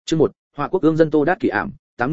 Chương 1, Họa quốc ương dân Tô Đát Kỷ ảm,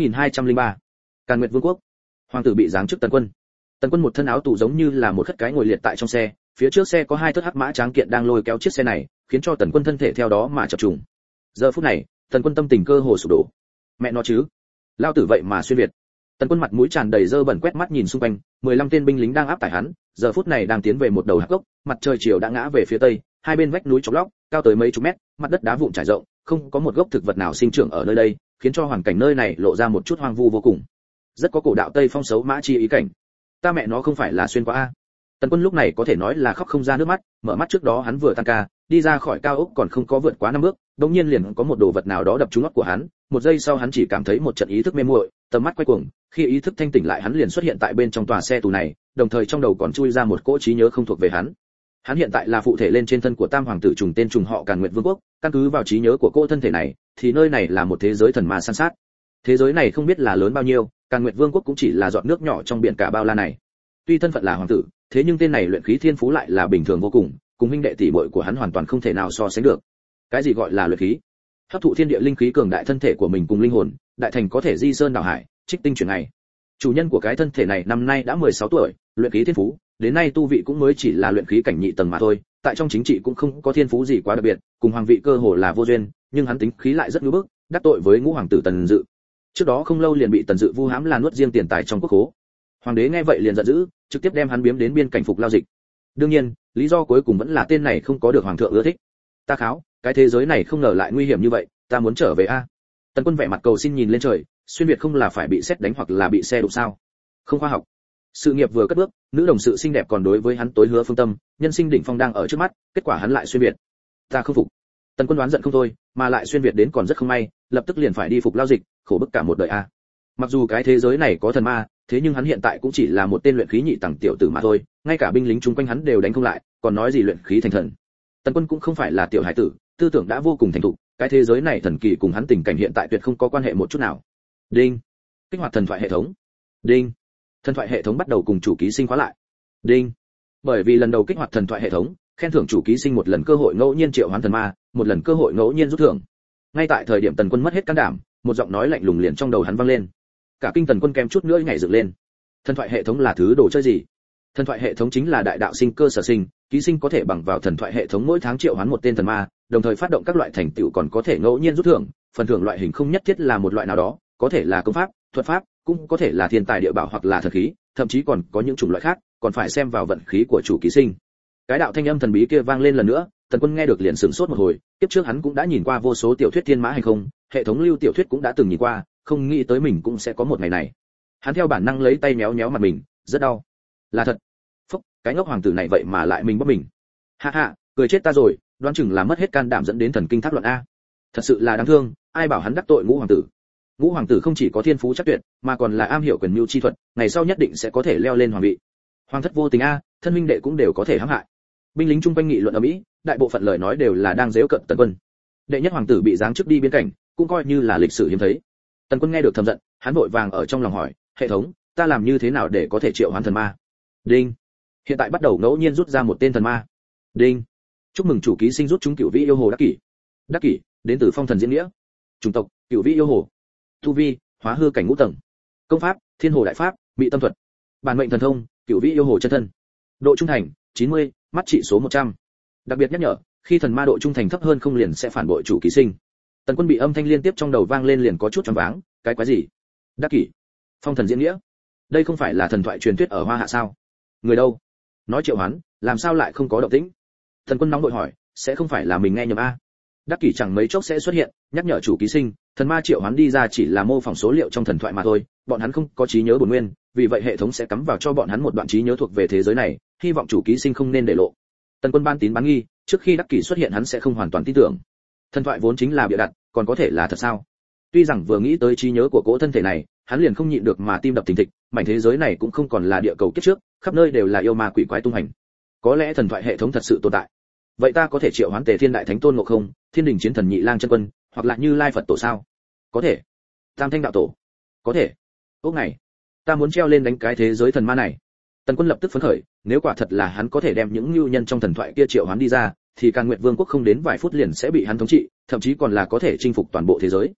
8203. Càn Nguyệt Vương quốc. Hoàng tử bị giáng chức Tần Quân. Tần Quân một thân áo tù giống như là một khất cái ngồi liệt tại trong xe, phía trước xe có hai thất hắc mã tráng kiện đang lôi kéo chiếc xe này, khiến cho Tần Quân thân thể theo đó mà chập trùng. Giờ phút này, Tần Quân tâm tình cơ hồ sụp đổ. Mẹ nó chứ, lao tử vậy mà xuyên việt. Tần Quân mặt mũi tràn đầy dơ bẩn quét mắt nhìn xung quanh, 15 tên binh lính đang áp tải hắn, giờ phút này đang tiến về một đầu hạp gốc, mặt trời chiều đã ngã về phía tây, hai bên vách núi chọc lóc, cao tới mấy chục mét, mặt đất đá vụn trải rộng, không có một gốc thực vật nào sinh trưởng ở nơi đây, khiến cho hoàn cảnh nơi này lộ ra một chút hoang vu vô cùng. Rất có cổ đạo Tây Phong xấu mã chi ý cảnh. Ta mẹ nó không phải là xuyên qua a. Tần Quân lúc này có thể nói là khóc không ra nước mắt, mở mắt trước đó hắn vừa tăng ca, đi ra khỏi cao ốc còn không có vượt quá 5 bước, đột nhiên liền có một đồ vật nào đó đập trúng óc của hắn, một giây sau hắn chỉ cảm thấy một trận ý thức mê muội, tầm mắt quay cuồng, khi ý thức thanh tỉnh lại hắn liền xuất hiện tại bên trong tòa xe tù này, đồng thời trong đầu còn chui ra một cỗ trí nhớ không thuộc về hắn. Hắn hiện tại là phụ thể lên trên thân của Tam hoàng tử trùng tên trùng họ Càn Nguyệt Vương quốc, căn cứ vào trí nhớ của cỗ thân thể này, thì nơi này là một thế giới thần ma san sát. Thế giới này không biết là lớn bao nhiêu, Càn Nguyệt Vương quốc cũng chỉ là giọt nước nhỏ trong biển cả bao la này. Tuy thân phận là hoàng tử, thế nhưng tên này luyện khí thiên phú lại là bình thường vô cùng, cùng huynh đệ tỷ muội của hắn hoàn toàn không thể nào so sánh được. Cái gì gọi là luyện khí? Hấp thụ thiên địa linh khí cường đại thân thể của mình cùng linh hồn, đại thành có thể di sơn đảo hải, trích tinh chuyển ngày. Chủ nhân của cái thân thể này năm nay đã 16 tuổi, luyện khí thiên phú, đến nay tu vị cũng mới chỉ là luyện khí cảnh nhị tầng mà thôi, tại trong chính trị cũng không có thiên phú gì quá đặc biệt, cùng hoàng vị cơ hồ là vô duyên, nhưng hắn tính khí lại rất ngưu bức, đắc tội với ngũ hoàng tử Tần Dự. Trước đó không lâu liền bị Tần Dự vu hãm là nuốt riêng tiền tài trong quốc khố. Hoàng đế nghe vậy liền giận dữ, trực tiếp đem hắn biếm đến biên cảnh phục lao dịch. Đương nhiên, lý do cuối cùng vẫn là tên này không có được hoàng thượng ưa thích. Ta kháo, cái thế giới này không ngờ lại nguy hiểm như vậy, ta muốn trở về a. Tần Quân vẻ mặt cầu xin nhìn lên trời, xuyên việt không là phải bị sét đánh hoặc là bị xe đụng sao? Không khoa học. Sự nghiệp vừa cất bước, nữ đồng sự xinh đẹp còn đối với hắn tối hứa phương tâm, nhân sinh đỉnh phong đang ở trước mắt, kết quả hắn lại xuyên việt. Ta không phục. Tần Quân đoán giận không thôi, mà lại xuyên việt đến còn rất không may, lập tức liền phải đi phục lao dịch, khổ bức cả một đời a. Mặc dù cái thế giới này có thần ma, thế nhưng hắn hiện tại cũng chỉ là một tên luyện khí nhị tầng tiểu tử mà thôi, ngay cả binh lính chung quanh hắn đều đánh không lại, còn nói gì luyện khí thành thần. Tần Quân cũng không phải là tiểu hải tử, tư tưởng đã vô cùng thành thục, cái thế giới này thần kỳ cùng hắn tình cảnh hiện tại tuyệt không có quan hệ một chút nào. Đinh. Kích hoạt thần thoại hệ thống. Đinh. Thần thoại hệ thống bắt đầu cùng chủ ký sinh khóa lại. Đinh. Bởi vì lần đầu kích hoạt thần thoại hệ thống, khen thưởng chủ ký sinh một lần cơ hội ngẫu nhiên triệu hoán thần ma, một lần cơ hội ngẫu nhiên rút thưởng. Ngay tại thời điểm Tần Quân mất hết can đảm, một giọng nói lạnh lùng liền trong đầu hắn vang lên. Cả kinh Tần Quân kém chút nữa nhảy dựng lên. Thần thoại hệ thống là thứ đồ chơi gì? Thần thoại hệ thống chính là đại đạo sinh cơ sở sinh, ký sinh có thể bằng vào thần thoại hệ thống mỗi tháng triệu hoán một tên thần ma, đồng thời phát động các loại thành tựu còn có thể ngẫu nhiên rút thưởng, phần thưởng loại hình không nhất thiết là một loại nào đó, có thể là công pháp, thuật pháp, cũng có thể là thiên tài địa bảo hoặc là thần khí, thậm chí còn có những chủng loại khác, còn phải xem vào vận khí của chủ ký sinh. Cái đạo thanh âm thần bí kia vang lên lần nữa, Tần Quân nghe được liền sửng sốt một hồi, tiếp trước hắn cũng đã nhìn qua vô số tiểu thuyết thiên mã hành không, hệ thống lưu tiểu thuyết cũng đã từng nhìn qua, không nghĩ tới mình cũng sẽ có một ngày này. Hắn theo bản năng lấy tay méo méo mặt mình, rất đau. Là thật. Phúc, cái ngốc hoàng tử này vậy mà lại mình bóp mình. Ha ha, cười chết ta rồi, đoán chừng là mất hết can đảm dẫn đến thần kinh thác loạn a. Thật sự là đáng thương, ai bảo hắn đắc tội ngũ hoàng tử. Ngũ hoàng tử không chỉ có thiên phú chắc tuyệt, mà còn là am hiểu quyền mưu chi thuật, ngày sau nhất định sẽ có thể leo lên hoàng vị. Hoàng thất vô tình a, thân minh đệ cũng đều có thể hãm hại. Binh lính chung quanh nghị luận ở mỹ, đại bộ phận lời nói đều là đang giễu cợt Tần Quân. Đệ nhất hoàng tử bị giáng chức đi biên cảnh, cũng coi như là lịch sử hiếm thấy. Tần Quân nghe được thầm giận, hắn vội vàng ở trong lòng hỏi, hệ thống, ta làm như thế nào để có thể triệu hoán thần ma? Đinh. Hiện tại bắt đầu ngẫu nhiên rút ra một tên thần ma. Đinh. Chúc mừng chủ ký sinh rút chúng Cửu Vĩ yêu hồ Đắc Kỷ. Đắc Kỷ, đến từ phong thần diễn nghĩa. Chủng tộc, Cửu Vĩ yêu hồ. Tu vi, hóa hư cảnh ngũ tầng. Công pháp, Thiên Hồ đại pháp, Mị tâm thuật. Bản mệnh thần thông, Cửu Vĩ yêu hồ chân thân. Độ trung thành, 90, mắt trị số 100. Đặc biệt nhắc nhở, khi thần ma độ trung thành thấp hơn không liền sẽ phản bội chủ ký sinh. Tần Quân bị âm thanh liên tiếp trong đầu vang lên liền có chút choáng váng, cái quái gì? Đắc Kỷ, phong thần diễn nghĩa. Đây không phải là thần thoại truyền thuyết ở Hoa Hạ sao? Người đâu? Nói triệu hoán, làm sao lại không có động tĩnh? Tần Quân nóng vội hỏi, sẽ không phải là mình nghe nhầm a? Đắc Kỷ chẳng mấy chốc sẽ xuất hiện, nhắc nhở chủ ký sinh, thần ma triệu hoán đi ra chỉ là mô phỏng số liệu trong thần thoại mà thôi, bọn hắn không có trí nhớ bổn nguyên, vì vậy hệ thống sẽ cắm vào cho bọn hắn một đoạn trí nhớ thuộc về thế giới này, hy vọng chủ ký sinh không nên để lộ. Tần Quân ban tín bán nghi, trước khi Đắc Kỷ xuất hiện hắn sẽ không hoàn toàn tin tưởng. Thần thoại vốn chính là bịa đặt, còn có thể là thật sao? Tuy rằng vừa nghĩ tới trí nhớ của cỗ thân thể này, hắn liền không nhịn được mà tim đập thình thịch, mảnh thế giới này cũng không còn là địa cầu kiếp trước, khắp nơi đều là yêu ma quỷ quái tung hành. Có lẽ thần thoại hệ thống thật sự tồn tại. Vậy ta có thể triệu hoán Tề Thiên Đại Thánh Tôn Ngộ Không, Thiên Đình Chiến Thần Nhị Lang Chân Quân, hoặc là Như Lai Phật Tổ sao? Có thể. Tam Thanh Đạo Tổ. Có thể. Ốc này, ta muốn treo lên đánh cái thế giới thần ma này. Tần Quân lập tức phấn khởi, nếu quả thật là hắn có thể đem những nhu nhân trong thần thoại kia triệu hoán đi ra, thì Càn Nguyệt Vương quốc không đến vài phút liền sẽ bị hắn thống trị, thậm chí còn là có thể chinh phục toàn bộ thế giới.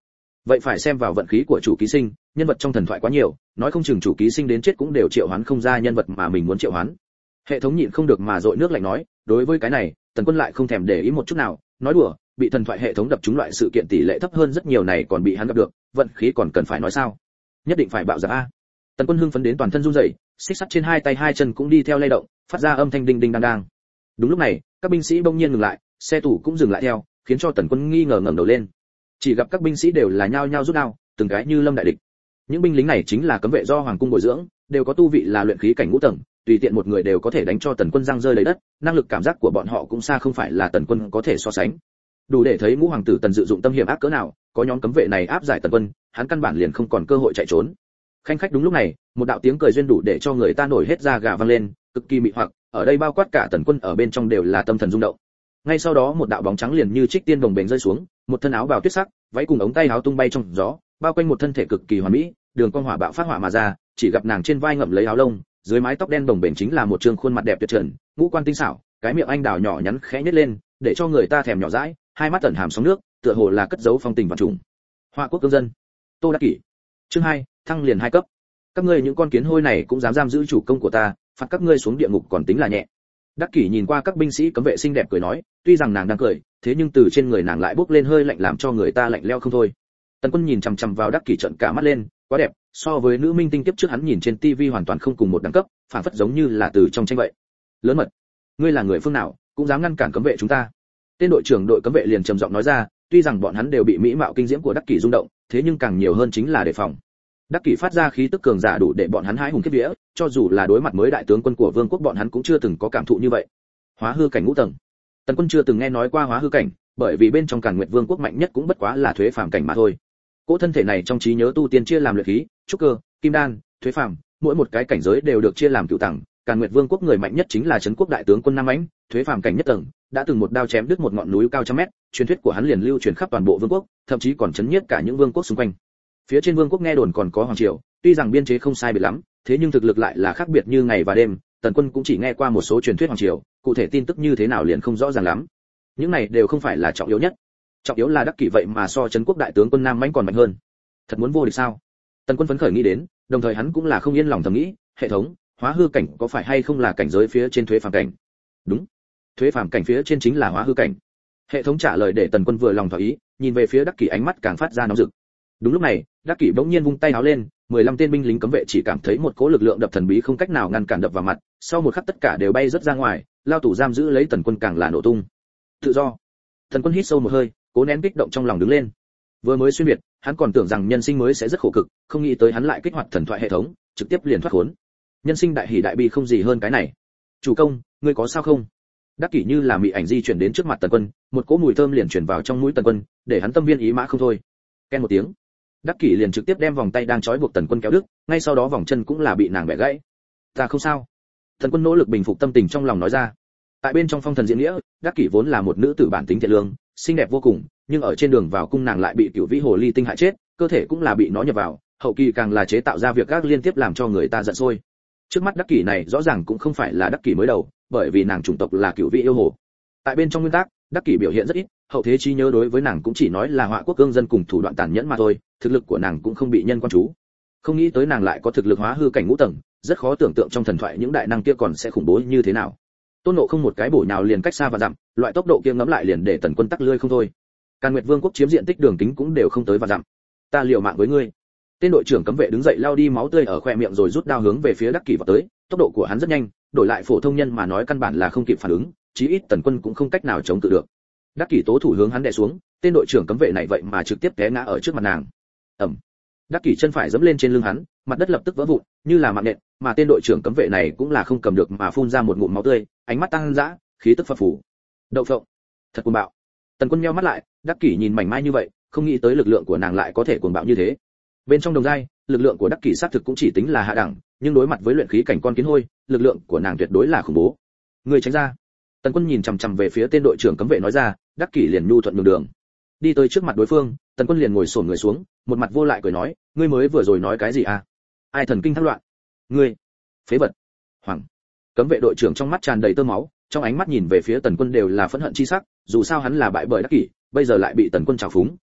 vậy phải xem vào vận khí của chủ ký sinh, nhân vật trong thần thoại quá nhiều, nói không chừng chủ ký sinh đến chết cũng đều triệu hoán không ra nhân vật mà mình muốn triệu hoán. Hệ thống nhịn không được mà dội nước lạnh nói, đối với cái này, Tần Quân lại không thèm để ý một chút nào, nói đùa, bị thần thoại hệ thống đập trúng loại sự kiện tỷ lệ thấp hơn rất nhiều này còn bị hắn gặp được, vận khí còn cần phải nói sao? Nhất định phải bạo dạn a. Tần Quân hưng phấn đến toàn thân run rẩy, xích sắt trên hai tay hai chân cũng đi theo lay động, phát ra âm thanh đinh đinh đang đang. Đúng lúc này, các binh sĩ bỗng nhiên ngừng lại, xe tù cũng dừng lại theo, khiến cho Tần Quân nghi ngờ ngẩng đầu lên. Chỉ gặp các binh sĩ đều là nhao nhao rút đao, từng cái như lâm đại địch. Những binh lính này chính là cấm vệ do hoàng cung bồi dưỡng, đều có tu vị là luyện khí cảnh ngũ tầng, tùy tiện một người đều có thể đánh cho Tần Quân răng rơi lấy đất, năng lực cảm giác của bọn họ cũng xa không phải là Tần Quân có thể so sánh. Đủ để thấy ngũ hoàng tử Tần Dự dụng tâm hiểm ác cỡ nào, có nhóm cấm vệ này áp giải Tần Quân, hắn căn bản liền không còn cơ hội chạy trốn. Khanh khách đúng lúc này, một đạo tiếng cười duyên đủ để cho người ta nổi hết da gà vang lên, cực kỳ mị hoặc, ở đây bao quát cả Tần Quân ở bên trong đều là tâm thần rung động. Ngay sau đó một đạo bóng trắng liền như trích tiên đồng bền rơi xuống, một thân áo bào tuyết sắc, váy cùng ống tay áo tung bay trong gió, bao quanh một thân thể cực kỳ hoàn mỹ, đường cong hỏa bạo phát hỏa mà ra, chỉ gặp nàng trên vai ngậm lấy áo lông, dưới mái tóc đen đồng bền chính là một trương khuôn mặt đẹp tuyệt trần, ngũ quan tinh xảo, cái miệng anh đào nhỏ nhắn khẽ nhếch lên, để cho người ta thèm nhỏ dãi, hai mắt tẩn hàm sóng nước, tựa hồ là cất giấu phong tình và trùng. Hoa quốc cương dân, Tô Đắc Kỷ. Chương 2, thăng liền 2 cấp. Các ngươi những con kiến hôi này cũng dám giam giữ chủ công của ta, phạt các ngươi xuống địa ngục còn tính là nhẹ. Đắc Kỷ nhìn qua các binh sĩ cấm vệ xinh đẹp cười nói, tuy rằng nàng đang cười, thế nhưng từ trên người nàng lại bốc lên hơi lạnh làm cho người ta lạnh lẽo không thôi. Tần Quân nhìn chằm chằm vào Đắc Kỷ trợn cả mắt lên, quá đẹp, so với nữ minh tinh tiếp trước hắn nhìn trên tivi hoàn toàn không cùng một đẳng cấp, phản phất giống như là từ trong tranh vậy. Lớn mật, ngươi là người phương nào, cũng dám ngăn cản cấm vệ chúng ta? Tên đội trưởng đội cấm vệ liền trầm giọng nói ra, tuy rằng bọn hắn đều bị mỹ mạo kinh diễm của Đắc Kỷ rung động, thế nhưng càng nhiều hơn chính là đề phòng. Đắc Kỷ phát ra khí tức cường giả đủ để bọn hắn hãi hùng khiếp vía, cho dù là đối mặt mới đại tướng quân của vương quốc bọn hắn cũng chưa từng có cảm thụ như vậy. Hóa hư cảnh ngũ tầng. Tần Quân chưa từng nghe nói qua hóa hư cảnh, bởi vì bên trong Càn Nguyệt Vương quốc mạnh nhất cũng bất quá là thuế phàm cảnh mà thôi. Cỗ thân thể này trong trí nhớ tu tiên chia làm luyện khí, trúc cơ, kim đan, thuế phàm, mỗi một cái cảnh giới đều được chia làm cửu tầng. Càn Nguyệt Vương quốc người mạnh nhất chính là trấn quốc đại tướng quân Nam Ánh, thuế phàm cảnh nhất tầng, đã từng một đao chém đứt một ngọn núi cao trăm mét, truyền thuyết của hắn liền lưu truyền khắp toàn bộ vương quốc, thậm chí còn chấn nhiếp cả những vương quốc xung quanh. Phía trên vương quốc nghe đồn còn có hoàng triều, tuy rằng biên chế không sai biệt lắm, thế nhưng thực lực lại là khác biệt như ngày và đêm. Tần Quân cũng chỉ nghe qua một số truyền thuyết hoàng triều, cụ thể tin tức như thế nào liền không rõ ràng lắm. Những này đều không phải là trọng yếu nhất, trọng yếu là Đắc Kỷ vậy mà so trấn quốc đại tướng quân Nam Mãnh còn mạnh hơn. Thật muốn vô địch sao? Tần Quân phấn khởi nghĩ đến, đồng thời hắn cũng là không yên lòng thầm nghĩ, hệ thống, hóa hư cảnh có phải hay không là cảnh giới phía trên thuế phàm cảnh? Đúng, thuế phàm cảnh phía trên chính là hóa hư cảnh. Hệ thống trả lời để Tần Quân vừa lòng thỏa ý, nhìn về phía Đắc Kỷ ánh mắt càng phát ra nóng rực. Đúng lúc này, Đắc Kỷ bỗng nhiên vung tay áo lên, 15 tên binh lính cấm vệ chỉ cảm thấy một cỗ lực lượng đập thần bí không cách nào ngăn cản đập vào mặt, sau một khắc tất cả đều bay rất ra ngoài, lao tù giam giữ lấy Tần Quân càng là nổ tung. Tự do. Tần Quân hít sâu một hơi, cố nén kích động trong lòng đứng lên. Vừa mới xuyên việt, hắn còn tưởng rằng nhân sinh mới sẽ rất khổ cực, không nghĩ tới hắn lại kích hoạt thần thoại hệ thống, trực tiếp liền thoát khốn. Nhân sinh đại hỉ đại bi không gì hơn cái này. Chủ công, ngươi có sao không? Đắc Kỷ như là mị ảnh di chuyển đến trước mặt Tần Quân, một cỗ mùi thơm liền chuyển vào trong mũi Tần Quân, để hắn tâm viên ý mã không thôi. Ken một tiếng, Đắc Kỷ liền trực tiếp đem vòng tay đang trói buộc Tần Quân kéo đứt, ngay sau đó vòng chân cũng là bị nàng bẻ gãy. Ta không sao. Tần Quân nỗ lực bình phục tâm tình trong lòng nói ra. Tại bên trong phong thần diễn nghĩa, Đắc Kỷ vốn là một nữ tử bản tính thiện lương, xinh đẹp vô cùng, nhưng ở trên đường vào cung nàng lại bị Cửu Vĩ Hồ Ly tinh hại chết, cơ thể cũng là bị nó nhập vào, hậu kỳ càng là chế tạo ra việc các liên tiếp làm cho người ta giận sôi. Trước mắt Đắc Kỷ này rõ ràng cũng không phải là Đắc Kỷ mới đầu, bởi vì nàng chủng tộc là Cửu Vĩ yêu hồ. Tại bên trong nguyên tắc, Đắc Kỷ biểu hiện rất ít, hậu thế trí nhớ đối với nàng cũng chỉ nói là họa quốc cương dân cùng thủ đoạn tàn nhẫn mà thôi, thực lực của nàng cũng không bị nhân quan chú. Không nghĩ tới nàng lại có thực lực hóa hư cảnh ngũ tầng, rất khó tưởng tượng trong thần thoại những đại năng kia còn sẽ khủng bố như thế nào. Tôn Ngộ không một cái bổ nhào liền cách xa và dặm, loại tốc độ kia ngấm lại liền để Tần Quân tắc lươi không thôi. Càn Nguyệt Vương quốc chiếm diện tích đường kính cũng đều không tới và dặm. Ta liều mạng với ngươi. Tên đội trưởng cấm vệ đứng dậy lao đi máu tươi ở khóe miệng rồi rút đao hướng về phía Đắc Kỷ vào tới, tốc độ của hắn rất nhanh, đổi lại phổ thông nhân mà nói căn bản là không kịp phản ứng, chí ít Tần Quân cũng không cách nào chống cự được. Đắc Kỷ tố thủ hướng hắn đè xuống, tên đội trưởng cấm vệ này vậy mà trực tiếp té ngã ở trước mặt nàng. Ầm. Đắc Kỷ chân phải giẫm lên trên lưng hắn, mặt đất lập tức vỡ vụn, như là mạng nện, mà tên đội trưởng cấm vệ này cũng là không cầm được mà phun ra một ngụm máu tươi, ánh mắt tăng dã, khí tức phập phù. Đậu phộng, thật cuồng bạo. Tần Quân nheo mắt lại, Đắc Kỷ nhìn mảnh mai như vậy, không nghĩ tới lực lượng của nàng lại có thể cuồng bạo như thế. Bên trong đồng giai, lực lượng của Đắc Kỷ xác thực cũng chỉ tính là hạ đẳng, nhưng đối mặt với luyện khí cảnh con kiến hôi, lực lượng của nàng tuyệt đối là khủng bố. Người tránh ra. Tần Quân nhìn chằm chằm về phía tên đội trưởng cấm vệ nói ra, Đắc Kỷ liền nhu thuận nhường đường. Đi tới trước mặt đối phương, Tần Quân liền ngồi xổm người xuống, một mặt vô lại cười nói, ngươi mới vừa rồi nói cái gì à? Ai thần kinh thác loạn? Ngươi, phế vật. Hoàng. Cấm vệ đội trưởng trong mắt tràn đầy tơ máu, trong ánh mắt nhìn về phía Tần Quân đều là phẫn hận chi sắc, dù sao hắn là bại bởi Đắc Kỷ, bây giờ lại bị Tần Quân trào phúng,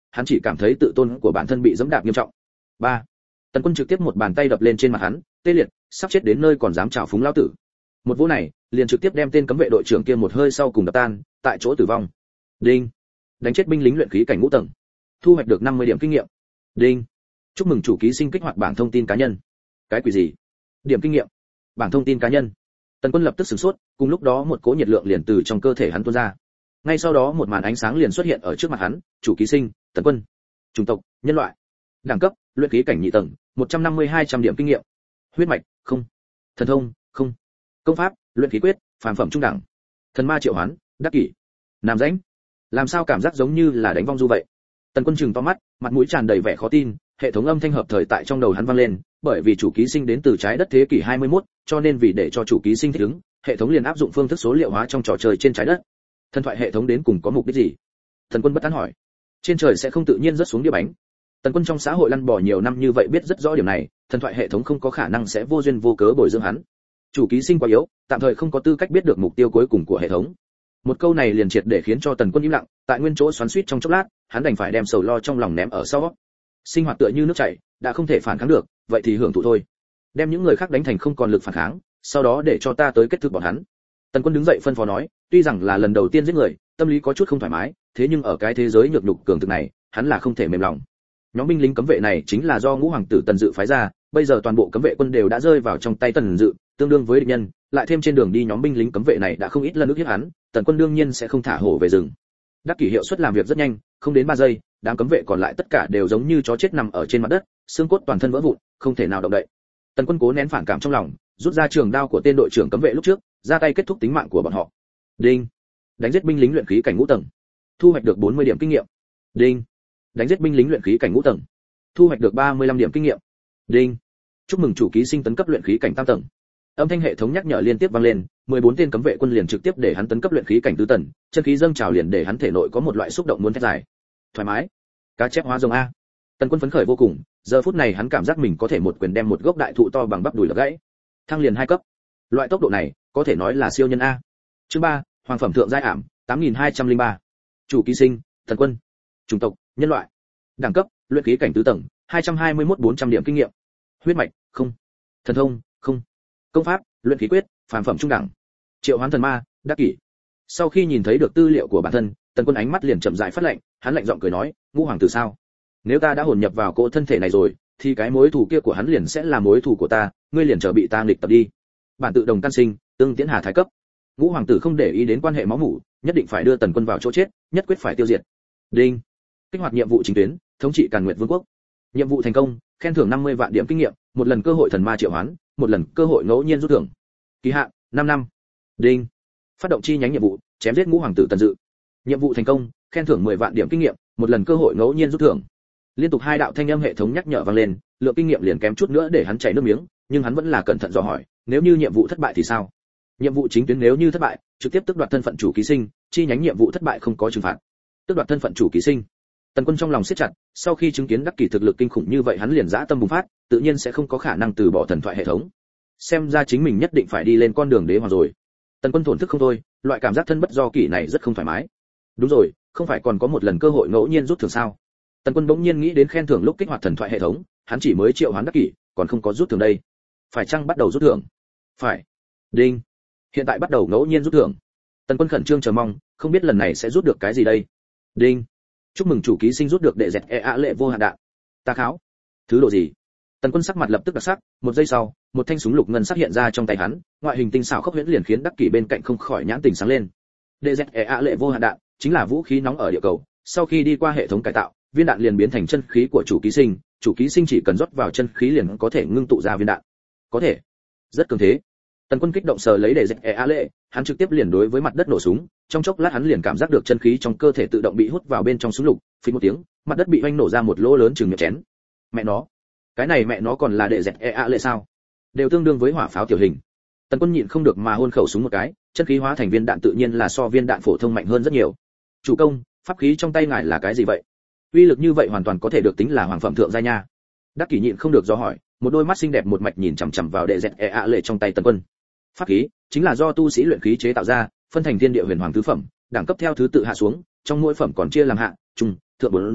hắn chỉ cảm thấy tự tôn của bản thân bị giẫm đạp nghiêm trọng. 3. Tần Quân trực tiếp một bàn tay đập lên trên mặt hắn, tê liệt, sắp chết đến nơi còn dám trào phúng lão tử. Một vũ này, liền trực tiếp đem tên cấm vệ đội trưởng kia một hơi sau cùng đập tan, tại chỗ tử vong. Đinh. Đánh chết binh lính luyện khí cảnh ngũ tầng. Thu hoạch được 50 điểm kinh nghiệm. Đinh. Chúc mừng chủ ký sinh kích hoạt bảng thông tin cá nhân. Cái quỷ gì? Điểm kinh nghiệm. Bảng thông tin cá nhân. Tần Quân lập tức sửng sốt, cùng lúc đó một cỗ nhiệt lượng liền từ trong cơ thể hắn tuôn ra. Ngay sau đó một màn ánh sáng liền xuất hiện ở trước mặt hắn, chủ ký sinh, Tần Quân. Chủng tộc, nhân loại. Đẳng cấp, luyện khí cảnh nhị tầng, 150-200 điểm kinh nghiệm. Huyết mạch, không. Thần thông, không. Công pháp, luyện khí quyết, phàm phẩm trung đẳng. Thần ma triệu hoán, đắc kỷ. Nam rãnh. Làm sao cảm giác giống như là đánh vong du vậy? Tần Quân trừng to mắt, mặt mũi tràn đầy vẻ khó tin, hệ thống âm thanh hợp thời tại trong đầu hắn vang lên, bởi vì chủ ký sinh đến từ trái đất thế kỷ 21, cho nên vì để cho chủ ký sinh thích ứng, hệ thống liền áp dụng phương thức số liệu hóa trong trò chơi trên trái đất. Thần thoại hệ thống đến cùng có mục đích gì? Tần Quân bất tán hỏi. Trên trời sẽ không tự nhiên rớt xuống đĩa bánh. Tần Quân trong xã hội lăn bò nhiều năm như vậy biết rất rõ điểm này, thần thoại hệ thống không có khả năng sẽ vô duyên vô cớ bồi dưỡng hắn. Chủ ký sinh quá yếu, tạm thời không có tư cách biết được mục tiêu cuối cùng của hệ thống. Một câu này liền triệt để khiến cho Tần Quân im lặng, tại nguyên chỗ xoắn xuýt trong chốc lát, hắn đành phải đem sầu lo trong lòng ném ở sau. Sinh hoạt tựa như nước chảy, đã không thể phản kháng được, vậy thì hưởng thụ thôi. Đem những người khác đánh thành không còn lực phản kháng, sau đó để cho ta tới kết thúc bọn hắn. Tần Quân đứng dậy phân phó nói, tuy rằng là lần đầu tiên giết người, tâm lý có chút không thoải mái, thế nhưng ở cái thế giới nhược nhục cường thực này, hắn là không thể mềm lòng. Nhóm binh lính cấm vệ này chính là do Ngũ hoàng tử Tần Dự phái ra, bây giờ toàn bộ cấm vệ quân đều đã rơi vào trong tay Tần Dự, tương đương với địch nhân, lại thêm trên đường đi nhóm binh lính cấm vệ này đã không ít lần ức hiếp hắn, Tần Quân đương nhiên sẽ không thả hổ về rừng. Đắc kỷ hiệu suất làm việc rất nhanh, không đến 3 giây, đám cấm vệ còn lại tất cả đều giống như chó chết nằm ở trên mặt đất, xương cốt toàn thân vỡ vụn, không thể nào động đậy. Tần Quân cố nén phản cảm trong lòng, rút ra trường đao của tên đội trưởng cấm vệ lúc trước, ra tay kết thúc tính mạng của bọn họ. Đinh. Đánh giết binh lính luyện khí cảnh ngũ tầng. Thu hoạch được 40 điểm kinh nghiệm. Đinh. Đánh giết binh lính luyện khí cảnh ngũ tầng. Thu hoạch được 35 điểm kinh nghiệm. Đinh. Chúc mừng chủ ký sinh tấn cấp luyện khí cảnh tam tầng. Âm thanh hệ thống nhắc nhở liên tiếp vang lên, 14 tên cấm vệ quân liền trực tiếp để hắn tấn cấp luyện khí cảnh tứ tầng, chân khí dâng trào liền để hắn thể nội có một loại xúc động muốn thét dài. Thoải mái. Cá chép hóa rồng a. Tần Quân phấn khởi vô cùng, giờ phút này hắn cảm giác mình có thể một quyền đem một gốc đại thụ to bằng bắp đùi lật gãy. Thăng liền 2 cấp. Loại tốc độ này, có thể nói là siêu nhân a. Chương 3, hoàng phẩm thượng giai ảm, 8203. Chủ ký sinh, Tần Quân. Chủng tộc, nhân loại. Đẳng cấp, luyện khí cảnh tứ tầng, 221-400 điểm kinh nghiệm. Huyết mạch, không. Thần thông, không. Công pháp, luyện khí quyết, phàm phẩm trung đẳng. Triệu hoán thần ma, đắc kỷ. Sau khi nhìn thấy được tư liệu của bản thân, Tần Quân ánh mắt liền chậm rãi phát lạnh, hắn lạnh giọng cười nói, Ngũ hoàng tử sao? Nếu ta đã hồn nhập vào cỗ thân thể này rồi, thì cái mối thù kia của hắn liền sẽ là mối thù của ta, ngươi liền chờ bị ta nghịch tập đi. Bản tự đồng căn sinh, tương tiến hà thái cấp. Ngũ hoàng tử không để ý đến quan hệ máu mủ, nhất định phải đưa Tần Quân vào chỗ chết, nhất quyết phải tiêu diệt. Đinh. Kích hoạt nhiệm vụ chính tuyến, thống trị Càn Nguyệt Vương quốc. Nhiệm vụ thành công, khen thưởng 50 vạn điểm kinh nghiệm, một lần cơ hội thần ma triệu hoán, một lần cơ hội ngẫu nhiên rút thưởng. Kỳ hạn 5 năm. Đinh. Phát động chi nhánh nhiệm vụ, chém giết Ngũ hoàng tử Tần Dự. Nhiệm vụ thành công, khen thưởng 10 vạn điểm kinh nghiệm, một lần cơ hội ngẫu nhiên rút thưởng. Liên tục 2 đạo thanh âm hệ thống nhắc nhở vang lên, lượng kinh nghiệm liền kém chút nữa để hắn chảy nước miếng, nhưng hắn vẫn là cẩn thận dò hỏi, nếu như nhiệm vụ thất bại thì sao? Nhiệm vụ chính tuyến nếu như thất bại, trực tiếp tước đoạt thân phận chủ ký sinh, chi nhánh nhiệm vụ thất bại không có trừng phạt. Tước đoạt thân phận chủ ký sinh. Tần Quân trong lòng siết chặt, sau khi chứng kiến đắc kỷ thực lực kinh khủng như vậy hắn liền dã tâm bùng phát, tự nhiên sẽ không có khả năng từ bỏ thần thoại hệ thống. Xem ra chính mình nhất định phải đi lên con đường đế hoàng rồi. Tần Quân thổn thức không thôi, loại cảm giác thân bất do kỷ này rất không thoải mái. Đúng rồi, không phải còn có một lần cơ hội ngẫu nhiên rút thưởng sao? Tần Quân bỗng nhiên nghĩ đến khen thưởng lúc kích hoạt thần thoại hệ thống, hắn chỉ mới triệu hoán đắc kỷ, còn không có rút thưởng đây. Phải chăng bắt đầu rút thưởng? Phải. Đinh. Hiện tại bắt đầu ngẫu nhiên rút thưởng. Tần Quân khẩn trương chờ mong, không biết lần này sẽ rút được cái gì đây. Đinh. Chúc mừng chủ ký sinh rút được đệ dẹt lệ vô hạn đạn. Ta kháo. Thứ độ gì? Tần Quân sắc mặt lập tức đặc sắc, một giây sau, một thanh súng lục ngân sắc hiện ra trong tay hắn, ngoại hình tinh xảo khốc huyễn liền khiến đắc kỷ bên cạnh không khỏi nhãn tình sáng lên. Đệ dẹt lệ vô hạn đạn chính là vũ khí nóng ở địa cầu, sau khi đi qua hệ thống cải tạo, viên đạn liền biến thành chân khí của chủ ký sinh chỉ cần rót vào chân khí liền có thể ngưng tụ ra viên đạn. Có thể. Rất cường thế. Tần Quân kích động sờ lấy để dẹt lệ, hắn trực tiếp liền đối với mặt đất nổ súng, trong chốc lát hắn liền cảm giác được chân khí trong cơ thể tự động bị hút vào bên trong súng lục, phình một tiếng, mặt đất bị oanh nổ ra một lỗ lớn chừng miệng chén. Mẹ nó, cái này mẹ nó còn là để dẹt lệ sao? Đều tương đương với hỏa pháo tiểu hình. Tần Quân nhịn không được mà hôn khẩu súng một cái, chân khí hóa thành viên đạn tự nhiên là so viên đạn phổ thông mạnh hơn rất nhiều. Chủ công, pháp khí trong tay ngài là cái gì vậy? Uy lực như vậy hoàn toàn có thể được tính là hoàng phẩm thượng giai nha. Đắc kỷ nhịn không được do hỏi, một đôi mắt xinh đẹp một mạch nhìn chằm chằm vào đệ dẹt lệ trong tay Tần Quân. Pháp khí chính là do tu sĩ luyện khí chế tạo ra, phân thành thiên địa huyền hoàng tứ phẩm, đẳng cấp theo thứ tự hạ xuống, trong mỗi phẩm còn chia làm hạ, trung, thượng bốn giai,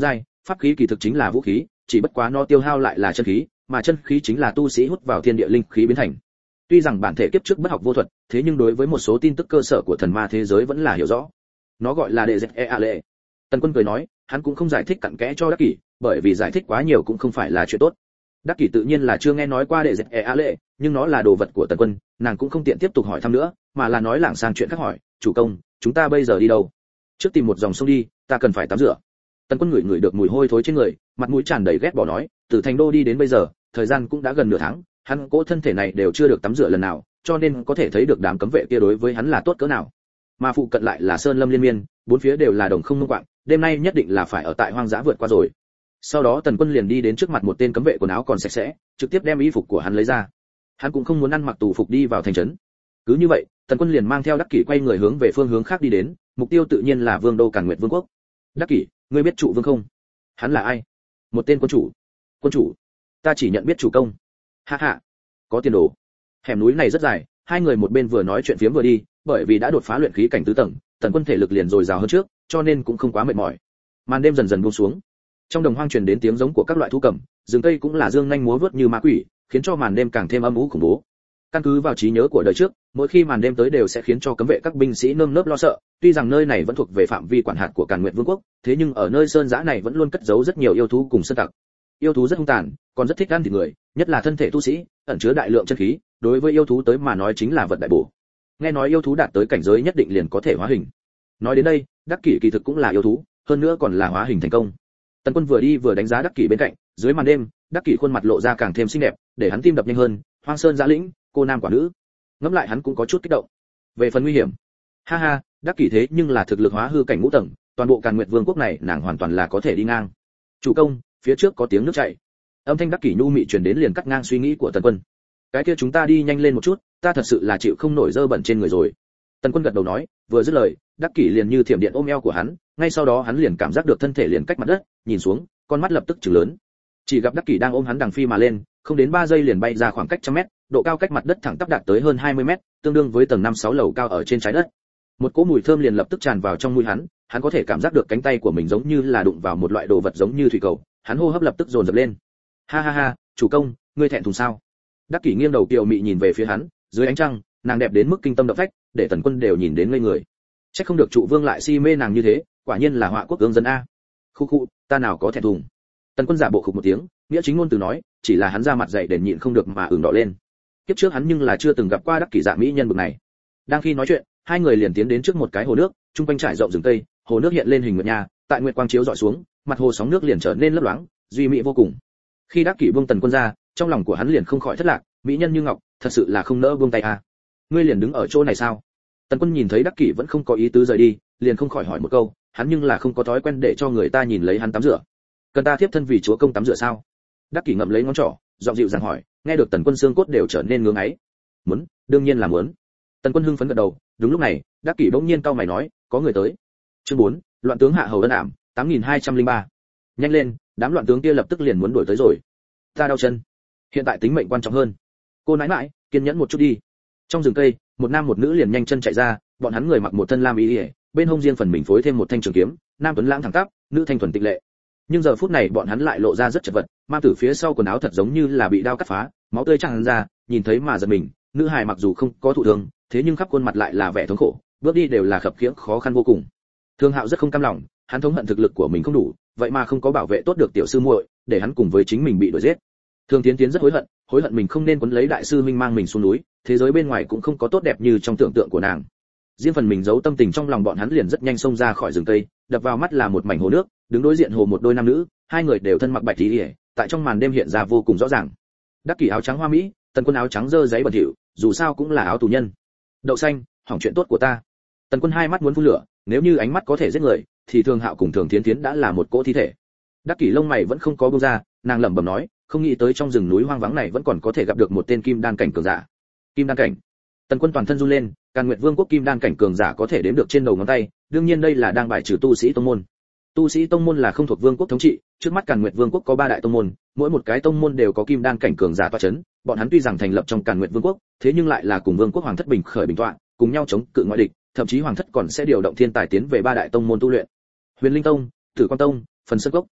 pháp khí kỳ thực chính là vũ khí, chỉ bất quá nó tiêu hao lại là chân khí, mà chân khí chính là tu sĩ hút vào thiên địa linh khí biến thành. Tuy rằng bản thể kiếp trước bất học vô thuật, thế nhưng đối với một số tin tức cơ sở của thần ma thế giới vẫn là hiểu rõ. Nó gọi là đệ dệt e a lệ. Tần Quân cười nói, hắn cũng không giải thích cặn kẽ cho Đắc Kỷ, bởi vì giải thích quá nhiều cũng không phải là chuyện tốt. Đắc Kỷ tự nhiên là chưa nghe nói qua đệ dệt e a lệ, nhưng nó là đồ vật của Tần Quân, nàng cũng không tiện tiếp tục hỏi thăm nữa, mà là nói lảng sang chuyện khác hỏi, chủ công, chúng ta bây giờ đi đâu? Trước tìm một dòng sông đi, ta cần phải tắm rửa. Tần Quân ngửi được mùi hôi thối trên người, mặt mũi tràn đầy ghét bỏ nói, từ thành đô đi đến bây giờ, thời gian cũng đã gần nửa tháng, hắn cỗ thân thể này đều chưa được tắm rửa lần nào, cho nên có thể thấy được đám cấm vệ kia đối với hắn là tốt cỡ nào. Mà phụ cận lại là sơn lâm liên miên, bốn phía đều là đồng không mông quạng, đêm nay nhất định là phải ở tại hoang dã vượt qua rồi. Sau đó Tần Quân liền đi đến trước mặt một tên cấm vệ quần áo còn sạch sẽ, trực tiếp đem y phục của hắn lấy ra. Hắn cũng không muốn ăn mặc tù phục đi vào thành trấn. Cứ như vậy, Tần Quân liền mang theo Đắc Kỷ quay người hướng về phương hướng khác đi đến, mục tiêu tự nhiên là Vương đô Càn Nguyệt Vương quốc. Đắc Kỷ, ngươi biết trụ vương không? Hắn là ai? Một tên quân chủ. Quân chủ? Ta chỉ nhận biết chủ công. Ha ha, có tiền đồ. Hẻm núi này rất dài, hai người một bên vừa nói chuyện phiếm vừa đi, bởi vì đã đột phá luyện khí cảnh tứ tầng, Tần Quân thể lực liền dồi dào hơn trước, cho nên cũng không quá mệt mỏi. Màn đêm dần dần buông xuống. Trong đồng hoang truyền đến tiếng giống của các loại thú cầm, rừng cây cũng là dương nhanh múa vuốt như ma quỷ, khiến cho màn đêm càng thêm âm u khủng bố. Căn cứ vào trí nhớ của đời trước, mỗi khi màn đêm tới đều sẽ khiến cho cấm vệ các binh sĩ nơm nớp lo sợ, tuy rằng nơi này vẫn thuộc về phạm vi quản hạt của Càn Nguyệt Vương quốc, thế nhưng ở nơi sơn dã này vẫn luôn cất giấu rất nhiều yêu thú cùng sơn tặc. Yêu thú rất hung tàn, còn rất thích ăn thịt người, nhất là thân thể tu sĩ, ẩn chứa đại lượng chân khí, đối với yêu thú tới mà nói chính là vật đại bổ. Nghe nói yêu thú đạt tới cảnh giới nhất định liền có thể hóa hình. Nói đến đây, Đắc Kỷ kỳ thực cũng là yêu thú, hơn nữa còn là hóa hình thành công. Tần Quân vừa đi vừa đánh giá Đắc Kỷ bên cạnh, dưới màn đêm, Đắc Kỷ khuôn mặt lộ ra càng thêm xinh đẹp, để hắn tim đập nhanh hơn, hoang sơn giã lĩnh, cô nam quả nữ. Ngẫm lại hắn cũng có chút kích động. Về phần nguy hiểm, ha ha, Đắc Kỷ thế nhưng là thực lực hóa hư cảnh ngũ tầng, toàn bộ Càn Nguyệt Vương quốc này nàng hoàn toàn là có thể đi ngang. Chủ công, phía trước có tiếng nước chảy. Âm thanh Đắc Kỷ nhu mị truyền đến liền cắt ngang suy nghĩ của Tần Quân. Cái kia chúng ta đi nhanh lên một chút, ta thật sự là chịu không nổi dơ bẩn trên người rồi. Tần Quân gật đầu nói, vừa dứt lời, Đắc Kỷ liền như thiểm điện ôm eo của hắn, ngay sau đó hắn liền cảm giác được thân thể liền cách mặt đất, nhìn xuống, con mắt lập tức trừng lớn. Chỉ gặp Đắc Kỷ đang ôm hắn đằng phi mà lên, không đến 3 giây liền bay ra khoảng cách trăm mét, độ cao cách mặt đất thẳng tắp đạt tới hơn 20 mét, tương đương với tầng 5-6 lầu cao ở trên trái đất. Một cỗ mùi thơm liền lập tức tràn vào trong mũi hắn có thể cảm giác được cánh tay của mình giống như là đụng vào một loại đồ vật giống như thủy cầu, hắn hô hấp lập tức dồn dập lên. Ha ha ha, chủ công, ngươi thẹn thùng sao? Đắc Kỷ nghiêng đầu kiều mị nhìn về phía hắn, dưới ánh trăng, nàng đẹp đến mức kinh tâm động phách, để Tần Quân đều nhìn đến ngây người. Chắc không được trụ vương lại si mê nàng như thế, quả nhiên là họa quốc tướng dân a. Khu khu, ta nào có thẹn thùng. Tần Quân giả bộ khục một tiếng, nghĩa chính ngôn từ nói, chỉ là hắn ra mặt dày để nhịn không được mà ửng đỏ lên. Kiếp trước hắn nhưng là chưa từng gặp qua Đắc Kỷ dạng mỹ nhân bực này. Đang khi nói chuyện, hai người liền tiến đến trước một cái hồ nước, trung quanh trải rộng rừng cây, hồ nước hiện lên hình nguyệt nha, tại nguyệt quang chiếu dọi xuống, mặt hồ sóng nước liền trở nên lấp loáng, duy mỹ vô cùng. Khi Đắc Kỷ buông Tần Quân ra, trong lòng của hắn liền không khỏi thất lạc, mỹ nhân như ngọc, thật sự là không nỡ buông tay a. Ngươi liền đứng ở chỗ này sao? Tần Quân nhìn thấy Đắc Kỷ vẫn không có ý tứ rời đi, liền không khỏi hỏi một câu, hắn nhưng là không có thói quen để cho người ta nhìn lấy hắn tắm rửa. Cần ta tiếp thân vì chúa công tắm rửa sao? Đắc Kỷ ngậm lấy ngón trỏ, giọng dịu dàng hỏi, nghe được Tần Quân xương cốt đều trở nên ngưỡng ấy. Muốn, đương nhiên là muốn. Tần Quân hưng phấn gật đầu, đúng lúc này, Đắc Kỷ bỗng nhiên cau mày nói, có người tới. Chương 4, loạn tướng hạ hầu ân ảm, 8203. Nhanh lên, đám loạn tướng kia lập tức liền muốn đuổi tới rồi. Ta đau chân. Hiện tại tính mệnh quan trọng hơn. Cô nãi nãi, kiên nhẫn một chút đi. Trong rừng cây, một nam một nữ liền nhanh chân chạy ra, bọn hắn người mặc một thân lam y, bên hông riêng phần mình phối thêm một thanh trường kiếm, nam tuấn lãng thẳng tắp, nữ thanh thuần tịch lệ. Nhưng giờ phút này bọn hắn lại lộ ra rất chật vật, ma tử phía sau quần áo thật giống như là bị đao cắt phá, máu tươi tràn ra, nhìn thấy mà giật mình. Nữ hài mặc dù không có thụ thương, thế nhưng khắp khuôn mặt lại là vẻ thống khổ, bước đi đều là khập khiễng khó khăn vô cùng. Thương Hạo rất không cam lòng, hắn thống hận thực lực của mình không đủ, vậy mà không có bảo vệ tốt được tiểu sư muội, để hắn cùng với chính mình bị đuổi giết. Thương Tiến Tiến rất hối hận mình không nên quấn lấy đại sư minh mang mình xuống núi, thế giới bên ngoài cũng không có tốt đẹp như trong tưởng tượng của nàng. Riêng phần mình giấu tâm tình trong lòng bọn hắn liền rất nhanh xông ra khỏi rừng cây, đập vào mắt là một mảnh hồ nước, đứng đối diện hồ một đôi nam nữ, hai người đều thân mặc bạch y, tại trong màn đêm hiện ra vô cùng rõ ràng. Đắc Kỷ áo trắng hoa mỹ, Tần Quân áo trắng dơ giấy bẩn thỉu, dù sao cũng là áo tù nhân. Đậu xanh, hỏng chuyện tốt của ta. Tần Quân hai mắt muốn phun lửa, nếu như ánh mắt có thể giết người, thì Thương Hạo cùng Thường Thiến Thiến đã là một cỗ thi thể. Đắc Kỷ lông mày vẫn không có buông ra, nàng lẩm bẩm nói, không nghĩ tới trong rừng núi hoang vắng này vẫn còn có thể gặp được một tên kim đan cảnh cường giả. Kim đan cảnh. Tần Quân toàn thân run lên, Càn Nguyệt Vương quốc kim đan cảnh cường giả có thể đếm được trên đầu ngón tay, đương nhiên đây là đang bài trừ tu sĩ tông môn. Tu sĩ tông môn là không thuộc vương quốc thống trị, trước mắt Càn Nguyệt Vương quốc có 3 đại tông môn, mỗi một cái tông môn đều có kim đan cảnh cường giả tọa chấn, bọn hắn tuy rằng thành lập trong Càn Nguyệt Vương quốc, thế nhưng lại là cùng Vương quốc Hoàng thất bình khởi bình tọa, cùng nhau chống cự ngoại địch, thậm chí Hoàng thất còn sẽ điều động thiên tài tiến về 3 đại tông môn tu luyện. Huyền Linh Tông, Tử Quan Tông, Phần Sơn Cốc.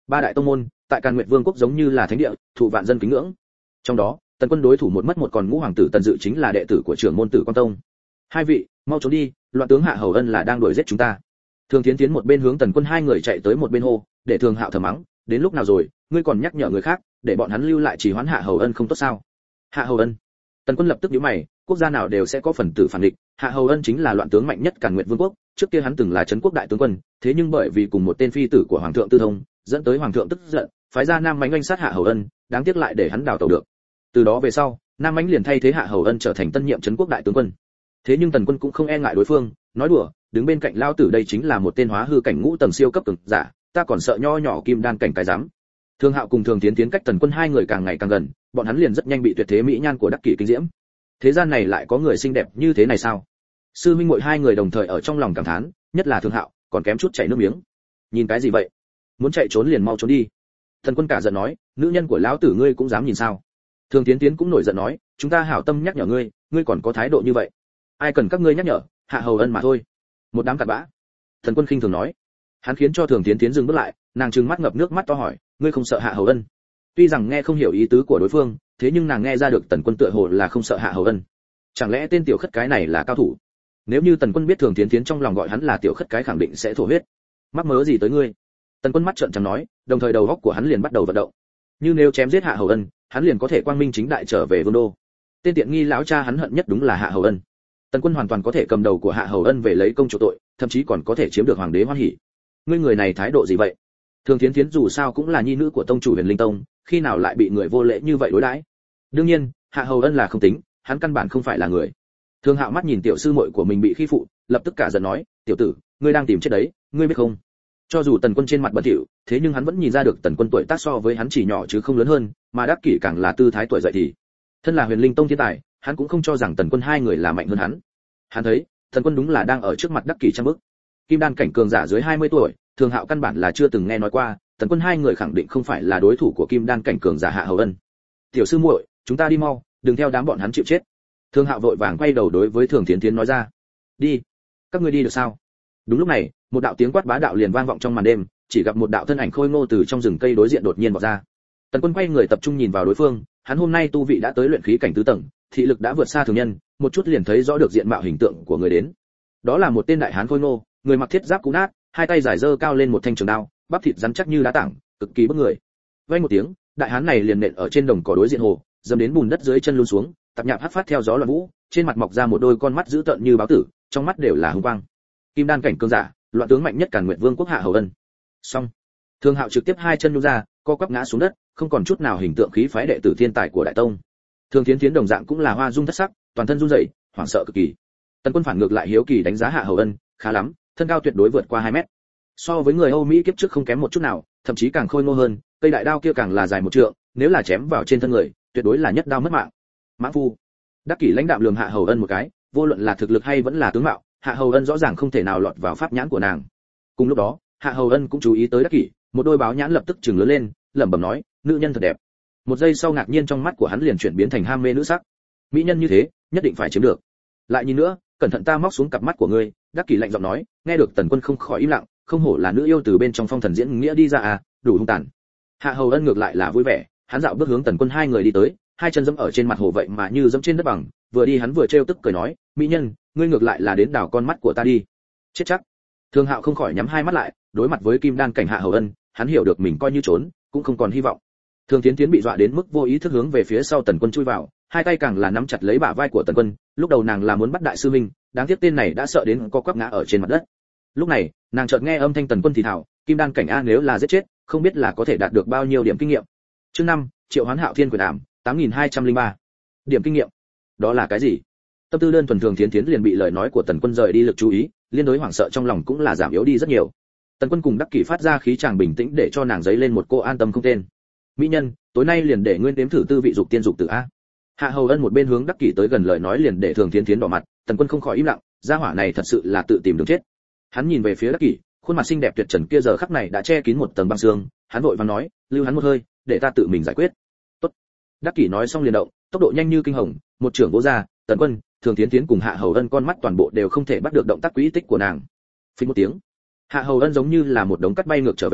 Ba đại tông môn tại Càn Nguyệt Vương quốc giống như là thánh địa, thụ vạn dân kính ngưỡng. Trong đó, Tần Quân đối thủ một mất một còn ngũ hoàng tử Tần Dự chính là đệ tử của trưởng môn Tử Quan Tông. Hai vị, mau trốn đi, loạn tướng Hạ Hầu Ân là đang đuổi giết chúng ta. Thường Thiến Thiến một bên hướng Tần Quân hai người chạy tới một bên hô, để Thường Hạo thầm mắng, đến lúc nào rồi, ngươi còn nhắc nhở người khác, để bọn hắn lưu lại chỉ hoãn Hạ Hầu Ân không tốt sao? Hạ Hầu Ân. Tần Quân lập tức nhíu mày, quốc gia nào đều sẽ có phần tử phản địch, Hạ Hầu Ân chính là loạn tướng mạnh nhất Càn Nguyệt Vương quốc, trước kia hắn từng là trấn quốc đại tướng quân, thế nhưng bởi vì cùng một tên phi tử của hoàng thượng Tư Thông, dẫn tới hoàng thượng tức giận, phái ra Nam Mãnh oanh sát Hạ Hầu Ân, đáng tiếc lại để hắn đào tẩu được. Từ đó về sau, Nam Mãnh liền thay thế Hạ Hầu Ân trở thành tân nhiệm trấn quốc đại tướng quân. Thế nhưng Tần Quân cũng không e ngại đối phương, nói đùa, đứng bên cạnh lao tử đây chính là một tên hóa hư cảnh ngũ tầng siêu cấp cường giả, ta còn sợ nho nhỏ kim đan cảnh cái dám. Thương Hạo cùng Thường Thiến Thiến cách Tần Quân hai người càng ngày càng gần, bọn hắn liền rất nhanh bị tuyệt thế mỹ nhan của Đắc Kỷ kinh diễm. Thế gian này lại có người xinh đẹp như thế này sao? Sư huynh muội hai người đồng thời ở trong lòng cảm thán, nhất là Thương Hạo, còn kém chút chảy nước miếng. Nhìn cái gì vậy? Muốn chạy trốn liền mau trốn đi. Tần Quân cả giận nói, nữ nhân của lão tử ngươi cũng dám nhìn sao? Thường Thiến Thiến cũng nổi giận nói, chúng ta hảo tâm nhắc nhở ngươi, ngươi còn có thái độ như vậy. Ai cần các ngươi nhắc nhở, Hạ Hầu Ân mà thôi. Một đám cặn bã. Tần Quân khinh thường nói. Hắn khiến cho Thường Thiến Thiến dừng bước lại, nàng trừng mắt ngập nước mắt to hỏi, ngươi không sợ Hạ Hầu Ân? Tuy rằng nghe không hiểu ý tứ của đối phương, thế nhưng nàng nghe ra được Tần Quân tựa hồ là không sợ Hạ Hầu Ân. Chẳng lẽ tên tiểu khất cái này là cao thủ? Nếu như Tần Quân biết Thường Thiến Thiến trong lòng gọi hắn là tiểu khất cái khẳng định sẽ thổ huyết. Mắc mớ gì tới ngươi? Tần Quân mắt trợn trắng nói, đồng thời đầu óc của hắn liền bắt đầu vận động. Như nếu chém giết Hạ Hầu Ân, hắn liền có thể quang minh chính đại trở về vương đô. Tên tiện nghi lão cha hắn hận nhất đúng là Hạ Hầu Ân. Tần Quân hoàn toàn có thể cầm đầu của Hạ Hầu Ân về lấy công chỗ tội, thậm chí còn có thể chiếm được hoàng đế hoan hỉ. Ngươi người này thái độ gì vậy? Thường Thiến Thiến dù sao cũng là nhi nữ của tông chủ Huyền Linh Tông, khi nào lại bị người vô lễ như vậy đối đãi? Đương nhiên, Hạ Hầu Ân là không tính, hắn căn bản không phải là người. Thương Hạo mắt nhìn tiểu sư muội của mình bị khi phụ, lập tức cả giận nói, tiểu tử, ngươi đang tìm chết đấy, ngươi biết không? Cho dù Tần Quân trên mặt bẩn thỉu, thế nhưng hắn vẫn nhìn ra được Tần Quân tuổi tác so với hắn chỉ nhỏ chứ không lớn hơn, mà Đắc Kỷ càng là tư thái tuổi dậy thì. Thân là Huyền Linh Tông thiên tài, hắn cũng không cho rằng Tần Quân hai người là mạnh hơn hắn. Hắn thấy, Tần Quân đúng là đang ở trước mặt Đắc Kỷ trăm bước. Kim đan cảnh cường giả dưới 20 tuổi, Thường Hạo căn bản là chưa từng nghe nói qua, Tần Quân hai người khẳng định không phải là đối thủ của Kim đan cảnh cường giả Hạ Hầu Ân. Tiểu sư muội, chúng ta đi mau, đừng theo đám bọn hắn chịu chết. Thường Hạo vội vàng quay đầu đối với Thường Thiến Thiến nói ra. Đi. Các ngươi đi được sao? Đúng lúc này, một đạo tiếng quát bá đạo liền vang vọng trong màn đêm, chỉ gặp một đạo thân ảnh khôi ngô từ trong rừng cây đối diện đột nhiên vọt ra. Tần Quân quay người tập trung nhìn vào đối phương, hắn hôm nay tu vị đã tới luyện khí cảnh tứ tầng, thị lực đã vượt xa thường nhân, một chút liền thấy rõ được diện mạo hình tượng của người đến. Đó là một tên đại hán khôi ngô, người mặc thiết giáp cũ nát, hai tay giải giơ cao lên một thanh trường đao, bắp thịt rắn chắc như đá tảng, cực kỳ bức người. Vang một tiếng, đại hán này liền nện ở trên đồng cỏ đối diện hồ, dầm đến bùn đất dưới chân luôn xuống, tạp nhạp hắt phát theo gió loạn vũ, trên mặt mọc ra một đôi con mắt dữ tợn như báo tử, trong mắt đều là hung quang. Kim đan cảnh cường giả, loạn tướng mạnh nhất Càn Nguyệt Vương quốc Hạ Hầu Ân. Xong. Thường Hạo trực tiếp hai chân nhún ra, co quắp ngã xuống đất, không còn chút nào hình tượng khí phái đệ tử thiên tài của đại tông. Thường Thiến Thiến đồng dạng cũng là hoa dung thất sắc, toàn thân run rẩy, hoảng sợ cực kỳ. Tần Quân phản ngược lại hiếu kỳ đánh giá Hạ Hầu Ân, khá lắm, thân cao tuyệt đối vượt qua 2 mét. So với người Âu Mỹ kiếp trước không kém một chút nào, thậm chí càng khôi ngô hơn, cây đại đao kia càng là dài 1 trượng, nếu là chém vào trên thân người, tuyệt đối là nhất đao mất mạng. Mã phu. Đắc Kỷ lãnh đạm lườm Hạ Hầu Ân một cái, vô luận là thực lực hay vẫn là tướng mạo, Hạ Hầu Ân rõ ràng không thể nào lọt vào pháp nhãn của nàng. Cùng lúc đó, Hạ Hầu Ân cũng chú ý tới Đắc Kỷ, một đôi báo nhãn lập tức trừng lớn lên, lẩm bẩm nói, nữ nhân thật đẹp. Một giây sau ngạc nhiên trong mắt của hắn liền chuyển biến thành ham mê nữ sắc. Mỹ nhân như thế, nhất định phải chiếm được. Lại nhìn nữa, cẩn thận ta móc xuống cặp mắt của ngươi. Đắc Kỷ lạnh giọng nói, nghe được Tần Quân không khỏi im lặng, không hổ là nữ yêu từ bên trong phong thần diễn nghĩa đi ra à, đủ hung tàn. Hạ Hầu Ân ngược lại là vui vẻ, hắn dạo bước hướng Tần Quân hai người đi tới, hai chân giẫm ở trên mặt hồ vậy mà như giẫm trên đất bằng, vừa đi hắn vừa trêu tức cười nói, mỹ nhân, ngươi ngược lại là đến đảo con mắt của ta đi. Chết chắc. Thường Hạo không khỏi nhắm hai mắt lại, đối mặt với kim đan cảnh Hạ Hầu Ân, hắn hiểu được mình coi như trốn, cũng không còn hy vọng. Thường Thiến Thiến bị dọa đến mức vô ý thức hướng về phía sau Tần Quân chui vào, hai tay càng là nắm chặt lấy bả vai của Tần Quân, lúc đầu nàng là muốn bắt đại sư minh, đáng tiếc tên này đã sợ đến co quắp ngã ở trên mặt đất. Lúc này, nàng chợt nghe âm thanh Tần Quân thì thào, kim đan cảnh a nếu là giết chết, không biết là có thể đạt được bao nhiêu điểm kinh nghiệm. Chương 5, Triệu Hoán Hạo Thiên Quyền Ảm, 8203. Điểm kinh nghiệm. Đó là cái gì? Tâm tư đơn thuần Thường Thiến Thiến liền bị lời nói của Tần Quân rời đi lực chú ý, liên đối hoảng sợ trong lòng cũng là giảm yếu đi rất nhiều. Tần Quân cùng Đắc Kỷ phát ra khí chàng bình tĩnh để cho nàng dấy lên một cô an tâm không tên. Mỹ nhân, tối nay liền để nguyên đếm thử tư vị dục tiên dục tử a. Hạ Hầu Ân một bên hướng Đắc Kỷ tới gần lời nói liền để Thường Thiến Thiến đỏ mặt, Tần Quân không khỏi im lặng, gia hỏa này thật sự là tự tìm đường chết. Hắn nhìn về phía Đắc Kỷ, khuôn mặt xinh đẹp tuyệt trần kia giờ khắc này đã che kín một tầng băng sương, hắn vội vàng nói, lưu hắn một hơi, để ta tự mình giải quyết. Tốt. Đắc Kỷ nói xong liền động, tốc độ nhanh như kinh hồng, một trưởng vỗ ra, Tần Quân, Thường Thiến Thiến cùng Hạ Hầu Ân con mắt toàn bộ đều không thể bắt được động tác quỹ tích của nàng. Phình một tiếng, Hạ Hầu Ân giống như là một đống cát bay ngược trở về,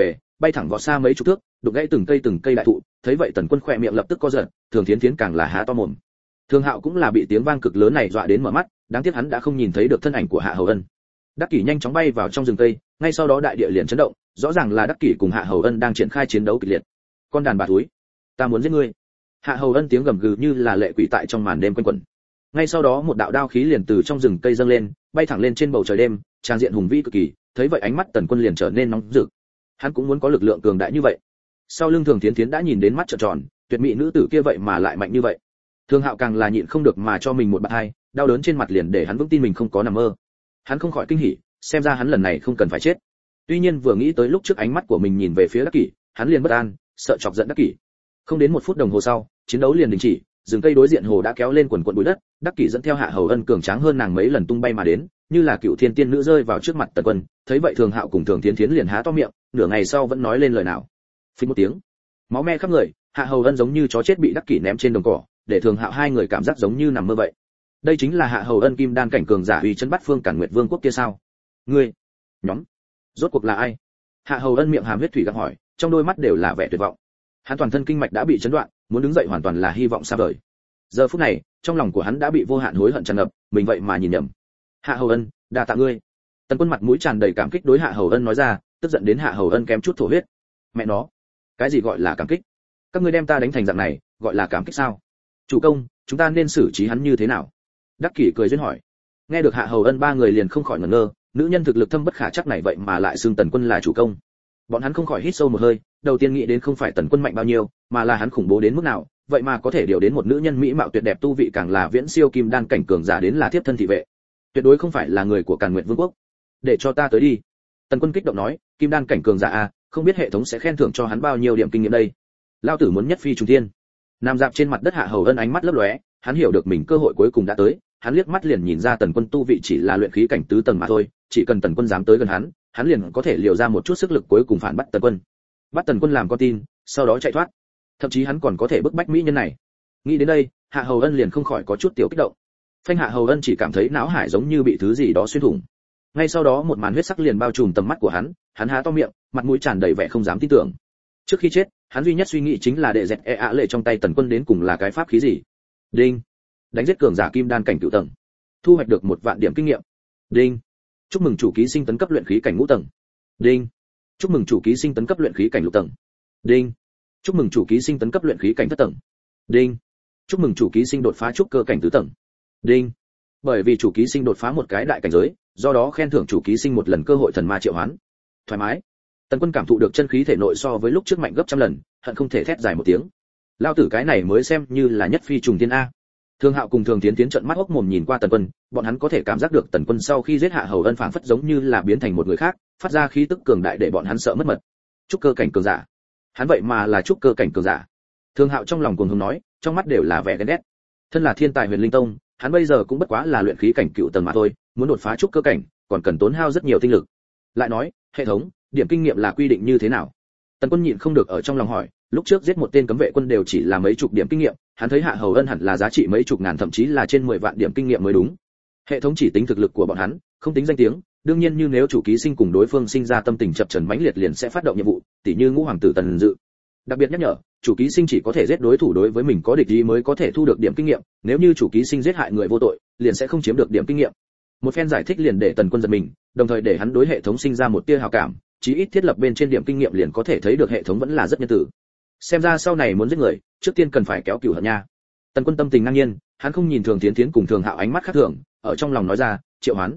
bay thẳng vọt xa mấy chục thước, đụng gãy từng cây đại thụ, thấy vậy Tần Quân khỏe miệng lập tức co giật, Thường Thiến Thiến càng là há to mồm. Thường Hạo cũng là bị tiếng vang cực lớn này dọa đến mở mắt, đáng tiếc hắn đã không nhìn thấy được thân ảnh của Hạ Hầu Ân. Đắc Kỷ nhanh chóng bay vào trong rừng cây, ngay sau đó đại địa liền chấn động, rõ ràng là Đắc Kỷ cùng Hạ Hầu Ân đang triển khai chiến đấu kịch liệt. Con đàn bà thúi, ta muốn giết ngươi. Hạ Hầu Ân tiếng gầm gừ như là lệ quỷ tại trong màn đêm quanh quẩn. Ngay sau đó một đạo đao khí liền từ trong rừng cây dâng lên, bay thẳng lên trên bầu trời đêm, tràn diện hùng vĩ cực kỳ, thấy vậy ánh mắt Tần Quân liền trở nên nóng rực. Hắn cũng muốn có lực lượng cường đại như vậy. Sau lưng Thường Thiến Thiến đã nhìn đến mắt trợn tròn, tuyệt mỹ nữ tử kia vậy mà lại mạnh như vậy. Thường Hạo càng là nhịn không được mà cho mình một bạt hai, đau đớn trên mặt liền để hắn vững tin mình không có nằm mơ. Hắn không khỏi kinh hỉ, xem ra hắn lần này không cần phải chết. Tuy nhiên vừa nghĩ tới lúc trước ánh mắt của mình nhìn về phía Đắc Kỷ, hắn liền bất an, sợ chọc giận Đắc Kỷ. Không đến 1 phút đồng hồ sau, chiến đấu liền đình chỉ, rừng cây đối diện hồ đã kéo lên quần quần bụi đất, Đắc Kỷ dẫn theo Hạ Hầu Ân cường tráng hơn nàng mấy lần tung bay mà đến, như là cựu thiên tiên nữ rơi vào trước mặt Tần Quân. Thấy vậy Thường Hạo cùng Thường Thiến Thiến liền há to miệng, nửa ngày sau vẫn nói lên lời nào. Phình một tiếng, máu me khắp người, Hạ Hầu Ân giống như chó chết bị Đắc Kỷ ném trên đồng cỏ, để Thường Hạo hai người cảm giác giống như nằm mơ vậy. Đây chính là Hạ Hầu Ân kim đan cảnh cường giả uy chấn bắt phương Càn Nguyệt Vương quốc kia sao? Ngươi, nhóm, rốt cuộc là ai? Hạ Hầu Ân miệng hàm huyết thủy gặng hỏi, trong đôi mắt đều là vẻ tuyệt vọng. Hắn toàn thân kinh mạch đã bị chấn đoạn, muốn đứng dậy hoàn toàn là hy vọng xa vời. Giờ phút này, trong lòng của hắn đã bị vô hạn hối hận tràn ngập, mình vậy mà nhìn nhầm. Hạ Hầu Ân, đa tạ ngươi. Tần Quân mặt mũi tràn đầy cảm kích đối Hạ Hầu Ân nói ra, tức giận đến Hạ Hầu Ân kém chút thổ huyết. Mẹ nó, cái gì gọi là cảm kích? Các ngươi đem ta đánh thành dạng này, gọi là cảm kích sao? Chủ công, chúng ta nên xử trí hắn như thế nào? Đắc Kỷ cười duyên hỏi. Nghe được Hạ Hầu Ân ba người liền không khỏi ngẩn ngơ, nữ nhân thực lực thâm bất khả trắc này vậy mà lại xưng Tần Quân là chủ công. Bọn hắn không khỏi hít sâu một hơi, đầu tiên nghĩ đến không phải Tần Quân mạnh bao nhiêu, mà là hắn khủng bố đến mức nào, vậy mà có thể điều đến một nữ nhân mỹ mạo tuyệt đẹp tu vị càng là viễn siêu kim đan cảnh cường giả đến là thiếp thân thị vệ. Tuyệt đối không phải là người của Càn Nguyệt Vương quốc. Để cho ta tới đi. Tần Quân kích động nói, kim đan cảnh cường giả a, không biết hệ thống sẽ khen thưởng cho hắn bao nhiêu điểm kinh nghiệm đây. Lao tử muốn nhất phi trùng thiên. Nằm dạp trên mặt đất Hạ Hầu Ân ánh mắt lấp lóe, hắn hiểu được mình cơ hội cuối cùng đã tới, hắn liếc mắt liền nhìn ra Tần Quân tu vị chỉ là luyện khí cảnh tứ tầng mà thôi, chỉ cần Tần Quân dám tới gần hắn liền có thể liều ra một chút sức lực cuối cùng phản bắt Tần Quân. Bắt Tần Quân làm con tin, sau đó chạy thoát. Thậm chí hắn còn có thể bức bách mỹ nhân này. Nghĩ đến đây, Hạ Hầu Ân liền không khỏi có chút tiểu kích động. Phanh, Hạ Hầu Ân chỉ cảm thấy não hải giống như bị thứ gì đó xuyên thủng. Ngay sau đó một màn huyết sắc liền bao trùm tầm mắt của hắn há to miệng, mặt mũi tràn đầy vẻ không dám tin tưởng. Trước khi chết, hắn duy nhất suy nghĩ chính là đệ dẹt lệ trong tay Tần Quân đến cùng là cái pháp khí gì. Đinh, đánh giết cường giả kim đan cảnh cửu tầng, thu hoạch được 1 vạn điểm kinh nghiệm. Đinh, chúc mừng chủ ký sinh tấn cấp luyện khí cảnh ngũ tầng. Đinh, chúc mừng chủ ký sinh tấn cấp luyện khí cảnh lục tầng. Đinh, chúc mừng chủ ký sinh tấn cấp luyện khí cảnh thất tầng. Đinh, chúc mừng chủ ký sinh đột phá trúc cơ cảnh tứ tầng. Đinh, bởi vì chủ ký sinh đột phá một cái đại cảnh giới, do đó khen thưởng chủ ký sinh một lần cơ hội thần ma triệu hoán. Thoải mái. Tần Quân cảm thụ được chân khí thể nội so với lúc trước mạnh gấp trăm lần, hận không thể thét dài một tiếng. Lao tử cái này mới xem như là nhất phi trùng thiên a. Thường Hạo cùng Thường Thiến Thiến trợn mắt hốc mồm nhìn qua Tần Quân, bọn hắn có thể cảm giác được Tần Quân sau khi giết Hạ Hầu Ân phảng phất giống như là biến thành một người khác, phát ra khí tức cường đại để bọn hắn sợ mất mật. Trúc cơ cảnh cường giả. Hắn vậy mà là trúc cơ cảnh cường giả. Thường Hạo trong lòng cuồng hùng nói, trong mắt đều là vẻ ghen ghét. Thân là thiên tài Huyền Linh Tông, hắn bây giờ cũng bất quá là luyện khí cảnh cựu tầng mà thôi, muốn đột phá trúc cơ cảnh, còn cần tốn hao rất nhiều tinh lực. Lại nói, hệ thống, điểm kinh nghiệm là quy định như thế nào? Tần Quân nhịn không được ở trong lòng hỏi, lúc trước giết một tên cấm vệ quân đều chỉ là mấy chục điểm kinh nghiệm, hắn thấy Hạ Hầu Ân hẳn là giá trị mấy chục ngàn thậm chí là trên 10 vạn điểm kinh nghiệm mới đúng. Hệ thống chỉ tính thực lực của bọn hắn, không tính danh tiếng, đương nhiên như nếu chủ ký sinh cùng đối phương sinh ra tâm tình chập chờn mãnh liệt liền sẽ phát động nhiệm vụ, tỉ như Ngũ hoàng tử Tần Dự. Đặc biệt nhắc nhở, chủ ký sinh chỉ có thể giết đối thủ đối với mình có địch ý mới có thể thu được điểm kinh nghiệm, nếu như chủ ký sinh giết hại người vô tội, liền sẽ không chiếm được điểm kinh nghiệm. Một phen giải thích liền để Tần Quân giật mình, đồng thời để hắn đối hệ thống sinh ra một tia hảo cảm, chí ít thiết lập bên trên điểm kinh nghiệm liền có thể thấy được hệ thống vẫn là rất nhân tử. Xem ra sau này muốn giết người, trước tiên cần phải kéo cừu hận nha. Tần Quân tâm tình ngang nhiên, hắn không nhìn Thường Thiến Thiến cùng Thường Hạo ánh mắt khác thường, ở trong lòng nói ra, triệu hoán,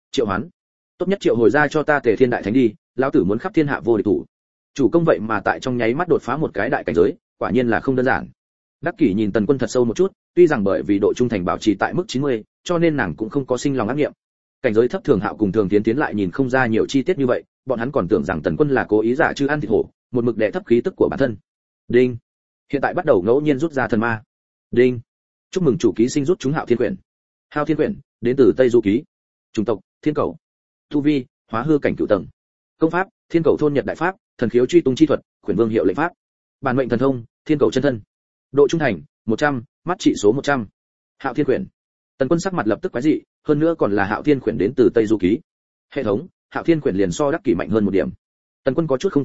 tốt nhất triệu hồi ra cho ta Tề Thiên Đại Thánh đi, lão tử muốn khắp thiên hạ vô địch thủ. Chủ công vậy mà tại trong nháy mắt đột phá một cái đại cảnh giới, quả nhiên là không đơn giản. Đắc Kỷ nhìn Tần Quân thật sâu một chút, tuy rằng bởi vì độ trung thành bảo trì tại mức 90, cho nên nàng cũng không có sinh lòng ác nghiệm. Cảnh giới thấp Thường Hạo cùng Thường Thiến Thiến lại nhìn không ra nhiều chi tiết như vậy, bọn hắn còn tưởng rằng Tần Quân là cố ý giả chư ăn thịt hổ, một mực đè thấp khí tức của bản thân. Đinh, hiện tại bắt đầu ngẫu nhiên rút ra thần ma. Đinh, chúc mừng chủ ký sinh rút trúng Hạo Thiên Quyển. Hạo Thiên Quyển đến từ Tây Du Ký. Chủng tộc Thiên Cẩu. Tu vi Hóa hư cảnh cửu tầng. Công pháp Thiên Cẩu thôn nhật đại pháp, thần khiếu truy tung chi thuật, Quyển Vương hiệu lệnh pháp. Bản mệnh thần thông Thiên Cẩu chân thân. Độ trung thành 100, mắt trị số 100. Hạo Thiên Quyển. Tần Quân sắc mặt lập tức quái dị, hơn nữa còn là Hạo Thiên Quyển đến từ Tây Du Ký. Hệ thống, Hạo Thiên Quyển liền so Đắc Kỷ mạnh hơn một điểm. Tần Quân có chút không tin nói,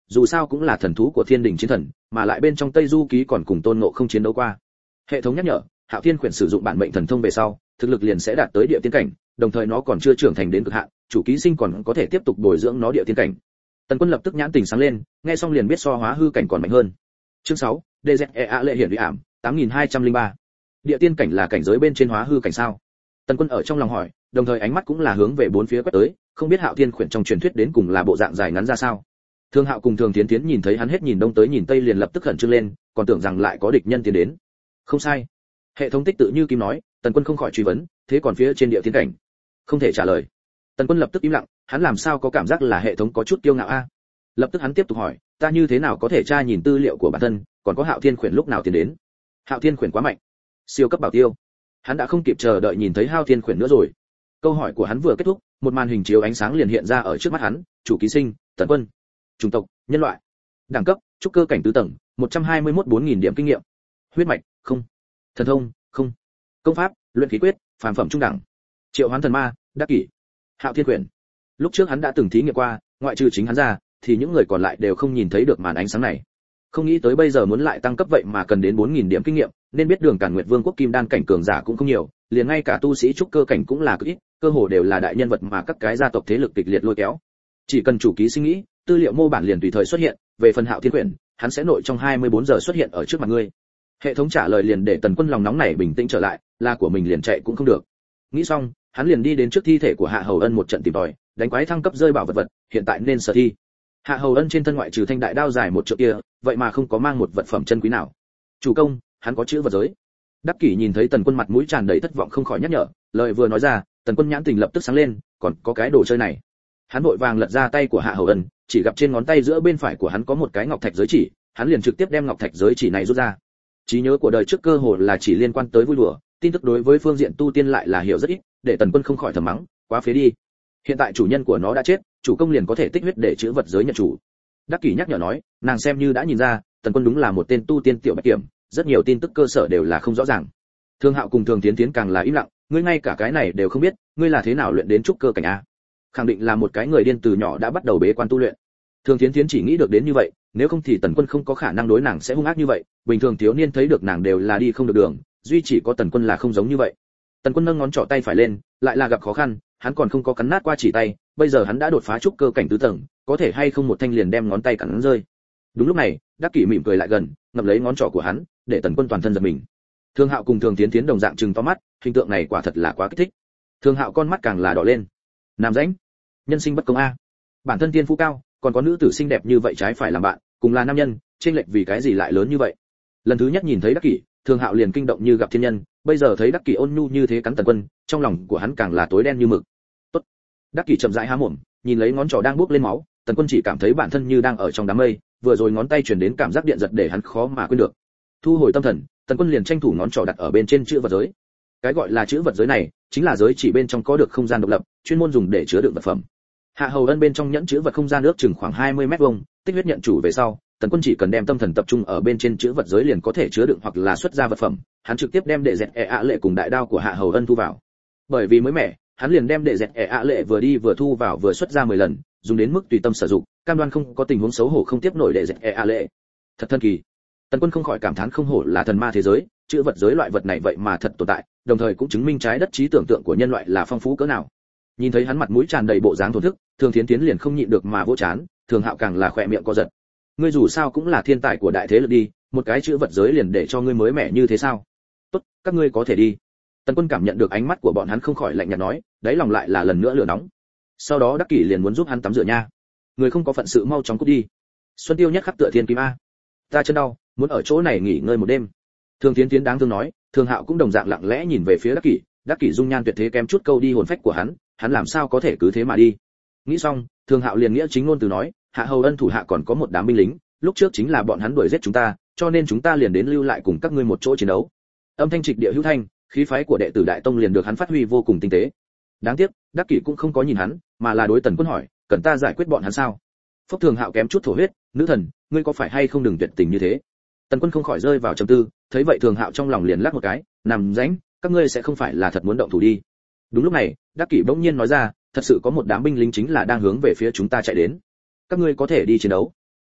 dù sao cũng là thần thú của thiên đình chiến thần, mà lại bên trong Tây Du ký còn cùng Tôn Ngộ Không chiến đấu qua. Hệ thống nhắc nhở, Hạo Thiên Quyển sử dụng bản mệnh thần thông về sau, thực lực liền sẽ đạt tới địa tiên cảnh, đồng thời nó còn chưa trưởng thành đến cực hạn, chủ ký sinh còn có thể tiếp tục bồi dưỡng nó địa tiên cảnh. Tần Quân lập tức nhãn tình sáng lên, nghe xong liền biết so hóa hư cảnh còn mạnh hơn. Chương 6, DZEA lệ hiển uy ảm, 8203. Địa tiên cảnh là cảnh giới bên trên hóa hư cảnh sao? Tần Quân ở trong lòng hỏi, đồng thời ánh mắt cũng là hướng về bốn phía quét tới, không biết Hạo Thiên Quyển trong truyền thuyết đến cùng là bộ dạng dài ngắn ra sao. Thương Hạo cùng Thường Tiến Tiến nhìn thấy hắn hết nhìn đông tới nhìn tây liền lập tức khẩn trương lên, còn tưởng rằng lại có địch nhân tiến đến. Không sai. Hệ thống tích tự như kim nói, Tần Quân không khỏi truy vấn, thế còn phía trên địa tiên cảnh? Không thể trả lời. Tần Quân lập tức im lặng, hắn làm sao có cảm giác là hệ thống có chút kiêu ngạo a? Lập tức hắn tiếp tục hỏi, ta như thế nào có thể tra nhìn tư liệu của bản thân, còn có Hạo Thiên Quyển lúc nào tiến đến? Hạo Thiên Quyển quá mạnh, siêu cấp bảo tiêu. Hắn đã không kịp chờ đợi nhìn thấy Hạo Thiên Quyển nữa rồi. Câu hỏi của hắn vừa kết thúc, một màn hình chiếu ánh sáng liền hiện ra ở trước mắt hắn, chủ ký sinh, Tần Quân. Chủng tộc, nhân loại. Đẳng cấp, trúc cơ cảnh tứ tầng, 121.4000 điểm kinh nghiệm. Huyết mạch, không. Thần thông, không. Công pháp, luyện khí quyết, phàm phẩm trung đẳng. Triệu hoán thần ma, đắc kỷ. Hạo Thiên Quyển. Lúc trước hắn đã từng thí nghiệm qua, ngoại trừ chính hắn ra, thì những người còn lại đều không nhìn thấy được màn ánh sáng này. Không nghĩ tới bây giờ muốn lại tăng cấp vậy mà cần đến 4000 điểm kinh nghiệm, nên biết đường Càn Nguyệt Vương quốc kim đan cảnh cường giả cũng không nhiều, liền ngay cả tu sĩ trúc cơ cảnh cũng là cực ít, cơ hồ đều là đại nhân vật mà các cái gia tộc thế lực kịch liệt lôi kéo. Chỉ cần chủ ký suy nghĩ, tư liệu mô bản liền tùy thời xuất hiện, về phần Hạo Thiên Quyển, hắn sẽ nội trong 24 giờ xuất hiện ở trước mặt ngươi. Hệ thống trả lời liền để Tần Quân lòng nóng này bình tĩnh trở lại, là của mình liền chạy cũng không được. Nghĩ xong, hắn liền đi đến trước thi thể của Hạ Hầu Ân một trận tìm tòi, đánh quái thăng cấp rơi bảo vật vật, hiện tại nên sở thi. Hạ Hầu Ân trên thân ngoại trừ thanh đại đao dài một trượng kia, vậy mà không có mang một vật phẩm chân quý nào. Chủ công, hắn có chữ vật giới. Đắc Kỷ nhìn thấy Tần Quân mặt mũi tràn đầy thất vọng không khỏi nhắc nhở, lời vừa nói ra, Tần Quân nhãn tình lập tức sáng lên, còn có cái đồ chơi này. Hắn vội vàng lật ra tay của Hạ Hầu Ân, chỉ gặp trên ngón tay giữa bên phải của hắn có một cái ngọc thạch giới chỉ, hắn liền trực tiếp đem ngọc thạch giới chỉ này rút ra. Trí nhớ của đời trước cơ hồ là chỉ liên quan tới vui đùa, tin tức đối với phương diện tu tiên lại là hiểu rất ít, để Tần Quân không khỏi thầm mắng, quá phế đi. Hiện tại chủ nhân của nó đã chết, chủ công liền có thể tích huyết để chữa vật giới nhận chủ. Đắc Kỷ nhắc nhở nói, nàng xem như đã nhìn ra, Tần Quân đúng là một tên tu tiên tiểu bạch kiểm, rất nhiều tin tức cơ sở đều là không rõ ràng. Thương Hạo cùng Thường Tiến Tiến càng là im lặng, ngươi ngay cả cái này đều không biết, ngươi là thế nào luyện đến trúc cơ cảnh a? Khẳng định là một cái người điên từ nhỏ đã bắt đầu bế quan tu luyện. Thường Tiến Tiến chỉ nghĩ được đến như vậy, nếu không thì Tần Quân không có khả năng đối nàng sẽ hung ác như vậy, bình thường thiếu niên thấy được nàng đều là đi không được đường, duy chỉ có Tần Quân là không giống như vậy. Tần Quân nâng ngón trỏ tay phải lên, lại là gặp khó khăn, hắn còn không có cắn nát qua chỉ tay, bây giờ hắn đã đột phá trúc cơ cảnh tứ tầng, có thể hay không một thanh liền đem ngón tay cắn rơi. Đúng lúc này, Đắc Kỷ mỉm cười lại gần, ngậm lấy ngón trỏ của hắn, để Tần Quân toàn thân giật mình. Thương Hạo cùng Thường Tiến Tiến đồng dạng trừng to mắt, hình tượng này quả thật là quá kích thích. Thương Hạo con mắt càng là đỏ lên. Nam rãnh, nhân sinh bất công a. Bản thân tiên phú cao, còn có nữ tử xinh đẹp như vậy trái phải làm bạn, cùng là nam nhân, chênh lệch vì cái gì lại lớn như vậy? Lần thứ nhất nhìn thấy Đắc Kỷ, Thương Hạo liền kinh động như gặp thiên nhân, bây giờ thấy Đắc Kỷ ôn nhu như thế cắn Tần Quân, trong lòng của hắn càng là tối đen như mực. Tốt. Đắc Kỷ chậm rãi há mồm, nhìn lấy ngón trỏ đang bốc lên máu, Tần Quân chỉ cảm thấy bản thân như đang ở trong đám mây, vừa rồi ngón tay truyền đến cảm giác điện giật để hắn khó mà quên được. Thu hồi tâm thần, Tần Quân liền tranh thủ ngón trỏ đặt ở bên trên chữ vật giới. Cái gọi là chữ vật giới này, chính là giới chỉ bên trong có được không gian độc lập, chuyên môn dùng để chứa đựng vật phẩm. Hạ Hầu Ân bên trong nhẫn chứa vật không gian nước chừng khoảng 20 mét vuông, tích huyết nhận chủ về sau, Tần Quân chỉ cần đem tâm thần tập trung ở bên trên chứa vật giới liền có thể chứa đựng hoặc là xuất ra vật phẩm, hắn trực tiếp đem đệ dẹt ạ lệ cùng đại đao của Hạ Hầu Ân thu vào. Bởi vì mới mẻ, hắn liền đem đệ dẹt ạ lệ vừa đi vừa thu vào vừa xuất ra 10 lần, dùng đến mức tùy tâm sử dụng, cam đoan không có tình huống xấu hổ không tiếp nổi đệ dẹt ạ lệ. Thật thần kỳ. Tần Quân không khỏi cảm thán không hổ là thần ma thế giới, chữ vật giới loại vật này vậy mà thật tồn tại, đồng thời cũng chứng minh trái đất trí tưởng tượng của nhân loại là phong phú cỡ nào. Nhìn thấy hắn mặt mũi tràn đầy bộ dáng thổn thức, Thường Thiến Tiến liền không nhịn được mà vỗ chán, Thường Hạo càng là khỏe miệng co giật. Ngươi dù sao cũng là thiên tài của đại thế lực đi, một cái chữ vật giới liền để cho ngươi mới mẻ như thế sao? Tốt, các ngươi có thể đi. Tần Quân cảm nhận được ánh mắt của bọn hắn không khỏi lạnh nhạt nói, đáy lòng lại là lần nữa lửa nóng. Sau đó Đắc Kỷ liền muốn giúp hắn tắm rửa nha. Người không có phận sự mau chóng cút đi. Xuân Tiêu nhất khắc tựa thiên kim a. Ta chân đau, muốn ở chỗ này nghỉ ngơi một đêm. Thường Tiến Tiến đáng thương nói, Thường Hạo cũng đồng dạng lặng lẽ nhìn về phía Đắc Kỷ dung nhan tuyệt thế kém chút câu đi hồn phách của hắn làm sao có thể cứ thế mà đi. Nghĩ xong, Thường Hạo liền nghĩa chính ngôn từ nói, Hạ Hầu Ân thủ hạ còn có một đám binh lính, lúc trước chính là bọn hắn đuổi giết chúng ta, cho nên chúng ta liền đến lưu lại cùng các ngươi một chỗ chiến đấu. Âm thanh trịch địa hữu thanh, khí phái của đệ tử Đại Tông liền được hắn phát huy vô cùng tinh tế. Đáng tiếc, Đắc Kỷ cũng không có nhìn hắn, mà là đối Tần Quân hỏi, cần ta giải quyết bọn hắn sao? Phốc Thường Hạo kém chút thổ huyết, nữ thần, ngươi có phải hay không đừng tuyệt tình như thế. Tần Quân không khỏi rơi vào trầm tư, thấy vậy Thường Hạo trong lòng liền lắc một cái, nằm rãnh, các ngươi sẽ không phải là thật muốn động thủ đi. Đúng lúc này, Đắc Kỷ bỗng nhiên nói ra, thật sự có một đám binh lính chính là đang hướng về phía chúng ta chạy đến. Các ngươi có thể đi chiến đấu.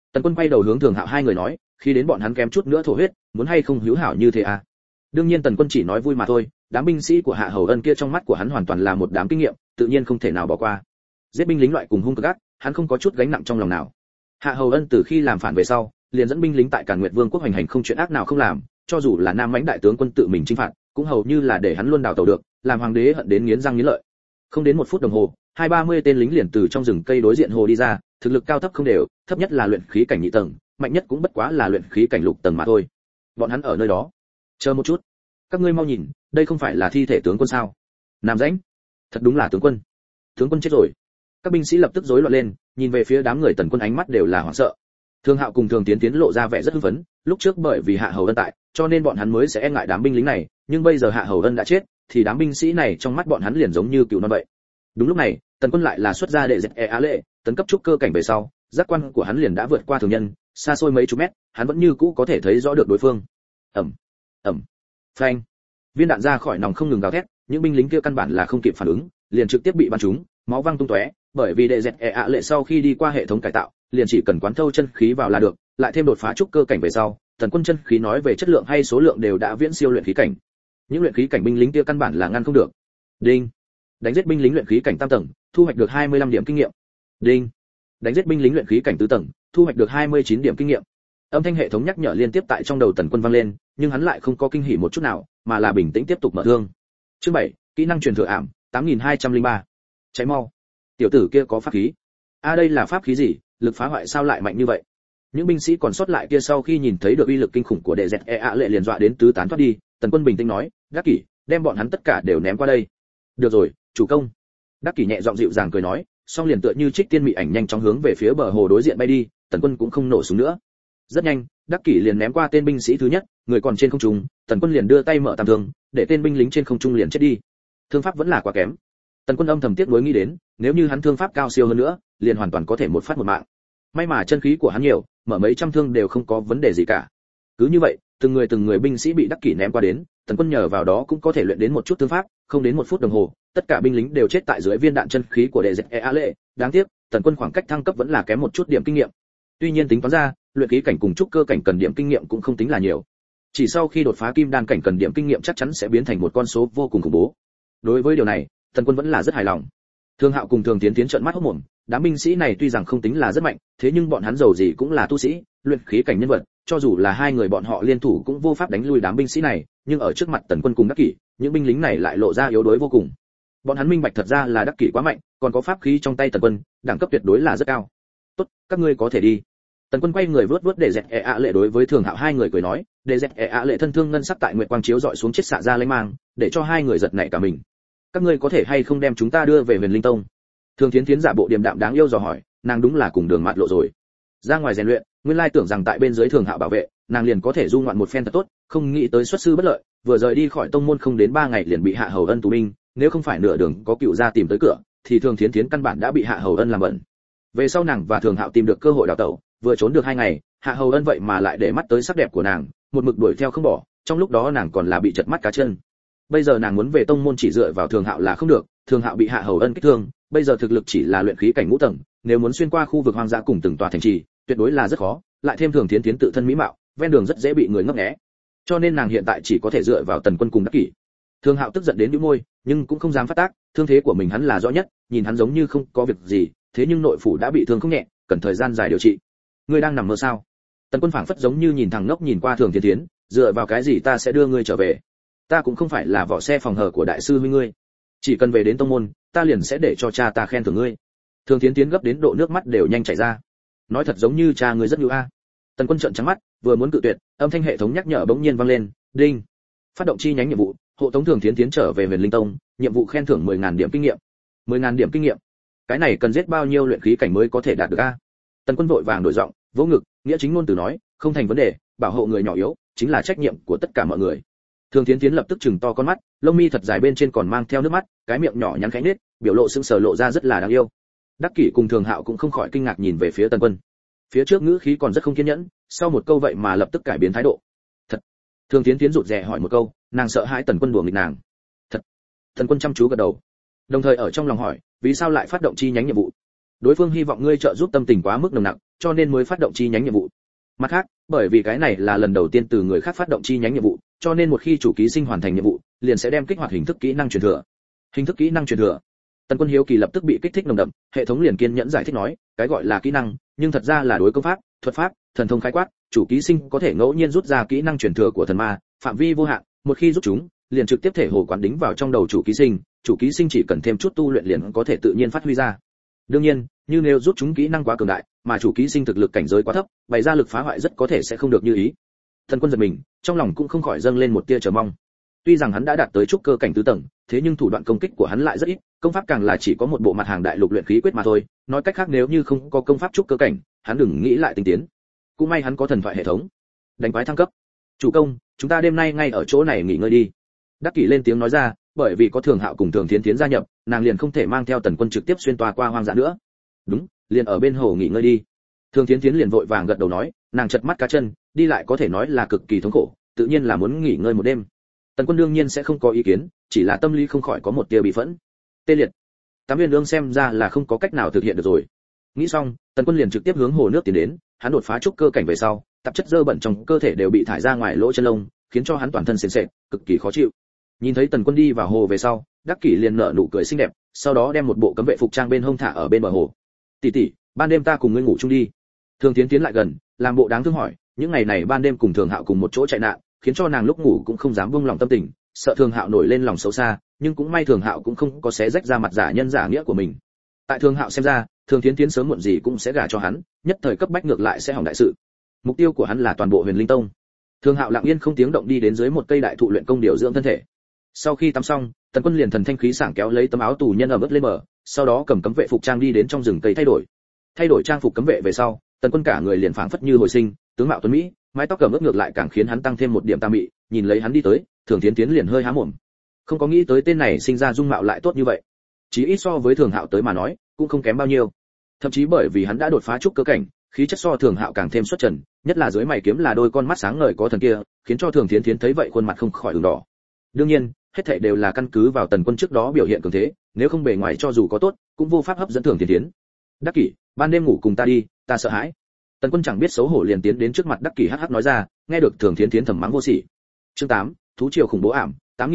Tần Quân quay đầu hướng Thường Hạo hai người nói, khi đến bọn hắn kém chút nữa thổ huyết, muốn hay không hữu hảo như thế à? Đương nhiên Tần Quân chỉ nói vui mà thôi, đám binh sĩ của Hạ Hầu Ân kia trong mắt của hắn hoàn toàn là một đám kinh nghiệm, tự nhiên không thể nào bỏ qua. Giết binh lính loại cùng hung cực ác, hắn không có chút gánh nặng trong lòng nào. Hạ Hầu Ân từ khi làm phản về sau, liền dẫn binh lính tại Càn Nguyệt Vương quốc hành hành không chuyện ác nào không làm, cho dù là Nam Mãnh đại tướng quân tự mình chinh phạt, cũng hầu như là để hắn luôn đào tẩu được, làm hoàng đế hận đến nghiến răng nghiến lợi. Không đến 1 phút đồng hồ, 20-30 tên lính liền từ trong rừng cây đối diện hồ đi ra, thực lực cao thấp không đều, thấp nhất là luyện khí cảnh nhị tầng, mạnh nhất cũng bất quá là luyện khí cảnh lục tầng mà thôi. Bọn hắn ở nơi đó. Chờ một chút, các ngươi mau nhìn, đây không phải là thi thể tướng quân sao? Nam Dãnh, thật đúng là tướng quân. Tướng quân chết rồi. Các binh sĩ lập tức rối loạn lên, nhìn về phía đám người Tần Quân ánh mắt đều là hoảng sợ. Thường Hạo cùng Thường Tiến lộ ra vẻ rất hưng phấn, lúc trước bởi vì Hạ Hầu Ân tại, cho nên bọn hắn mới sẽ e ngại đám binh lính này, nhưng bây giờ Hạ Hầu Ân đã chết, thì đám binh sĩ này trong mắt bọn hắn liền giống như cừu non vậy. Đúng lúc này, Tần Quân lại là xuất ra đệ dẹt á lệ, tấn cấp trúc cơ cảnh về sau, giác quan của hắn liền đã vượt qua thường nhân, xa xôi mấy chục mét, hắn vẫn như cũ có thể thấy rõ được đối phương. Ầm, ầm, phanh. Viên đạn ra khỏi nòng không ngừng gào thét, những binh lính kia căn bản là không kịp phản ứng, liền trực tiếp bị bắn trúng, máu văng tung tóe, bởi vì đệ dẹt á lệ sau khi đi qua hệ thống cải tạo, liền chỉ cần quán thâu chân khí vào là được, lại thêm đột phá trúc cơ cảnh về sau, Tần Quân chân khí nói về chất lượng hay số lượng đều đã viễn siêu luyện khí cảnh. Những luyện khí cảnh binh lính kia căn bản là ngăn không được. Đinh. Đánh giết binh lính luyện khí cảnh tam tầng, thu hoạch được 25 điểm kinh nghiệm. Đinh. Đánh giết binh lính luyện khí cảnh tứ tầng, thu hoạch được 29 điểm kinh nghiệm. Âm thanh hệ thống nhắc nhở liên tiếp tại trong đầu Tần Quân vang lên, nhưng hắn lại không có kinh hỉ một chút nào, mà là bình tĩnh tiếp tục mở thương. Chương 7, kỹ năng truyền thừa ảm, 8203. Cháy mau. Tiểu tử kia có pháp khí. Đây là pháp khí gì, lực phá hoại sao lại mạnh như vậy? Những binh sĩ còn sót lại kia sau khi nhìn thấy được uy lực kinh khủng của đệ dẹt lệ liền dọa đến tứ tán thoát đi. Tần Quân bình tĩnh nói, Đắc Kỷ, đem bọn hắn tất cả đều ném qua đây. Được rồi, chủ công. Đắc Kỷ nhẹ giọng dịu dàng cười nói, song liền tựa như trích tiên mị ảnh nhanh chóng hướng về phía bờ hồ đối diện bay đi. Tần Quân cũng không nổ súng nữa. Rất nhanh, Đắc Kỷ liền ném qua tên binh sĩ thứ nhất, người còn trên không trung, Tần Quân liền đưa tay mở tam thương, để tên binh lính trên không trung liền chết đi. Thương pháp vẫn là quá kém. Tần Quân âm thầm tiếc nuối nghĩ đến, nếu như hắn thương pháp cao siêu hơn nữa, liền hoàn toàn có thể một phát một mạng. May mà chân khí của hắn nhiều, mở mấy trăm thương đều không có vấn đề gì cả. Cứ như vậy, từng người binh sĩ bị Đắc Kỷ ném qua đến, Tần Quân nhờ vào đó cũng có thể luyện đến một chút thương pháp, không đến 1 phút đồng hồ, tất cả binh lính đều chết tại dưới viên đạn chân khí của đệ dẹt lệ. Đáng tiếc, Tần Quân khoảng cách thăng cấp vẫn là kém một chút điểm kinh nghiệm. Tuy nhiên tính toán ra, luyện khí cảnh cùng trúc cơ cảnh cần điểm kinh nghiệm cũng không tính là nhiều. Chỉ sau khi đột phá kim đan cảnh cần điểm kinh nghiệm chắc chắn sẽ biến thành một con số vô cùng khủng bố. Đối với điều này, Tần Quân vẫn là rất hài lòng. Thương Hạo cùng Thường Tiến trợn mắt hốt mồm, đám binh sĩ này tuy rằng không tính là rất mạnh, thế nhưng bọn hắn giàu gì cũng là tu sĩ, luyện khí cảnh nhân vật, cho dù là hai người bọn họ liên thủ cũng vô pháp đánh lui đám binh sĩ này, nhưng ở trước mặt Tần Quân cùng Đắc Kỷ, những binh lính này lại lộ ra yếu đuối vô cùng. Bọn hắn minh bạch thật ra là Đắc Kỷ quá mạnh, còn có pháp khí trong tay Tần Quân, đẳng cấp tuyệt đối là rất cao. Tốt, các ngươi có thể đi. Tần Quân quay người vớt để dẹt lệ đối với Thường Hạo hai người cười nói, để dẹt lệ thân thương ngân sắc tại nguyệt quang chiếu dọi xuống chết xạ ra lanh mang, để cho hai người giật nảy cả mình. Các ngươi có thể hay không đem chúng ta đưa về Huyền Linh Tông? Thường Thiến giả bộ điềm đạm đáng yêu dò hỏi, nàng đúng là cùng đường mạt lộ rồi. Ra ngoài rèn luyện, nguyên lai tưởng rằng tại bên dưới Thường Hạo bảo vệ, nàng liền có thể du ngoạn một phen thật tốt, không nghĩ tới xuất sư bất lợi, vừa rời đi khỏi tông môn không đến 3 ngày liền bị Hạ Hầu Ân tù binh, nếu không phải nửa đường có cựu gia tìm tới cửa, thì Thường Thiến căn bản đã bị Hạ Hầu Ân làm bẩn. Về sau nàng và Thường Hạo tìm được cơ hội đào tẩu, vừa trốn được 2 ngày, Hạ Hầu Ân vậy mà lại để mắt tới sắc đẹp của nàng, một mực đuổi theo không bỏ, trong lúc đó nàng còn là bị chật mắt cá chân. Bây giờ nàng muốn về tông môn chỉ dựa vào Thường Hạo là không được, Thường Hạo bị Hạ Hầu Ân kích thương, bây giờ thực lực chỉ là luyện khí cảnh ngũ tầng, nếu muốn xuyên qua khu vực hoang dã cùng từng tòa thành trì, tuyệt đối là rất khó, lại thêm Thường Thiến tự thân mỹ mạo, ven đường rất dễ bị người ngấp nghé. Cho nên nàng hiện tại chỉ có thể dựa vào Tần Quân cùng Đắc Kỷ. Thường Hạo tức giận đến bĩu môi, nhưng cũng không dám phát tác, thương thế của mình hắn là rõ nhất, nhìn hắn giống như không có việc gì, thế nhưng nội phủ đã bị thương không nhẹ, cần thời gian dài điều trị. Ngươi đang nằm mơ sao? Tần Quân phảng phất giống như nhìn thằng ngốc nhìn qua Thường Thiến, dựa vào cái gì ta sẽ đưa ngươi trở về? Ta cũng không phải là vỏ xe phòng hở của đại sư huynh ngươi, chỉ cần về đến tông môn, ta liền sẽ để cho cha ta khen thưởng ngươi. Thường Thiến gấp đến độ nước mắt đều nhanh chảy ra. Nói thật giống như cha ngươi rất nhu a. Tần Quân trợn trắng mắt, vừa muốn cự tuyệt, âm thanh hệ thống nhắc nhở bỗng nhiên vang lên, đinh. Phát động chi nhánh nhiệm vụ, hộ tống Thường Thiến trở về Huyền Linh Tông, nhiệm vụ khen thưởng 10.000 điểm kinh nghiệm. 10.000 điểm kinh nghiệm. Cái này cần giết bao nhiêu luyện khí cảnh mới có thể đạt được a? Tần Quân vội vàng đổi giọng, vỗ ngực, nghĩa chính ngôn từ nói, không thành vấn đề, bảo hộ người nhỏ yếu chính là trách nhiệm của tất cả mọi người. Thường Thiến lập tức chừng to con mắt, lông mi thật dài bên trên còn mang theo nước mắt, cái miệng nhỏ nhắn khẽ nết, biểu lộ sững sờ lộ ra rất là đáng yêu. Đắc Kỷ cùng Thường Hạo cũng không khỏi kinh ngạc nhìn về phía Tần Quân. Phía trước ngữ khí còn rất không kiên nhẫn, sau một câu vậy mà lập tức cải biến thái độ. Thật. Thường Thiến rụt rè hỏi một câu, nàng sợ hãi Tần Quân đùa nghịch nàng. Thật. Tần Quân chăm chú gật đầu, đồng thời ở trong lòng hỏi, vì sao lại phát động chi nhánh nhiệm vụ? đối phương hy vọng ngươi trợ giúp tâm tình quá mức nồng nặc, cho nên mới phát động chi nhánh nhiệm vụ. Mặt khác, bởi vì cái này là lần đầu tiên từ người khác phát động chi nhánh nhiệm vụ, cho nên một khi chủ ký sinh hoàn thành nhiệm vụ, liền sẽ đem kích hoạt hình thức kỹ năng truyền thừa. Hình thức kỹ năng truyền thừa. Tần Quân hiếu kỳ lập tức bị kích thích nồng đậm, hệ thống liền kiên nhẫn giải thích nói, cái gọi là kỹ năng, nhưng thật ra là đối công pháp, thuật pháp, thần thông khái quát, chủ ký sinh có thể ngẫu nhiên rút ra kỹ năng truyền thừa của thần ma, phạm vi vô hạn, một khi rút chúng, liền trực tiếp thể hồ quán đính vào trong đầu chủ ký sinh chỉ cần thêm chút tu luyện liền có thể tự nhiên phát huy ra. Đương nhiên, như nếu rút chúng kỹ năng quá cường đại, mà chủ ký sinh thực lực cảnh giới quá thấp, bày ra lực phá hoại rất có thể sẽ không được như ý. Tần Quân giật mình, trong lòng cũng không khỏi dâng lên một tia chờ mong. Tuy rằng hắn đã đạt tới trúc cơ cảnh tứ tầng, thế nhưng thủ đoạn công kích của hắn lại rất ít, công pháp càng là chỉ có một bộ mặt hàng đại lục luyện khí quyết mà thôi, nói cách khác nếu như không có công pháp trúc cơ cảnh, hắn đừng nghĩ lại tinh tiến. Cũng may hắn có thần thoại hệ thống. Đánh quái thăng cấp. Chủ công, chúng ta đêm nay ngay ở chỗ này nghỉ ngơi đi. Đắc Kỷ lên tiếng nói ra, bởi vì có Thường Hạo cùng Thường Thiến Thiến gia nhập, nàng liền không thể mang theo Tần Quân trực tiếp xuyên toa qua hoang dã nữa. Đúng, liền ở bên hồ nghỉ ngơi đi. Thường Thiến Thiến liền vội vàng gật đầu nói, nàng chật mắt cá chân, đi lại có thể nói là cực kỳ thống khổ, tự nhiên là muốn nghỉ ngơi một đêm. Tần Quân đương nhiên sẽ không có ý kiến, chỉ là tâm lý không khỏi có một tia bị phẫn. Tê liệt. Tám Viên Lương xem ra là không có cách nào thực hiện được rồi. Nghĩ xong, Tần Quân liền trực tiếp hướng hồ nước tiến đến, hắn đột phá trúc cơ cảnh về sau, tạp chất dơ bẩn trong cơ thể đều bị thải ra ngoài lỗ chân lông, khiến cho hắn toàn thân sền sệt, cực kỳ khó chịu. Nhìn thấy Tần Quân đi vào hồ về sau, Đắc Kỷ liền nở nụ cười xinh đẹp, sau đó đem một bộ cấm vệ phục trang bên hông thả ở bên bờ hồ. "Tỷ tỷ, ban đêm ta cùng ngươi ngủ chung đi." Thường Tiến tiến lại gần, làm bộ đáng thương hỏi, những ngày này ban đêm cùng Thường Hạo cùng một chỗ chạy nạn, khiến cho nàng lúc ngủ cũng không dám buông lòng tâm tình, sợ Thường Hạo nổi lên lòng xấu xa, nhưng cũng may Thường Hạo cũng không có xé rách ra mặt giả nhân giả nghĩa của mình. Tại Thường Hạo xem ra, Thường Tiến tiến sớm muộn gì cũng sẽ gả cho hắn, nhất thời cấp bách ngược lại sẽ hỏng đại sự. Mục tiêu của hắn là toàn bộ Huyền Linh Tông. Thường Hạo lặng yên không tiếng động đi đến dưới một cây đại thụ luyện công điều dưỡng thân thể. Sau khi tắm xong, Tần Quân liền thần thanh khí sảng kéo lấy tấm áo tù nhân ở bước lên bờ, sau đó cầm cấm vệ phục trang đi đến trong rừng cây thay đổi trang phục cấm vệ về sau, Tần Quân cả người liền phảng phất như hồi sinh, tướng mạo tuấn mỹ, mái tóc cầm ướt ngược lại càng khiến hắn tăng thêm một điểm tà mị. Nhìn lấy hắn đi tới, Thường Tiến tiến liền hơi há mồm, không có nghĩ tới tên này sinh ra dung mạo lại tốt như vậy, chí ít so với Thường Hạo tới mà nói cũng không kém bao nhiêu, thậm chí bởi vì hắn đã đột phá trúc cơ cảnh, khí chất so Thường Hạo càng thêm xuất trần, nhất là dưới mày kiếm là đôi con mắt sáng ngời có thần kia, khiến cho Thường Tiến tiến thấy vậy khuôn mặt không khỏi ửng đỏ. Đương nhiên, hết thảy đều là căn cứ vào Tần Quân trước đó biểu hiện cường thế, nếu không bề ngoài cho dù có tốt, cũng vô pháp hấp dẫn Thường Tiến tiến. "Đắc Kỷ, ban đêm ngủ cùng ta đi, ta sợ hãi." Tần Quân chẳng biết xấu hổ liền tiến đến trước mặt Đắc Kỷ hắc hắc nói ra, nghe được Thường Tiến tiến thầm mắng vô sỉ. Chương 8, thú triều khủng bố ảm,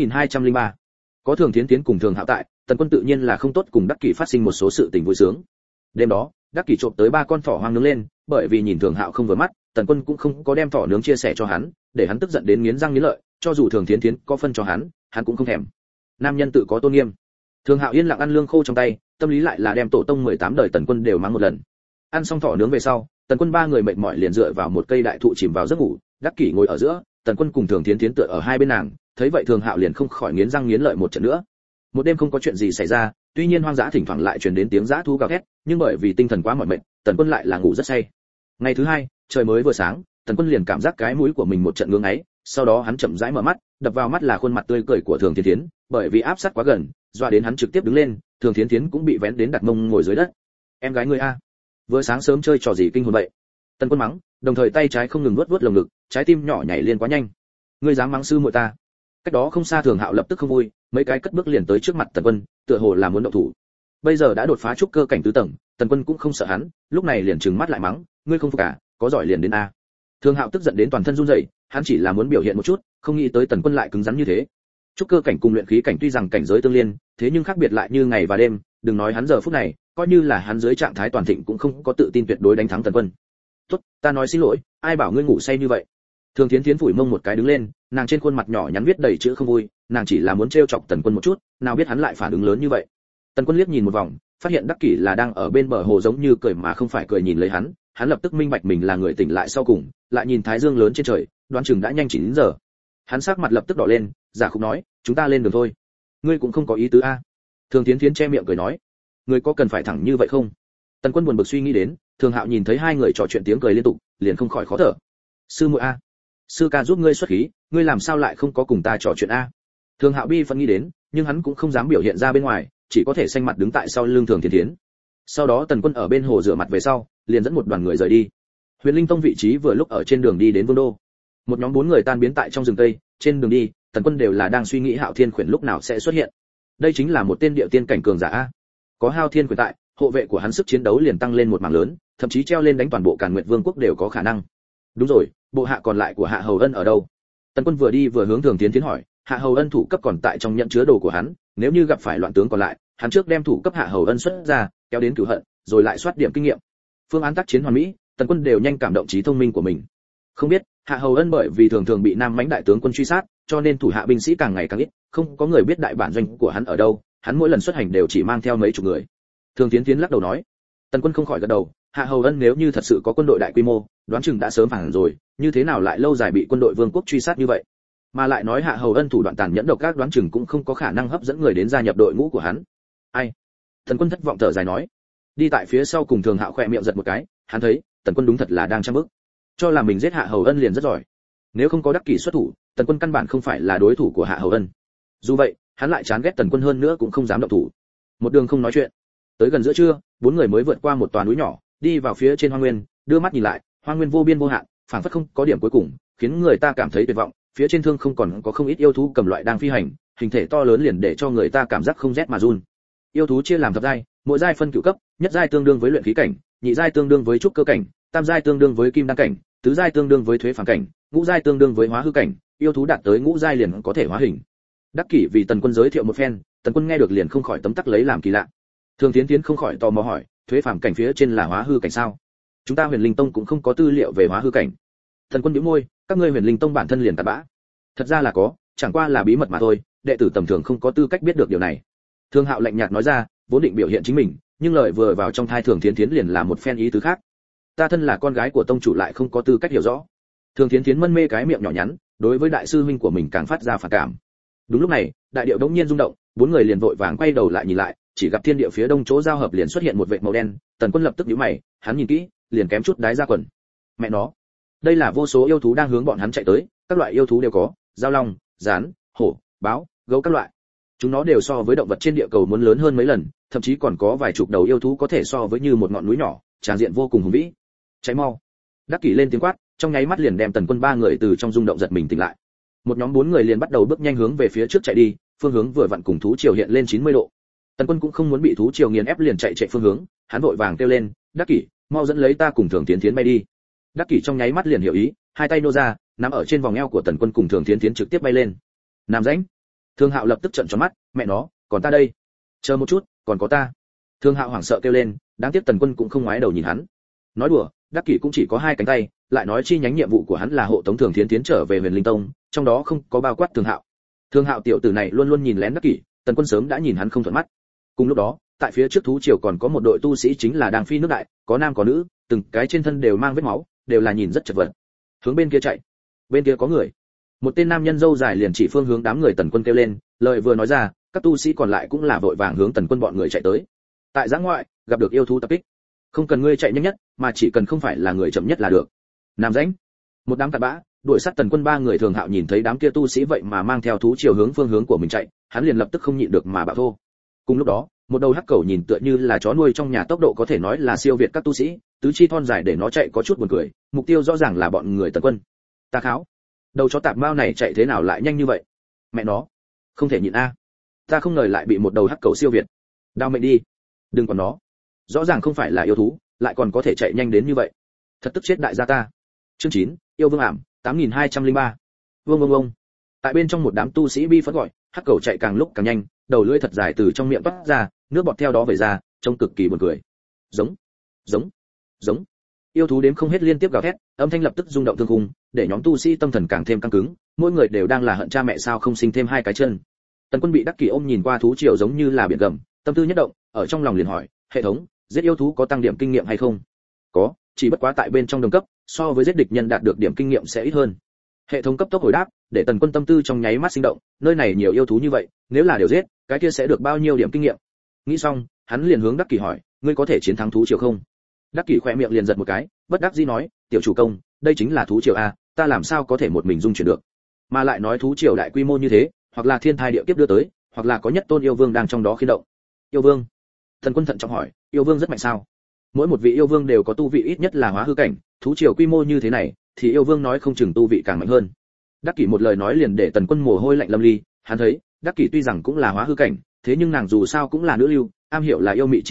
8203. Có Thường Tiến tiến cùng Thường Hạo tại, Tần Quân tự nhiên là không tốt cùng Đắc Kỷ phát sinh một số sự tình vui sướng. Đêm đó, Đắc Kỷ trộm tới 3 con thỏ hoang nướng lên, bởi vì nhìn Thường Hạo không vừa mắt, Tần Quân cũng không có đem thỏ nướng chia sẻ cho hắn, để hắn tức giận đến nghiến răng nghiến lợi, cho dù Thường Tiến tiến có phân cho hắn cũng không thèm. Nam nhân tự có tôn nghiêm. Thường Hạo yên lặng ăn lương khô trong tay, tâm lý lại là đem tổ tông 18 đời Tần Quân đều mắng một lần. Ăn xong thỏ nướng về sau, Tần Quân 3 người mệt mỏi liền dựa vào một cây đại thụ chìm vào giấc ngủ, Đắc Kỷ ngồi ở giữa, Tần Quân cùng Thường Tiến tiến tựa ở hai bên nàng, thấy vậy Thường Hạo liền không khỏi nghiến răng nghiến lợi một trận nữa. Một đêm không có chuyện gì xảy ra, tuy nhiên hoang dã thỉnh thoảng lại truyền đến tiếng dã thú gào thét, nhưng bởi vì tinh thần quá mỏi mệt, Tần Quân lại là ngủ rất say. Ngày thứ hai, trời mới vừa sáng, Tần Quân liền cảm giác cái mũi của mình một trận ngứa ngáy, sau đó hắn chậm rãi mở mắt, đập vào mắt là khuôn mặt tươi cười của Thường Tiến tiến, bởi vì áp sát quá gần, dọa đến hắn trực tiếp đứng lên, Thường Tiến tiến cũng bị vén đến đặt mông ngồi dưới đất. "Em gái ngươi a, vừa sáng sớm chơi trò gì kinh hồn vậy?" Tần Quân mắng, đồng thời tay trái không ngừng vuốt vuốt lồng ngực, trái tim nhỏ nhảy lên quá nhanh. "Ngươi dám mắng sư muội ta?" Cách đó không xa Thường Hạo lập tức không vui, mấy cái cất bước liền tới trước mặt Tần Quân, tựa hồ là muốn động thủ. Bây giờ đã đột phá trúc cơ cảnh tứ tầng, Tần Quân cũng không sợ hắn, lúc này liền trừng mắt lại mắng, "Ngươi không phục à, có giỏi liền đến a." Thường Hạo tức giận đến toàn thân run rẩy, hắn chỉ là muốn biểu hiện một chút, không nghĩ tới Tần Quân lại cứng rắn như thế. Trúc cơ cảnh cùng luyện khí cảnh tuy rằng cảnh giới tương liên, thế nhưng khác biệt lại như ngày và đêm, đừng nói hắn giờ phút này, coi như là hắn dưới trạng thái toàn thịnh cũng không có tự tin tuyệt đối đánh thắng Tần Quân. "Tốt, ta nói xin lỗi, ai bảo ngươi ngủ say như vậy." Thường Thiến Thiến phủi mông một cái đứng lên, nàng trên khuôn mặt nhỏ nhắn viết đầy chữ không vui, nàng chỉ là muốn trêu chọc Tần Quân một chút, nào biết hắn lại phản ứng lớn như vậy. Tần Quân liếc nhìn một vòng, phát hiện Đắc Kỷ là đang ở bên bờ hồ giống như cười mà không phải cười nhìn lấy hắn, hắn lập tức minh bạch mình là người tỉnh lại sau cùng, lại nhìn thái dương lớn trên trời, đoán chừng đã nhanh 9 giờ. Hắn sắc mặt lập tức đỏ lên, giả khúc nói, "Chúng ta lên đường thôi." "Ngươi cũng không có ý tứ a." Thường Thiến Thiến che miệng cười nói, "Ngươi có cần phải thẳng như vậy không?" Tần Quân buồn bực suy nghĩ đến, Thường Hạo nhìn thấy hai người trò chuyện tiếng cười liên tục, liền không khỏi khó thở. "Sư muội a, sư ca giúp ngươi xuất khí, ngươi làm sao lại không có cùng ta trò chuyện a?" Thường Hạo bi phân nghĩ đến, nhưng hắn cũng không dám biểu hiện ra bên ngoài, chỉ có thể xanh mặt đứng tại sau lưng Thường Thiến Thiến. Sau đó Tần Quân ở bên hồ rửa mặt về sau, liền dẫn một đoàn người rời đi. Huyền Linh Tông vị trí vừa lúc ở trên đường đi đến Vương đô. Một nhóm 4 người tan biến tại trong rừng tây, trên đường đi, Tần Quân đều là đang suy nghĩ Hạo Thiên Khuyển lúc nào sẽ xuất hiện. Đây chính là một tên địa tiên cảnh cường giả a. Có Hạo Thiên Khuyển tại, hộ vệ của hắn sức chiến đấu liền tăng lên một mảng lớn, thậm chí treo lên đánh toàn bộ Càn Nguyệt Vương quốc đều có khả năng. Đúng rồi, bộ hạ còn lại của Hạ Hầu Ân ở đâu? Tần Quân vừa đi vừa hướng Thường Tiến Tiến hỏi, Hạ Hầu Ân thủ cấp còn tại trong nhận chứa đồ của hắn, nếu như gặp phải loạn tướng còn lại, hắn trước đem thủ cấp Hạ Hầu Ân xuất ra, kéo đến cửu hận, rồi lại soát điểm kinh nghiệm. Phương án tác chiến hoàn mỹ, Tần Quân đều nhanh cảm động trí thông minh của mình. Không biết, Hạ Hầu Ân bởi vì thường thường bị Nam Mãnh đại tướng quân truy sát, cho nên thủ hạ binh sĩ càng ngày càng ít, không có người biết đại bản doanh của hắn ở đâu, hắn mỗi lần xuất hành đều chỉ mang theo mấy chục người. Thường Tiến Tiến lắc đầu nói. Tần Quân không khỏi gật đầu, Hạ Hầu Ân nếu như thật sự có quân đội đại quy mô, đoán chừng đã sớm phản rồi, như thế nào lại lâu dài bị quân đội vương quốc truy sát như vậy? Mà lại nói Hạ Hầu Ân thủ đoạn tàn nhẫn độc ác, đoán chừng cũng không có khả năng hấp dẫn người đến gia nhập đội ngũ của hắn. Ai? Tần Quân thất vọng thở dài nói. Đi tại phía sau cùng Thường Hạo khẽ miệng giật một cái, hắn thấy, Tần Quân đúng thật là đang trăm bước. Cho là mình giết Hạ Hầu Ân liền rất giỏi. Nếu không có Đắc Kỷ xuất thủ, Tần Quân căn bản không phải là đối thủ của Hạ Hầu Ân. Dù vậy, hắn lại chán ghét Tần Quân hơn nữa cũng không dám động thủ. Một đường không nói chuyện. Tới gần giữa trưa, bốn người mới vượt qua một tòa núi nhỏ, đi vào phía trên hoang nguyên, đưa mắt nhìn lại, hoang nguyên vô biên vô hạn, phảng phất không có điểm cuối cùng, khiến người ta cảm thấy tuyệt vọng. Phía trên thương không còn có không ít yêu thú cầm loại đang phi hành, hình thể to lớn liền để cho người ta cảm giác không rét mà run. Yêu thú chia làm thập giai, mỗi giai phân cửu cấp, nhất giai tương đương với luyện khí cảnh, nhị giai tương đương với trúc cơ cảnh, tam giai tương đương với kim đan cảnh, tứ giai tương đương với thuế phàm cảnh, ngũ giai tương đương với hóa hư cảnh, yêu thú đạt tới ngũ giai liền có thể hóa hình. Đắc Kỷ vì Tần Quân giới thiệu một phen, Tần Quân nghe được liền không khỏi tấm tắc lấy làm kỳ lạ. Thường Tiến Tiến không khỏi tò mò hỏi, thuế phàm cảnh phía trên là hóa hư cảnh sao? Chúng ta Huyền Linh Tông cũng không có tư liệu về hóa hư cảnh. Tần Quân nhíu môi, các ngươi Huyền Linh Tông bản thân liền tạt bã. Thật ra là có, chẳng qua là bí mật mà thôi, đệ tử tầm thường không có tư cách biết được điều này. Thương Hạo lạnh nhạt nói ra, vốn định biểu hiện chính mình, nhưng lời vừa vào trong thai Thường Tiến Tiến liền là một phen ý tứ khác. Ta thân là con gái của tông chủ lại không có tư cách hiểu rõ. Thường Tiến Tiến mân mê cái miệng nhỏ nhắn, đối với đại sư huynh của mình càng phát ra phản cảm. Đúng lúc này, đại điệu đống nhiên rung động, bốn người liền vội vàng quay đầu lại nhìn lại, chỉ gặp thiên địa phía đông chỗ giao hợp liền xuất hiện một vệt màu đen. Tần Quân lập tức nhíu mày, hắn nhìn kỹ, liền kém chút đái ra quần. Mẹ nó, đây là vô số yêu thú đang hướng bọn hắn chạy tới, các loại yêu thú đều có, giao long, gián, hổ, báo, gấu các loại. Chúng nó đều so với động vật trên địa cầu muốn lớn hơn mấy lần, thậm chí còn có vài chục đầu yêu thú có thể so với như một ngọn núi nhỏ, tràn diện vô cùng hùng vĩ. Cháy mau! Đắc Kỷ lên tiếng quát, trong nháy mắt liền đem Tần Quân ba người từ trong rung động giật mình tỉnh lại. Một nhóm bốn người liền bắt đầu bước nhanh hướng về phía trước chạy đi, phương hướng vừa vặn cùng thú triều hiện lên 90 độ. Tần Quân cũng không muốn bị thú triều nghiền ép liền chạy phương hướng, hắn vội vàng kêu lên, Đắc Kỷ, mau dẫn lấy ta cùng Thường Tiến Tiến bay đi. Đắc Kỷ trong nháy mắt liền hiểu ý, hai tay nô ra, nắm ở trên vòng eo của Tần Quân cùng Thường Tiến Tiến trực tiếp bay lên. Nam rãnh. Thương Hạo lập tức trợn tròn mắt, mẹ nó, còn ta đây. Chờ một chút, còn có ta. Thương Hạo hoảng sợ kêu lên, đáng tiếc Tần Quân cũng không ngoái đầu nhìn hắn. Nói đùa, Đắc Kỷ cũng chỉ có hai cánh tay, lại nói chi nhánh nhiệm vụ của hắn là hộ tống Thường Tiến Tiến trở về Huyền Linh Tông, trong đó không có bao quát Thương Hạo. Thương Hạo tiểu tử này luôn luôn nhìn lén Đắc Kỷ, Tần Quân sớm đã nhìn hắn không thuận mắt. Cùng lúc đó, tại phía trước thú triều còn có một đội tu sĩ chính là đang phi nước đại, có nam có nữ, từng cái trên thân đều mang vết máu, đều là nhìn rất chật vật. Hướng bên kia chạy, bên kia có người. Một tên nam nhân râu dài liền chỉ phương hướng đám người Tần Quân kêu lên, lời vừa nói ra, các tu sĩ còn lại cũng là vội vàng hướng Tần Quân bọn người chạy tới. Tại giã ngoại, gặp được yêu thú tập kích, không cần ngươi chạy nhanh nhất, mà chỉ cần không phải là người chậm nhất là được. Nam rãnh, một đám cặn bã, đuổi sát Tần Quân ba người. Thường Hạo nhìn thấy đám kia tu sĩ vậy mà mang theo thú chiều hướng phương hướng của mình chạy, hắn liền lập tức không nhịn được mà bạo thô. Cùng lúc đó, một đầu hắc cẩu nhìn tựa như là chó nuôi trong nhà, tốc độ có thể nói là siêu việt các tu sĩ, tứ chi thon dài để nó chạy có chút buồn cười, mục tiêu rõ ràng là bọn người Tần Quân. Ta kháo, đầu chó tạp mao này chạy thế nào lại nhanh như vậy? Mẹ nó, không thể nhịn a. Ta không ngờ lại bị một đầu hắc cẩu siêu việt. Đao mệnh đi, đừng còn nó. Rõ ràng không phải là yêu thú, lại còn có thể chạy nhanh đến như vậy. Thật tức chết đại gia ta. Chương 9, yêu vương ảm, 8203. Vương vương vương. Tại bên trong một đám tu sĩ bi phẫn gọi, hắc cẩu chạy càng lúc càng nhanh, đầu lưỡi thật dài từ trong miệng toát ra, nước bọt theo đó vẩy ra, trông cực kỳ buồn cười. Giống, giống, giống. Yêu thú đếm không hết liên tiếp gào thét, âm thanh lập tức rung động thương khung, để nhóm tu sĩ tâm thần càng thêm căng cứng, mỗi người đều đang là hận cha mẹ sao không sinh thêm hai cái chân. Tần Quân bị Đắc Kỷ ôm nhìn qua thú triều giống như là biển gầm, tâm tư nhất động, ở trong lòng liền hỏi, hệ thống, giết yêu thú có tăng điểm kinh nghiệm hay không? Có, chỉ bất quá tại bên trong đồng cấp, so với giết địch nhân đạt được điểm kinh nghiệm sẽ ít hơn. Hệ thống cấp tốc hồi đáp, để Tần Quân tâm tư trong nháy mắt sinh động, nơi này nhiều yêu thú như vậy, nếu là đều giết, cái kia sẽ được bao nhiêu điểm kinh nghiệm? Nghĩ xong, hắn liền hướng Đắc Kỷ hỏi, ngươi có thể chiến thắng thú triều không? Đắc Kỷ khẽ miệng liền giật một cái, bất đắc dĩ nói, tiểu chủ công, đây chính là thú triều a, ta làm sao có thể một mình dung chuyển được? Mà lại nói thú triều đại quy mô như thế, hoặc là thiên thai địa kiếp đưa tới, hoặc là có nhất tôn yêu vương đang trong đó khiên động. Yêu vương? Tần Quân thận trọng hỏi, yêu vương rất mạnh sao? Mỗi một vị yêu vương đều có tu vị ít nhất là hóa hư cảnh, thú triều quy mô như thế này, thì yêu vương nói không chừng tu vị càng mạnh hơn. Đắc Kỷ một lời nói liền để Tần Quân mồ hôi lạnh lâm ly, hắn thấy, Đắc Kỷ tuy rằng cũng là hóa hư cảnh, thế nhưng nàng dù sao cũng là nữ lưu, am hiểu là yêu mị chi thuật,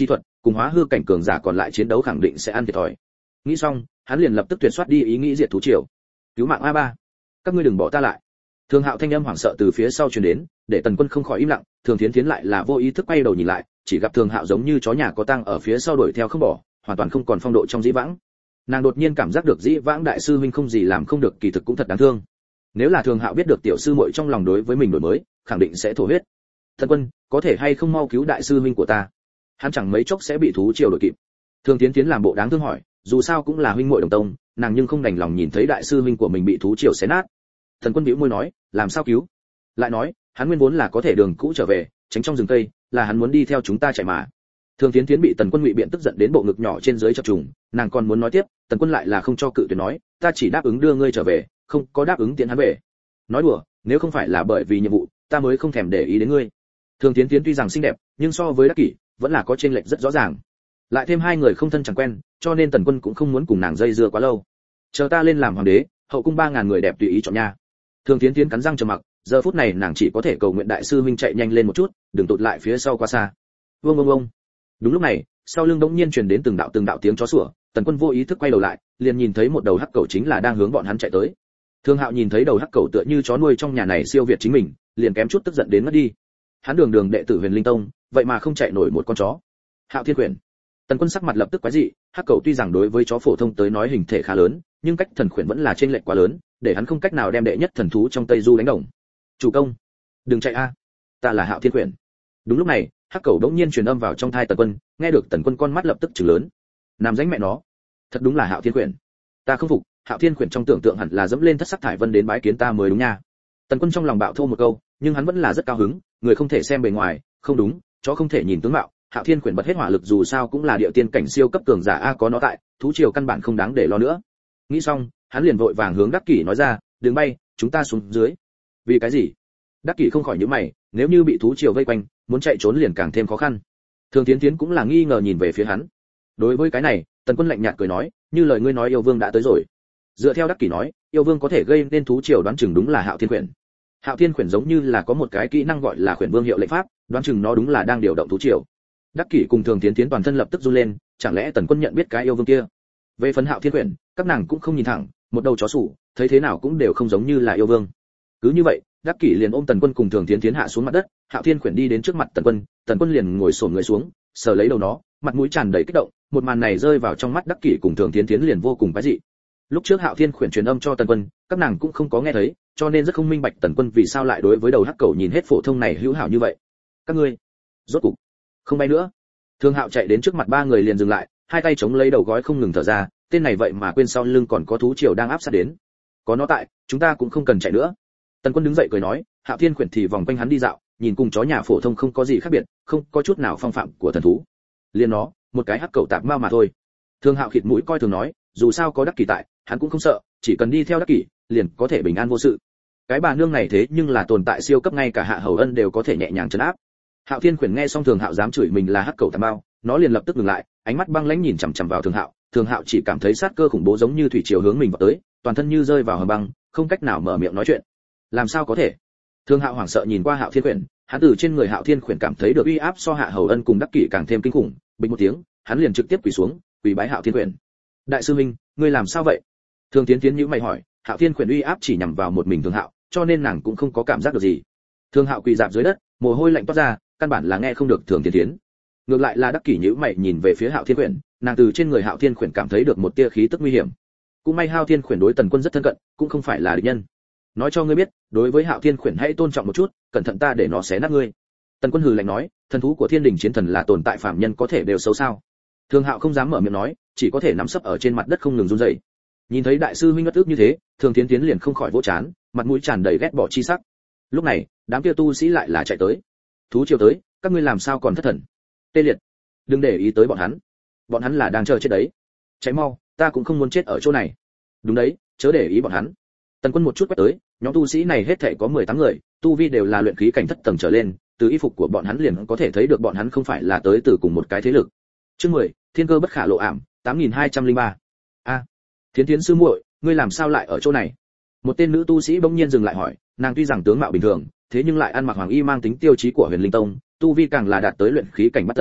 cùng hóa hư cảnh cường giả còn lại chiến đấu khẳng định sẽ ăn thiệt thòi. Nghĩ xong, hắn liền lập tức tuyệt soát đi ý nghĩ diệt thú triều. Cứu mạng A3, các ngươi đừng bỏ ta lại. Thường Hạo thanh âm hoảng sợ từ phía sau truyền đến, để Tần Quân không khỏi im lặng. Thường Thiến Thiến lại là vô ý thức quay đầu nhìn lại, chỉ gặp Thường Hạo giống như chó nhà có tang ở phía sau đuổi theo không bỏ, hoàn toàn không còn phong độ trong dĩ vãng. Nàng đột nhiên cảm giác được dĩ vãng đại sư huynh không gì làm không được, kỳ thực cũng thật đáng thương. Nếu là Thường Hạo biết được tiểu sư muội trong lòng đối với mình đổi mới, khẳng định sẽ thổ huyết. Tần Quân, có thể hay không mau cứu đại sư huynh của ta? Hắn chẳng mấy chốc sẽ bị thú triều đuổi kịp. Thường Thiến Thiến làm bộ đáng thương hỏi, dù sao cũng là huynh muội đồng tông, nàng nhưng không đành lòng nhìn thấy đại sư huynh của mình bị thú triều xé nát. Tần Quân bĩu môi nói, làm sao cứu? Lại nói, hắn nguyên vốn là có thể đường cũ trở về, tránh trong rừng cây, là hắn muốn đi theo chúng ta chạy mà. Thường Thiến Thiến bị Tần Quân ngụy biện tức giận đến bộ ngực nhỏ trên dưới chập trùng, nàng còn muốn nói tiếp, Tần Quân lại là không cho cự tuyệt nói, ta chỉ đáp ứng đưa ngươi trở về, không có đáp ứng tiễn hắn về. Nói đùa, nếu không phải là bởi vì nhiệm vụ, ta mới không thèm để ý đến ngươi. Thường Thiến Thiến tuy rằng xinh đẹp, nhưng so với Đắc Kỷ, vẫn là có chênh lệch rất rõ ràng. Lại thêm hai người không thân chẳng quen, cho nên Tần Quân cũng không muốn cùng nàng dây dưa quá lâu. Chờ ta lên làm hoàng đế, hậu cung 3000 người đẹp tùy ý chọn nha. Thường Thiến Thiến cắn răng trầm mặc, giờ phút này nàng chỉ có thể cầu nguyện đại sư huynh chạy nhanh lên một chút, đừng tụt lại phía sau quá xa. Vương vương vương. Đúng lúc này, sau lưng đống nhiên truyền đến từng đạo tiếng chó sủa, Tần Quân vô ý thức quay đầu lại, liền nhìn thấy một đầu hắc cẩu chính là đang hướng bọn hắn chạy tới. Thường Hạo nhìn thấy đầu hắc cẩu tựa như chó nuôi trong nhà này siêu việt chính mình, liền kém chút tức giận đến mất đi. Hắn đường đệ tử Huyền Linh Tông, vậy mà không chạy nổi một con chó. Hạo Thiên Quyển. Tần Quân sắc mặt lập tức quái dị, hắc cẩu tuy rằng đối với chó phổ thông tới nói hình thể khá lớn, nhưng cách thần khuyển vẫn là trên lệch quá lớn, để hắn không cách nào đem đệ nhất thần thú trong Tây Du đánh đồng. Chủ công, đừng chạy a, ta là Hạo Thiên Quyển. Đúng lúc này, hắc cẩu đống nhiên truyền âm vào trong tai Tần Quân, nghe được Tần Quân con mắt lập tức trừng lớn. Nam danh mẹ nó, thật đúng là Hạo Thiên Quyển. Ta không phục, Hạo Thiên Quyển trong tưởng tượng hẳn là dẫm lên thất sắc thải vân đến bái kiến ta mới đúng nha. Tần Quân trong lòng bạo thô một câu, nhưng hắn vẫn là rất cao hứng, người không thể xem bề ngoài, không đúng, chó không thể nhìn tướng mạo. Hạo Thiên Quyển bật hết hỏa lực, dù sao cũng là địa tiên cảnh siêu cấp cường giả a, có nó tại, thú triều căn bản không đáng để lo nữa. Nghĩ xong, hắn liền vội vàng hướng Đắc Kỷ nói ra, "Đừng bay, chúng ta xuống dưới." Vì cái gì? Đắc Kỷ không khỏi nhíu mày, nếu như bị thú triều vây quanh, muốn chạy trốn liền càng thêm khó khăn. Thường Thiến Thiến cũng là nghi ngờ nhìn về phía hắn. Đối với cái này, Tần Quân lạnh nhạt cười nói, "Như lời ngươi nói, yêu vương đã tới rồi." Dựa theo Đắc Kỷ nói, yêu vương có thể gây nên thú triều, đoán chừng đúng là Hạo Thiên Quyển. Hạo Thiên Quyển giống như là có một cái kỹ năng gọi là Quyển Vương hiệu lệnh pháp, đoán chừng nó đúng là đang điều động thú triều. Đắc Kỷ cùng Thường Thiến Thiến toàn thân lập tức run lên, chẳng lẽ Tần Quân nhận biết cái yêu vương kia? Về phần Hạo Thiên Quyển, các nàng cũng không nhìn thẳng, một đầu chó sủ, thấy thế nào cũng đều không giống như là yêu vương. Cứ như vậy, Đắc Kỷ liền ôm Tần Quân cùng Thường Thiến Thiến hạ xuống mặt đất, Hạo Thiên Quyển đi đến trước mặt Tần Quân liền ngồi xổm người xuống, sờ lấy đầu nó, mặt mũi tràn đầy kích động, một màn này rơi vào trong mắt Đắc Kỷ cùng Thường Thiến Thiến liền vô cùng quái dị. Lúc trước Hạo Thiên Quyển truyền âm cho Tần Quân, các nàng cũng không có nghe thấy, cho nên rất không minh bạch Tần Quân vì sao lại đối với đầu hắc cẩu nhìn hết phổ thông này hữu hảo như vậy. Các ngươi, rốt cục không bay nữa. Thường Hạo chạy đến trước mặt ba người liền dừng lại, hai tay chống lấy đầu gói không ngừng thở ra, tên này vậy mà quên sau lưng còn có thú triều đang áp sát đến. Có nó tại, chúng ta cũng không cần chạy nữa. Tần Quân đứng dậy cười nói, Hạo Thiên Quyển thì vòng quanh hắn đi dạo, nhìn cùng chó nhà phổ thông không có gì khác biệt, không có chút nào phong phạm của thần thú. Liên nó, một cái hắc cẩu tạp mao mà thôi. Thường Hạo khịt mũi coi thường nói, dù sao có Đắc Kỷ tại, hắn cũng không sợ, chỉ cần đi theo Đắc Kỷ, liền có thể bình an vô sự. Cái bà nương này thế nhưng là tồn tại siêu cấp, ngay cả Hạ Hầu Ân đều có thể nhẹ nhàng trấn áp. Hạo Thiên Quyển nghe xong Thường Hạo dám chửi mình là hắc cẩu tạp mao, nó liền lập tức ngừng lại, ánh mắt băng lãnh nhìn chằm chằm vào Thường Hạo. Thường Hạo chỉ cảm thấy sát cơ khủng bố giống như thủy triều hướng mình vào tới, toàn thân như rơi vào hầm băng, không cách nào mở miệng nói chuyện. Làm sao có thể? Thường Hạo hoảng sợ nhìn qua Hạo Thiên Quyển, hắn từ trên người Hạo Thiên Quyển cảm thấy được uy áp so Hạ Hầu Ân cùng Đắc Kỷ càng thêm kinh khủng, bình một tiếng, hắn liền trực tiếp quỳ xuống, quỳ bái Hạo Thiên Quyển. Đại sư huynh, ngươi làm sao vậy? Thường Thiến Thiến nhíu mày hỏi, Hạo Thiên Quyển uy áp chỉ nhằm vào một mình Thường Hạo, cho nên nàng cũng không có cảm giác được gì. Thường Hạo quỳ rạp dưới đất, mồ hôi lạnh toát ra, căn bản là nghe không được Thường Thiến Thiến. Ngược lại là Đắc Kỷ nhíu mày nhìn về phía Hạo Thiên Quyển, nàng từ trên người Hạo Thiên Quyển cảm thấy được một tia khí tức nguy hiểm. Cũng may Hạo Thiên Quyển đối Tần Quân rất thân cận, cũng không phải là địch nhân. Nói cho ngươi biết, đối với Hạo Thiên Quyển hãy tôn trọng một chút, cẩn thận ta để nó xé nát ngươi. Tần Quân hừ lạnh nói, thần thú của Thiên Đình Chiến Thần là tồn tại phàm nhân có thể đều xấu sao? Thường Hạo không dám mở miệng nói, chỉ có thể nằm sấp ở trên mặt đất không ngừng run rẩy. Nhìn thấy đại sư huynh ngất ức như thế, Thường Thiến Thiến liền không khỏi vỗ chán, mặt mũi tràn đầy ghét bỏ chi sắc. Lúc này, đám kia tu sĩ lại là chạy tới. Thú triều tới, các ngươi làm sao còn thất thần? Tê liệt, đừng để ý tới bọn hắn là đang chờ chết đấy. Cháy mau, ta cũng không muốn chết ở chỗ này. Đúng đấy, chớ để ý bọn hắn. Tần Quân một chút quét tới, nhóm tu sĩ này hết thảy có 18 người, tu vi đều là luyện khí cảnh thất tầng trở lên, từ y phục của bọn hắn liền có thể thấy được bọn hắn không phải là tới từ cùng một cái thế lực. Chương 10, Thiên cơ bất khả lộ ảm, 8203. A, Thiến Thiến sư muội, ngươi làm sao lại ở chỗ này? Một tên nữ tu sĩ bỗng nhiên dừng lại hỏi, nàng tuy rằng tướng mạo bình thường, thế nhưng lại ăn mặc hoàng y mang tính tiêu chí của Huyền Linh Tông, tu vi càng là đạt tới luyện khí cảnh bát tầng,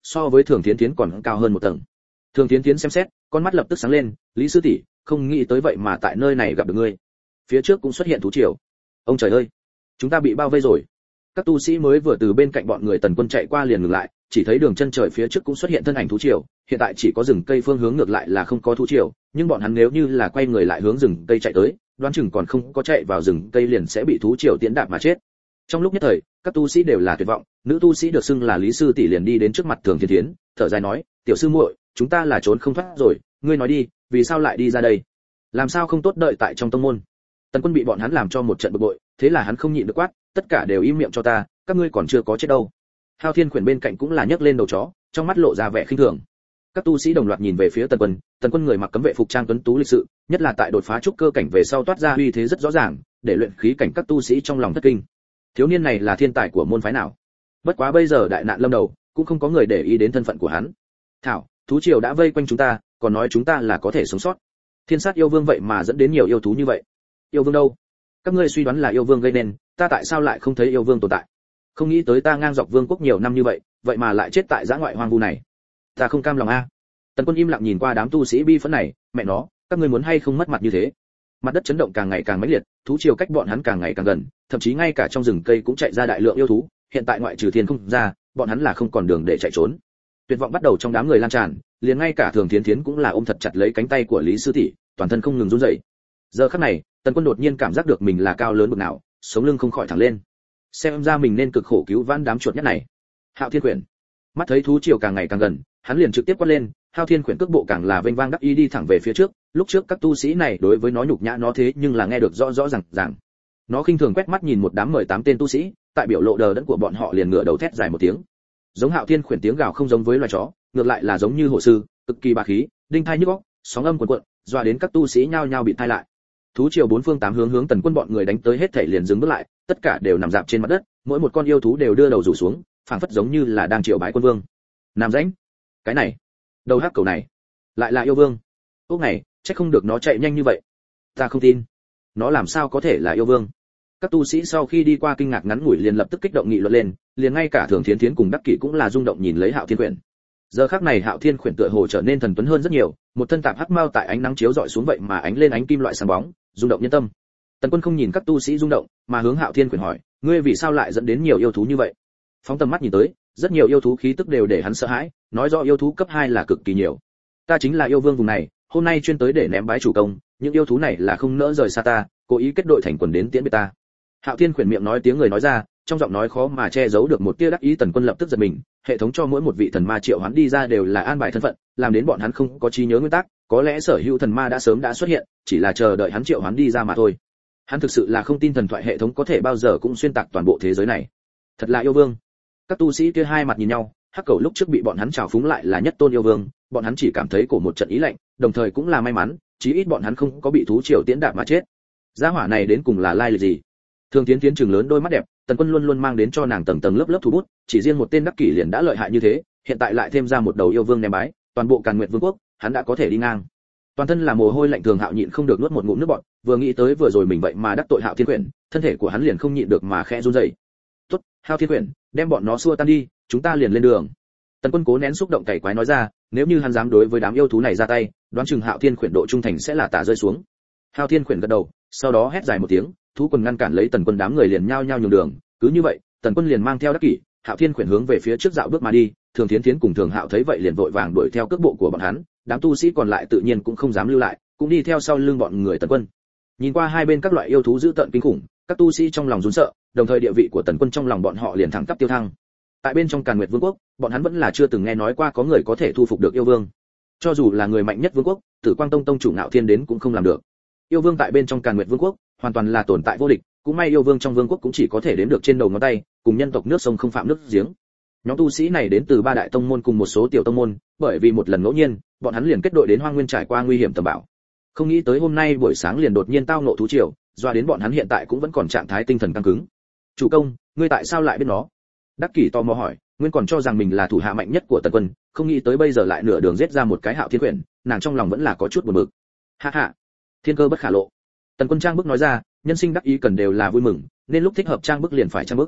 so với Thường Thiến Thiến còn cao hơn một tầng. Thường Thiến Thiến xem xét, con mắt lập tức sáng lên, Lý sư tỷ, không nghĩ tới vậy mà tại nơi này gặp được ngươi. Phía trước cũng xuất hiện thú triều. Ông trời ơi, chúng ta bị bao vây rồi. Các tu sĩ mới vừa từ bên cạnh bọn người Tần Quân chạy qua liền ngừng lại, chỉ thấy đường chân trời phía trước cũng xuất hiện thân ảnh thú triều, hiện tại chỉ có rừng cây phương hướng ngược lại là không có thú triều, nhưng bọn hắn nếu như là quay người lại hướng rừng cây chạy tới, đoán chừng còn không có chạy vào rừng cây liền sẽ bị thú triều tiến đạp mà chết. Trong lúc nhất thời, các tu sĩ đều là tuyệt vọng, nữ tu sĩ được xưng là Lý sư tỷ liền đi đến trước mặt Thường Thiến Thiến, thở dài nói, "Tiểu sư muội, chúng ta là trốn không thoát rồi, ngươi nói đi, vì sao lại đi ra đây? Làm sao không tốt đợi tại trong tông môn?" Tần Quân bị bọn hắn làm cho một trận bực bội, thế là hắn không nhịn được quát, "Tất cả đều im miệng cho ta, các ngươi còn chưa có chết đâu." Hao Thiên Khuyển bên cạnh cũng là nhấc lên đầu chó, trong mắt lộ ra vẻ khinh thường. Các tu sĩ đồng loạt nhìn về phía Tần Quân người mặc cấm vệ phục trang tuấn tú lịch sự, nhất là tại đột phá trúc cơ cảnh về sau toát ra uy thế rất rõ ràng, để luyện khí cảnh các tu sĩ trong lòng thất kinh. Thiếu niên này là thiên tài của môn phái nào? Bất quá bây giờ đại nạn lâm đầu, cũng không có người để ý đến thân phận của hắn. Thảo, thú triều đã vây quanh chúng ta, còn nói chúng ta là có thể sống sót. Thiên sát yêu vương vậy mà dẫn đến nhiều yêu thú như vậy. Yêu vương đâu? Các ngươi suy đoán là yêu vương gây nên, ta tại sao lại không thấy yêu vương tồn tại? Không nghĩ tới ta ngang dọc vương quốc nhiều năm như vậy, vậy mà lại chết tại dã ngoại hoang vu này. Ta không cam lòng a. Tần Quân im lặng nhìn qua đám tu sĩ bi phẫn này, mẹ nó, các ngươi muốn hay không mất mặt như thế? Mặt đất chấn động càng ngày càng mãnh liệt, thú triều cách bọn hắn càng ngày càng gần, thậm chí ngay cả trong rừng cây cũng chạy ra đại lượng yêu thú, hiện tại ngoại trừ thiên không ra, bọn hắn là không còn đường để chạy trốn. Tuyệt vọng bắt đầu trong đám người lan tràn, liền ngay cả Thường Thiến Thiến cũng là ôm thật chặt lấy cánh tay của Lý sư tỷ, toàn thân không ngừng run rẩy. Giờ khắc này, Tần Quân đột nhiên cảm giác được mình là cao lớn bực nào, sống lưng không khỏi thẳng lên. Xem ra mình nên cực khổ cứu vãn đám chuột nhắt này. Hạo Thiên Quyển, mắt thấy thú triều càng ngày càng gần, hắn liền trực tiếp quát lên, Hạo Thiên Quyển cước bộ càng là vênh vang đắc ý đi thẳng về phía trước, lúc trước các tu sĩ này đối với nó nhục nhã nó thế nhưng là nghe được rõ rõ ràng. Nó khinh thường quét mắt nhìn một đám 18 tên tu sĩ, tại biểu lộ đờ đẫn của bọn họ liền ngửa đầu thét dài một tiếng. Giống Hạo Thiên Quyển tiếng gào không giống với loài chó, ngược lại là giống như hổ sư, cực kỳ bá khí, đinh thai nhức óc, sóng âm cuồn cuộn, dọa đến các tu sĩ nhao nhao bị thai lại. Thú triều bốn phương tám hướng hướng Tần Quân bọn người đánh tới hết thảy liền dừng bước lại, tất cả đều nằm rạp trên mặt đất, mỗi một con yêu thú đều đưa đầu rủ xuống, phảng phất giống như là đang triều bái quân vương. Nam rãnh, cái này, đầu hắc cầu này, lại là yêu vương. Ốc này, chắc không được nó chạy nhanh như vậy. Ta không tin, nó làm sao có thể là yêu vương? Các tu sĩ sau khi đi qua kinh ngạc ngắn ngủi liền lập tức kích động nghị luận lên, liền ngay cả Thường Thiến Thiến cùng Đắc Kỷ cũng là rung động nhìn lấy Hạo Thiên Quyển. Giờ khắc này Hạo Thiên Quyển tựa hồ trở nên thần tuấn hơn rất nhiều, một thân tạp hắc mao tại ánh nắng chiếu rọi xuống vậy mà ánh lên ánh kim loại sáng bóng, rung động nhân tâm. Tần Quân không nhìn các tu sĩ rung động, mà hướng Hạo Thiên Quyển hỏi, ngươi vì sao lại dẫn đến nhiều yêu thú như vậy? Phóng tầm mắt nhìn tới, rất nhiều yêu thú khí tức đều để hắn sợ hãi, nói rõ yêu thú cấp 2 là cực kỳ nhiều. Ta chính là yêu vương vùng này, hôm nay chuyên tới để ném bái chủ công, những yêu thú này là không nỡ rời xa ta, cố ý kết đội thành quần đến tiễn biệt ta. Hạo Thiên Quyển miệng nói tiếng người nói ra, trong giọng nói khó mà che giấu được một tia đắc ý. Tần Quân lập tức giật mình, hệ thống cho mỗi một vị thần ma triệu hoán đi ra đều là an bài thân phận, làm đến bọn hắn không có trí nhớ nguyên tắc, có lẽ sở hữu thần ma đã sớm đã xuất hiện, chỉ là chờ đợi hắn triệu hoán đi ra mà thôi. Hắn thực sự là không tin thần thoại hệ thống có thể bao giờ cũng xuyên tạc toàn bộ thế giới này. Thật là yêu vương. Các tu sĩ kia hai mặt nhìn nhau, hắc cầu lúc trước bị bọn hắn trào phúng lại là nhất tôn yêu vương, bọn hắn chỉ cảm thấy cổ một trận ý lạnh, đồng thời cũng là may mắn, chí ít bọn hắn không có bị thú triều tiễn đạp mà chết. Gia hỏa này đến cùng là lai lịch gì? Thường Tiến Tiến trừng lớn đôi mắt đẹp, Tần Quân luôn luôn mang đến cho nàng tầng tầng lớp lớp thủ bút, chỉ riêng một tên Đắc Kỷ liền đã lợi hại như thế, hiện tại lại thêm ra một đầu yêu vương ném bái, toàn bộ Càn Nguyệt Vương quốc, hắn đã có thể đi ngang. Toàn thân là mồ hôi lạnh, Thường Hạo nhịn không được nuốt một ngụm nước bọt, vừa nghĩ tới vừa rồi mình vậy mà đắc tội Hạo Thiên Quyển, thân thể của hắn liền không nhịn được mà khẽ run rẩy. "Tốt, Hạo Thiên Quyển, đem bọn nó xua tan đi, chúng ta liền lên đường." Tần Quân cố nén xúc động cày quái nói ra, nếu như hắn dám đối với đám yêu thú này ra tay, đoán chừng Hạo Thiên Quyển độ trung thành sẽ là tả rơi xuống. Hạo Thiên Quyển gật đầu, sau đó hét dài một tiếng, thú quần ngăn cản lấy Tần Quân, đám người liền nhao nhao nhường đường. Cứ như vậy, Tần Quân liền mang theo Đắc Kỷ, Hạo Thiên Quyển hướng về phía trước dạo bước mà đi. Thường Thiến Thiến cùng Thường Hạo thấy vậy liền vội vàng đuổi theo cước bộ của bọn hắn, đám tu sĩ còn lại tự nhiên cũng không dám lưu lại, cũng đi theo sau lưng bọn người Tần Quân. Nhìn qua hai bên các loại yêu thú dữ tợn kinh khủng, các tu sĩ trong lòng run sợ, đồng thời địa vị của Tần Quân trong lòng bọn họ liền thẳng tắp tiêu thăng. Tại bên trong Càn Nguyệt Vương quốc, bọn hắn vẫn là chưa từng nghe nói qua có người có thể thu phục được yêu vương. Cho dù là người mạnh nhất vương quốc, Tử Quang Tông tông chủ Ngạo Thiên đến cũng không làm được. Yêu vương tại bên trong Càn Nguyệt Vương quốc, hoàn toàn là tồn tại vô địch, cũng may yêu vương trong vương quốc cũng chỉ có thể đếm được trên đầu ngón tay, cùng nhân tộc nước sông không phạm nước giếng. Nhóm tu sĩ này đến từ ba đại tông môn cùng một số tiểu tông môn, bởi vì một lần ngẫu nhiên, bọn hắn liền kết đội đến Hoang Nguyên trải qua nguy hiểm tầm bảo. Không nghĩ tới hôm nay buổi sáng liền đột nhiên tao ngộ thú triều, doa đến bọn hắn hiện tại cũng vẫn còn trạng thái tinh thần căng cứng. "Chủ công, ngươi tại sao lại biết nó?" Đắc Kỷ tò mò hỏi, nguyên còn cho rằng mình là thủ hạ mạnh nhất của Tần Quân, không nghĩ tới bây giờ lại nửa đường giết ra một cái Hạo Thiên Quyển, nàng trong lòng vẫn là có chút buồn bực. "Ha ha, thiên cơ bất khả lộ." Tần Quân trang bức nói ra, nhân sinh đắc ý cần đều là vui mừng, nên lúc thích hợp trang bức liền phải trang bức.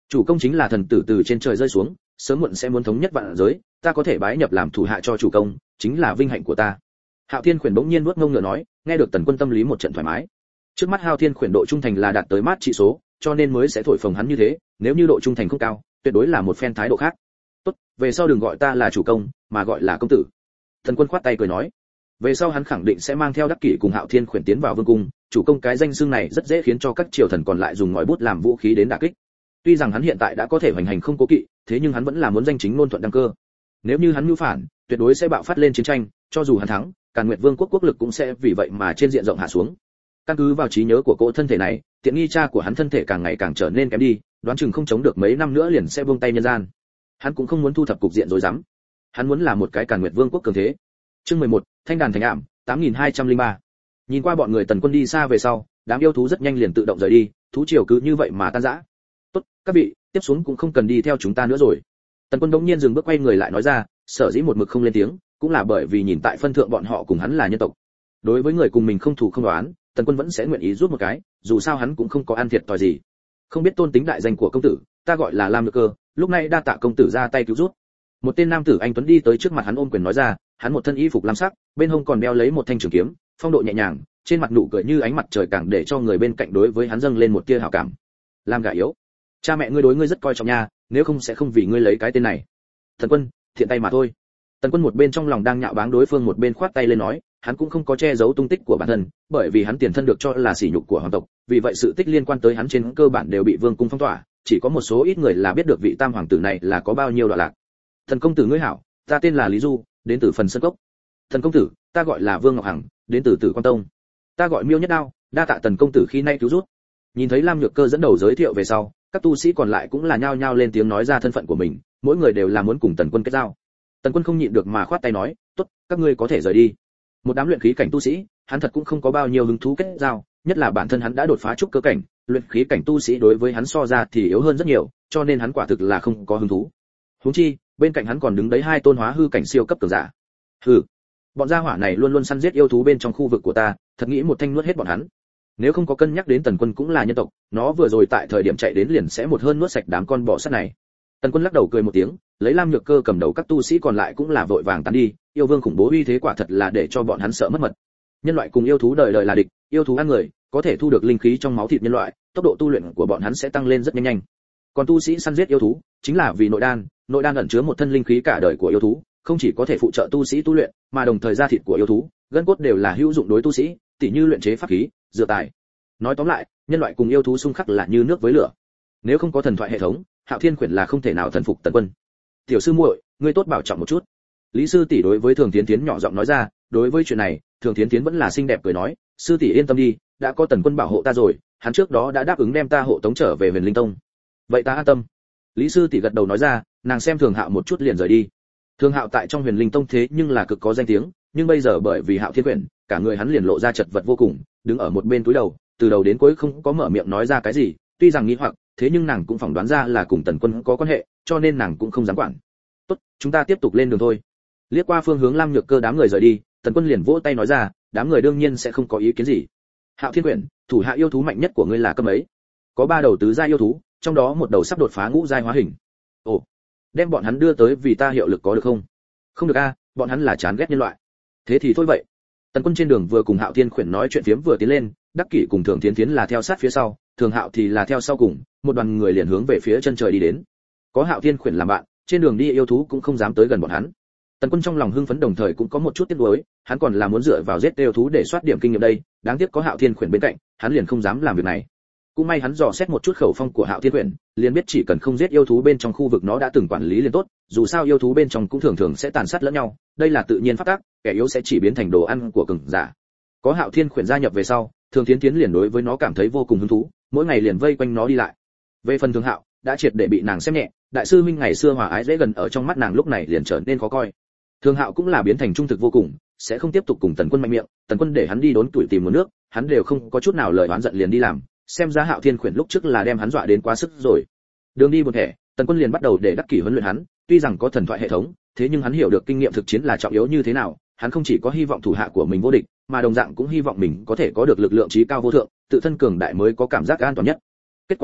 Chủ công chính là thần tử từ trên trời rơi xuống, sớm muộn sẽ muốn thống nhất vạn giới, ta có thể bái nhập làm thủ hạ cho chủ công, chính là vinh hạnh của ta. Hạo Thiên Khuyển bỗng nhiên nuốt ngông ngựa nói, nghe được Tần Quân tâm lý một trận thoải mái. Trước mắt Hạo Thiên Khuyển độ trung thành là đạt tới mát trị số, cho nên mới sẽ thổi phồng hắn như thế, nếu như độ trung thành không cao, tuyệt đối là một phen thái độ khác. Tốt, về sau đừng gọi ta là chủ công, mà gọi là công tử. Tần Quân khoát tay cười nói, về sau hắn khẳng định sẽ mang theo Đắc Kỷ cùng Hạo Thiên Khuyển tiến vào vương cung, chủ công cái danh xưng này rất dễ khiến cho các triều thần còn lại dùng ngòi bút làm vũ khí đến đả kích. Tuy rằng hắn hiện tại đã có thể hoành hành không cố kỵ, thế nhưng hắn vẫn là muốn danh chính ngôn thuận đăng cơ. Nếu như hắn mưu phản, tuyệt đối sẽ bạo phát lên chiến tranh, cho dù hắn thắng, Càn Nguyệt Vương quốc quốc lực cũng sẽ vì vậy mà trên diện rộng hạ xuống. Căn cứ vào trí nhớ của cỗ thân thể này, tiện nghi cha của hắn thân thể càng ngày càng trở nên kém đi, đoán chừng không chống được mấy năm nữa liền sẽ buông tay nhân gian. Hắn cũng không muốn thu thập cục diện rối rắm. Hắn muốn là một cái Càn Nguyệt Vương quốc cường thế. Chương 11, Thanh đàn thành ảm, 8203. Nhìn qua bọn người Tần Quân đi xa về sau, đám yêu thú rất nhanh liền tự động rời đi, thú triều cứ như vậy mà tan rã. Tốt, các vị, tiếp xuống cũng không cần đi theo chúng ta nữa rồi. Tần Quân đống nhiên dừng bước quay người lại nói ra, sở dĩ một mực không lên tiếng, cũng là bởi vì nhìn tại phân thượng bọn họ cùng hắn là nhân tộc. Đối với người cùng mình không thù không đoán, Tần Quân vẫn sẽ nguyện ý giúp một cái, dù sao hắn cũng không có ăn thiệt thòi gì. Không biết tôn tính đại danh của công tử, ta gọi là Lam Nhược Cơ, lúc này đa tạ công tử ra tay cứu giúp. Một tên nam tử anh tuấn đi tới trước mặt hắn ôm quyền nói ra, hắn một thân y phục lam sắc, bên hông còn đeo lấy một thanh trường kiếm, phong độ nhẹ nhàng, trên mặt nụ cười như ánh mặt trời càng để cho người bên cạnh đối với hắn dâng lên một tia hảo cảm. Lam gà yếu, cha mẹ ngươi đối ngươi rất coi trọng nha, nếu không sẽ không vì ngươi lấy cái tên này. Tần Quân, thiện tay mà thôi. Tần Quân một bên trong lòng đang nhạo báng đối phương, một bên khoát tay lên nói, hắn cũng không có che giấu tung tích của bản thân, bởi vì hắn tiền thân được cho là sỉ nhục của hoàng tộc, vì vậy sự tích liên quan tới hắn trên cơ bản đều bị vương cung phong tỏa, chỉ có một số ít người là biết được vị tam hoàng tử này là có bao nhiêu đoạn lạc. Thần công tử ngươi hảo, ta tên là Lý Du, đến từ Phần Sơn Cốc. Thần công tử, ta gọi là Vương Ngọc Hằng, đến từ Tử Quan Tông. Ta gọi Miêu Nhất Đao, đa tạ Tần công tử khi nay cứu giúp. Nhìn thấy Lam Nhược Cơ dẫn đầu giới thiệu về sau, các tu sĩ còn lại cũng là nhao nhao lên tiếng nói ra thân phận của mình, mỗi người đều là muốn cùng Tần Quân kết giao. Tần Quân không nhịn được mà khoát tay nói, tốt, các ngươi có thể rời đi. Một đám luyện khí cảnh tu sĩ, hắn thật cũng không có bao nhiêu hứng thú kết giao, nhất là bản thân hắn đã đột phá trúc cơ cảnh, luyện khí cảnh tu sĩ đối với hắn so ra thì yếu hơn rất nhiều, cho nên hắn quả thực là không có hứng thú. Huống chi, bên cạnh hắn còn đứng đấy hai tôn hóa hư cảnh siêu cấp cường giả. Hừ, bọn gia hỏa này luôn luôn săn giết yêu thú bên trong khu vực của ta, thật nghĩ một thanh nuốt hết bọn hắn. Nếu không có cân nhắc đến Tần Quân cũng là nhân tộc, nó vừa rồi tại thời điểm chạy đến liền sẽ một hơn nuốt sạch đám con bò sát này. Tần Quân lắc đầu cười một tiếng, lấy Lam Nhược Cơ cầm đầu các tu sĩ còn lại cũng là vội vàng tán đi, yêu vương khủng bố uy thế quả thật là để cho bọn hắn sợ mất mật. Nhân loại cùng yêu thú đời đời là địch, yêu thú ăn người, có thể thu được linh khí trong máu thịt nhân loại, tốc độ tu luyện của bọn hắn sẽ tăng lên rất nhanh nhanh. Còn tu sĩ săn giết yêu thú, chính là vì nội đan ẩn chứa một thân linh khí cả đời của yêu thú, không chỉ có thể phụ trợ tu sĩ tu luyện, mà đồng thời da thịt của yêu thú, gân cốt đều là hữu dụng đối tu sĩ, tỉ như luyện chế pháp khí, dược tài. Nói tóm lại, nhân loại cùng yêu thú xung khắc là như nước với lửa. Nếu không có thần thoại hệ thống, Hạo Thiên Quyển là không thể nào thần phục Tần Quân. Tiểu sư muội, ngươi tốt bảo trọng một chút. Lý sư tỷ đối với Thường Thiến Thiến nhỏ giọng nói ra, đối với chuyện này, Thường Thiến Thiến vẫn là xinh đẹp cười nói, sư tỷ yên tâm đi, đã có Tần Quân bảo hộ ta rồi, hắn trước đó đã đáp ứng đem ta hộ tống trở về Huyền Linh Tông. Vậy ta an tâm. Lý sư tỷ gật đầu nói ra, nàng xem Thường Hạo một chút liền rời đi. Thường Hạo tại trong Huyền Linh Tông thế nhưng là cực có danh tiếng, nhưng bây giờ bởi vì Hạo Thiên Quyển, cả người hắn liền lộ ra chật vật vô cùng, đứng ở một bên túi đầu, từ đầu đến cuối không có mở miệng nói ra cái gì, tuy rằng nghi hoặc, thế nhưng nàng cũng phỏng đoán ra là cùng Tần Quân có quan hệ, cho nên nàng cũng không dám quản. Tốt, chúng ta tiếp tục lên đường thôi. Liếc qua phương hướng Lam Nhược Cơ đám người rời đi, Tần Quân liền vỗ tay nói ra, đám người đương nhiên sẽ không có ý kiến gì. Hạo Thiên Quyển, thủ hạ yêu thú mạnh nhất của ngươi là cấp ấy? Có 3 đầu tứ giai yêu thú, trong đó một đầu sắp đột phá ngũ giai hóa hình. Ồ, đem bọn hắn đưa tới vì ta hiệu lực có được không? Không được a, bọn hắn là chán ghét nhân loại. Thế thì thôi vậy. Tần Quân trên đường vừa cùng Hạo Thiên Quyển nói chuyện phiếm vừa tiến lên, Đắc Kỷ cùng Thường Thiến Thiến là theo sát phía sau, Thường Hạo thì là theo sau cùng, một đoàn người liền hướng về phía chân trời đi đến. Có Hạo Thiên Quyển làm bạn, trên đường đi yêu thú cũng không dám tới gần bọn hắn. Tần Quân trong lòng hưng phấn đồng thời cũng có một chút tiếc nuối, hắn còn là muốn dựa vào giết yêu thú để soát điểm kinh nghiệm đây, đáng tiếc có Hạo Thiên Quyển bên cạnh, hắn liền không dám làm việc này. Cũng may hắn dò xét một chút khẩu phong của Hạo Thiên Quyển, liền biết chỉ cần không giết yêu thú bên trong khu vực nó đã từng quản lý liền tốt, dù sao yêu thú bên trong cũng thường thường sẽ tàn sát lẫn nhau, đây là tự nhiên pháp tắc, kẻ yếu sẽ chỉ biến thành đồ ăn của cường giả. Có Hạo Thiên Quyển gia nhập về sau, Thường Thiến Thiến liền đối với nó cảm thấy vô cùng hứng thú, mỗi ngày liền vây quanh nó đi lại. Về phần Thường Hạo, đã triệt để bị nàng xem nhẹ, đại sư huynh ngày xưa hòa ái dễ gần ở trong mắt nàng lúc này liền trở nên khó coi. Thường Hạo cũng là biến thành trung thực vô cùng, sẽ không tiếp tục cùng Tần Quân mạnh miệng, Tần Quân để hắn đi đốn tuổi tìm nguồn nước, hắn đều không có chút nào lời oán giận liền đi làm, xem ra Hạo Thiên Quyển lúc trước là đem hắn dọa đến quá sức rồi. Đường đi một thẻ, Tần Quân liền bắt đầu để Đắc Kỷ huấn luyện hắn, tuy rằng có thần thoại hệ thống, thế nhưng hắn hiểu được kinh nghiệm thực chiến là trọng yếu như thế nào, hắn không chỉ có hy vọng thủ hạ của mình vô địch, mà đồng dạng cũng hy vọng mình có thể có được lực lượng trí cao vô thượng, tự thân cường đại mới có cảm giác an toàn nhất. Kết quả là,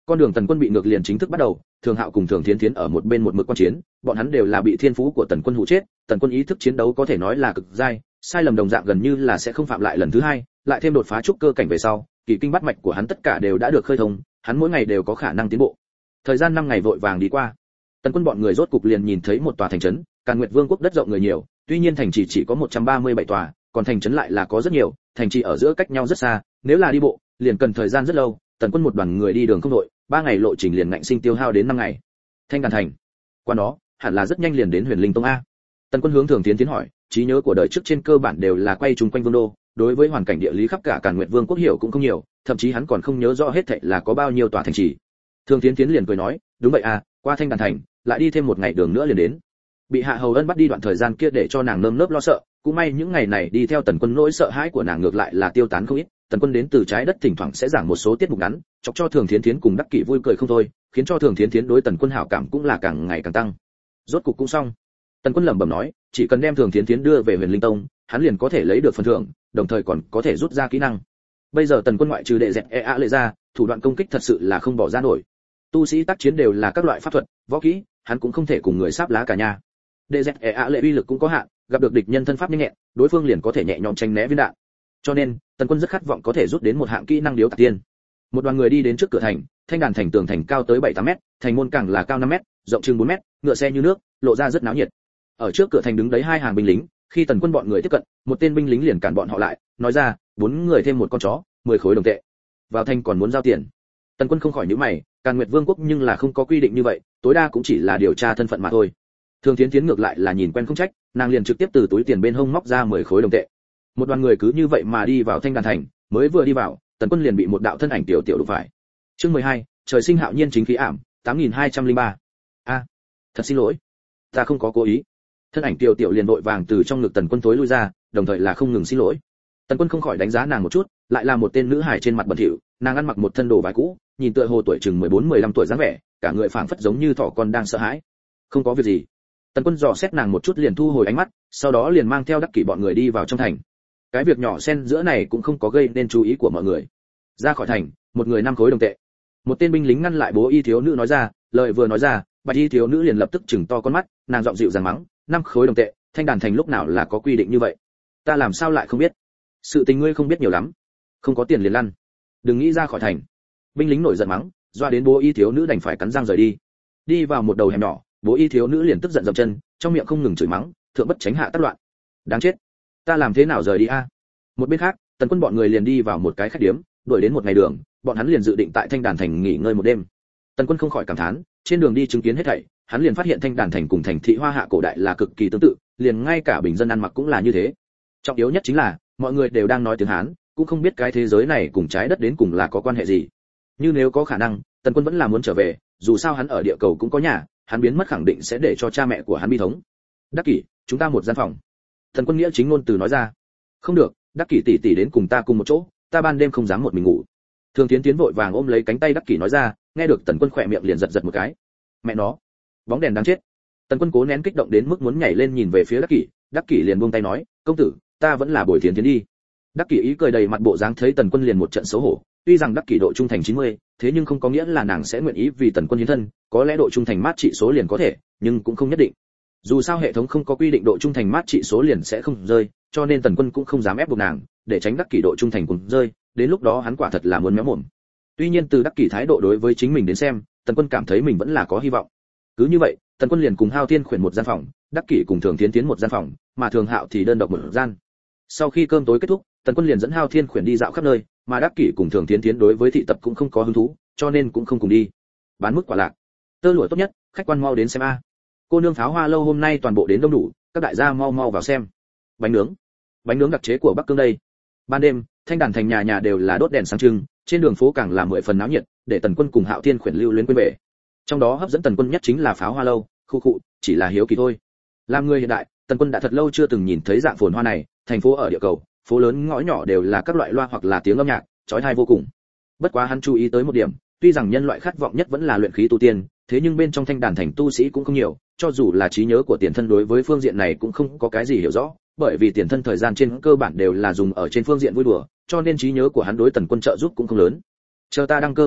Con đường Tần Quân bị ngược liền chính thức bắt đầu, Thường Hạo cùng Thường Thiến Thiến ở một bên một mực quan chiến, bọn hắn đều là bị thiên phú của Tần Quân hụ chết, Tần Quân ý thức chiến đấu có thể nói là cực dai, sai lầm đồng dạng gần như là sẽ không phạm lại lần thứ hai, lại thêm đột phá trúc cơ cảnh về sau, kỳ kinh bát mạch của hắn tất cả đều đã được khơi thông, hắn mỗi ngày đều có khả năng tiến bộ. Thời gian 5 ngày vội vàng đi qua. Tần Quân bọn người rốt cục liền nhìn thấy một tòa thành trấn, Càn Nguyệt Vương quốc đất rộng người nhiều, tuy nhiên thành trì chỉ có 137 tòa, còn thành trấn lại là có rất nhiều, thành trì ở giữa cách nhau rất xa, nếu là đi bộ, liền cần thời gian rất lâu, Tần Quân một đoàn người đi đường không đội, 3 ngày lộ trình liền ngạnh sinh tiêu hao đến 5 ngày. Thanh Đàn thành. Qua đó, hẳn là rất nhanh liền đến Huyền Linh Tông a. Tần Quân hướng Thường Tiến Tiến hỏi, trí nhớ của đời trước trên cơ bản đều là quay chung quanh vương đô, đối với hoàn cảnh địa lý khắp cả Càn Nguyệt Vương quốc hiểu cũng không nhiều, thậm chí hắn còn không nhớ rõ hết thảy là có bao nhiêu tòa thành trì. Thường Tiến Tiến liền cười nói, đúng vậy à, qua Thanh Đàn thành, lại đi thêm một ngày đường nữa liền đến. Bị Hạ Hầu Ân bắt đi đoạn thời gian kia để cho nàng nơm nớp lo sợ, cũng may những ngày này đi theo Tần Quân, nỗi sợ hãi của nàng ngược lại là tiêu tán không ít. Tần Quân đến từ trái đất thỉnh thoảng sẽ giảng một số tiết mục ngắn, chọc cho Thường Thiến Thiến cùng Đắc Kỷ vui cười không thôi, khiến cho Thường Thiến Thiến đối Tần Quân hảo cảm cũng là càng ngày càng tăng. Rốt cục cũng xong. Tần Quân lẩm bẩm nói, chỉ cần đem Thường Thiến Thiến đưa về Huyền Linh Tông, hắn liền có thể lấy được phần thưởng, đồng thời còn có thể rút ra kỹ năng. Bây giờ Tần Quân ngoại trừ đệ dẹt lệ ra, thủ đoạn công kích thật sự là không bỏ ra nổi. Tu sĩ tác chiến đều là các loại pháp thuật, võ kỹ, hắn cũng không thể cùng người sáp lá cả nhà. Đệ dẹt lệ uy lực cũng có hạn, gặp được địch nhân thân pháp nhanh nhẹn, đối phương liền có thể nhẹ nhõm tránh né viên đạn. Cho nên, Tần Quân rất khát vọng có thể rút đến một hạng kỹ năng điếu tạc tiên. Một đoàn người đi đến trước cửa thành, Thanh Đàn thành tường thành cao tới 7-8 mét, thành môn càng là cao 5 mét, rộng chừng 4 mét, ngựa xe như nước, lộ ra rất náo nhiệt. Ở trước cửa thành đứng đấy 2 hàng binh lính, khi Tần Quân bọn người tiếp cận, một tên binh lính liền cản bọn họ lại, nói ra, 4 người thêm một con chó, 10 khối đồng tệ. Vào thành còn muốn giao tiền. Tần Quân không khỏi nhíu mày, Càn Nguyệt Vương quốc nhưng là không có quy định như vậy, tối đa cũng chỉ là điều tra thân phận mà thôi. Thường Thiến Thiến ngược lại là nhìn quen không trách, nàng liền trực tiếp từ túi tiền bên hông móc ra 10 khối đồng tệ. Một đoàn người cứ như vậy mà đi vào Thanh Đàn thành, mới vừa đi vào, Tần Quân liền bị một đạo thân ảnh tiểu tiểu đụng phải. Chương 12, trời sinh hạo nhiên chính khí ảm, 8203. A, thật xin lỗi, ta không có cố ý. Thân ảnh tiểu tiểu liền vội vàng từ trong ngực Tần Quân tối lui ra, đồng thời là không ngừng xin lỗi. Tần Quân không khỏi đánh giá nàng một chút, lại là một tên nữ hài trên mặt bẩn thỉu, nàng ăn mặc một thân đồ vải cũ, nhìn tựa hồ tuổi chừng 14-15 tuổi dáng vẻ, cả người phảng phất giống như thỏ con đang sợ hãi. Không có việc gì. Tần Quân dò xét nàng một chút liền thu hồi ánh mắt, sau đó liền mang theo Đắc Kỷ bọn người đi vào trong thành. Cái việc nhỏ xen giữa này cũng không có gây nên chú ý của mọi người. Ra khỏi thành, một người 5 khối đồng tệ. Một tên binh lính ngăn lại bố y thiếu nữ nói ra, lời vừa nói ra, bạch y thiếu nữ liền lập tức chừng to con mắt, nàng giọng dịu dàng mắng, 5 khối đồng tệ, Thanh Đàn thành lúc nào là có quy định như vậy? Ta làm sao lại không biết? Sự tình ngươi không biết nhiều lắm, không có tiền liền lăn, đừng nghĩ ra khỏi thành. Binh lính nổi giận mắng, doa đến bố y thiếu nữ đành phải cắn răng rời đi. Đi vào một đầu hẻm nhỏ, bố y thiếu nữ liền tức giận dậm chân, trong miệng không ngừng chửi mắng, thượng bất tránh hạ tác loạn, đáng chết, ta làm thế nào rời đi a? Một bên khác, Tần Quân bọn người liền đi vào một cái khách điếm, đuổi đến một ngày đường, bọn hắn liền dự định tại Thanh Đàn thành nghỉ ngơi một đêm. Tần Quân không khỏi cảm thán, trên đường đi chứng kiến hết thảy, hắn liền phát hiện Thanh Đàn thành cùng thành thị Hoa Hạ cổ đại là cực kỳ tương tự, liền ngay cả bình dân ăn mặc cũng là như thế. Trọng yếu nhất chính là, mọi người đều đang nói tiếng Hán, cũng không biết cái thế giới này cùng trái đất đến cùng là có quan hệ gì. Nhưng nếu có khả năng, Tần Quân vẫn là muốn trở về, dù sao hắn ở địa cầu cũng có nhà, hắn biến mất khẳng định sẽ để cho cha mẹ của hắn bi thống. Đắc Kỷ, chúng ta một gian phòng. Tần Quân nghĩa chính ngôn từ nói ra. Không được, Đắc Kỷ tỷ tỷ đến cùng ta cùng một chỗ, ta ban đêm không dám một mình ngủ. Thường Tiến Tiến vội vàng ôm lấy cánh tay Đắc Kỷ nói ra, nghe được Tần Quân khỏe miệng liền giật giật một cái. Mẹ nó, bóng đèn đáng chết. Tần Quân cố nén kích động đến mức muốn nhảy lên nhìn về phía Đắc Kỷ liền buông tay nói, công tử, ta vẫn là bồi Tiến Tiến đi. Đắc Kỷ ý cười đầy mặt bộ dáng thấy Tần Quân liền một trận xấu hổ, tuy rằng Đắc Kỷ độ trung thành 90, thế nhưng không có nghĩa là nàng sẽ nguyện ý vì Tần Quân hiến thân, có lẽ độ trung thành mát trị số liền có thể, nhưng cũng không nhất định. Dù sao hệ thống không có quy định độ trung thành mát trị số liền sẽ không rơi, cho nên Tần Quân cũng không dám ép buộc nàng, để tránh Đắc Kỷ độ trung thành cùng rơi, đến lúc đó hắn quả thật là muốn méo mồm. Tuy nhiên từ Đắc Kỷ thái độ đối với chính mình đến xem, Tần Quân cảm thấy mình vẫn là có hy vọng. Cứ như vậy, Tần Quân liền cùng Hao Thiên khuyển một gian phòng, Đắc Kỷ cùng Thường Tiến Tiến một gian phòng, mà Thường Hạo thì đơn độc một gian. Sau khi cơm tối kết thúc, Tần Quân liền dẫn Hao Thiên khuyển đi dạo khắp nơi, mà Đắc Kỷ cùng Thường Tiến Tiến đối với thị tập cũng không có hứng thú, cho nên cũng không cùng đi. Bán mức quả lạc, tơ lụa tốt nhất, khách quan mau đến xem a. Cô nương Pháo Hoa lâu hôm nay toàn bộ đến đông đủ, các đại gia mau mau vào xem. Bánh nướng đặc chế của Bắc Cương đây. Ban đêm, Thanh Đàn thành nhà nhà đều là đốt đèn sáng trưng, trên đường phố càng là 10 phần náo nhiệt, để Tần Quân cùng Hạo Thiên khuyển lưu luyến quên về. Trong đó hấp dẫn Tần Quân nhất chính là Pháo Hoa lâu, khu chỉ là hiếu kỳ thôi. Làm người hiện đại, Tần Quân đã thật lâu chưa từng nhìn thấy dạng phồn hoa này, thành phố ở địa cầu, phố lớn ngõ nhỏ đều là các loại loa hoặc là tiếng âm nhạc, chói tai vô cùng. Bất quá hắn chú ý tới một điểm, tuy rằng nhân loại khát vọng nhất vẫn là luyện khí tu tiên, thế nhưng bên trong Thanh Đàn thành tu sĩ cũng không nhiều, cho dù là trí nhớ của tiền thân đối với phương diện này cũng không có cái gì hiểu rõ, bởi vì tiền thân thời gian trên cơ bản đều là dùng ở trên phương diện vui đùa, cho nên trí nhớ của hắn đối Tần Quân trợ giúp cũng không lớn. Chờ ta đăng cơ hoàng vị,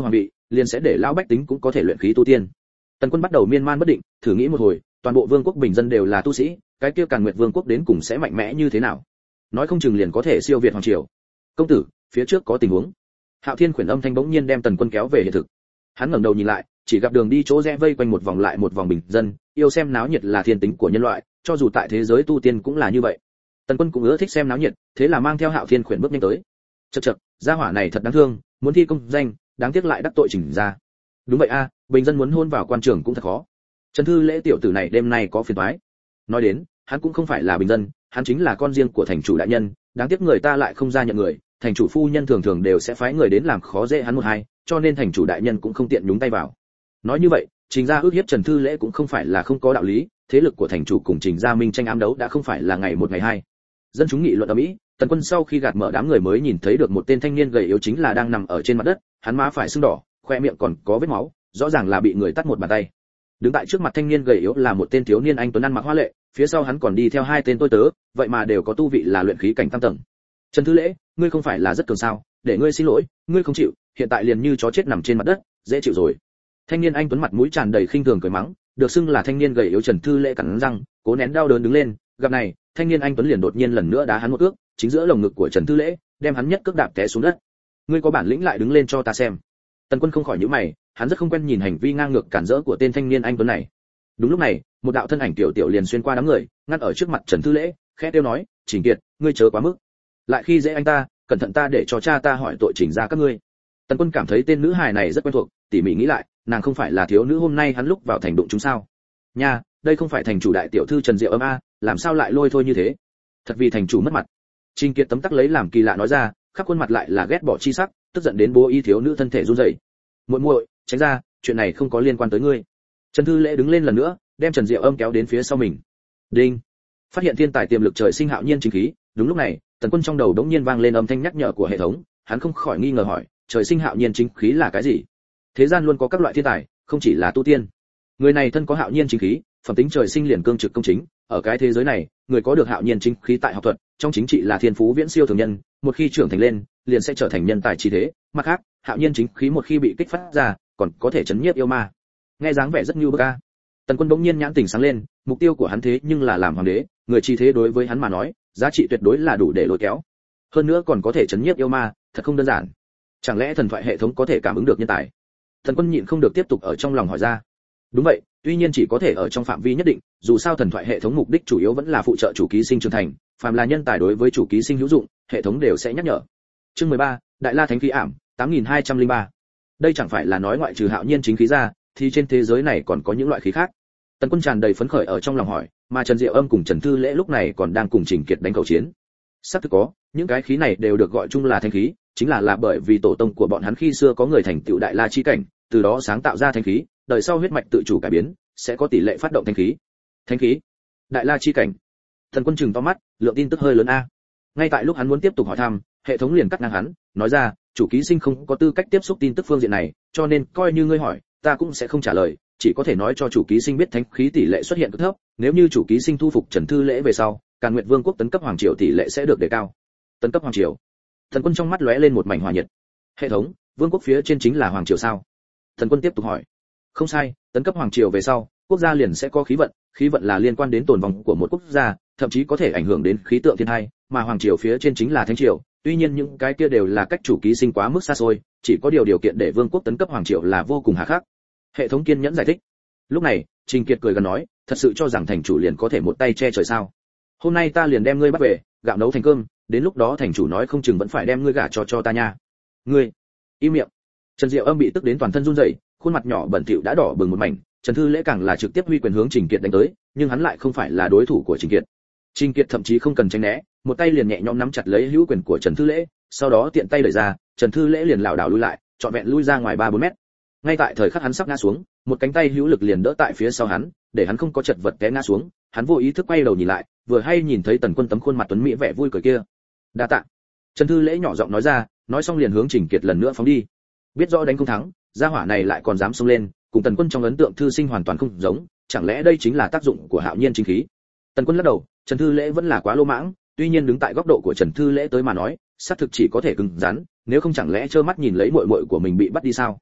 liền sẽ để lão bách tính cũng có thể luyện khí tu tiên. Tần Quân bắt đầu miên man bất định, thử nghĩ một hồi, toàn bộ vương quốc bình dân đều là tu sĩ, cái kia Càn Nguyệt vương quốc đến cùng sẽ mạnh mẽ như thế nào? Nói không chừng liền có thể siêu việt hoàng triều. Công tử, phía trước có tình huống. Hạo Thiên khuyển âm thanh bỗng nhiên đem Tần Quân kéo về hiện thực. Hắn ngẩng đầu nhìn lại, chỉ gặp đường đi chỗ rẽ vây quanh một vòng lại một vòng bình dân, yêu xem náo nhiệt là thiên tính của nhân loại, cho dù tại thế giới tu tiên cũng là như vậy. Tần Quân cũng ưa thích xem náo nhiệt, thế là mang theo Hạo Thiên khuyển bước nhanh tới. Chậc chậc, gia hỏa này thật đáng thương, muốn thi công danh, đáng tiếc lại đắc tội Trình gia. Đúng vậy a, bình dân muốn hôn vào quan trường cũng thật khó. Trần Thư Lễ tiểu tử này đêm nay có phiền toái. Nói đến, hắn cũng không phải là bình dân, hắn chính là con riêng của thành chủ đại nhân, đáng tiếc người ta lại không ra nhận người, thành chủ phu nhân thường thường đều sẽ phái người đến làm khó dễ hắn một hai, cho nên thành chủ đại nhân cũng không tiện nhúng tay vào. Nói như vậy, Trình gia ước hiếp Trần Thư Lễ cũng không phải là không có đạo lý, thế lực của thành chủ cùng Trình gia minh tranh ám đấu đã không phải là ngày một ngày hai. Dân chúng nghị luận ầm ĩ, Tần Quân sau khi gạt mở đám người mới nhìn thấy được một tên thanh niên gầy yếu chính là đang nằm ở trên mặt đất, hắn má phải sưng đỏ, khoe miệng còn có vết máu, rõ ràng là bị người tát một bàn tay. Đứng tại trước mặt thanh niên gầy yếu là một tên thiếu niên anh tuấn ăn mặc hoa lệ, phía sau hắn còn đi theo hai tên tôi tớ, vậy mà đều có tu vị là luyện khí cảnh tam tầng. Trần Thư Lễ, ngươi không phải là rất cường sao? Để ngươi xin lỗi, ngươi không chịu, hiện tại liền như chó chết nằm trên mặt đất, dễ chịu rồi. Thanh niên anh tuấn mặt mũi tràn đầy khinh thường cười mắng, được xưng là thanh niên gầy yếu Trần Thư Lễ cắn răng, cố nén đau đớn đứng lên, gặp này, thanh niên anh tuấn liền đột nhiên lần nữa đá hắn một cước, chính giữa lồng ngực của Trần Thư Lễ, đem hắn nhất cước đạp té xuống đất. Ngươi có bản lĩnh lại đứng lên cho ta xem. Tần Quân không khỏi nhíu mày, hắn rất không quen nhìn hành vi ngang ngược cản rỡ của tên thanh niên anh tuấn này. Đúng lúc này, một đạo thân ảnh tiểu tiểu liền xuyên qua đám người, ngăn ở trước mặt Trần Thư Lễ, khẽ kêu nói, "Trình Kiệt, ngươi chớ quá mức. Lại khi dễ anh ta, cẩn thận ta để cho cha ta hỏi tội Trình ra các ngươi." Tần Quân cảm thấy tên nữ hài này rất quen thuộc, tỉ mỉ nghĩ lại, nàng không phải là thiếu nữ hôm nay hắn lúc vào thành đụng chúng sao? Nha, đây không phải thành chủ đại tiểu thư Trần Diệu Âm a, làm sao lại lôi thôi như thế? Thật vì thành chủ mất mặt. Trình Kiệt tấm tắc lấy làm kỳ lạ nói ra, khắp khuôn mặt lại là ghét bỏ chi sắc, tức giận đến bố y thiếu nữ thân thể run rẩy. "Muội muội, tránh ra, chuyện này không có liên quan tới ngươi." Trần Thư Lễ đứng lên lần nữa, đem Trần Diệu Âm kéo đến phía sau mình. Đinh. Phát hiện thiên tài tiềm lực trời sinh hạo nhiên chính khí, đúng lúc này, Tần Quân trong đầu đống nhiên vang lên âm thanh nhắc nhở của hệ thống, hắn không khỏi nghi ngờ hỏi, trời sinh hạo nhiên chính khí là cái gì? Thế gian luôn có các loại thiên tài, không chỉ là tu tiên. Người này thân có hạo nhiên chính khí, phẩm tính trời sinh liền cương trực công chính, ở cái thế giới này, người có được hạo nhiên chính khí tại học thuật, trong chính trị là thiên phú viễn siêu thường nhân, một khi trưởng thành lên, liền sẽ trở thành nhân tài trí thế, mặt khác, hạo nhiên chính khí một khi bị kích phát ra, còn có thể chấn nhiếp yêu ma. Nghe dáng vẻ rất như bức a. Tần Quân bỗng nhiên nhãn tỉnh sáng lên, mục tiêu của hắn thế nhưng là làm hoàng đế, người chi thế đối với hắn mà nói, giá trị tuyệt đối là đủ để lôi kéo. Hơn nữa còn có thể chấn nhiếp yêu ma, thật không đơn giản. Chẳng lẽ thần thoại hệ thống có thể cảm ứng được nhân tài? Tần Quân nhịn không được tiếp tục ở trong lòng hỏi ra. Đúng vậy, tuy nhiên chỉ có thể ở trong phạm vi nhất định, dù sao thần thoại hệ thống mục đích chủ yếu vẫn là phụ trợ chủ ký sinh trưởng thành, phàm là nhân tài đối với chủ ký sinh hữu dụng, hệ thống đều sẽ nhắc nhở. Chương 13, Đại La Thánh khí ảm, 8203. Đây chẳng phải là nói ngoại trừ hạo nhiên chính khí ra, thì trên thế giới này còn có những loại khí khác. Tần Quân tràn đầy phấn khởi ở trong lòng hỏi, mà Trần Diệu Âm cùng Trần Thư Lễ lúc này còn đang cùng Trình Kiệt đánh cầu chiến. Sắp thực có, những cái khí này đều được gọi chung là thánh khí, chính là bởi vì tổ tông của bọn hắn khi xưa có người thành tựu đại la chi cảnh, từ đó sáng tạo ra thánh khí, đời sau huyết mạch tự chủ cải biến, sẽ có tỷ lệ phát động thánh khí. Thánh khí, đại la chi cảnh. Tần Quân trừng to mắt, lượng tin tức hơi lớn a. Ngay tại lúc hắn muốn tiếp tục hỏi thăm, hệ thống liền cắt ngang hắn, nói ra, chủ ký sinh không có tư cách tiếp xúc tin tức phương diện này, cho nên coi như ngươi hỏi, ta cũng sẽ không trả lời, chỉ có thể nói cho chủ ký sinh biết thánh khí tỷ lệ xuất hiện cực thấp, nếu như chủ ký sinh thu phục Trần Thư Lễ về sau, Càn Nguyệt Vương quốc tấn cấp hoàng triều tỷ lệ sẽ được đề cao. Tấn cấp hoàng triều. Thần Quân trong mắt lóe lên một mảnh hỏa nhiệt. Hệ thống, vương quốc phía trên chính là hoàng triều sao? Thần Quân tiếp tục hỏi. Không sai, tấn cấp hoàng triều về sau, quốc gia liền sẽ có khí vận là liên quan đến tồn vong của một quốc gia, thậm chí có thể ảnh hưởng đến khí tượng thiên tai, mà hoàng triều phía trên chính là thánh triều, tuy nhiên những cái kia đều là cách chủ ký sinh quá mức xa xôi, chỉ có điều kiện để vương quốc tấn cấp hoàng triều là vô cùng hà khắc. Hệ thống kiên nhẫn giải thích. Lúc này, Trình Kiệt cười gần nói, thật sự cho rằng thành chủ liền có thể một tay che trời sao? Hôm nay ta liền đem ngươi bắt về, gạo nấu thành cơm, đến lúc đó thành chủ nói không chừng vẫn phải đem ngươi gả cho ta nha. Ngươi, im miệng. Trần Diệu Âm bị tức đến toàn thân run rẩy, khuôn mặt nhỏ bẩn thỉu đã đỏ bừng một mảnh, Trần Thư Lễ càng là trực tiếp huy quyền hướng Trình Kiệt đánh tới, nhưng hắn lại không phải là đối thủ của Trình Kiệt. Trình Kiệt thậm chí không cần tránh né, một tay liền nhẹ nhõm nắm chặt lấy hữu quyền của Trần Thư Lễ, sau đó tiện tay đẩy ra, Trần Thư Lễ liền lảo đảo lùi lại, trọn vẹn lui ra ngoài 3-4 mét. Ngay tại thời khắc hắn sắp ngã xuống, một cánh tay hữu lực liền đỡ tại phía sau hắn, để hắn không có chật vật té ngã xuống, hắn vô ý thức quay đầu nhìn lại, vừa hay nhìn thấy Tần Quân tấm khuôn mặt tuấn mỹ vẻ vui cười kia. Đa tạ. Trần Thư Lễ nhỏ giọng nói ra, nói xong liền hướng Trình Kiệt lần nữa phóng đi. Biết rõ đánh không thắng, gia hỏa này lại còn dám xông lên, cùng Tần Quân trong ấn tượng thư sinh hoàn toàn không giống, chẳng lẽ đây chính là tác dụng của hạo nhiên chính khí? Tần Quân lắc đầu, Trần Thư Lễ vẫn là quá lô mãng, tuy nhiên đứng tại góc độ của Trần Thư Lễ tới mà nói, xác thực chỉ có thể cứng rắn, nếu không chẳng lẽ trơ mắt nhìn lấy muội muội của mình bị bắt đi sao?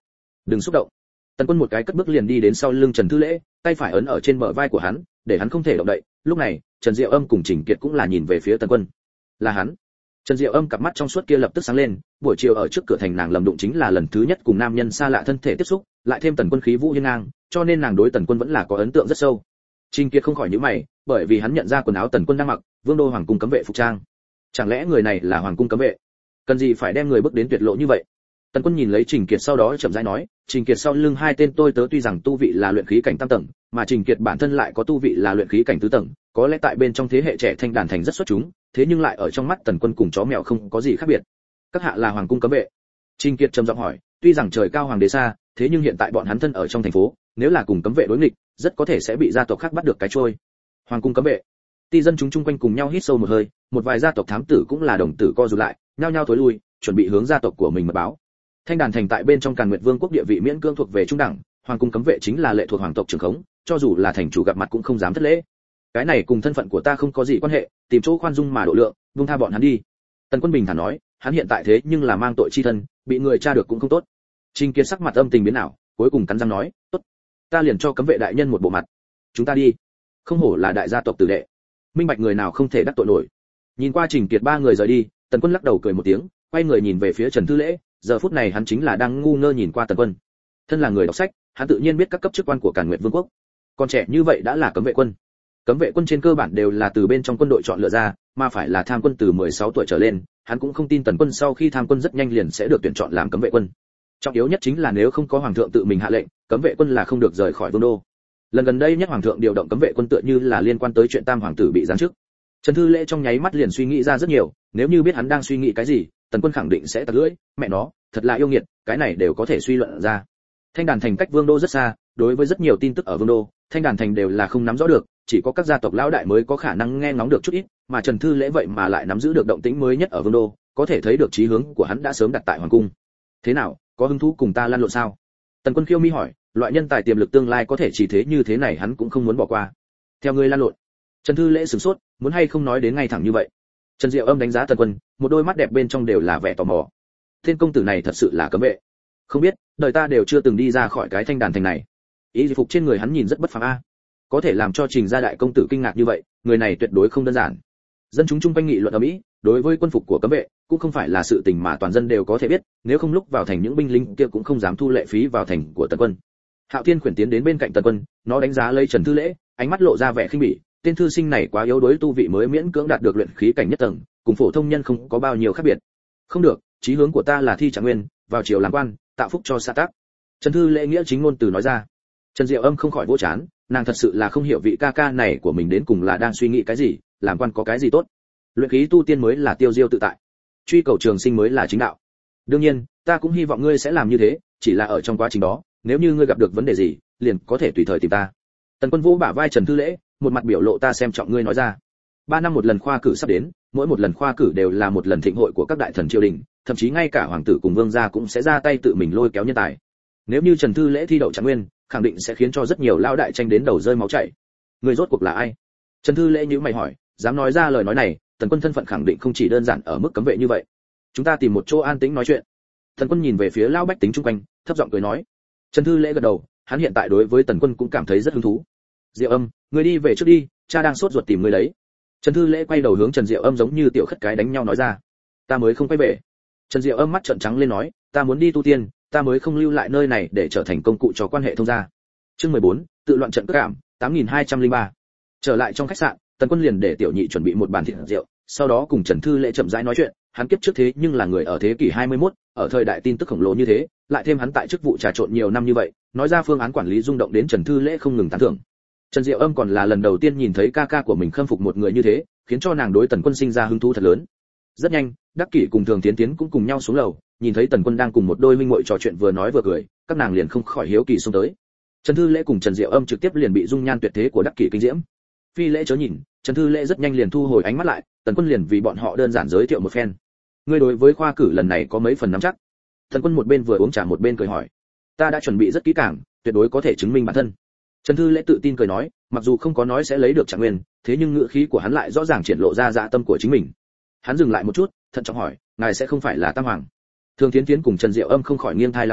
đừng xúc động. Tần Quân một cái cất bước liền đi đến sau lưng Trần Thư Lễ, tay phải ấn ở trên bờ vai của hắn, để hắn không thể động đậy. Lúc này, Trần Diệu Âm cùng Trình Kiệt cũng là nhìn về phía Tần Quân. Là hắn. Trần Diệu Âm cặp mắt trong suốt kia lập tức sáng lên, buổi chiều ở trước cửa thành nàng lầm đụng chính là lần thứ nhất cùng nam nhân xa lạ thân thể tiếp xúc, lại thêm Tần Quân khí vũ hiên ngang, cho nên nàng đối Tần Quân vẫn là có ấn tượng rất sâu. Trình Kiệt không khỏi nhíu mày, bởi vì hắn nhận ra quần áo Tần Quân đang mặc, Vương đô hoàng cung cấm vệ phục trang. Chẳng lẽ người này là hoàng cung cấm vệ? Cần gì phải đem người bước đến tuyệt lộ như vậy? Tần Quân nhìn lấy Trình Kiệt sau đó chậm rãi nói, Trình Kiệt sau lưng hai tên tôi tớ tuy rằng tu vị là luyện khí cảnh tam tầng, mà Trình Kiệt bản thân lại có tu vị là luyện khí cảnh tứ tầng, có lẽ tại bên trong thế hệ trẻ Thanh Đàn thành rất xuất chúng, thế nhưng lại ở trong mắt Tần Quân cùng chó mèo không có gì khác biệt. Các hạ là hoàng cung cấm vệ? Trình Kiệt trầm giọng hỏi, tuy rằng trời cao hoàng đế xa, thế nhưng hiện tại bọn hắn thân ở trong thành phố, nếu là cùng cấm vệ đối nghịch, rất có thể sẽ bị gia tộc khác bắt được cái trôi. Hoàng cung cấm vệ? Ti dân chúng chung quanh cùng nhau hít sâu một hơi, một vài gia tộc thám tử cũng là đồng tử co rụt lại, nhao nhao thối lui, chuẩn bị hướng gia tộc của mình mật báo. Thanh Đàn thành tại bên trong Càn Nguyệt Vương quốc địa vị miễn cưỡng thuộc về trung đẳng, hoàng cung cấm vệ chính là lệ thuộc hoàng tộc trưởng khống, cho dù là thành chủ gặp mặt cũng không dám thất lễ. Cái này cùng thân phận của ta không có gì quan hệ, tìm chỗ khoan dung mà độ lượng, buông tha bọn hắn đi. Tần Quân bình thản nói, hắn hiện tại thế nhưng là mang tội chi thân, bị người tra được cũng không tốt. Trình Kiệt sắc mặt âm tình biến ảo, cuối cùng cắn răng nói, tốt, ta liền cho cấm vệ đại nhân một bộ mặt. Chúng ta đi. Không hổ là đại gia tộc tử đệ, minh bạch người nào không thể đắc tội nổi. Nhìn qua Trình Kiệt ba người rời đi, Tần Quân lắc đầu cười một tiếng, quay người nhìn về phía Trần Thư Lễ, giờ phút này hắn chính là đang ngu ngơ nhìn qua Tần Quân. Thân là người đọc sách, hắn tự nhiên biết các cấp chức quan của Càn Nguyệt Vương quốc. Còn trẻ như vậy đã là cấm vệ quân. Cấm vệ quân trên cơ bản đều là từ bên trong quân đội chọn lựa ra, mà phải là tham quân từ 16 tuổi trở lên, hắn cũng không tin Tần Quân sau khi tham quân rất nhanh liền sẽ được tuyển chọn làm cấm vệ quân. Trọng yếu nhất chính là nếu không có hoàng thượng tự mình hạ lệnh, cấm vệ quân là không được rời khỏi vương đô. Lần gần đây nhất hoàng thượng điều động cấm vệ quân tựa như là liên quan tới chuyện Tam hoàng tử bị giáng chức. Trần Thư Lễ trong nháy mắt liền suy nghĩ ra rất nhiều, nếu như biết hắn đang suy nghĩ cái gì, Tần Quân khẳng định sẽ tặc lưỡi, mẹ nó, thật là yêu nghiệt, cái này đều có thể suy luận ra. Thanh Đàn thành cách vương đô rất xa, đối với rất nhiều tin tức ở vương đô, Thanh Đàn thành đều là không nắm rõ được, chỉ có các gia tộc lão đại mới có khả năng nghe ngóng được chút ít, mà Trần Thư Lễ vậy mà lại nắm giữ được động tĩnh mới nhất ở vương đô, có thể thấy được chí hướng của hắn đã sớm đặt tại hoàng cung. Thế nào, có hứng thú cùng ta lăn lộn sao? Tần Quân khiêu mi hỏi, loại nhân tài tiềm lực tương lai có thể chỉ thế như thế này hắn cũng không muốn bỏ qua. Theo ngươi lăn lộn. Trần Thư Lễ sửng sốt, muốn hay không nói đến ngay thẳng như vậy. Trần Diệu Âm đánh giá Tần Quân, một đôi mắt đẹp bên trong đều là vẻ tò mò. Tên công tử này thật sự là cấm vệ? Không biết, đời ta đều chưa từng đi ra khỏi cái Thanh Đàn thành này. Ý phục trên người hắn nhìn rất bất phàm a. Có thể làm cho Trình gia đại công tử kinh ngạc như vậy, người này tuyệt đối không đơn giản. Dân chúng chung quanh nghị luận ở Mỹ, đối với quân phục của cấm vệ cũng không phải là sự tình mà toàn dân đều có thể biết, nếu không lúc vào thành những binh lính kia cũng không dám thu lệ phí vào thành của Tần Quân. Hạo Thiên khuyển tiến đến bên cạnh Tần Quân, nó đánh giá lấy Trần Thư Lễ, ánh mắt lộ ra vẻ khinh bỉ, tên thư sinh này quá yếu đuối, tu vị mới miễn cưỡng đạt được luyện khí cảnh nhất tầng, cùng phổ thông nhân không có bao nhiêu khác biệt. Không được, chí hướng của ta là thi trạng nguyên, vào triều làm quan, tạo phúc cho xã tắc. Trần Thư Lễ nghĩa chính ngôn từ nói ra. Trần Diệu Âm không khỏi vỗ chán, nàng thật sự là không hiểu vị ca ca này của mình đến cùng là đang suy nghĩ cái gì, làm quan có cái gì tốt? Luyện khí tu tiên mới là tiêu diêu tự tại, truy cầu trường sinh mới là chính đạo. Đương nhiên, ta cũng hy vọng ngươi sẽ làm như thế, chỉ là ở trong quá trình đó, nếu như ngươi gặp được vấn đề gì, liền có thể tùy thời tìm ta. Tần Quân vũ bả vai Trần Thư Lễ, một mặt biểu lộ ta xem trọng ngươi nói ra. 3 năm một lần khoa cử sắp đến, mỗi một lần khoa cử đều là một lần thịnh hội của các đại thần triều đình, thậm chí ngay cả hoàng tử cùng vương gia cũng sẽ ra tay tự mình lôi kéo nhân tài. Nếu như Trần Thư Lễ thi đậu trạng nguyên, khẳng định sẽ khiến cho rất nhiều lão đại tranh đến đầu rơi máu chảy. Người rốt cuộc là ai? Trần Thư Lễ nhíu mày hỏi, dám nói ra lời nói này, Tần Quân thân phận khẳng định không chỉ đơn giản ở mức cấm vệ như vậy. Chúng ta tìm một chỗ an tĩnh nói chuyện. Tần Quân nhìn về phía lão bách tính chung quanh, thấp giọng cười nói. Trần Thư Lễ gật đầu, hắn hiện tại đối với Tần Quân cũng cảm thấy rất hứng thú. Diệu Âm, người đi về trước đi, cha đang sốt ruột tìm người đấy. Trần Thư Lễ quay đầu hướng Trần Diệu Âm giống như tiểu khất cái đánh nhau nói ra. Ta mới không quay về. Trần Diệu Âm mắt trợn trắng lên nói, ta muốn đi tu tiên, ta mới không lưu lại nơi này để trở thành công cụ cho quan hệ thông gia. Chương 14, tự loạn trận cước cảm, 8203. Trở lại trong khách sạn, Tần Quân liền để tiểu nhị chuẩn bị một bàn thịt rượu, sau đó cùng Trần Thư Lễ chậm rãi nói chuyện, hắn kiếp trước thế nhưng là người ở thế kỷ 21, ở thời đại tin tức khổng lồ như thế, lại thêm hắn tại chức vụ trà trộn nhiều năm như vậy, nói ra phương án quản lý rung động đến Trần Thư Lễ không ngừng tán thưởng. Trần Diệu Âm còn là lần đầu tiên nhìn thấy ca ca của mình khâm phục một người như thế, khiến cho nàng đối Tần Quân sinh ra hứng thú thật lớn. Rất nhanh, Đắc Kỷ cùng Thường Tiến cũng cùng nhau xuống lầu, nhìn thấy Tần Quân đang cùng một đôi huynh muội trò chuyện vừa nói vừa cười, các nàng liền không khỏi hiếu kỳ xông tới. Trần Thư Lễ cùng Trần Diệu Âm trực tiếp liền bị dung nhan tuyệt thế của Đắc Kỷ kinh diễm. Phi Lễ chớ nhìn, Trần Thư Lễ rất nhanh liền thu hồi ánh mắt lại, Tần Quân liền vì bọn họ đơn giản giới thiệu một phen. Ngươi đối với khoa cử lần này có mấy phần nắm chắc? Tần Quân một bên vừa uống trà một bên cười hỏi. Ta đã chuẩn bị rất kỹ càng, tuyệt đối có thể chứng minh bản thân. Trần Thư Lễ tự tin cười nói, mặc dù không có nói sẽ lấy được trạng nguyên, thế nhưng ngữ khí của hắn lại rõ ràng triển lộ ra dạ tâm của chính mình. Hắn dừng lại một chút, thận trọng hỏi, ngài sẽ không phải là Tam Hoàng? Thường Thiến Thiến cùng Trần Diệu Âm không khỏi nghiêng tai lắng nghe,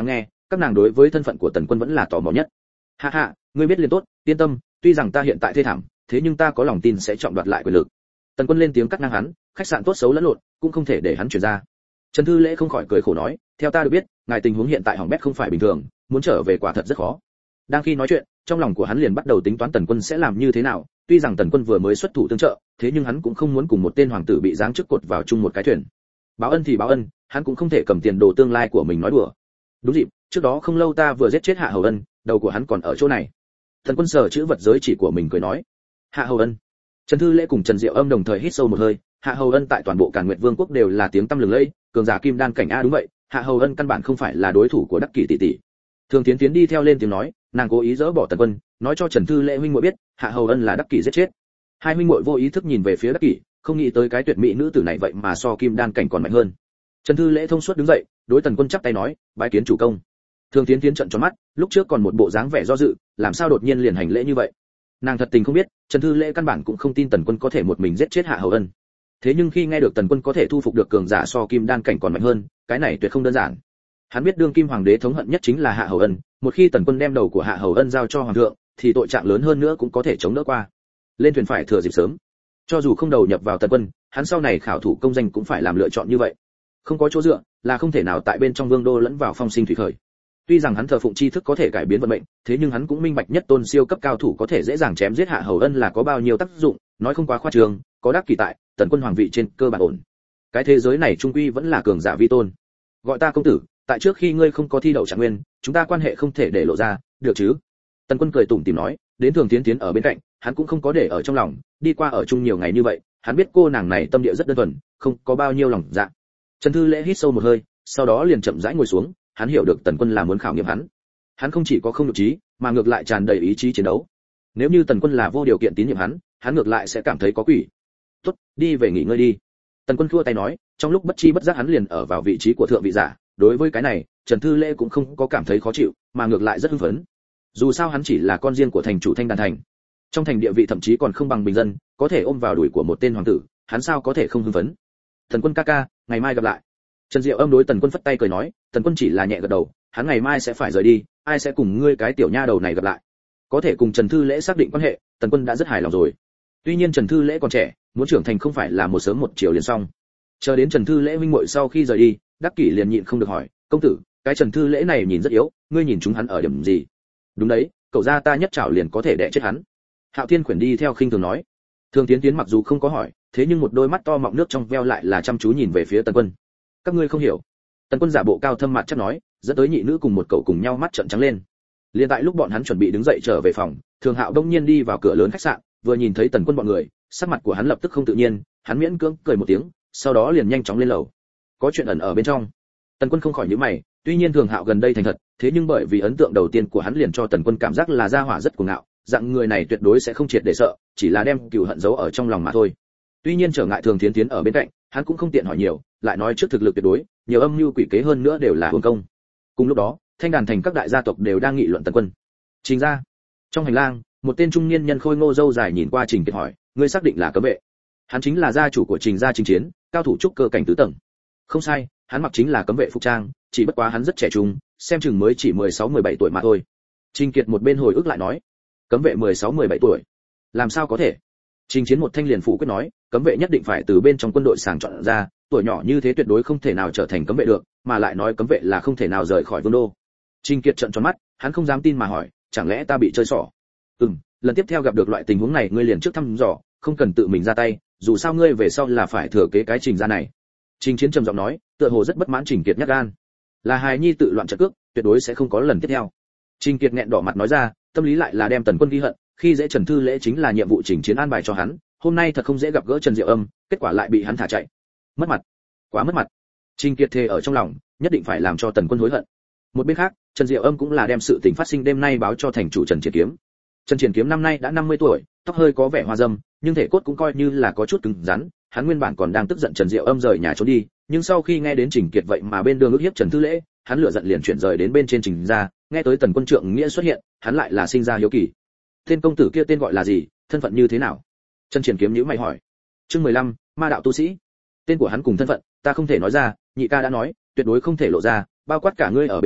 các nàng đối với thân phận của Tần Quân vẫn là tò mò nhất. Hạ hạ, ngươi biết liền tốt, yên tâm, tuy rằng ta hiện tại thê thảm, thế nhưng ta có lòng tin sẽ trọng đoạt lại quyền lực. Tần Quân lên tiếng cắt ngang hắn, khách sạn tốt xấu lẫn lộn, cũng không thể để hắn chuyển ra. Trần Thư Lễ không khỏi cười khổ nói, theo ta được biết, ngài tình huống hiện tại hỏng bét không phải bình thường, muốn trở về quả thật rất khó. Đang khi nói chuyện, trong lòng của hắn liền bắt đầu tính toán Tần Quân sẽ làm như thế nào, tuy rằng Tần Quân vừa mới xuất thủ tương trợ, thế nhưng hắn cũng không muốn cùng một tên hoàng tử bị giáng chức cột vào chung một cái thuyền. Báo ân thì báo ân, hắn cũng không thể cầm tiền đồ tương lai của mình nói đùa. Đúng dịp, trước đó không lâu ta vừa giết chết Hạ Hầu Ân, đầu của hắn còn ở chỗ này. Tần Quân sở chữ vật giới chỉ của mình cười nói. Hạ Hầu Ân. Trần Thư Lễ cùng Trần Diệu Âm đồng thời hít sâu một hơi, Hạ Hầu Ân tại toàn bộ Càn Nguyệt Vương quốc đều là tiếng tăm lừng lẫy, cường giả kim đan cảnh a. Đúng vậy, Hạ Hầu Ân căn bản không phải là đối thủ của Đắc Kỷ tỷ tỷ. Thường Tiến Tiến đi theo lên tiếng nói, nàng cố ý dỡ bỏ Tần Quân, nói cho Trần Thư Lễ huynh muội biết, Hạ Hầu Ân là Đắc Kỷ giết chết. Hai huynh muội vô ý thức nhìn về phía Đắc Kỷ, không nghĩ tới cái tuyệt mỹ nữ tử này vậy mà so kim đan cảnh còn mạnh hơn. Trần Thư Lễ thông suốt đứng dậy, đối Tần Quân chắp tay nói, bái kiến chủ công. Thường Tiến Tiến trợn tròn mắt, lúc trước còn một bộ dáng vẻ do dự, làm sao đột nhiên liền hành lễ như vậy? Nàng thật tình không biết, Trần Thư Lễ căn bản cũng không tin Tần Quân có thể một mình giết chết Hạ Hầu Ân. Thế nhưng khi nghe được Tần Quân có thể thu phục được cường giả so kim đan cảnh còn mạnh hơn, cái này tuyệt không đơn giản. Hắn biết đương kim hoàng đế thống hận nhất chính là Hạ Hầu Ân, một khi Tần Quân đem đầu của Hạ Hầu Ân giao cho hoàng thượng, thì tội trạng lớn hơn nữa cũng có thể chống đỡ qua. Lên thuyền phải thừa dịp sớm. Cho dù không đầu nhập vào Tần Quân, hắn sau này khảo thủ công danh cũng phải làm lựa chọn như vậy. Không có chỗ dựa, là không thể nào tại bên trong vương đô lẫn vào phong sinh thủy khởi. Tuy rằng hắn thờ phụng tri thức có thể cải biến vận mệnh, thế nhưng hắn cũng minh bạch nhất tôn siêu cấp cao thủ có thể dễ dàng chém giết Hạ Hầu Ân là có bao nhiêu tác dụng, nói không quá khoa trương, có Đắc Kỷ tại, Tần Quân hoàng vị trên cơ bản ổn. Cái thế giới này trung quy vẫn là cường giả vi tôn. Gọi ta công tử, tại trước khi ngươi không có thi đậu trạng nguyên, chúng ta quan hệ không thể để lộ ra, được chứ? Tần Quân cười tủm tỉm nói, đến Thường Tiến Tiến ở bên cạnh, hắn cũng không có để ở trong lòng, đi qua ở chung nhiều ngày như vậy, hắn biết cô nàng này tâm địa rất đơn thuần, không có bao nhiêu lòng dạ. Trần Thư Lễ hít sâu một hơi, sau đó liền chậm rãi ngồi xuống, hắn hiểu được Tần Quân là muốn khảo nghiệm hắn. Hắn không chỉ có không nhục trí, mà ngược lại tràn đầy ý chí chiến đấu. Nếu như Tần Quân là vô điều kiện tín nhiệm hắn ngược lại sẽ cảm thấy có quỷ. "Tốt, đi về nghỉ ngơi đi." Tần Quân khua tay nói, trong lúc bất chi bất giác hắn liền ở vào vị trí của thượng vị giả, đối với cái này, Trần Thư Lễ cũng không có cảm thấy khó chịu, mà ngược lại rất hưng phấn. Dù sao hắn chỉ là con riêng của thành chủ Thanh Đàn thành. Trong thành địa vị thậm chí còn không bằng bình dân, có thể ôm vào đùi của một tên hoàng tử, hắn sao có thể không hưng phấn. "Tần Quân ca ca, ngày mai gặp lại." Trần Diệu Âm đối Tần Quân phất tay cười nói, Tần Quân chỉ là nhẹ gật đầu, hắn ngày mai sẽ phải rời đi, ai sẽ cùng ngươi cái tiểu nha đầu này gặp lại. Có thể cùng Trần Thư Lễ xác định quan hệ, Tần Quân đã rất hài lòng rồi. Tuy nhiên Trần Thư Lễ còn trẻ, muốn trưởng thành không phải là một sớm một chiều liền xong. Chờ đến Trần Thư Lễ huynh muội sau khi rời đi, Đắc Kỷ liền nhịn không được hỏi, công tử, cái Trần Thư Lễ này nhìn rất yếu, ngươi nhìn chúng hắn ở điểm gì? Đúng đấy, cậu gia ta nhất trảo liền có thể đè chết hắn. Hạo Thiên Khuyển đi theo khinh thường nói. Thường Tiến Tiến mặc dù không có hỏi, thế nhưng một đôi mắt to mọng nước trong veo lại là chăm chú nhìn về phía Tần Quân. Các ngươi không hiểu. Tần Quân giả bộ cao thâm mặt chắc nói, dẫn tới nhị nữ cùng một cậu cùng nhau mắt trợn trắng lên. Liên tại lúc bọn hắn chuẩn bị đứng dậy trở về phòng, Thường Hạo đông nhiên đi vào cửa lớn khách sạn, vừa nhìn thấy Tần Quân bọn người, sắc mặt của hắn lập tức không tự nhiên, hắn miễn cưỡng cười một tiếng, sau đó liền nhanh chóng lên lầu. Có chuyện ẩn ở bên trong. Tần Quân không khỏi nhíu mày, tuy nhiên Thường Hạo gần đây thành thật, thế nhưng bởi vì ấn tượng đầu tiên của hắn liền cho Tần Quân cảm giác là gia hỏa rất cuồng ngạo, dạng người này tuyệt đối sẽ không triệt để sợ, chỉ là đem cừu hận giấu ở trong lòng mà thôi. Tuy nhiên trở ngại Thường Thiến Tiến ở bên cạnh, hắn cũng không tiện hỏi nhiều, lại nói trước thực lực tuyệt đối, nhiều âm mưu quỷ kế hơn nữa đều là hưởng công. Cùng lúc đó, Thanh Đàn thành các đại gia tộc đều đang nghị luận Tần Quân. Trình ra, trong hành lang, một tên trung niên nhân khôi ngô râu dài nhìn qua Trình Kiệt hỏi, ngươi xác định là cấm vệ? Hắn chính là gia chủ của Trình gia Trình Chiến, cao thủ trúc cơ cảnh tứ tầng. Không sai, hắn mặc chính là cấm vệ phục trang, chỉ bất quá hắn rất trẻ trung, xem chừng mới chỉ 16-17 tuổi mà thôi. Trình Kiệt một bên hồi ức lại nói, cấm vệ 16-17 tuổi, làm sao có thể? Trình Chiến một thanh liền phủ quyết nói, cấm vệ nhất định phải từ bên trong quân đội sàng chọn ra, tuổi nhỏ như thế tuyệt đối không thể nào trở thành cấm vệ được, mà lại nói cấm vệ là không thể nào rời khỏi vương đô. Trình Kiệt trợn tròn mắt, hắn không dám tin mà hỏi, chẳng lẽ ta bị chơi xỏ? Lần tiếp theo gặp được loại tình huống này ngươi liền trước thăm dò, không cần tự mình ra tay, dù sao ngươi về sau là phải thừa kế cái Trình gia này. Trình Chiến trầm giọng nói, tựa hồ rất bất mãn Trình Kiệt nhát gan. Là hài nhi tự loạn trận cước, tuyệt đối sẽ không có lần tiếp theo. Trình Kiệt nghẹn đỏ mặt nói ra, tâm lý lại là đem Tần Quân ghi hận, khi dễ Trần Thư Lễ chính là nhiệm vụ Trình Chiến an bài cho hắn, hôm nay thật không dễ gặp gỡ Trần Diệu Âm, kết quả lại bị hắn thả chạy. Mất mặt, quá mất mặt. Trình Kiệt thề ở trong lòng, nhất định phải làm cho Tần Quân hối hận. Một bên khác, Trần Diệu Âm cũng là đem sự tình phát sinh đêm nay báo cho thành chủ Trần Triển Kiếm. Trần Triển Kiếm năm nay đã 50 tuổi, tóc hơi có vẻ hoa râm, nhưng thể cốt cũng coi như là có chút cứng rắn, hắn nguyên bản còn đang tức giận Trần Diệu Âm rời nhà trốn đi, nhưng sau khi nghe đến Trình Kiệt vậy mà bên đường ức hiếp Trần Thư Lễ, hắn lửa giận liền chuyển rời đến bên trên Trình gia, nghe tới Tần Quân trượng nghĩa xuất hiện, hắn lại là sinh ra hiếu kỳ. Tên công tử kia tên gọi là gì, thân phận như thế nào? Trần Triển Kiếm nhíu mày hỏi. Chương 15, ma đạo tu sĩ. Tên của hắn cùng thân phận, ta không thể nói ra, nhị ca đã nói, tuyệt đối không thể lộ ra, bao quát cả ngươi ở bên trong,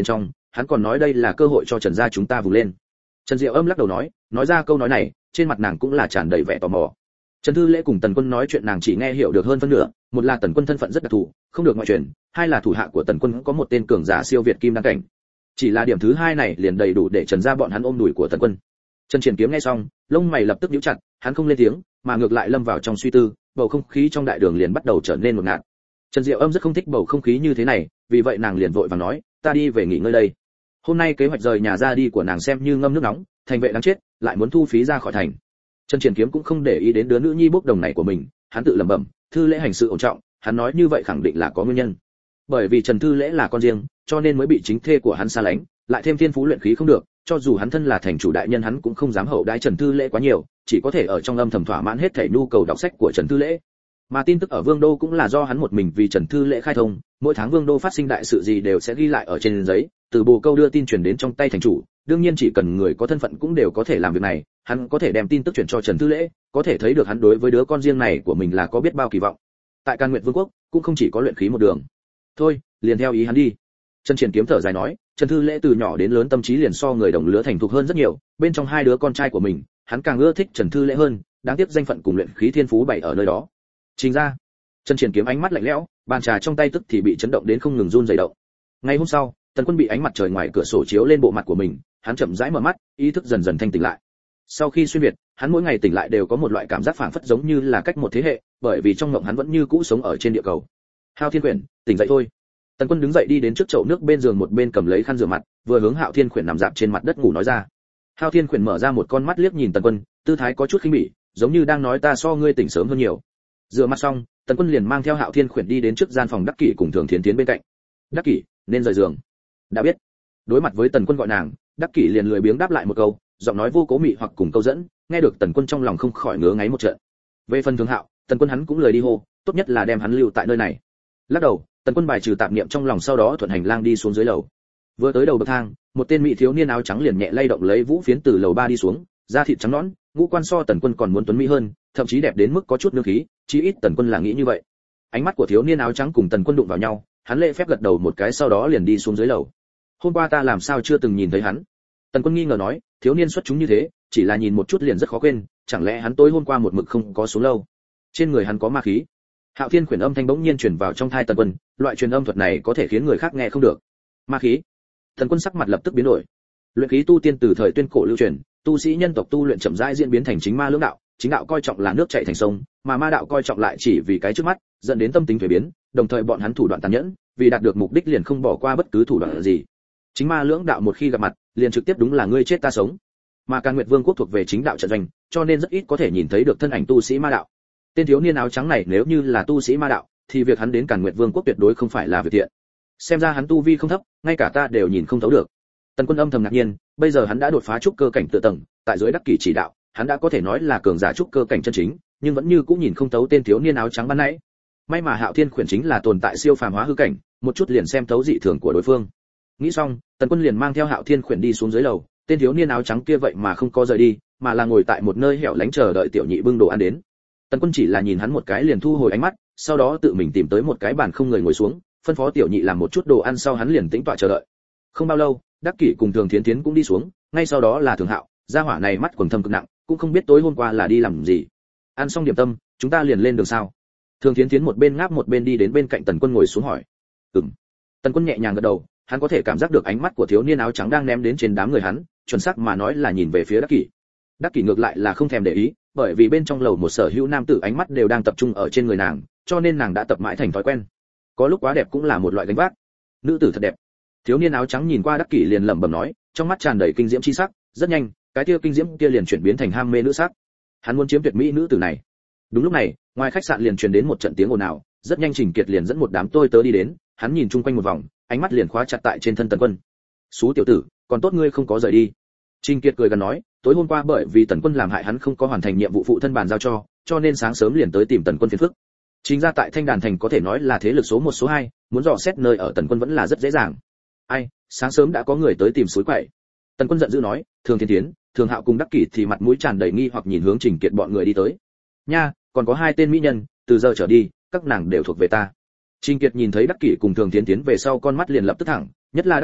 hắn còn nói đây là cơ hội cho Trần gia chúng ta vùng lên. Trần Diệu Âm lắc đầu nói ra câu nói này, trên mặt nàng cũng là tràn đầy vẻ tò mò. Trần Thư Lễ cùng Tần Quân nói chuyện nàng chỉ nghe hiểu được hơn phân nửa, một là Tần Quân thân phận rất đặc thù, không được ngoại truyền, hai là thủ hạ của Tần Quân có một tên cường giả siêu việt kim đăng cảnh. Chỉ là điểm thứ hai này liền đầy đủ để Trần gia bọn hắn ôm đùi của Tần Quân. Trần Triển Kiếm nghe xong, lông mày lập tức nhíu chặt, hắn không lên tiếng, mà ngược lại lâm vào trong suy tư, bầu không khí trong đại đường liền bắt đầu trở nên ngột ngạt. Trần Diệu Âm rất không thích bầu không khí như thế này, vì vậy nàng liền vội vàng nói, ta đi về nghỉ ngơi đây. Hôm nay kế hoạch rời nhà ra đi của nàng xem như ngâm nước nóng, thành vệ đáng chết, lại muốn thu phí ra khỏi thành. Trần Triển Kiếm cũng không để ý đến đứa nữ nhi bốc đồng này của mình, hắn tự lẩm bẩm, Thư Lễ hành sự ổn trọng, hắn nói như vậy khẳng định là có nguyên nhân. Bởi vì Trần Thư Lễ là con riêng, cho nên mới bị chính thê của hắn xa lánh, lại thêm thiên phú luyện khí không được, cho dù hắn thân là thành chủ đại nhân hắn cũng không dám hậu đãi Trần Thư Lễ quá nhiều, chỉ có thể ở trong âm thầm thỏa mãn hết thảy nhu cầu đọc sách của Trần Thư Lễ. Mà tin tức ở Vương đô cũng là do hắn một mình vì Trần Thư Lễ khai thông, mỗi tháng Vương đô phát sinh đại sự gì đều sẽ ghi lại ở trên giấy, từ bồ câu đưa tin truyền đến trong tay thành chủ, đương nhiên chỉ cần người có thân phận cũng đều có thể làm việc này, hắn có thể đem tin tức chuyển cho Trần Thư Lễ, có thể thấy được hắn đối với đứa con riêng này của mình là có biết bao kỳ vọng. Tại Can Nguyệt Vương quốc cũng không chỉ có luyện khí một đường. Thôi, liền theo ý hắn đi. Trần Triển Kiếm thở dài nói, Trần Thư Lễ từ nhỏ đến lớn tâm trí liền so người đồng lứa thành thục hơn rất nhiều, bên trong hai đứa con trai của mình, hắn càng ưa thích Trần Thư Lễ hơn, đáng tiếc danh phận cùng luyện khí thiên phú bày ở nơi đó. Trình ra. Trần Triển Kiếm ánh mắt lạnh lẽo, bàn trà trong tay tức thì bị chấn động đến không ngừng run rẩy động. Ngày hôm sau, Tần Quân bị ánh mặt trời ngoài cửa sổ chiếu lên bộ mặt của mình, hắn chậm rãi mở mắt, ý thức dần dần thanh tỉnh lại. Sau khi xuyên việt, hắn mỗi ngày tỉnh lại đều có một loại cảm giác phảng phất giống như là cách một thế hệ, bởi vì trong mộng hắn vẫn như cũ sống ở trên địa cầu. Hạo Thiên Quyển, tỉnh dậy thôi. Tần Quân đứng dậy đi đến trước chậu nước bên giường một bên cầm lấy khăn rửa mặt, vừa hướng Hạo Thiên Quyển nằm dạp trên mặt đất ngủ nói ra. Hạo Thiên Quyển mở ra một con mắt liếc nhìn Tần Quân, tư thái có chút khinh bỉ, giống như đang nói ta so ngươi tỉnh sớm hơn nhiều. Rửa mặt xong, Tần Quân liền mang theo Hạo Thiên Quyển đi đến trước gian phòng Đắc Kỷ cùng Thường Thiến Thiến bên cạnh. Đắc Kỷ, nên rời giường. Đã biết. Đối mặt với Tần Quân gọi nàng, Đắc Kỷ liền lười biếng đáp lại một câu, giọng nói vô cố mị hoặc cùng câu dẫn, nghe được Tần Quân trong lòng không khỏi ngứa ngáy một trận. Về phần Thường Hạo, Tần Quân hắn cũng lười đi hô, tốt nhất là đem hắn lưu tại nơi này. Lắc đầu, Tần Quân bài trừ tạp niệm trong lòng sau đó thuận hành lang đi xuống dưới lầu. Vừa tới đầu bậc thang, một tên mỹ thiếu niên áo trắng liền nhẹ lay động lấy vũ phiến từ lầu 3 đi xuống, da thịt trắng nõn, ngũ quan so Tần Quân còn muốn tuấn mỹ hơn, thậm chí đẹp đến mức có chút nương khí, chí ít Tần Quân là nghĩ như vậy. Ánh mắt của thiếu niên áo trắng cùng Tần Quân đụng vào nhau, hắn lễ phép gật đầu một cái sau đó liền đi xuống dưới lầu. Hôm qua ta làm sao chưa từng nhìn thấy hắn? Tần Quân nghi ngờ nói, thiếu niên xuất chúng như thế, chỉ là nhìn một chút liền rất khó quên, chẳng lẽ hắn tối hôm qua một mực không có xuống lâu? Trên người hắn có ma khí. Hạo Thiên Quyển âm thanh bỗng nhiên truyền vào trong tai Tần Quân, loại truyền âm thuật này có thể khiến người khác nghe không được. Ma khí. Tần Quân sắc mặt lập tức biến đổi. Luyện khí tu tiên từ thời tuyên cổ lưu truyền, tu sĩ nhân tộc tu luyện chậm rãi diễn biến thành chính ma lưỡng đạo, chính đạo coi trọng là nước chảy thành sông, mà ma đạo coi trọng lại chỉ vì cái trước mắt, dẫn đến tâm tính thay biến, đồng thời bọn hắn thủ đoạn tàn nhẫn, vì đạt được mục đích liền không bỏ qua bất cứ thủ đoạn gì. Chính ma lưỡng đạo một khi gặp mặt, liền trực tiếp đúng là ngươi chết ta sống. Mà Can Nguyệt Vương quốc thuộc về chính đạo trận doanh, cho nên rất ít có thể nhìn thấy được thân ảnh tu sĩ ma đạo. Tên thiếu niên áo trắng này nếu như là tu sĩ ma đạo, thì việc hắn đến Can Nguyệt Vương quốc tuyệt đối không phải là việc thiện. Xem ra hắn tu vi không thấp, ngay cả ta đều nhìn không thấu được. Tần Quân âm thầm ngạc nhiên, bây giờ hắn đã đột phá trúc cơ cảnh tự tầng, tại dưới Đắc Kỷ chỉ đạo, hắn đã có thể nói là cường giả trúc cơ cảnh chân chính, nhưng vẫn như cũng nhìn không thấu tên thiếu niên áo trắng ban nãy. May mà Hạo Thiên Quyển chính là tồn tại siêu phàm hóa hư cảnh, một chút liền xem thấu dị thường của đối phương. Nghĩ xong, Tần Quân liền mang theo Hạo Thiên Quyển đi xuống dưới lầu, tên thiếu niên áo trắng kia vậy mà không có rời đi, mà là ngồi tại một nơi hẻo lánh chờ đợi tiểu nhị bưng đồ ăn đến. Tần Quân chỉ là nhìn hắn một cái liền thu hồi ánh mắt, sau đó tự mình tìm tới một cái bàn không người ngồi xuống, phân phó tiểu nhị làm một chút đồ ăn sau hắn liền tĩnh tọa chờ đợi. Không bao lâu, Đắc Kỷ cùng Thường Thiến Thiến cũng đi xuống, ngay sau đó là Thường Hạo, gia hỏa này mắt quầng thâm cực nặng, cũng không biết tối hôm qua là đi làm gì. Ăn xong điểm tâm, chúng ta liền lên đường sao? Thường Thiến Thiến một bên ngáp một bên đi đến bên cạnh Tần Quân ngồi xuống hỏi. Ừm. Tần Quân nhẹ nhàng gật đầu, hắn có thể cảm giác được ánh mắt của thiếu niên áo trắng đang ném đến trên đám người hắn, chuẩn xác mà nói là nhìn về phía Đắc Kỷ. Đắc Kỷ ngược lại là không thèm để ý, bởi vì bên trong lầu một sở hữu nam tử ánh mắt đều đang tập trung ở trên người nàng, cho nên nàng đã tập mãi thành thói quen. Có lúc quá đẹp cũng là một loại gánh vác. Nữ tử thật đẹp. Thiếu niên áo trắng nhìn qua Đắc Kỷ liền lẩm bẩm nói, trong mắt tràn đầy kinh diễm chi sắc, rất nhanh, cái kia kinh diễm kia liền chuyển biến thành ham mê nữ sắc. Hắn muốn chiếm tuyệt mỹ nữ tử này. Đúng lúc này, ngoài khách sạn liền truyền đến một trận tiếng ồn ào, rất nhanh Trình Kiệt liền dẫn một đám tôi tớ đi đến, hắn nhìn chung quanh một vòng, ánh mắt liền khóa chặt tại trên thân Tần Quân. "Sú tiểu tử, còn tốt ngươi không có rời đi." Trình Kiệt cười gần nói, tối hôm qua bởi vì Tần Quân làm hại hắn không có hoàn thành nhiệm vụ phụ thân bàn giao cho nên sáng sớm liền tới tìm Tần Quân phiền phức. Chính ra tại Thanh Đàn thành có thể nói là thế lực số 1 số 2, muốn dò xét nơi ở Tần Quân vẫn là rất dễ dàng. Ai, sáng sớm đã có người tới tìm suối quậy. Tần Quân giận dữ nói, Thường Thiên Tiến, Thường Hạo cùng Đắc Kỷ thì mặt mũi tràn đầy nghi hoặc nhìn hướng Trình Kiệt bọn người đi tới. Nha, còn có 2 tên mỹ nhân, từ giờ trở đi, các nàng đều thuộc về ta. Trình Kiệt nhìn thấy Đắc Kỷ cùng Thường Thiên Tiến về sau con mắt liền lập tức thẳng, nhất là Đắc Kỷ,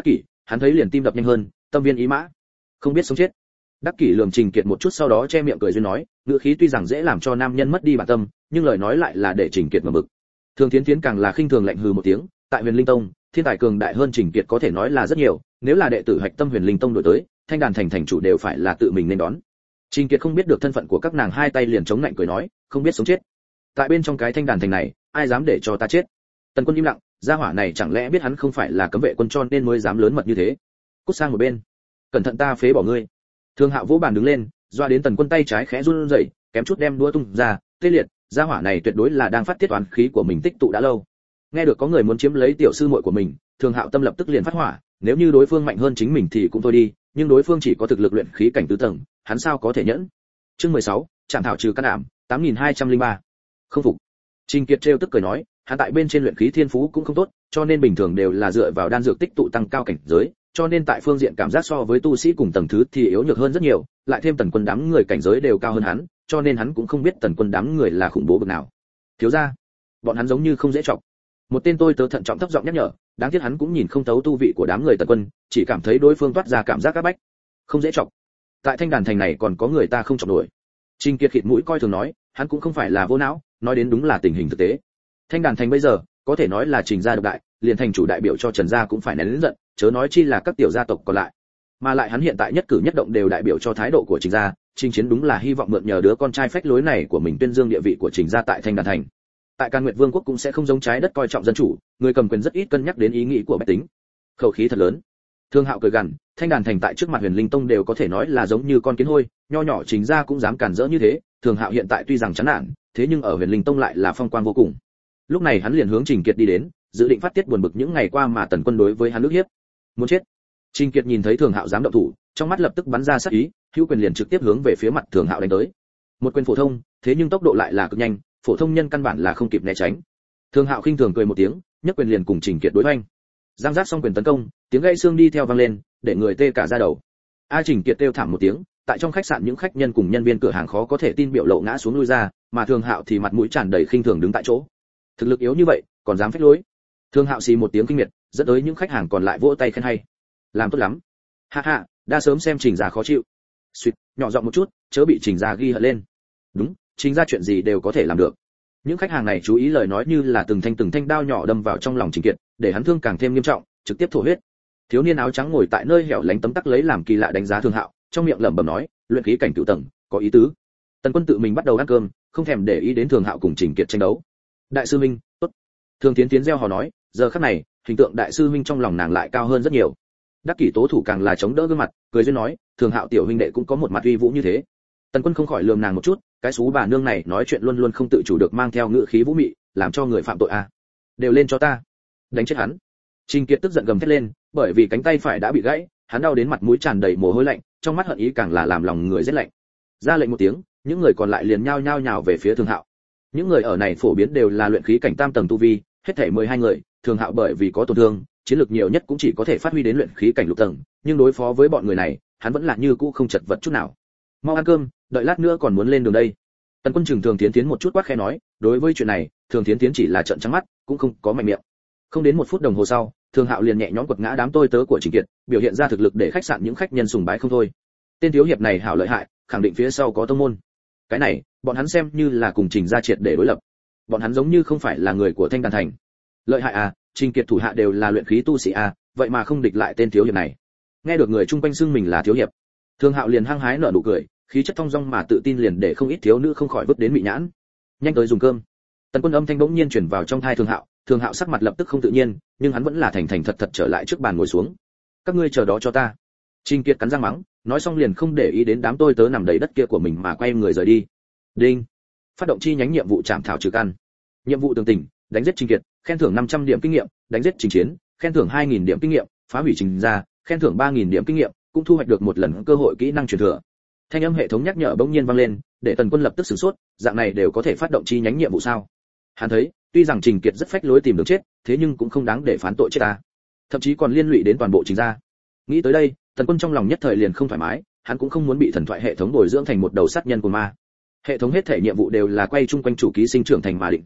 hắn thấy liền tim đập nhanh hơn, tâm viên ý mã. Không biết sống chết. Đắc Kỷ lườm Trình Kiệt một chút sau đó che miệng cười duyên nói, ngữ khí tuy rằng dễ làm cho nam nhân mất đi bản tâm, nhưng lời nói lại là để Trình Kiệt ngậm bực. Thường Thiến Thiến càng là khinh thường lạnh hừ một tiếng, tại Huyền Linh Tông, thiên tài cường đại hơn Trình Kiệt có thể nói là rất nhiều, nếu là đệ tử hạch tâm Huyền Linh Tông đổi tới, Thanh Đàn thành chủ đều phải là tự mình nên đón. Trình Kiệt không biết được thân phận của các nàng, hai tay liền chống lạnh cười nói, không biết sống chết. Tại bên trong cái Thanh Đàn thành này, ai dám để cho ta chết? Tần Quân im lặng, gia hỏa này chẳng lẽ biết hắn không phải là cấm vệ quân cho nên mới dám lớn mật như thế? Cút sang một bên, cẩn thận ta phế bỏ ngươi. Thương Hạo vỗ bàn đứng lên, doa đến Tần Quân tay trái khẽ run rẩy, kém chút đem đũa tung ra, tê liệt, gia hỏa này tuyệt đối là đang phát tiết toán khí của mình tích tụ đã lâu. Nghe được có người muốn chiếm lấy tiểu sư muội của mình, Thương Hạo tâm lập tức liền phát hỏa, nếu như đối phương mạnh hơn chính mình thì cũng thôi đi, nhưng đối phương chỉ có thực lực luyện khí cảnh tứ tầng, hắn sao có thể nhẫn? Chương 16, Trảm thảo trừ căn ảm, 8203. Không phục. Trình Kiệt trêu tức cười nói, hắn tại bên trên luyện khí thiên phú cũng không tốt, cho nên bình thường đều là dựa vào đan dược tích tụ tăng cao cảnh giới, cho nên tại phương diện cảm giác so với tu sĩ cùng tầng thứ thì yếu nhược hơn rất nhiều, lại thêm Tần Quân đám người cảnh giới đều cao hơn hắn, cho nên hắn cũng không biết Tần Quân đám người là khủng bố bậc nào. Thiếu gia, bọn hắn giống như không dễ chọc. Một tên tôi tớ thận trọng thấp giọng nhắc nhở, đáng tiếc hắn cũng nhìn không thấu tu vị của đám người Tần Quân, chỉ cảm thấy đối phương toát ra cảm giác áp bách. Không dễ chọc. Tại Thanh Đàn thành này còn có người ta không chọc nổi. Trình Kiệt khịt mũi coi thường nói, hắn cũng không phải là vô não, nói đến đúng là tình hình thực tế. Thanh Đàn thành bây giờ, có thể nói là Trình gia độc đại, liền thành chủ đại biểu cho Trần gia cũng phải nén lớn giận, chớ nói chi là các tiểu gia tộc còn lại. Mà lại hắn hiện tại nhất cử nhất động đều đại biểu cho thái độ của Trình gia, Trình Chiến đúng là hy vọng mượn nhờ đứa con trai phách lối này của mình tuyên dương địa vị của Trình gia tại Thanh Đàn thành. Tại Càn Nguyệt Vương quốc cũng sẽ không giống trái đất coi trọng dân chủ, người cầm quyền rất ít cân nhắc đến ý nghĩ của bách tính. Khẩu khí thật lớn. Thương Hạo cười gằn, Thanh Đàn thành tại trước mặt Huyền Linh Tông đều có thể nói là giống như con kiến hôi, nho nhỏ Trình gia cũng dám cản rỡ như thế. Thương Hạo hiện tại tuy rằng chán nản, thế nhưng ở Huyền Linh Tông lại là phong quang vô cùng. Lúc này hắn liền hướng Trình Kiệt đi đến, dự định phát tiết buồn bực những ngày qua mà Tần Quân đối với hắn ức hiếp. Muốn chết. Trình Kiệt nhìn thấy Thường Hạo dám động thủ, trong mắt lập tức bắn ra sát ý, hữu quyền liền trực tiếp hướng về phía mặt Thường Hạo đánh tới. Một quyền phổ thông, thế nhưng tốc độ lại là cực nhanh, phổ thông nhân căn bản là không kịp né tránh. Thường Hạo khinh thường cười một tiếng, nhấc quyền liền cùng Trình Kiệt đối hoành. Giang giác xong quyền tấn công, tiếng gãy xương đi theo vang lên, để người tê cả da đầu. Trình Kiệt kêu thảm một tiếng, tại trong khách sạn những khách nhân cùng nhân viên cửa hàng khó có thể tin biểu lộ ngã xuống lui ra, mà Thường Hạo thì mặt mũi tràn đầy khinh thường đứng tại chỗ. Thực lực yếu như vậy, còn dám phách lối. Thường Hạo xì một tiếng kinh miệt, dẫn tới những khách hàng còn lại vỗ tay khen hay. Làm tốt lắm. Ha ha, đã sớm xem Trình gia khó chịu. Suýt, nhỏ giọng một chút, chớ bị Trình gia ghi hận lên. Đúng, Trình gia chuyện gì đều có thể làm được. Những khách hàng này chú ý lời nói như là từng thanh đao nhỏ đâm vào trong lòng Trình Kiệt, để hắn thương càng thêm nghiêm trọng, trực tiếp thổ huyết. Thiếu niên áo trắng ngồi tại nơi hẻo lánh tấm tắc lấy làm kỳ lạ đánh giá Thường Hạo, trong miệng lẩm bẩm nói, luyện khí cảnh cửu tầng, có ý tứ. Tần Quân tự mình bắt đầu ăn cơm, không thèm để ý đến Thường Hạo cùng Trình Kiệt tranh đấu. Đại sư huynh, tốt. Thường Tiến Tiến reo hò nói, giờ khắc này, hình tượng đại sư huynh trong lòng nàng lại cao hơn rất nhiều. Đắc Kỷ tố thủ càng là chống đỡ gương mặt, cười duyên nói, Thường Hạo tiểu huynh đệ cũng có một mặt uy vũ như thế. Tần Quân không khỏi lườm nàng một chút, cái xú bà nương này nói chuyện luôn luôn không tự chủ được mang theo ngữ khí vũ mị, làm cho người phạm tội à. Đều lên cho ta, đánh chết hắn. Trình Kiệt tức giận gầm thét lên, bởi vì cánh tay phải đã bị gãy, hắn đau đến mặt mũi tràn đầy mồ hôi lạnh, trong mắt hận ý càng là làm lòng người rét lạnh. Ra lệnh một tiếng, những người còn lại liền nhao nhao nhào về phía Thường Hạo. Những người ở này phổ biến đều là luyện khí cảnh tam tầng tu vi, hết thảy 12 người, Thường Hạo bởi vì có tổn thương, chiến lược nhiều nhất cũng chỉ có thể phát huy đến luyện khí cảnh lục tầng, nhưng đối phó với bọn người này, hắn vẫn là như cũ không chật vật chút nào. Mau ăn cơm, đợi lát nữa còn muốn lên đường đây. Tần Quân chừng Thường Tiến Tiến một chút quát khẽ nói, đối với chuyện này, Thường Tiến Tiến chỉ là trợn trắng mắt, cũng không có mạnh miệng. Không đến 1 phút đồng hồ sau, Thường Hạo liền nhẹ nhõm quật ngã đám tôi tớ của Trình Kiệt, biểu hiện ra thực lực để khách sạn những khách nhân sùng bái không thôi. Tên thiếu hiệp này hảo lợi hại, khẳng định phía sau có tông môn. Cái này, bọn hắn xem như là cùng Trình gia triệt để đối lập. Bọn hắn giống như không phải là người của Thanh Đàn thành. Lợi hại à, Trình Kiệt thủ hạ đều là luyện khí tu sĩ à, vậy mà không địch lại tên thiếu hiệp này. Nghe được người chung quanh xưng mình là thiếu hiệp, Thường Hạo liền hăng hái nở nụ cười, khí chất thong dong mà tự tin liền để không ít thiếu nữ không khỏi vứt đến mị nhãn. Nhanh tới dùng cơm. Tần Quân âm thanh bỗng nhiên truyền vào trong tai Thường Hạo sắc mặt lập tức không tự nhiên, nhưng hắn vẫn là thành thành thật thật trở lại trước bàn ngồi xuống. Các ngươi chờ đó cho ta. Trình Kiệt cắn răng mắng, nói xong liền không để ý đến đám tôi tớ nằm đầy đất kia của mình mà quay người rời đi. Đinh. Phát động chi nhánh nhiệm vụ trảm thảo trừ căn. Nhiệm vụ tường tình, đánh giết Trình Kiệt, khen thưởng 500 điểm kinh nghiệm, đánh giết Trình Chiến, khen thưởng 2000 điểm kinh nghiệm, phá hủy Trình gia, khen thưởng 3000 điểm kinh nghiệm, cũng thu hoạch được một lần cơ hội kỹ năng truyền thừa. Thanh âm hệ thống nhắc nhở bỗng nhiên vang lên, để Tần Quân lập tức sửng sốt, dạng này đều có thể phát động chi nhánh nhiệm vụ sao? Hắn thấy, tuy rằng Trình Kiệt rất phách lối tìm đường chết, thế nhưng cũng không đáng để phán tội chết ta. Thậm chí còn liên lụy đến toàn bộ Trình gia. Nghĩ tới đây, Tần Quân trong lòng nhất thời liền không thoải mái, hắn cũng không muốn bị thần thoại hệ thống bồi dưỡng thành một đầu sát nhân của ma. Hệ thống hết thể nhiệm vụ đều là quay chung quanh chủ ký sinh trưởng thành mà định ra,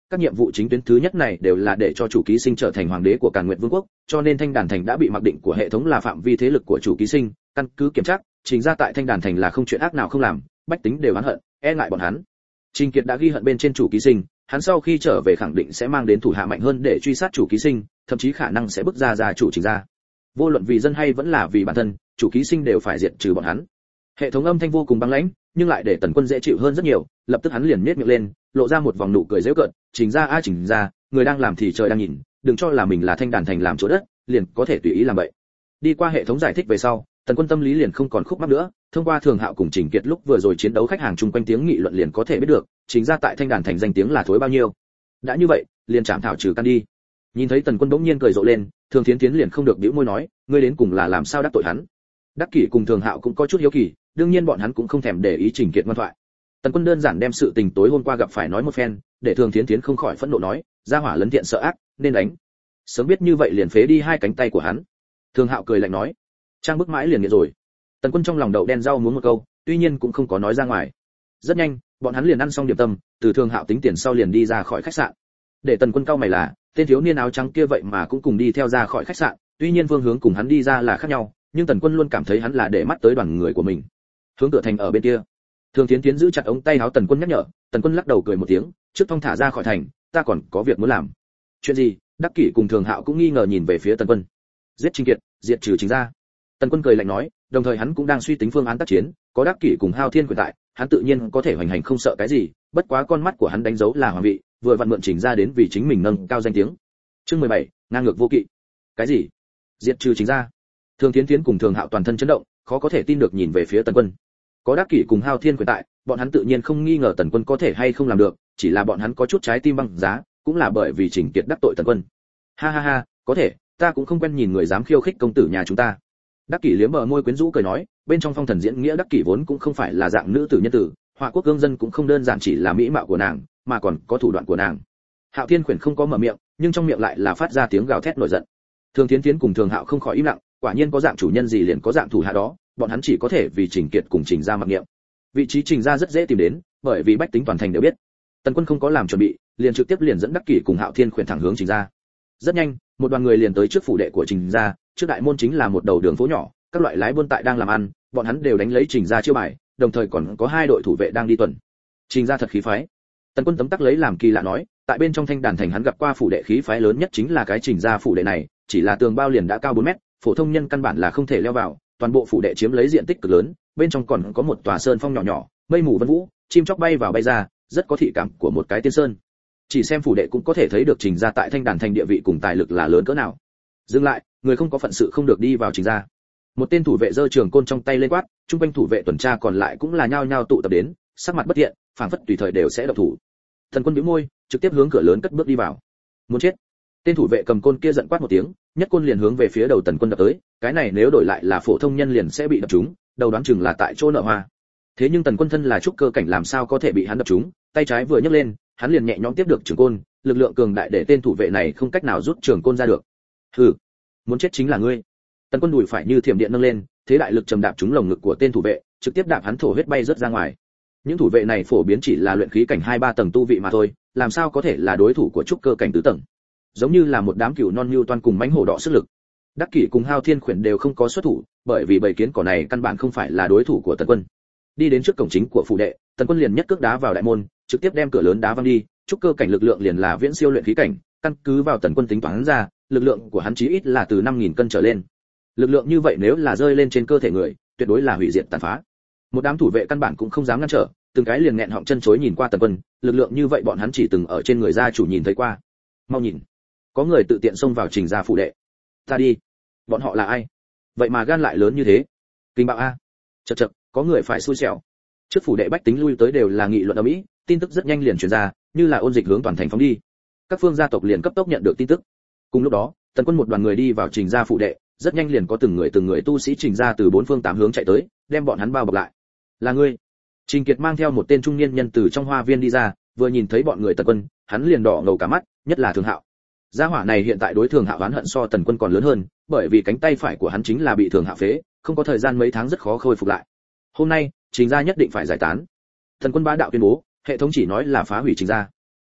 các nhiệm vụ chính tuyến thứ nhất này đều là để cho chủ ký sinh trở thành hoàng đế của Càn Nguyệt Vương quốc, cho nên Thanh Đàn thành đã bị mặc định của hệ thống là phạm vi thế lực của chủ ký sinh, căn cứ kiểm tra, Trình ra tại Thanh Đàn thành là không chuyện ác nào không làm, bách tính đều oán hận, e ngại bọn hắn. Trình Kiệt đã ghi hận bên trên chủ ký sinh, hắn sau khi trở về khẳng định sẽ mang đến thủ hạ mạnh hơn để truy sát chủ ký sinh, thậm chí khả năng sẽ bức ra gia chủ Trình ra. Vô luận vì dân hay vẫn là vì bản thân, chủ ký sinh đều phải diệt trừ bọn hắn. Hệ thống âm thanh vô cùng băng lãnh, nhưng lại để Tần Quân dễ chịu hơn rất nhiều, lập tức hắn liền nhếch miệng lên, lộ ra một vòng nụ cười giễu cợt, Trình ra a Trình ra, người đang làm thì trời đang nhìn, đừng cho là mình là Thanh Đàn thành làm chỗ đất, liền có thể tùy ý làm vậy. Đi qua hệ thống giải thích về sau, Tần Quân tâm lý liền không còn khúc mắc nữa, thông qua Thường Hạo cùng Trình Kiệt lúc vừa rồi chiến đấu khách hàng chung quanh tiếng nghị luận liền có thể biết được, Trình ra tại Thanh Đàn thành danh tiếng là thối bao nhiêu. Đã như vậy, liền chạm thảo trừ căn đi. Nhìn thấy Tần Quân bỗng nhiên cười rộ lên, Thường Thiến Thiến liền không được bĩu môi nói, ngươi đến cùng là làm sao đắc tội hắn. Đắc Kỷ cùng Thường Hạo cũng có chút hiếu kỳ, đương nhiên bọn hắn cũng không thèm để ý Trình Kiệt ngoan thoại. Tần Quân đơn giản đem sự tình tối hôm qua gặp phải nói một phen, để Thường Thiến Thiến không khỏi phẫn nộ nói, gia hỏa lấn thiện sợ ác, nên đánh. Sớm biết như vậy liền phế đi hai cánh tay của hắn. Thường Hạo cười lạnh nói, trang bức mãi liền nghiện rồi. Tần Quân trong lòng đậu đen rau muống một câu, tuy nhiên cũng không có nói ra ngoài. Rất nhanh, bọn hắn liền ăn xong điểm tâm, từ Thường Hạo tính tiền sau liền đi ra khỏi khách sạn. Để Tần Quân cau mày là, tên thiếu niên áo trắng kia vậy mà cũng cùng đi theo ra khỏi khách sạn, tuy nhiên phương hướng cùng hắn đi ra là khác nhau, nhưng Tần Quân luôn cảm thấy hắn là để mắt tới đoàn người của mình. Hướng cửa thành ở bên kia. Thường Thiến Thiến giữ chặt ống tay áo Tần Quân nhắc nhở, Tần Quân lắc đầu cười một tiếng, trước thong thả ra khỏi thành, ta còn có việc muốn làm. Chuyện gì? Đắc Kỷ cùng Thường Hạo cũng nghi ngờ nhìn về phía Tần Quân. Giết Trình Kiệt, diệt trừ Trình ra. Tần Quân cười lạnh nói, đồng thời hắn cũng đang suy tính phương án tác chiến, có Đắc Kỷ cùng Hao Thiên quyền tại, hắn tự nhiên có thể hoành hành không sợ cái gì, bất quá con mắt của hắn đánh dấu là hoàng vị, vừa vặn mượn Trình ra đến vì chính mình nâng cao danh tiếng. Chương 17, ngang ngược vô kỵ. Cái gì? Diệt trừ Trình ra? Thường Thiến Thiến cùng Thường Hạo toàn thân chấn động, khó có thể tin được nhìn về phía Tần Quân. Có Đắc Kỷ cùng Hao Thiên quyền tại, bọn hắn tự nhiên không nghi ngờ Tần Quân có thể hay không làm được, chỉ là bọn hắn có chút trái tim băng giá, cũng là bởi vì Trình Kiệt đắc tội Tần Quân. Ha ha ha, có thể, ta cũng không quen nhìn người dám khiêu khích công tử nhà chúng ta. Đắc Kỷ liếm bờ môi quyến rũ cười nói, bên trong phong thần diễn nghĩa Đắc Kỷ vốn cũng không phải là dạng nữ tử nhân tử, họa quốc cương dân cũng không đơn giản chỉ là mỹ mạo của nàng, mà còn có thủ đoạn của nàng. Hạo Thiên Khuyển không có mở miệng, nhưng trong miệng lại là phát ra tiếng gào thét nổi giận. Thường Thiến Thiến cùng Thường Hạo không khỏi im lặng, quả nhiên có dạng chủ nhân gì liền có dạng thủ hạ đó, bọn hắn chỉ có thể vì Trình Kiệt cùng Trình ra mặc niệm. Vị trí Trình ra rất dễ tìm đến, bởi vì bách tính toàn thành đều biết. Tần Quân không có làm chuẩn bị, liền trực tiếp liền dẫn Đắc Kỷ cùng Hạo Thiên Khuyển thẳng hướng Trình ra. Rất nhanh, một đoàn người liền tới trước phủ đệ của Trình ra, trước đại môn chính là một đầu đường phố nhỏ, các loại lái buôn tại đang làm ăn, bọn hắn đều đánh lấy Trình ra chiêu bài, đồng thời còn có hai đội thủ vệ đang đi tuần. Trình ra thật khí phái. Tần Quân tấm tắc lấy làm kỳ lạ nói, tại bên trong Thanh Đàn thành hắn gặp qua phủ đệ khí phái lớn nhất chính là cái Trình ra phủ đệ này, chỉ là tường bao liền đã cao 4 mét, phổ thông nhân căn bản là không thể leo vào, toàn bộ phủ đệ chiếm lấy diện tích cực lớn, bên trong còn có một tòa sơn phong nhỏ nhỏ, mây mù vân vũ, chim chóc bay vào bay ra, rất có thị cảm của một cái tiên sơn. Chỉ xem phủ đệ cũng có thể thấy được Trình ra tại Thanh Đàn thành địa vị cùng tài lực là lớn cỡ nào. Dừng lại, người không có phận sự không được đi vào Trình ra. Một tên thủ vệ giơ trường côn trong tay lên quát, trung quanh thủ vệ tuần tra còn lại cũng là nhao nhao tụ tập đến, sắc mặt bất thiện, phảng phất tùy thời đều sẽ động thủ. Thần Quân bĩu môi, trực tiếp hướng cửa lớn cất bước đi vào. Muốn chết. Tên thủ vệ cầm côn kia giận quát một tiếng, nhất côn liền hướng về phía đầu Tần Quân đập tới, cái này nếu đổi lại là phổ thông nhân liền sẽ bị đập trúng, đầu đoán chừng là tại chỗ nợ hoa. Thế nhưng Tần Quân thân là trúc cơ cảnh làm sao có thể bị hắn đập trúng, tay trái vừa nhấc lên, hắn liền nhẹ nhõm tiếp được trường côn, lực lượng cường đại để tên thủ vệ này không cách nào rút trường côn ra được. Hừ, muốn chết chính là ngươi. Tần Quân đùi phải như thiểm điện nâng lên, thế đại lực trầm đạp trúng lồng ngực của tên thủ vệ, trực tiếp đạp hắn thổ huyết bay rớt ra ngoài. Những thủ vệ này phổ biến chỉ là luyện khí cảnh 2-3 tầng tu vị mà thôi, làm sao có thể là đối thủ của trúc cơ cảnh tứ tầng. Giống như là một đám cừu non nhu toan cùng mãnh hổ đỏ sức lực. Đắc Kỷ cùng Hao Thiên Khuyển đều không có xuất thủ, bởi vì bầy kiến cỏ này căn bản không phải là đối thủ của Tần Quân. Đi đến trước cổng chính của phủ đệ, Tần Quân liền nhất cước đá vào đại môn, trực tiếp đem cửa lớn đá văng đi, trúc cơ cảnh lực lượng liền là viễn siêu luyện khí cảnh, căn cứ vào Tần Quân tính toán ra, lực lượng của hắn chí ít là từ 5000 cân trở lên. Lực lượng như vậy nếu là rơi lên trên cơ thể người, tuyệt đối là hủy diệt tàn phá. Một đám thủ vệ căn bản cũng không dám ngăn trở, từng cái liền nghẹn họng chân chối nhìn qua Tần Quân, lực lượng như vậy bọn hắn chỉ từng ở trên người gia chủ nhìn thấy qua. Mau nhìn, có người tự tiện xông vào Trình gia phủ đệ. Ta đi, bọn họ là ai? Vậy mà gan lại lớn như thế. Kinh bạo a. Chậc chậc, có người phải xui xẻo. Trước phủ đệ bách tính lui tới đều là nghị luận ầm ĩ, tin tức rất nhanh liền truyền ra, như là ôn dịch hướng toàn thành phóng đi. Các phương gia tộc liền cấp tốc nhận được tin tức. Cùng lúc đó, Tần Quân một đoàn người đi vào Trình gia phủ đệ, rất nhanh liền có từng người tu sĩ Trình gia từ bốn phương tám hướng chạy tới, đem bọn hắn bao bọc lại. Là ngươi? Trình Kiệt mang theo một tên trung niên nhân từ trong hoa viên đi ra, vừa nhìn thấy bọn người Tần Quân, hắn liền đỏ ngầu cả mắt, nhất là Thường Hạo. Gia hỏa này hiện tại đối Thường Hạo oán hận so Tần Quân còn lớn hơn, bởi vì cánh tay phải của hắn chính là bị Thường Hạo phế, không có thời gian mấy tháng rất khó khôi phục lại. Hôm nay, Trình gia nhất định phải giải tán. Tần Quân bá đạo tuyên bố, hệ thống chỉ nói là phá hủy Trình gia.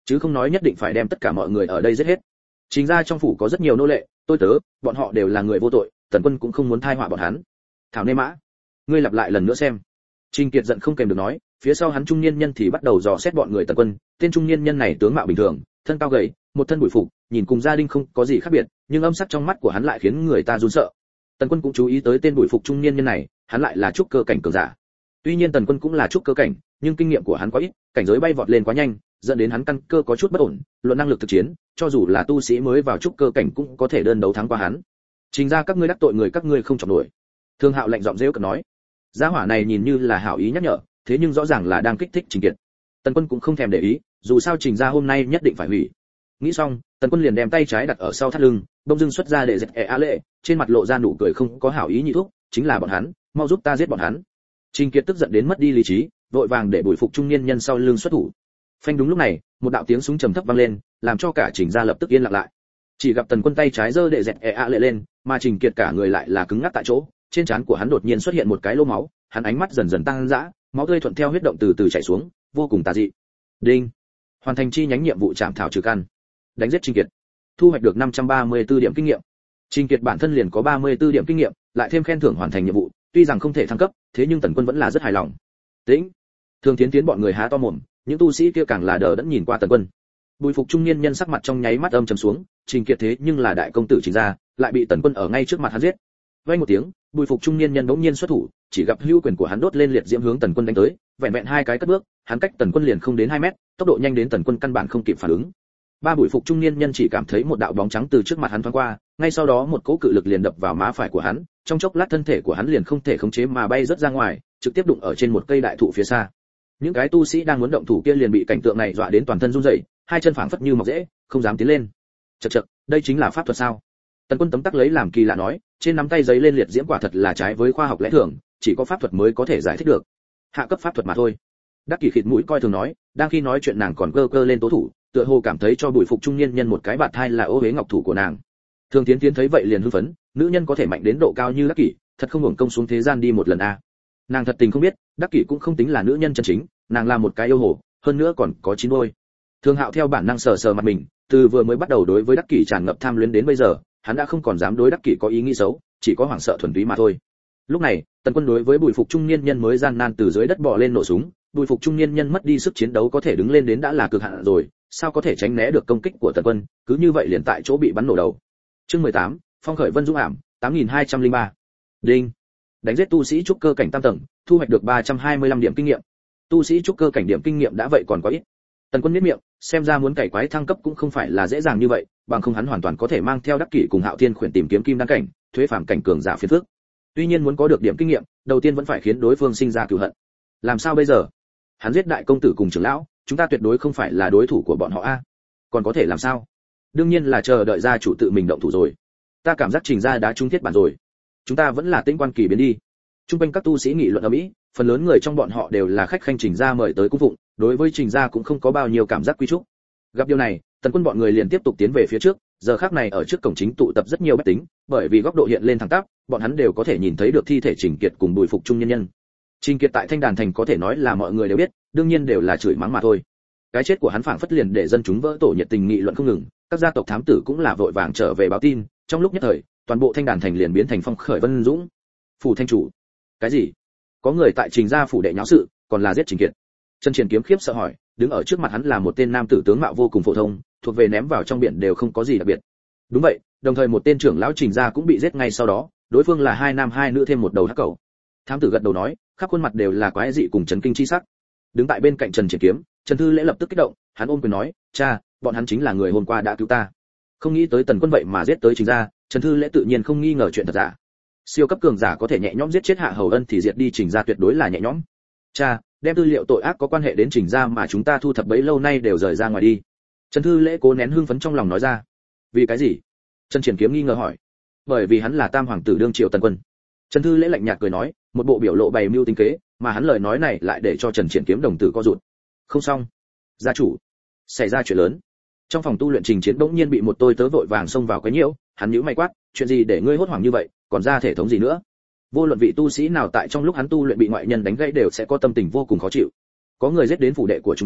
chứ không nói nhất định phải đem tất cả mọi người ở đây giết hết. Trình ra trong phủ có rất nhiều nô lệ, tôi tớ, bọn họ đều là người vô tội, Tần Quân cũng không muốn tai họa bọn hắn. Thảo Nê Mã, ngươi lặp lại lần nữa xem. Trình Kiệt giận không kèm được nói, phía sau hắn trung niên nhân thì bắt đầu dò xét bọn người Tần Quân. Tên trung niên nhân này tướng mạo bình thường, thân cao gầy, một thân bụi phục, nhìn cùng gia đình không có gì khác biệt, nhưng âm sắc trong mắt của hắn lại khiến người ta run sợ. Tần Quân cũng chú ý tới tên bụi phục trung niên nhân này, hắn lại là trúc cơ cảnh cường giả. Tuy nhiên Tần Quân cũng là trúc cơ cảnh, nhưng kinh nghiệm của hắn quá ít, cảnh giới bay vọt lên quá nhanh, dẫn đến hắn căn cơ có chút bất ổn, luận năng lực thực chiến, cho dù là tu sĩ mới vào trúc cơ cảnh cũng có thể đơn đấu thắng qua hắn. Trình ra các ngươi đắc tội người các ngươi không chọc nổi. Thương Hạo lạnh giọng rêu cợt nói. Gia hỏa này nhìn như là hảo ý nhắc nhở, thế nhưng rõ ràng là đang kích thích Trình Kiệt. Tần Quân cũng không thèm để ý, dù sao Trình ra hôm nay nhất định phải hủy. Nghĩ xong, Tần Quân liền đem tay trái đặt ở sau thắt lưng, bỗng dưng xuất ra để giật a lệ, trên mặt lộ ra nụ cười không có hảo ý nhị thúc, chính là bọn hắn, mau giúp ta giết bọn hắn. Trình Kiệt tức giận đến mất đi lý trí, vội vàng để bùi phục trung niên nhân sau lưng xuất thủ. Phanh, đúng lúc này, một đạo tiếng súng trầm thấp vang lên, làm cho cả Trình gia lập tức yên lặng lại. Chỉ gặp Tần Quân tay trái giơ để dẹt a lệ lên, mà Trình Kiệt cả người lại là cứng ngắc tại chỗ, trên trán của hắn đột nhiên xuất hiện một cái lỗ máu, hắn ánh mắt dần dần tăng dã, máu tươi thuận theo huyết động từ từ chảy xuống, vô cùng tà dị. Đinh, hoàn thành chi nhánh nhiệm vụ trảm thảo trừ căn, đánh giết Trình Kiệt, thu hoạch được 534 điểm kinh nghiệm. Trình Kiệt bản thân liền có 34 điểm kinh nghiệm, lại thêm khen thưởng hoàn thành nhiệm vụ, tuy rằng không thể thăng cấp, thế nhưng Tần Quân vẫn là rất hài lòng. Tĩnh, Thường Tiến bọn người há to mồm, những tu sĩ kia càng là đờ đẫn nhìn qua Tần Quân. Bùi phục trung niên nhân sắc mặt trong nháy mắt âm trầm xuống, Trình Kiệt thế nhưng là đại công tử Trình gia, lại bị Tần Quân ở ngay trước mặt hắn giết. Vang một tiếng, bùi phục trung niên nhân bỗng nhiên xuất thủ, chỉ gặp hữu quyền của hắn đốt lên liệt diễm hướng Tần Quân đánh tới, vẹn vẹn hai cái cất bước, hắn cách Tần Quân liền không đến 2 mét, tốc độ nhanh đến Tần Quân căn bản không kịp phản ứng. Ba bùi phục trung niên nhân chỉ cảm thấy một đạo bóng trắng từ trước mặt hắn thoáng qua, ngay sau đó một cỗ cự lực liền đập vào má phải của hắn, trong chốc lát thân thể của hắn liền không thể khống chế mà bay rất ra ngoài, trực tiếp đụng ở trên một cây đại thụ phía xa. Những cái tu sĩ đang muốn động thủ kia liền bị cảnh tượng này dọa đến toàn thân run rẩy, hai chân phảng phất như mọc rễ, không dám tiến lên. Chậc chậc, đây chính là pháp thuật sao? Tần Quân tấm tắc lấy làm kỳ lạ nói, trên nắm tay giấy lên liệt diễm quả thật là trái với khoa học lẽ thường, chỉ có pháp thuật mới có thể giải thích được. Hạ cấp pháp thuật mà thôi. Đắc Kỷ khịt mũi coi thường nói, đang khi nói chuyện nàng còn cơ cơ lên tố thủ, tựa hồ cảm thấy cho bùi phục trung niên nhân một cái bạt thai là ô uế ngọc thủ của nàng. Thường Tiến thấy vậy liền hưng phấn, nữ nhân có thể mạnh đến độ cao như Đắc Kỷ, thật không hưởng công xuống thế gian đi một lần a. Nàng thật tình không biết, Đắc Kỷ cũng không tính là nữ nhân chân chính, nàng là một cái yêu hồ, hơn nữa còn có 9 đôi. Thương Hạo theo bản năng sờ sờ mặt mình, từ vừa mới bắt đầu đối với Đắc Kỷ tràn ngập tham luyến đến bây giờ, hắn đã không còn dám đối Đắc Kỷ có ý nghĩ xấu, chỉ có hoảng sợ thuần túy mà thôi. Lúc này, Tần Quân đối với bùi phục trung niên nhân mới gian nan từ dưới đất bò lên nổ súng, bùi phục trung niên nhân mất đi sức chiến đấu có thể đứng lên đến đã là cực hạn rồi, sao có thể tránh né được công kích của Tần Quân, cứ như vậy liền tại chỗ bị bắn nổ đầu. Chương 18, Phong khởi Vân Dũng ảm, 8203. Đinh. Đánh giết tu sĩ trúc cơ cảnh tam tầng, thu hoạch được 325 điểm kinh nghiệm. Tu sĩ trúc cơ cảnh điểm kinh nghiệm đã vậy còn có ít. Tần Quân nhếch miệng, xem ra muốn cày quái thăng cấp cũng không phải là dễ dàng như vậy, bằng không hắn hoàn toàn có thể mang theo Đắc Kỷ cùng Hạo Thiên khuyển tìm kiếm kim đan cảnh, thuế phàm cảnh cường giả phiền phức. Tuy nhiên muốn có được điểm kinh nghiệm, đầu tiên vẫn phải khiến đối phương sinh ra cừu hận. Làm sao bây giờ? Hắn giết đại công tử cùng trưởng lão, chúng ta tuyệt đối không phải là đối thủ của bọn họ a. Còn có thể làm sao? Đương nhiên là chờ đợi gia chủ tự mình động thủ rồi. Ta cảm giác Trình gia đã trúng thiết bản rồi. Chúng ta vẫn là tĩnh quan kỳ biến đi. Trung quanh các tu sĩ nghị luận ầm ĩ, phần lớn người trong bọn họ đều là khách khanh Trình gia mời tới cung phụng, đối với Trình gia cũng không có bao nhiêu cảm giác quý trúc. Gặp điều này, Tần Quân bọn người liền tiếp tục tiến về phía trước, giờ khắc này ở trước cổng chính tụ tập rất nhiều bách tính, bởi vì góc độ hiện lên thẳng tắp, bọn hắn đều có thể nhìn thấy được thi thể Trình Kiệt cùng bùi phục trung nhân nhân. Trình Kiệt tại Thanh Đàn thành có thể nói là mọi người đều biết, đương nhiên đều là chửi mắng mà thôi. Cái chết của hắn phảng phất liền để dân chúng vỡ tổ nhiệt tình nghị luận không ngừng, các gia tộc thám tử cũng là vội vàng trở về báo tin, trong lúc nhất thời, toàn bộ Thanh Đàn thành liền biến thành phong khởi Vân Dũng. Phủ thanh chủ. Cái gì? Có người tại Trình gia phủ đệ nháo sự, còn là giết Trình Kiệt. Trần Triển Kiếm khiếp sợ hỏi, đứng ở trước mặt hắn là một tên nam tử tướng mạo vô cùng phổ thông, thuộc về ném vào trong biển đều không có gì đặc biệt. Đúng vậy, đồng thời một tên trưởng lão Trình gia cũng bị giết ngay sau đó, đối phương là 2 nam 2 nữ thêm một đầu hắc cẩu. Thám tử gật đầu nói, khắp khuôn mặt đều là quái dị cùng chấn kinh chi sắc. Đứng tại bên cạnh Trần Triển Kiếm, Trần Thư Lễ lập tức kích động, hắn ôm quyền nói, cha, bọn hắn chính là người hôm qua đã cứu ta. Không nghĩ tới Tần Quân vậy mà giết tới Trình gia, Trần Thư Lễ tự nhiên không nghi ngờ chuyện thật giả. Siêu cấp cường giả có thể nhẹ nhõm giết chết Hạ Hầu Ân thì diệt đi Trình gia tuyệt đối là nhẹ nhõm. Cha, đem tư liệu tội ác có quan hệ đến Trình gia mà chúng ta thu thập bấy lâu nay đều rời ra ngoài đi. Trần Thư Lễ cố nén hưng phấn trong lòng nói ra. Vì cái gì? Trần Triển Kiếm nghi ngờ hỏi. Bởi vì hắn là tam hoàng tử đương triều Tần Quân. Trần Thư Lễ lạnh nhạt cười nói, một bộ biểu lộ bày mưu tính kế, mà hắn lời nói này lại để cho Trần Triển Kiếm đồng tử co rụt. Không xong, gia chủ, xảy ra chuyện lớn. Trong phòng tu luyện Trình Chiến bỗng nhiên bị một tôi tớ vội vàng xông vào quấy nhiễu, hắn nhíu mày quát, chuyện gì để ngươi hốt hoảng như vậy, còn ra thể thống gì nữa? Vô luận vị tu sĩ nào tại trong lúc hắn tu luyện bị ngoại nhân đánh gãy đều sẽ có tâm tình vô cùng khó chịu. Có người giết đến phủ đệ của chúng ta,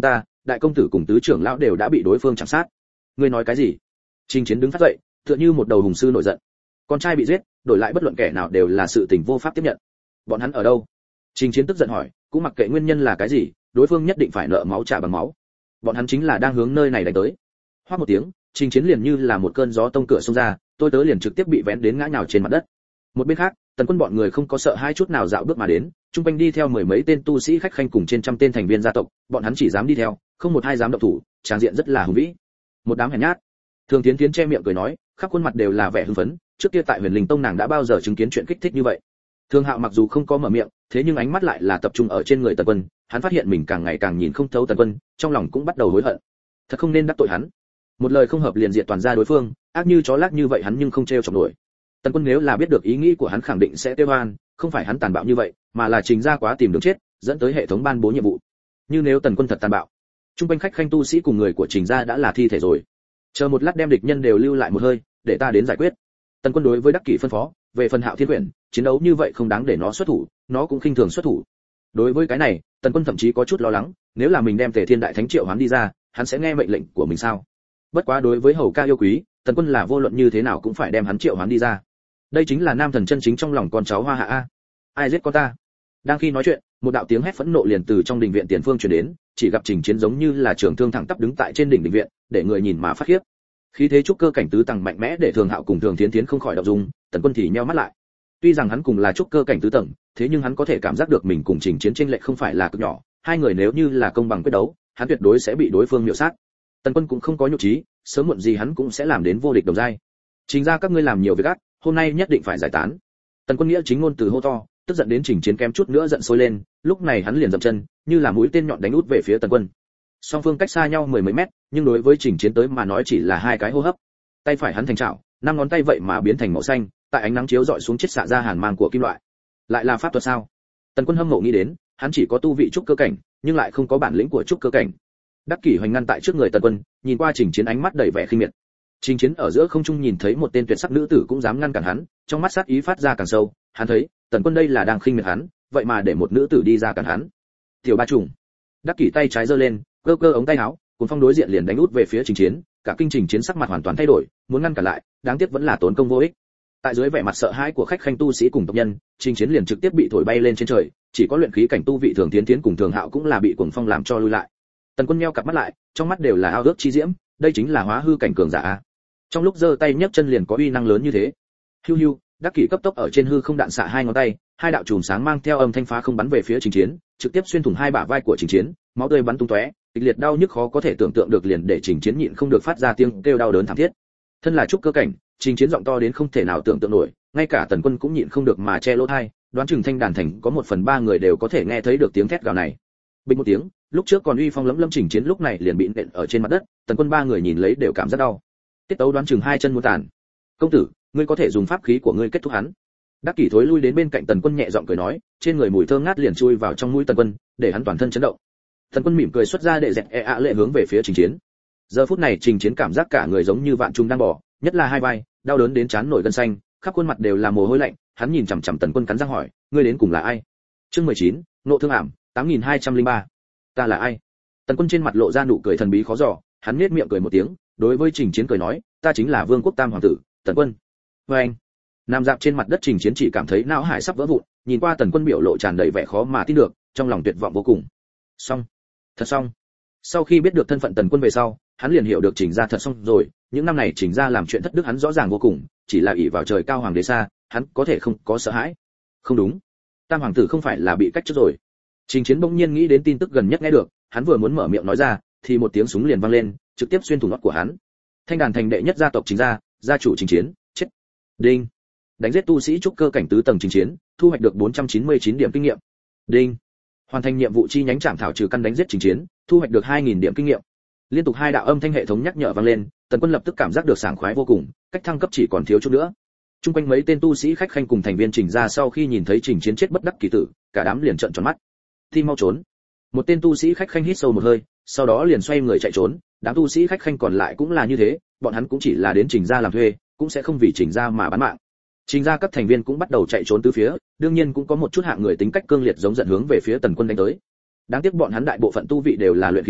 đại công tử cùng tứ trưởng lão đều đã bị đối phương chạm sát. Ngươi nói cái gì? Trình Chiến đứng phát dậy, tựa như một đầu hùng sư nổi giận. Con trai bị giết, đổi lại bất luận kẻ nào đều là sự tình vô pháp tiếp nhận. Bọn hắn ở đâu? Trình Chiến tức giận hỏi, cũng mặc kệ nguyên nhân là cái gì, đối phương nhất định phải nợ máu trả bằng máu. Bọn hắn chính là đang hướng nơi này đánh tới. Hoắc một tiếng, Trình Chiến liền như là một cơn gió tông cửa xông ra, tôi tớ liền trực tiếp bị vén đến ngã nhào trên mặt đất. Một bên khác, Tần Quân bọn người không có sợ hai chút nào dạo bước mà đến, trung quanh đi theo mười mấy tên tu sĩ khách khanh cùng trên trăm tên thành viên gia tộc, bọn hắn chỉ dám đi theo, không một ai dám động thủ, tràng diện rất là hùng vĩ. Một đám hèn nhát. Thường Tiến Tiến che miệng cười nói, khắp khuôn mặt đều là vẻ hưng phấn, trước kia tại Huyền Linh Tông nàng đã bao giờ chứng kiến chuyện kích thích như vậy. Thương Hạo mặc dù không có mở miệng, thế nhưng ánh mắt lại là tập trung ở trên người Tần Quân, hắn phát hiện mình càng ngày càng nhìn không thấu Tần Quân, trong lòng cũng bắt đầu hối hận. Thật không nên đắc tội hắn. Một lời không hợp liền diệt toàn gia đối phương, ác như chó lác như vậy hắn nhưng không trêu chọc nổi. Tần Quân nếu là biết được ý nghĩ của hắn khẳng định sẽ kêu oan, không phải hắn tàn bạo như vậy, mà là Trình gia quá tìm đường chết, dẫn tới hệ thống ban bố nhiệm vụ. Như nếu Tần Quân thật tàn bạo, trung quanh khách khanh tu sĩ cùng người của Trình gia đã là thi thể rồi. Chờ một lát đem địch nhân đều lưu lại một hơi, để ta đến giải quyết. Tần Quân đối với Đắc Kỷ phân phó, về phần Hạo Thiên Quyển, chiến đấu như vậy không đáng để nó xuất thủ, nó cũng khinh thường xuất thủ. Đối với cái này, Tần Quân thậm chí có chút lo lắng, nếu là mình đem Tề Thiên Đại Thánh triệu hoán đi ra, hắn sẽ nghe mệnh lệnh của mình sao? Bất quá đối với Hầu ca yêu quý, Tần Quân là vô luận như thế nào cũng phải đem hắn triệu hoán đi ra. Đây chính là nam thần chân chính trong lòng con cháu Hoa Hạ a. Ai giết con ta? Đang khi nói chuyện, một đạo tiếng hét phẫn nộ liền từ trong đình viện tiền phương truyền đến, chỉ gặp Trình Chiến giống như là trường thương thẳng tắp đứng tại trên đỉnh đình viện, để người nhìn mà phát khiếp. Khí thế trúc cơ cảnh tứ tầng mạnh mẽ để Thường Hạo cùng Thường Thiến Thiến không khỏi động dung, Tần Quân thì nheo mắt lại. Tuy rằng hắn cùng là trúc cơ cảnh tứ tầng, thế nhưng hắn có thể cảm giác được mình cùng Trình Chiến chênh lệch không phải là cực nhỏ, hai người nếu như là công bằng quyết đấu, hắn tuyệt đối sẽ bị đối phương miểu sát. Tần Quân cũng không có nhục trí, sớm muộn gì hắn cũng sẽ làm đến vô địch đồng giai. Trình ra các ngươi làm nhiều việc ác, hôm nay nhất định phải giải tán. Tần Quân nghĩa chính ngôn từ hô to, tức giận đến Trình Chiến kém chút nữa giận sôi lên, lúc này hắn liền dậm chân, như là mũi tên nhọn đánh út về phía Tần Quân. Song phương cách xa nhau mười mấy mét, nhưng đối với Trình Chiến tới mà nói chỉ là hai cái hô hấp. Tay phải hắn thành chảo, năm ngón tay vậy mà biến thành màu xanh, tại ánh nắng chiếu rọi xuống chết xạ ra hàn mang của kim loại. Lại là pháp thuật sao? Tần Quân hâm mộ nghĩ đến, hắn chỉ có tu vị trúc cơ cảnh, nhưng lại không có bản lĩnh của trúc cơ cảnh. Đắc Kỷ hoành ngăn tại trước người Tần Quân, nhìn qua Trình Chiến ánh mắt đầy vẻ khinh miệt. Trình Chiến ở giữa không trung nhìn thấy một tên tuyệt sắc nữ tử cũng dám ngăn cản hắn, trong mắt sát ý phát ra càng sâu, hắn thấy, Tần Quân đây là đang khinh miệt hắn, vậy mà để một nữ tử đi ra cản hắn. Tiểu Ba Trùng. Đắc Kỷ tay trái giơ lên, cơ cơ ống tay áo, cuốn phong đối diện liền đánh út về phía Trình Chiến, cả kinh Trình Chiến sắc mặt hoàn toàn thay đổi, muốn ngăn cản lại, đáng tiếc vẫn là tốn công vô ích. Tại dưới vẻ mặt sợ hãi của khách khanh tu sĩ cùng tộc nhân, Trình Chiến liền trực tiếp bị thổi bay lên trên trời, chỉ có luyện khí cảnh tu vị Thường Tiến Tiến cùng Thường Hạo cũng là bị cuồng phong làm cho lui lại. Tần Quân nheo cặp mắt lại, trong mắt đều là ao ước chi diễm, đây chính là hóa hư cảnh cường giả a. Trong lúc giơ tay nhấc chân liền có uy năng lớn như thế. Hiu hiu, Đắc Kỷ cấp tốc ở trên hư không đạn xạ hai ngón tay, hai đạo chùm sáng mang theo âm thanh phá không bắn về phía Trình Chiến, trực tiếp xuyên thủng hai bả vai của Trình Chiến, máu tươi bắn tung tóe, kịch liệt đau nhức khó có thể tưởng tượng được liền để Trình Chiến nhịn không được phát ra tiếng kêu đau đớn thảm thiết. Thân là trúc cơ cảnh, Trình Chiến giọng to đến không thể nào tưởng tượng nổi, ngay cả Tần Quân cũng nhịn không được mà che lỗ tai, đoán chừng thanh đàn thành có 1/3 người đều có thể nghe thấy được tiếng thét gào này. Bình một tiếng, lúc trước còn uy phong lẫm lẫm Trình Chiến lúc này liền bị nện ở trên mặt đất, Tần Quân ba người nhìn lấy đều cảm giác đau. Tiết tấu đoán chừng hai chân muốn tàn. Công tử, ngươi có thể dùng pháp khí của ngươi kết thúc hắn. Đắc Kỷ thối lui đến bên cạnh Tần Quân nhẹ giọng cười nói, trên người mùi thơm ngát liền chui vào trong mũi Tần Quân, để hắn toàn thân chấn động. Tần Quân mỉm cười xuất ra để dẹt lệ hướng về phía Trình Chiến. Giờ phút này Trình Chiến cảm giác cả người giống như vạn trùng đang bò, nhất là hai vai, đau đớn đến trán nổi gân xanh, khắp khuôn mặt đều là mồ hôi lạnh, hắn nhìn chằm chằm Tần Quân cắn răng hỏi, ngươi đến cùng là ai? Chương 19, nộ thương ảm, 8203. Ta là ai? Tần Quân trên mặt lộ ra nụ cười thần bí khó dò, hắn nhếch miệng cười một tiếng, đối với Trình Chiến cười nói, ta chính là Vương quốc Tam hoàng tử, Tần Quân. Và anh, nằm dạp trên mặt đất Trình Chiến chỉ cảm thấy não hải sắp vỡ vụn, nhìn qua Tần Quân biểu lộ tràn đầy vẻ khó mà tin được, trong lòng tuyệt vọng vô cùng. Xong, thật xong. Sau khi biết được thân phận Tần Quân về sau, hắn liền hiểu được Trình gia thật xong rồi, những năm này Trình gia làm chuyện thất đức hắn rõ ràng vô cùng, chỉ là ỷ vào trời cao hoàng đế xa, hắn có thể không có sợ hãi. Không đúng, Tam hoàng tử không phải là bị cách chức rồi. Trình Chiến bỗng nhiên nghĩ đến tin tức gần nhất nghe được, hắn vừa muốn mở miệng nói ra, thì một tiếng súng liền vang lên, trực tiếp xuyên thủng óc của hắn. Thanh đàn thành đệ nhất gia tộc Trình gia, gia chủ Trình Chiến, chết. Đinh. Đánh giết tu sĩ trúc cơ cảnh tứ tầng Trình Chiến, thu hoạch được 499 điểm kinh nghiệm. Đinh. Hoàn thành nhiệm vụ chi nhánh trảm thảo trừ căn đánh giết Trình Chiến, thu hoạch được 2000 điểm kinh nghiệm. Liên tục hai đạo âm thanh hệ thống nhắc nhở vang lên, Tần Quân lập tức cảm giác được sảng khoái vô cùng, cách thăng cấp chỉ còn thiếu chút nữa. Trung quanh mấy tên tu sĩ khách khanh cùng thành viên Trình gia sau khi nhìn thấy Trình Chiến chết bất đắc kỳ tử, cả đám liền trợn tròn mắt. Thi mau trốn. Một tên tu sĩ khách khanh hít sâu một hơi, sau đó liền xoay người chạy trốn, đám tu sĩ khách khanh còn lại cũng là như thế, bọn hắn cũng chỉ là đến Trình gia làm thuê, cũng sẽ không vì Trình gia mà bán mạng. Trình gia các thành viên cũng bắt đầu chạy trốn tứ phía, đương nhiên cũng có một chút hạng người tính cách cương liệt giống giận hướng về phía Tần Quân đánh tới. Đáng tiếc bọn hắn đại bộ phận tu vị đều là luyện khí cảnh,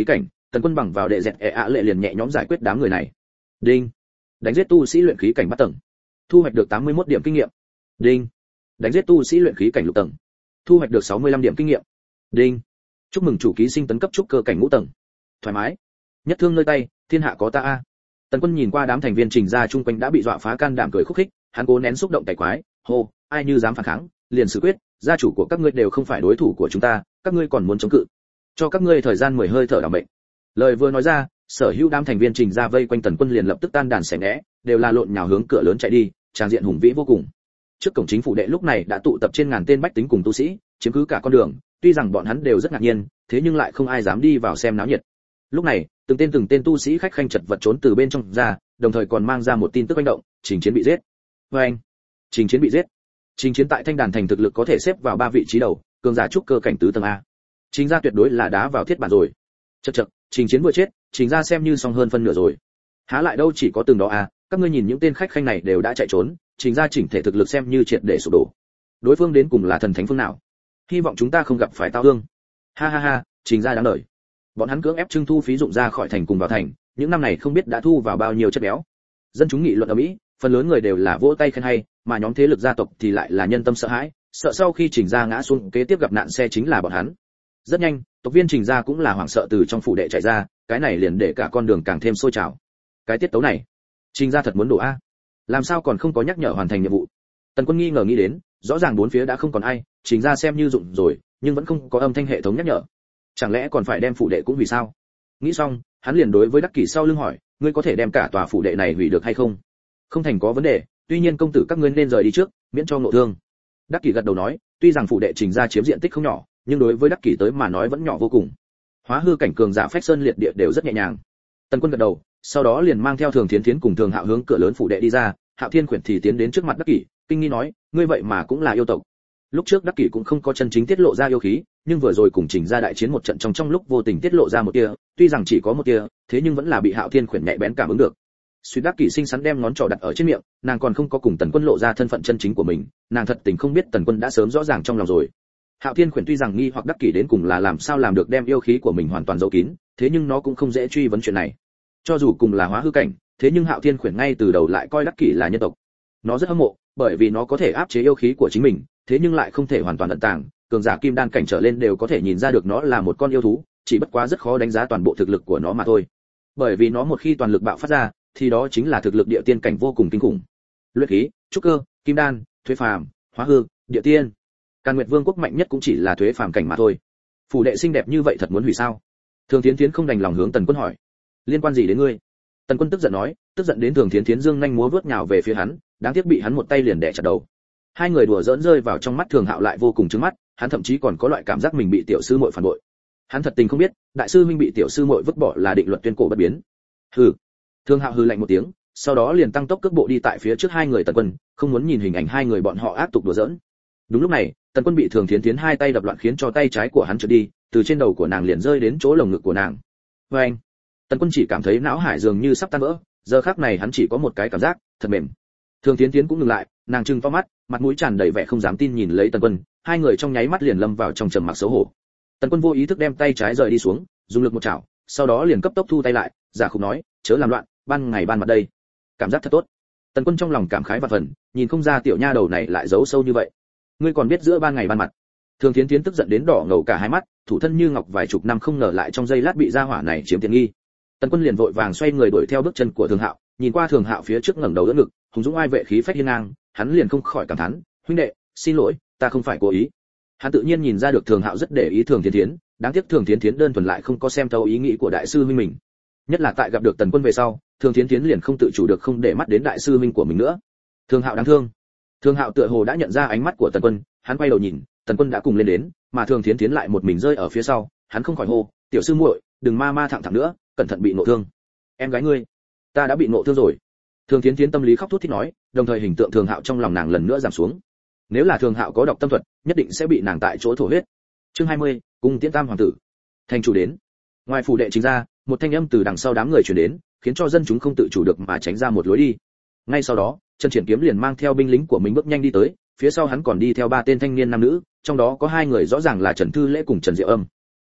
Tần Quân bằng vào đệ dẹt lệ liền nhẹ nhõm giải quyết đám người này. Đinh. Đánh giết tu sĩ luyện khí cảnh 8 tầng. Thu hoạch được 81 điểm kinh nghiệm. Đinh. Đánh giết tu sĩ luyện khí cảnh lục tầng. Thu hoạch được 65 điểm kinh nghiệm. Đinh. Chúc mừng chủ ký sinh tấn cấp trúc cơ cảnh ngũ tầng. Thoải mái. Nhất thương nơi tay, thiên hạ có ta a. Tần Quân nhìn qua đám thành viên Trình gia chung quanh đã bị dọa phá can đảm cười khúc khích, hắn cố nén xúc động cày quái, hô, ai như dám phản kháng, liền xử quyết, gia chủ của các ngươi đều không phải đối thủ của chúng ta, các ngươi còn muốn chống cự. Cho các ngươi thời gian 10 hơi thở đảm mệnh. Lời vừa nói ra, sở hữu đám thành viên Trình gia vây quanh Tần Quân liền lập tức tan đàn xẻ ngẽ, đều là lộn nhào hướng cửa lớn chạy đi, tràng diện hùng vĩ vô cùng. Trước cổng chính phủ đệ lúc này đã tụ tập trên ngàn tên bách tính cùng tu sĩ, chiếm cứ cả con đường, tuy rằng bọn hắn đều rất ngạc nhiên, thế nhưng lại không ai dám đi vào xem náo nhiệt. Lúc này, từng tên tu sĩ khách khanh chật vật trốn từ bên trong ra, đồng thời còn mang ra một tin tức manh động, Trình Chiến bị giết. Oeng, Trình Chiến bị giết. Trình Chiến tại Thanh Đàn thành thực lực có thể xếp vào 3 vị trí đầu, cường giả trúc cơ cảnh tứ tầng a. Trình gia tuyệt đối là đá vào thiết bản rồi. Chậc, Trình Chiến vừa chết, Trình gia xem như xong hơn phân nửa rồi. Há lại đâu chỉ có từng đó a, các ngươi nhìn những tên khách khanh này đều đã chạy trốn, Trình gia chỉnh thể thực lực xem như triệt để sụp đổ. Đối phương đến cùng là thần thánh phương nào? Hy vọng chúng ta không gặp phải tao ương. Ha ha ha, Trình gia đáng đời. Bọn hắn cưỡng ép trưng thu phí dụng ra khỏi thành cùng vào thành, những năm này không biết đã thu vào bao nhiêu chất béo. Dân chúng nghị luận ở Mỹ, phần lớn người đều là vỗ tay khen hay, mà nhóm thế lực gia tộc thì lại là nhân tâm sợ hãi, sợ sau khi Trình gia ngã xuống kế tiếp gặp nạn xe chính là bọn hắn. Rất nhanh, tộc viên Trình gia cũng là hoảng sợ từ trong phủ đệ chạy ra, cái này liền để cả con đường càng thêm sôi trào. Cái tiết tấu này, Trình gia thật muốn đổ a. Làm sao còn không có nhắc nhở hoàn thành nhiệm vụ? Tần Quân nghi ngờ nghĩ đến, rõ ràng bốn phía đã không còn ai, Trình gia xem như dụng rồi, nhưng vẫn không có âm thanh hệ thống nhắc nhở. Chẳng lẽ còn phải đem phủ đệ cũng hủy sao? Nghĩ xong, hắn liền đối với Đắc Kỷ sau lưng hỏi, ngươi có thể đem cả tòa phủ đệ này hủy được hay không? Không thành có vấn đề, tuy nhiên công tử các ngươi nên rời đi trước, miễn cho ngộ thương. Đắc Kỷ gật đầu nói, tuy rằng phủ đệ Trình gia chiếm diện tích không nhỏ, nhưng đối với Đắc Kỷ tới mà nói vẫn nhỏ vô cùng. Hóa hư cảnh cường giả phách sơn liệt địa đều rất nhẹ nhàng. Tần Quân gật đầu, sau đó liền mang theo Thường Thiến Thiến cùng Thường Hạo hướng cửa lớn phủ đệ đi ra, Hạo Thiên Quyển thì tiến đến trước mặt Đắc Kỷ, kinh nghi nói, ngươi vậy mà cũng là yêu tộc. Lúc trước Đắc Kỷ cũng không có chân chính tiết lộ ra yêu khí, nhưng vừa rồi cùng Trình gia đại chiến một trận trong lúc vô tình tiết lộ ra một tia, tuy rằng chỉ có một tia, thế nhưng vẫn là bị Hạo Thiên Quyển nhạy bén cảm ứng được. Suy Đắc Kỷ xinh xắn đem ngón trỏ đặt ở trên miệng, nàng còn không có cùng Tần Quân lộ ra thân phận chân chính của mình, nàng thật tình không biết Tần Quân đã sớm rõ ràng trong lòng rồi. Hạo Thiên Quyển tuy rằng nghi hoặc Đắc Kỷ đến cùng là làm sao làm được đem yêu khí của mình hoàn toàn giấu kín, thế nhưng nó cũng không dễ truy vấn chuyện này. Cho dù cùng là hóa hư cảnh, thế nhưng Hạo Thiên Quyển ngay từ đầu lại coi Đắc Kỷ là nhân tộc. Nó rất hâm mộ, bởi vì nó có thể áp chế yêu khí của chính mình, thế nhưng lại không thể hoàn toàn ẩn tàng, cường giả kim đan cảnh trở lên đều có thể nhìn ra được nó là một con yêu thú, chỉ bất quá rất khó đánh giá toàn bộ thực lực của nó mà thôi. Bởi vì nó một khi toàn lực bạo phát ra, thì đó chính là thực lực địa tiên cảnh vô cùng kinh khủng. Luyện khí, trúc cơ, kim đan, thuế phàm, hóa hư, địa tiên. Càn Nguyệt Vương quốc mạnh nhất cũng chỉ là thuế phàm cảnh mà thôi. Phủ đệ xinh đẹp như vậy thật muốn hủy sao? Thường Thiến Thiến không đành lòng hướng Tần Quân hỏi. Liên quan gì đến ngươi? Tần Quân tức giận nói, tức giận đến Thường Thiến Thiến dương nhanh múa vớt nhào về phía hắn, đáng tiếc bị hắn một tay liền đè chặt đầu. Hai người đùa giỡn rơi vào trong mắt Thường Hạo lại vô cùng trướng mắt, hắn thậm chí còn có loại cảm giác mình bị tiểu sư muội phản bội. Hắn thật tình không biết, đại sư huynh bị tiểu sư muội vứt bỏ là định luật tuyên cổ bất biến. Hừ. Thường Hạo hừ lạnh một tiếng, sau đó liền tăng tốc cước bộ đi tại phía trước hai người Tần Quân, không muốn nhìn hình ảnh hai người bọn họ ác tục đùa giỡn. Đúng lúc này, Tần Quân bị Thường Thiến Thiến hai tay đập loạn khiến cho tay trái của hắn trượt đi, từ trên đầu của nàng liền rơi đến chỗ lồng ngực của nàng. Oeng! Tần Quân chỉ cảm thấy não hải dường như sắp tan vỡ, giờ khắc này hắn chỉ có một cái cảm giác, thật mềm. Thường Thiến Thiến cũng ngừng lại, nàng trừng to mắt, mặt mũi tràn đầy vẻ không dám tin nhìn lấy Tần Quân, hai người trong nháy mắt liền lâm vào trong trầm mặc xấu hổ. Tần Quân vô ý thức đem tay trái rời đi xuống, dùng lực một chảo, sau đó liền cấp tốc thu tay lại, giả khục nói, chớ làm loạn, ban ngày ban mặt đây. Cảm giác thật tốt. Tần Quân trong lòng cảm khái vạn phần, nhìn không ra tiểu nha đầu này lại giấu sâu như vậy. Ngươi còn biết giữa ban ngày ban mặt? Thường Thiến Thiến tức giận đến đỏ ngầu cả hai mắt, thủ thân như ngọc vài chục năm không ngờ lại trong giây lát bị gia hỏa này chiếm tiện nghi. Tần Quân liền vội vàng xoay người đuổi theo bước chân của Thường Hạo, nhìn qua Thường Hạo phía trước ngẩng đầu đỡ ngực, hùng dũng oai vệ khí phách hiên ngang, hắn liền không khỏi cảm thán, huynh đệ, xin lỗi, ta không phải cố ý. Hắn tự nhiên nhìn ra được Thường Hạo rất để ý Thường Thiến Thiến, đáng tiếc Thường Thiến Thiến đơn thuần lại không có xem thấu ý nghĩ của đại sư huynh mình. Nhất là tại gặp được Tần Quân về sau, Thường Thiến Thiến liền không tự chủ được không để mắt đến đại sư huynh của mình nữa. Thường Hạo đáng thương. Thường Hạo tựa hồ đã nhận ra ánh mắt của Tần Quân, hắn quay đầu nhìn, Tần Quân đã cùng lên đến, mà Thường Thiến Thiến lại một mình rơi ở phía sau, hắn không khỏi hô, tiểu sư muội, đừng ma thẳng nữa, cẩn thận bị nộ thương. Em gái ngươi, ta đã bị nộ thương rồi. Thường Thiến Thiến tâm lý khóc thút thít nói, đồng thời hình tượng Thường Hạo trong lòng nàng lần nữa giảm xuống. Nếu là Thường Hạo có độc tâm thuật, nhất định sẽ bị nàng tại chỗ thổ huyết. Chương 20, cung tiễn tam hoàng tử. Thành chủ đến. Ngoài phủ đệ chính ra, một thanh âm từ đằng sau đám người truyền đến, khiến cho dân chúng không tự chủ được mà tránh ra một lối đi. Ngay sau đó, Trần Triển Kiếm liền mang theo binh lính của mình bước nhanh đi tới, phía sau hắn còn đi theo ba tên thanh niên nam nữ, trong đó có hai người rõ ràng là Trần Thư Lễ cùng Trần Diệu Âm.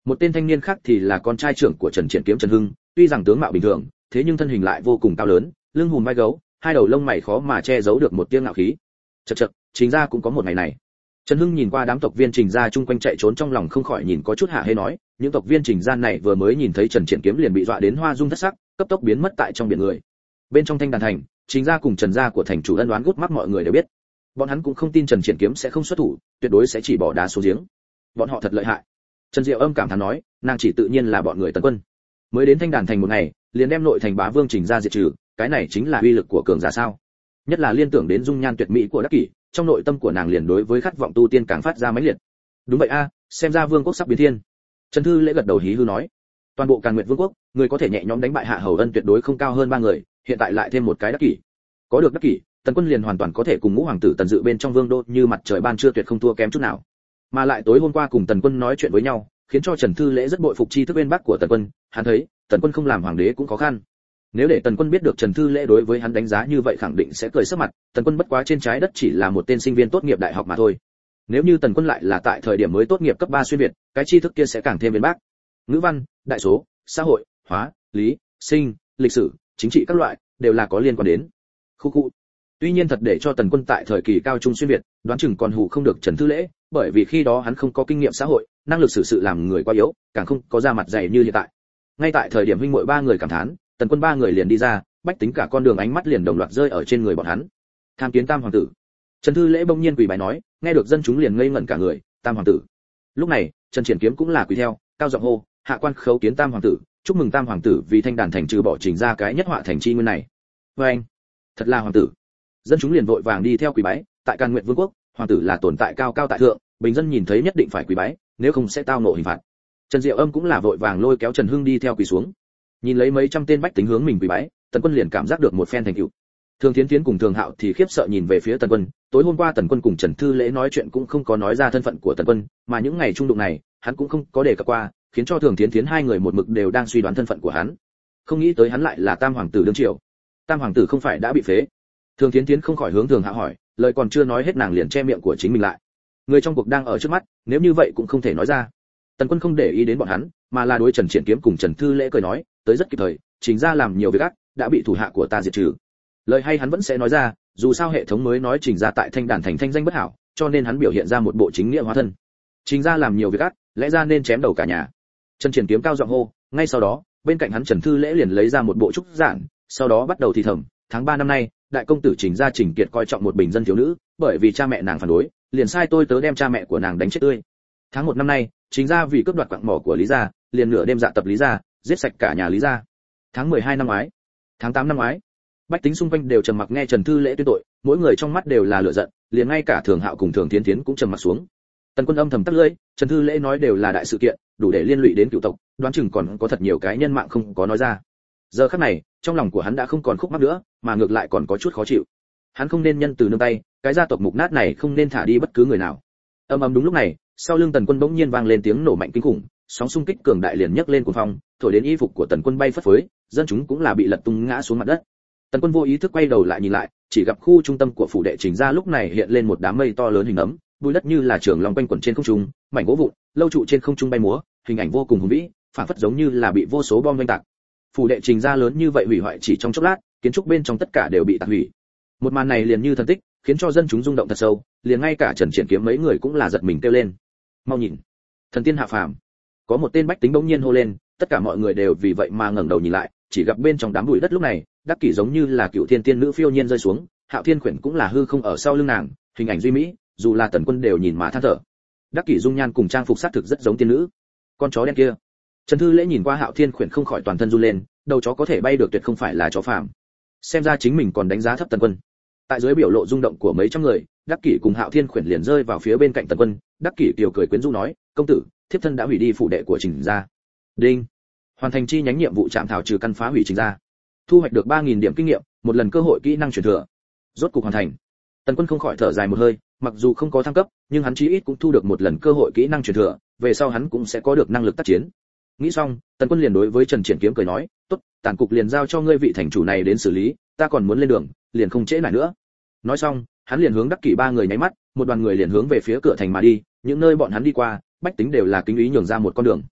Một tên thanh niên khác thì là con trai trưởng của Trần Triển Kiếm Trần Hưng, tuy rằng tướng mạo bình thường, thế nhưng thân hình lại vô cùng cao lớn, lưng hùm vai gấu, hai đầu lông mày khó mà che giấu được một tia ngạo khí. Chậc chậc, Trình gia cũng có một ngày này. Trần Hưng nhìn qua đám tộc viên Trình gia chung quanh chạy trốn trong lòng không khỏi nhìn có chút hạ hê nói, những tộc viên Trình gia này vừa mới nhìn thấy Trần Triển Kiếm liền bị dọa đến hoa dung thất sắc, cấp tốc biến mất tại trong biển người. Bên trong Thanh Đàn thành, Trình gia cùng Trần gia của thành chủ ân oán gút mắt mọi người đều biết. Bọn hắn cũng không tin Trần Triển Kiếm sẽ không xuất thủ, tuyệt đối sẽ chỉ bỏ đá xuống giếng. Bọn họ thật lợi hại. Trần Diệu Âm cảm thán nói, nàng chỉ tự nhiên là bọn người Tần Quân. Mới đến Thanh Đàn thành một ngày, liền đem nội thành bá vương Trình gia diệt trừ, cái này chính là uy lực của cường giả sao? Nhất là liên tưởng đến dung nhan tuyệt mỹ của Đắc Kỷ, trong nội tâm của nàng liền đối với khát vọng tu tiên càng phát ra mãnh liệt. Đúng vậy a, xem ra vương quốc sắp biến thiên. Trần Thư Lễ gật đầu hí hư nói, toàn bộ Càn Nguyệt vương quốc, người có thể nhẹ nhõm đánh bại Hạ Hầu Ân tuyệt đối không cao hơn 3 người, hiện tại lại thêm một cái Đắc Kỷ. Có được Đắc Kỷ, Tần Quân liền hoàn toàn có thể cùng Ngũ hoàng tử Tần Dự bên trong vương đô như mặt trời ban trưa tuyệt không thua kém chút nào. Mà lại tối hôm qua cùng Tần Quân nói chuyện với nhau, khiến cho Trần Thư Lễ rất bội phục tri thức bên bắc của Tần Quân, hắn thấy, Tần Quân không làm hoàng đế cũng khó khăn. Nếu để Tần Quân biết được Trần Thư Lễ đối với hắn đánh giá như vậy khẳng định sẽ cười sấp mặt, Tần Quân bất quá trên trái đất chỉ là một tên sinh viên tốt nghiệp đại học mà thôi. Nếu như Tần Quân lại là tại thời điểm mới tốt nghiệp cấp 3 xuyên việt, cái tri thức kia sẽ càng thêm bên bác. Ngữ văn, đại số, xã hội, hóa, lý, sinh, lịch sử, chính trị các loại đều là có liên quan đến. Khu khu. Tuy nhiên thật để cho Tần Quân tại thời kỳ cao trung xuyên việt, đoán chừng còn hù không được Trần Thư Lễ, bởi vì khi đó hắn không có kinh nghiệm xã hội, năng lực xử sự làm người quá yếu, càng không có da mặt dày như hiện tại. Ngay tại thời điểm huynh muội 3 người cảm thán, Tần Quân 3 người liền đi ra, bách tính cả con đường ánh mắt liền đồng loạt rơi ở trên người bọn hắn. Tham kiến Tam hoàng tử. Trần Thư Lễ bỗng nhiên quỳ bái nói, nghe được dân chúng liền ngây ngẩn cả người, Tam hoàng tử. Lúc này, Trần Triển Kiếm cũng là quỳ theo, cao giọng hô, hạ quan khấu kiến Tam hoàng tử, chúc mừng Tam hoàng tử vì Thanh Đàn thành trừ bỏ Trình ra cái nhất họa thành chi nguyên này. Vâng anh, thật là hoàng tử. Dân chúng liền vội vàng đi theo quỳ bái, tại Càn Nguyệt vương quốc, hoàng tử là tồn tại cao cao tại thượng, bình dân nhìn thấy nhất định phải quỳ bái, nếu không sẽ tao nộ hình phạt. Trần Diệu Âm cũng là vội vàng lôi kéo Trần Hưng đi theo quỳ xuống. Nhìn lấy mấy trăm tên bách tính hướng mình quỳ bái, Tần Quân liền cảm giác được một phen thành tựu. Thường Thiến Thiến cùng Thường Hạo thì khiếp sợ nhìn về phía Tần Quân, tối hôm qua Tần Quân cùng Trần Thư Lễ nói chuyện cũng không có nói ra thân phận của Tần Quân, mà những ngày trung đụng này, hắn cũng không có đề cập qua, khiến cho Thường Thiến Thiến hai người một mực đều đang suy đoán thân phận của hắn. Không nghĩ tới hắn lại là Tam hoàng tử đương triều. Tam hoàng tử không phải đã bị phế? Thường Thiến Thiến không khỏi hướng Thường Hạo hỏi, lời còn chưa nói hết nàng liền che miệng của chính mình lại. Người trong cuộc đang ở trước mắt, nếu như vậy cũng không thể nói ra. Tần Quân không để ý đến bọn hắn, mà là đối Trần Triển Kiếm cùng Trần Thư Lễ cười nói, tới rất kịp thời, Trình ra làm nhiều việc ác, đã bị thủ hạ của ta diệt trừ. Lời hay hắn vẫn sẽ nói ra, dù sao hệ thống mới nói Trình ra tại Thanh Đàn thành thanh danh bất hảo, cho nên hắn biểu hiện ra một bộ chính nghĩa hóa thân. Trình ra làm nhiều việc ác, lẽ ra nên chém đầu cả nhà. Trần Triển Kiếm cao giọng hô, ngay sau đó, bên cạnh hắn Trần Thư Lễ liền lấy ra một bộ trúc giản, sau đó bắt đầu thì thầm, tháng 3 năm nay, đại công tử Trình gia Trình Kiệt coi trọng một bình dân thiếu nữ, bởi vì cha mẹ nàng phản đối, liền sai tôi tớ đem cha mẹ của nàng đánh chết tươi. Tháng 1 năm nay, Trình gia vì cướp đoạt quặng mỏ của Lý gia, liền nửa đêm dạ tập Lý gia, giết sạch cả nhà Lý gia. Tháng 12 năm ngoái, tháng 8 năm ngoái, bách tính xung quanh đều trầm mặc nghe Trần Thư Lễ tuyên tội, mỗi người trong mắt đều là lửa giận, liền ngay cả Thường Hạo cùng Thường Thiến Thiến cũng trầm mặc xuống. Tần Quân âm thầm tắt lưỡi, Trần Thư Lễ nói đều là đại sự kiện, đủ để liên lụy đến cửu tộc, đoán chừng còn có thật nhiều cái nhân mạng không có nói ra. Giờ khắc này, trong lòng của hắn đã không còn khúc mắc nữa, mà ngược lại còn có chút khó chịu. Hắn không nên nhân từ nương tay, cái gia tộc mục nát này không nên thả đi bất cứ người nào. Ầm ầm đúng lúc này, sau lưng Tần Quân bỗng nhiên vang lên tiếng nổ mạnh kinh khủng, sóng xung kích cường đại liền nhấc lên cuồng phong, thổi đến y phục của Tần Quân bay phất phới, dân chúng cũng là bị lật tung ngã xuống mặt đất. Tần Quân vô ý thức quay đầu lại nhìn lại, chỉ gặp khu trung tâm của phủ đệ Trình gia lúc này hiện lên một đám mây to lớn hình ấm, bụi đất như là trường long quanh quẩn trên không trung, mảnh gỗ vụn, lâu trụ trên không trung bay múa, hình ảnh vô cùng hùng vĩ, phản phất giống như là bị vô số bom vây tạc. Phủ đệ Trình gia lớn như vậy hủy hoại chỉ trong chốc lát, kiến trúc bên trong tất cả đều bị tạc hủy. Một màn này liền như thần tích, khiến cho dân chúng rung động thật sâu, liền ngay cả Trần Triển Kiếm mấy người cũng là giật mình kêu lên. Mau nhìn, thần tiên hạ phàm! Có một tên bách tính bỗng nhiên hô lên, tất cả mọi người đều vì vậy mà ngẩng đầu nhìn lại, chỉ gặp bên trong đám bụi đất lúc này, Đắc Kỷ giống như là cựu thiên tiên nữ phiêu nhiên rơi xuống, Hạo Thiên Khuyển cũng là hư không ở sau lưng nàng, hình ảnh duy mỹ, dù là Tần Quân đều nhìn mà than thở. Đắc Kỷ dung nhan cùng trang phục sát thực rất giống tiên nữ. Con chó đen kia. Trần Thư Lễ nhìn qua Hạo Thiên Khuyển không khỏi toàn thân run lên, đầu chó có thể bay được tuyệt không phải là chó phàm. Xem ra chính mình còn đánh giá thấp Tần Quân. Tại dưới biểu lộ rung động của mấy trăm người, Đắc Kỷ cùng Hạo Thiên Khuyển liền rơi vào phía bên cạnh Tần Quân, Đắc Kỷ kiều cười quyến rũ nói, công tử, thiếp thân đã hủy đi phủ đệ của Trình gia. Đinh. Hoàn thành chi nhánh nhiệm vụ trạm thảo trừ căn phá hủy Trình gia. Thu hoạch được 3000 điểm kinh nghiệm, một lần cơ hội kỹ năng truyền thừa. Rốt cục hoàn thành. Tần Quân không khỏi thở dài một hơi, mặc dù không có thăng cấp, nhưng hắn chí ít cũng thu được một lần cơ hội kỹ năng truyền thừa, về sau hắn cũng sẽ có được năng lực tác chiến. Nghĩ xong, Tần Quân liền đối với Trần Triển Kiếm cười nói, "Tốt, tàn cục liền giao cho ngươi vị thành chủ này đến xử lý, ta còn muốn lên đường, liền không trễ nải nữa." Nói xong, hắn liền hướng Đắc Kỷ ba người nháy mắt, một đoàn người liền hướng về phía cửa thành mà đi, những nơi bọn hắn đi qua, bách tính đều là kính ý nhường ra một con đường.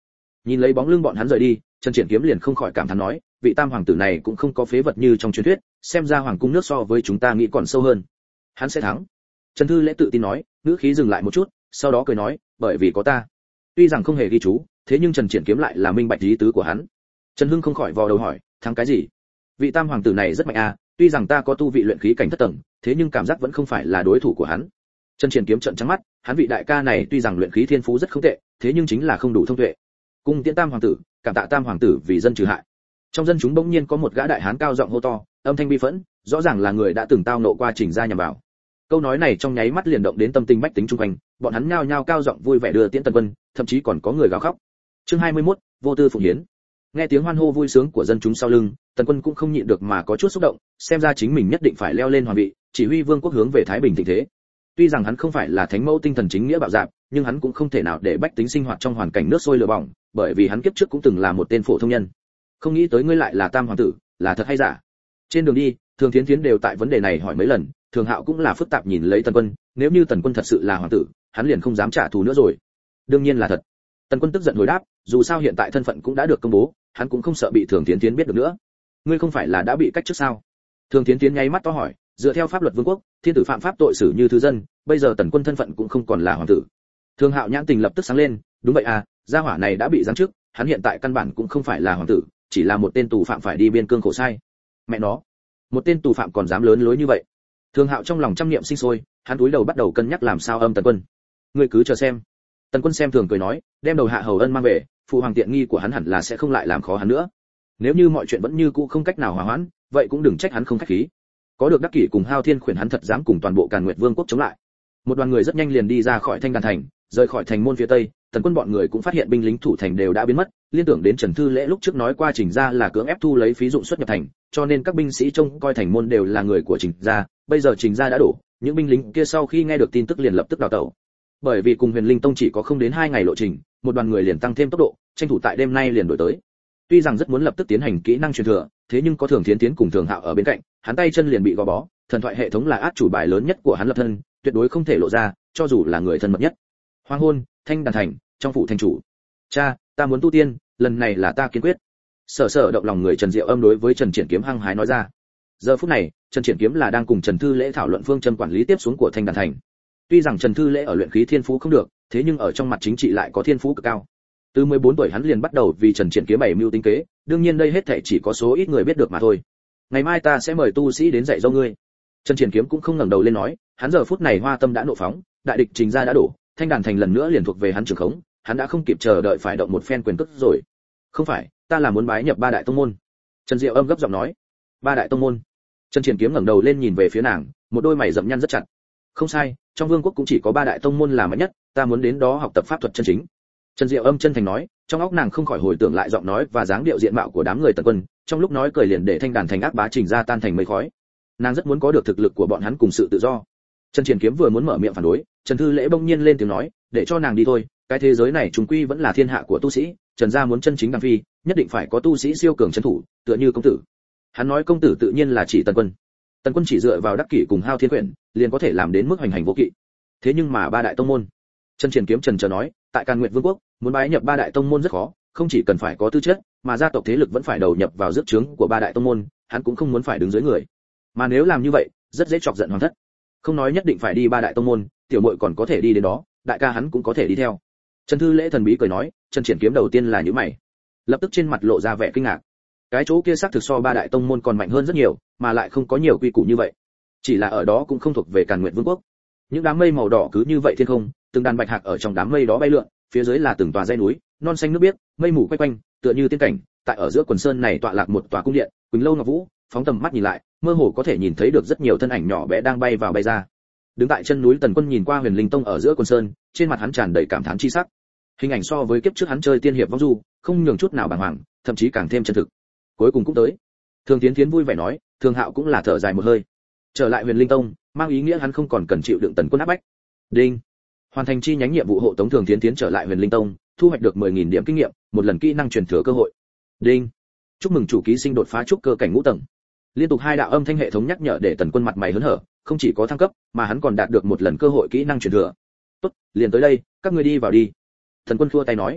Nhìn lấy bóng lưng bọn hắn rời đi, Trần Triển Kiếm liền không khỏi cảm thán nói, vị tam hoàng tử này cũng không có phế vật như trong truyền thuyết, xem ra hoàng cung nước so với chúng ta nghĩ còn sâu hơn. Hắn sẽ thắng. Trần Thư Lễ tự tin nói, ngữ khí dừng lại một chút, sau đó cười nói, bởi vì có ta. Tuy rằng không hề ghi chú, thế nhưng Trần Triển Kiếm lại là minh bạch ý tứ của hắn. Trần Hưng không khỏi vò đầu hỏi, thắng cái gì? Vị tam hoàng tử này rất mạnh à, tuy rằng ta có tu vị luyện khí cảnh thất tầng, thế nhưng cảm giác vẫn không phải là đối thủ của hắn. Trần Triển Kiếm trợn trắng mắt, hắn vị đại ca này tuy rằng luyện khí thiên phú rất không tệ, thế nhưng chính là không đủ thông tuệ. Cung tiễn tam hoàng tử, cảm tạ tam hoàng tử vì dân trừ hại. Trong dân chúng bỗng nhiên có một gã đại hán cao giọng hô to, âm thanh bi phẫn, rõ ràng là người đã từng tao nộ qua Trình gia nhằm vào. Câu nói này trong nháy mắt liền động đến tâm tình bách tính chung quanh, bọn hắn nhao nhao cao giọng vui vẻ đưa tiễn Tần Quân, thậm chí còn có người gào khóc. Chương 21, vô tư phụng hiến. Nghe tiếng hoan hô vui sướng của dân chúng sau lưng, Tần Quân cũng không nhịn được mà có chút xúc động, xem ra chính mình nhất định phải leo lên hoàng vị, chỉ huy vương quốc hướng về thái bình thịnh thế. Tuy rằng hắn không phải là thánh mẫu tinh thần chính nghĩa bạo dạn, nhưng hắn cũng không thể nào để bách tính sinh hoạt trong hoàn cảnh nước sôi lửa bỏng, bởi vì hắn kiếp trước cũng từng là một tên phổ thông nhân. Không nghĩ tới ngươi lại là tam hoàng tử, là thật hay giả? Trên đường đi, Thường Thiến Thiến đều tại vấn đề này hỏi mấy lần, Thường Hạo cũng là phức tạp nhìn lấy Tần Quân, nếu như Tần Quân thật sự là hoàng tử, hắn liền không dám trả thù nữa rồi. Đương nhiên là thật. Tần Quân tức giận hồi đáp, dù sao hiện tại thân phận cũng đã được công bố, hắn cũng không sợ bị Thường Thiến Thiến biết được nữa. Ngươi không phải là đã bị cách chức sao? Thường Thiến Thiến nháy mắt to hỏi, dựa theo pháp luật vương quốc, thiên tử phạm pháp tội xử như thứ dân, bây giờ Tần Quân thân phận cũng không còn là hoàng tử. Thường Hạo nhãn tình lập tức sáng lên, đúng vậy à, gia hỏa này đã bị giáng chức, hắn hiện tại căn bản cũng không phải là hoàng tử, chỉ là một tên tù phạm phải đi biên cương khổ sai. Mẹ nó, một tên tù phạm còn dám lớn lối như vậy. Thường Hạo trong lòng trăm niệm sinh sôi, hắn cúi đầu bắt đầu cân nhắc làm sao âm Tần Quân. Ngươi cứ chờ xem. Tần Quân xem thường cười nói, đem đầu hạ hầu ân mang về, phụ hoàng tiện nghi của hắn hẳn là sẽ không lại làm khó hắn nữa. Nếu như mọi chuyện vẫn như cũ không cách nào hòa hoãn, vậy cũng đừng trách hắn không khách khí. Có được Đắc Kỷ cùng Hao Thiên khuyển hắn thật dám cùng toàn bộ Càn Nguyệt Vương quốc chống lại. Một đoàn người rất nhanh liền đi ra khỏi Thanh Đàn thành, rời khỏi thành môn phía tây, Tần Quân bọn người cũng phát hiện binh lính thủ thành đều đã biến mất, liên tưởng đến Trần Thư Lễ lúc trước nói qua Trình gia là cưỡng ép thu lấy phí dụng xuất nhập thành, cho nên các binh sĩ trông coi thành môn đều là người của Trình gia, bây giờ Trình gia đã đổ, những binh lính kia sau khi nghe được tin tức liền lập tức đào tẩu. Bởi vì cùng Huyền Linh Tông chỉ có không đến 2 ngày lộ trình, một đoàn người liền tăng thêm tốc độ, tranh thủ tại đêm nay liền đuổi tới. Tuy rằng rất muốn lập tức tiến hành kỹ năng truyền thừa, thế nhưng có Thường Thiến Thiến cùng Thường Hạo ở bên cạnh, hắn tay chân liền bị gò bó, thần thoại hệ thống là át chủ bài lớn nhất của hắn lập thân, tuyệt đối không thể lộ ra, cho dù là người thân mật nhất. Hoàng hôn, Thanh Đàn thành, trong phủ thành chủ. Cha, ta muốn tu tiên, lần này là ta kiên quyết. Sở động lòng người Trần Diệu Âm đối với Trần Triển Kiếm hăng hái nói ra. Giờ phút này, Trần Triển Kiếm là đang cùng Trần Thư Lễ thảo luận phương châm quản lý tiếp xuống của Thanh Đàn thành. Tuy rằng Trần Thư Lễ ở luyện khí thiên phú không được, thế nhưng ở trong mặt chính trị lại có thiên phú cực cao. Từ 14 tuổi hắn liền bắt đầu vì Trần Triển Kiếm bày mưu tính kế, đương nhiên đây hết thảy chỉ có số ít người biết được mà thôi. Ngày mai ta sẽ mời tu sĩ đến dạy dỗ ngươi. Trần Triển Kiếm cũng không ngẩng đầu lên nói, hắn giờ phút này hoa tâm đã nộ phóng, đại địch Trình gia đã đổ, Thanh Đàn thành lần nữa liền thuộc về hắn trường khống, hắn đã không kịp chờ đợi phải động một phen quyền cước rồi. Không phải, ta là muốn bái nhập 3 đại tông môn. Trần Diệu Âm gấp giọng nói. 3 đại tông môn. Trần Triển Kiếm ngẩng đầu lên nhìn về phía nàng, một đôi mày rậm nhăn rất chặt. Không sai, trong vương quốc cũng chỉ có 3 đại tông môn là mạnh nhất, ta muốn đến đó học tập pháp thuật chân chính. Trần Diệu Âm chân thành nói, trong óc nàng không khỏi hồi tưởng lại giọng nói và dáng điệu diện mạo của đám người Tần Quân, trong lúc nói cười liền để Thanh Đàn thành ác bá Trình gia tan thành mây khói. Nàng rất muốn có được thực lực của bọn hắn cùng sự tự do. Trần Triển Kiếm vừa muốn mở miệng phản đối, Trần Thư Lễ bỗng nhiên lên tiếng nói, để cho nàng đi thôi, cái thế giới này chúng quy vẫn là thiên hạ của tu sĩ, Trần gia muốn chân chính đăng phi, nhất định phải có tu sĩ siêu cường trấn thủ, tựa như công tử. Hắn nói công tử tự nhiên là chỉ Tần Quân. Tần Quân chỉ dựa vào Đắc Kỷ cùng Hao Thiên quyển, liền có thể làm đến mức hoành hành vô kỵ. Thế nhưng mà 3 đại tông môn. Trần Triển Kiếm trần chờ nói, tại Càn Nguyệt Vương quốc, muốn bái nhập 3 đại tông môn rất khó, không chỉ cần phải có tư chất, mà gia tộc thế lực vẫn phải đầu nhập vào rước chướng của 3 đại tông môn, hắn cũng không muốn phải đứng dưới người. Mà nếu làm như vậy, rất dễ chọc giận hoàng thất. Không nói nhất định phải đi 3 đại tông môn, tiểu muội còn có thể đi đến đó, đại ca hắn cũng có thể đi theo. Trần Thư Lễ thần bí cười nói, Trần Triển Kiếm đầu tiên là nhíu mày, lập tức trên mặt lộ ra vẻ kinh ngạc. Cái chỗ kia xác thực so 3 đại tông môn còn mạnh hơn rất nhiều, mà lại không có nhiều quy củ như vậy. Chỉ là ở đó cũng không thuộc về Càn Nguyệt Vương quốc. Những đám mây màu đỏ cứ như vậy thiên không, từng đàn bạch hạc ở trong đám mây đó bay lượn, phía dưới là từng tòa dãy núi, non xanh nước biếc, mây mù quay quanh, tựa như tiên cảnh. Tại ở giữa quần sơn này tọa lạc một tòa cung điện, Quỳnh Lâu Ngọc Vũ, phóng tầm mắt nhìn lại, mơ hồ có thể nhìn thấy được rất nhiều thân ảnh nhỏ bé đang bay vào bay ra. Đứng tại chân núi Tần Quân nhìn qua Huyền Linh Tông ở giữa quần sơn, trên mặt hắn tràn đầy cảm thán chi sắc. Hình ảnh so với kiếp trước hắn chơi tiên hiệp vong du, không nhường chút nào bàng hoàng, thậm chí càng thêm chân thực. Cuối cùng cũng tới. Thường Tiến Tiến vui vẻ nói, Thường Hạo cũng là thở dài một hơi. Trở lại Huyền Linh Tông, mang ý nghĩa hắn không còn cần chịu đựng Tần Quân áp bách. Đinh. Hoàn thành chi nhánh nhiệm vụ hộ tống Thường Tiến Tiến trở lại Huyền Linh Tông, thu hoạch được 10.000 điểm kinh nghiệm, một lần kỹ năng truyền thừa cơ hội. Đinh. Chúc mừng chủ ký sinh đột phá trúc cơ cảnh ngũ tầng. Liên tục 2 đạo âm thanh hệ thống nhắc nhở để Tần Quân mặt mày hớn hở, không chỉ có thăng cấp, mà hắn còn đạt được một lần cơ hội kỹ năng truyền thừa. Tốt, liền tới đây, các ngươi đi vào đi. Tần Quân khua tay nói.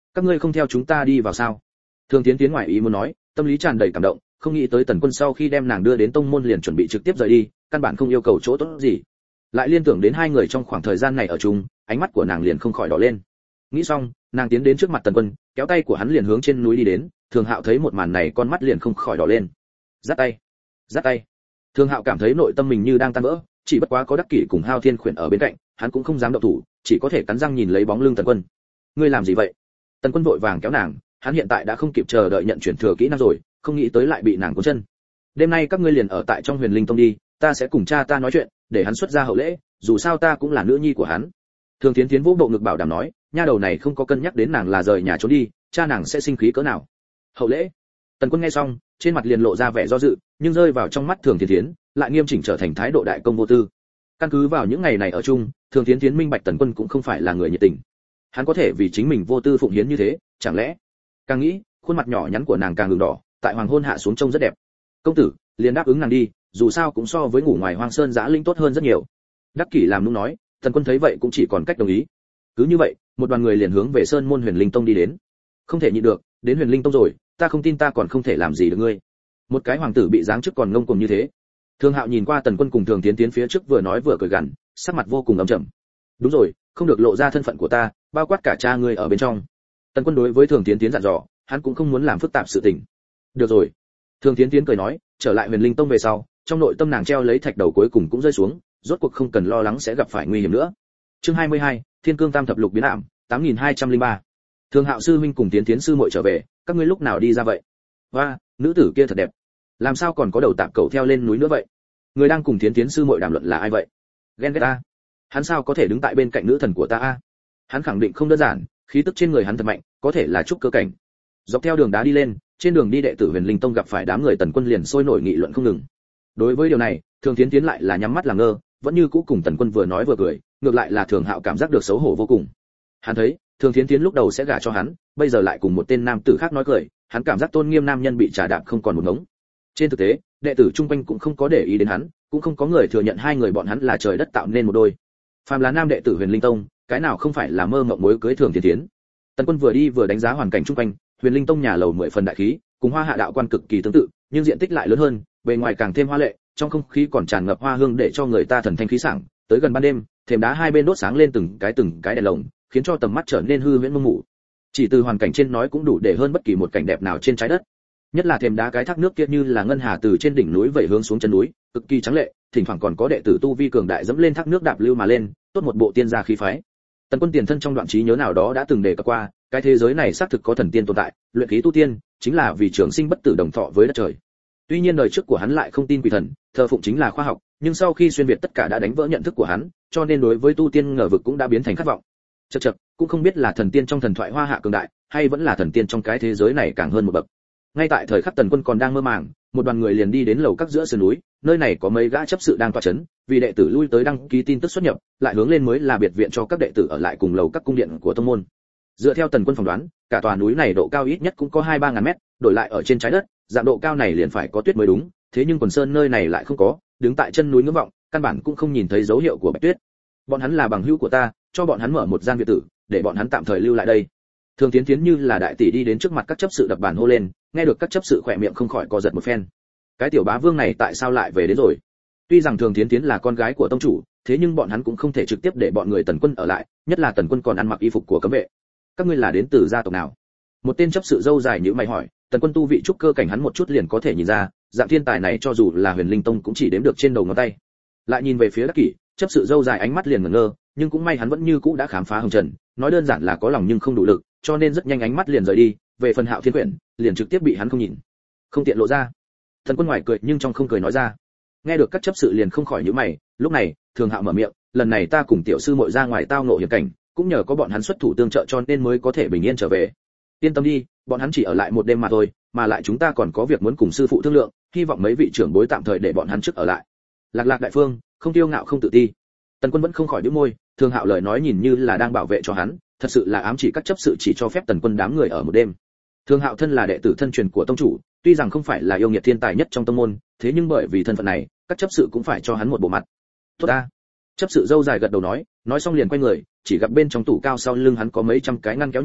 các ngươi không theo chúng ta đi vào sao? Thường Tiến Tiến ngoài ý muốn nói, tâm lý tràn đầy cảm động, không nghĩ tới Tần Quân sau khi đem nàng đưa đến tông môn liền chuẩn bị trực tiếp rời đi, căn bản không yêu cầu chỗ tốt gì. Lại liên tưởng đến hai người trong khoảng thời gian này ở chung, ánh mắt của nàng liền không khỏi đỏ lên. Nghĩ xong, nàng tiến đến trước mặt Tần Quân, kéo tay của hắn liền hướng trên núi đi đến. Thường Hạo thấy một màn này, con mắt liền không khỏi đỏ lên. Giắt tay, giắt tay. Thường Hạo cảm thấy nội tâm mình như đang tan vỡ, chỉ bất quá có Đắc Kỷ cùng Hao Thiên Khuyển ở bên cạnh, hắn cũng không dám động thủ, chỉ có thể cắn răng nhìn lấy bóng lưng Tần Quân. Ngươi làm gì vậy? Tần Quân vội vàng kéo nàng, hắn hiện tại đã không kịp chờ đợi nhận chuyển thừa kỹ năng rồi, không nghĩ tới lại bị nàng cuốn chân. Đêm nay các ngươi liền ở tại trong Huyền Linh Tông đi, ta sẽ cùng cha ta nói chuyện, để hắn xuất ra hậu lễ, dù sao ta cũng là nữ nhi của hắn. Thường Tiến Tiến vỗ bộ ngực bảo đảm nói, nha đầu này không có cân nhắc đến nàng là rời nhà trốn đi, cha nàng sẽ sinh khí cỡ nào. Hậu lễ. Tần Quân nghe xong, trên mặt liền lộ ra vẻ do dự, nhưng rơi vào trong mắt Thường Tiến Tiến, lại nghiêm chỉnh trở thành thái độ đại công vô tư. Căn cứ vào những ngày này ở chung, Thường Tiến Tiến minh bạch Tần Quân cũng không phải là người nhiệt tình. Hắn có thể vì chính mình vô tư phụng hiến như thế, chẳng lẽ? Càng nghĩ, khuôn mặt nhỏ nhắn của nàng càng ửng đỏ, tại hoàng hôn hạ xuống trông rất đẹp. Công tử, liền đáp ứng nàng đi, dù sao cũng so với ngủ ngoài hoang sơn dã linh tốt hơn rất nhiều. Đắc Kỷ làm nũng nói, Tần Quân thấy vậy cũng chỉ còn cách đồng ý. Cứ như vậy, một đoàn người liền hướng về sơn môn Huyền Linh Tông đi đến. Không thể nhịn được, đến Huyền Linh Tông rồi, ta không tin ta còn không thể làm gì được ngươi. Một cái hoàng tử bị giáng chức còn ngông cuồng như thế. Thường Hạo nhìn qua Tần Quân cùng Thường Tiến Tiến phía trước vừa nói vừa cười gằn, sắc mặt vô cùng ấm trầm. Đúng rồi, không được lộ ra thân phận của ta, bao quát cả cha ngươi ở bên trong. Tần Quân đối với Thường Tiến Tiến dặn dò, hắn cũng không muốn làm phức tạp sự tình. Được rồi. Thường Tiến Tiến cười nói, trở lại Huyền Linh Tông về sau, trong nội tâm nàng treo lấy thạch đầu cuối cùng cũng rơi xuống, rốt cuộc không cần lo lắng sẽ gặp phải nguy hiểm nữa. Chương 22, Thiên Cương Tam thập lục biến ảm, 8203. Thường Hạo sư huynh cùng Tiến Tiến sư muội trở về, các ngươi lúc nào đi ra vậy? Và, nữ tử kia thật đẹp. Làm sao còn có đầu tạp cẩu theo lên núi nữa vậy? Người đang cùng Tiến Tiến sư muội đàm luận là ai vậy? Ghen ghét ta. Hắn sao có thể đứng tại bên cạnh nữ thần của ta a? Hắn khẳng định không đơn giản, khí tức trên người hắn thật mạnh, có thể là trúc cơ cảnh. Dọc theo đường đá đi lên, trên đường đi đệ tử Huyền Linh Tông gặp phải đám người Tần Quân liền sôi nổi nghị luận không ngừng. Đối với điều này, Thường Tiến Tiến lại là nhắm mắt làm ngơ, vẫn như cũ cùng Tần Quân vừa nói vừa cười, ngược lại là Thường Hạo cảm giác được xấu hổ vô cùng. Hắn thấy, Thường Tiến Tiến lúc đầu sẽ gả cho hắn, bây giờ lại cùng một tên nam tử khác nói cười, hắn cảm giác tôn nghiêm nam nhân bị trà đạp không còn một ngống. Trên thực tế, đệ tử chung quanh cũng không có để ý đến hắn, cũng không có người thừa nhận hai người bọn hắn là trời đất tạo nên một đôi. Phàm là nam đệ tử Huyền Linh Tông, cái nào không phải là mơ mộng mối cưới Thường Tiến Tiến. Tần Quân vừa đi vừa đánh giá hoàn cảnh chung quanh, Huyền Linh Tông nhà lầu 10 phần đại khí, cùng Hoa Hạ đạo quan cực kỳ tương tự, nhưng diện tích lại lớn hơn, bề ngoài càng thêm hoa lệ, trong không khí còn tràn ngập hoa hương để cho người ta thần thanh khí sảng. Tới gần ban đêm, thềm đá hai bên đốt sáng lên từng cái đèn lồng, khiến cho tầm mắt trở nên hư huyễn mông mù. Chỉ từ hoàn cảnh trên nói cũng đủ để hơn bất kỳ một cảnh đẹp nào trên trái đất. Nhất là thềm đá cái thác nước kia như là ngân hà từ trên đỉnh núi vẩy hướng xuống chân núi, cực kỳ trắng lệ, thỉnh thoảng còn có đệ tử tu vi cường đại dẫm lên thác nước đạp lưu mà lên, tốt một bộ tiên gia khí phái. Tần Quân tiền thân trong đoạn trí nhớ nào đó đã từng đề cập qua, cái thế giới này xác thực có thần tiên tồn tại, luyện khí tu tiên chính là vì trường sinh bất tử đồng thọ với đất trời. Tuy nhiên đời trước của hắn lại không tin quỷ thần, thờ phụng chính là khoa học, nhưng sau khi xuyên việt tất cả đã đánh vỡ nhận thức của hắn, cho nên đối với tu tiên ngờ vực cũng đã biến thành khát vọng. Chậc, cũng không biết là thần tiên trong thần thoại Hoa Hạ cường đại, hay vẫn là thần tiên trong cái thế giới này càng hơn một bậc. Ngay tại thời khắc Tần Quân còn đang mơ màng, một đoàn người liền đi đến lầu các giữa sườn núi, nơi này có mấy gã chấp sự đang tọa chấn, vì đệ tử lui tới đăng ký tin tức xuất nhập, lại hướng lên mới là biệt viện cho các đệ tử ở lại cùng lầu các cung điện của tông môn. Dựa theo Tần Quân phỏng đoán, cả tòa núi này độ cao ít nhất cũng có 2-3 ngàn mét, đổi lại ở trên trái đất, dạng độ cao này liền phải có tuyết mới đúng, thế nhưng quần sơn nơi này lại không có, đứng tại chân núi ngưỡng vọng, căn bản cũng không nhìn thấy dấu hiệu của bạch tuyết. Bọn hắn là bằng hữu của ta, cho bọn hắn mở một gian viện tử, để bọn hắn tạm thời lưu lại đây. Thường Tiến Tiến như là đại tỷ đi đến trước mặt các chấp sự đập bàn hô lên, nghe được các chấp sự khỏe miệng không khỏi co giật một phen. Cái tiểu bá vương này tại sao lại về đến rồi? Tuy rằng Thường Tiến Tiến là con gái của tông chủ, thế nhưng bọn hắn cũng không thể trực tiếp để bọn người Tần Quân ở lại, nhất là Tần Quân còn ăn mặc y phục của cấm vệ. Các ngươi là đến từ gia tộc nào? Một tên chấp sự râu dài nhíu mày hỏi. Tần Quân tu vị trúc cơ cảnh hắn một chút liền có thể nhìn ra, dạng thiên tài này cho dù là Huyền Linh Tông cũng chỉ đếm được trên đầu ngón tay. Lại nhìn về phía Đắc Kỷ, chấp sự râu dài ánh mắt liền ngẩn ngơ, nhưng cũng may hắn vẫn như cũ đã khám phá hồng trần, nói đơn giản là có lòng nhưng không đủ lực, cho nên rất nhanh ánh mắt liền rời đi, về phần Hạo Thiên Quyển, liền trực tiếp bị hắn không nhìn, không tiện lộ ra. Tần Quân ngoài cười nhưng trong không cười nói ra. Nghe được các chấp sự liền không khỏi nhíu mày, lúc này, Thường Hạo mở miệng, lần này ta cùng tiểu sư muội ra ngoài tao ngộ hiểm cảnh, cũng nhờ có bọn hắn xuất thủ tương trợ cho nên mới có thể bình yên trở về. Yên tâm đi, bọn hắn chỉ ở lại một đêm mà thôi, mà lại chúng ta còn có việc muốn cùng sư phụ thương lượng, hy vọng mấy vị trưởng bối tạm thời để bọn hắn trước ở lại. Lạc Lạc đại phương, không tiêu ngạo không tự ti. Tần Quân vẫn không khỏi nhíu môi, Thường Hạo lời nói nhìn như là đang bảo vệ cho hắn, thật sự là ám chỉ các chấp sự chỉ cho phép Tần Quân đám người ở một đêm. Thường Hạo thân là đệ tử thân truyền của tông chủ, tuy rằng không phải là yêu nghiệt thiên tài nhất trong tông môn, thế nhưng bởi vì thân phận này, các chấp sự cũng phải cho hắn một bộ mặt. Tốt ta. Chấp sự dâu dài gật đầu nói xong liền quay người, chỉ gặp bên trong tủ cao sau lưng hắn có mấy trăm cái ngăn kéo nhỏ,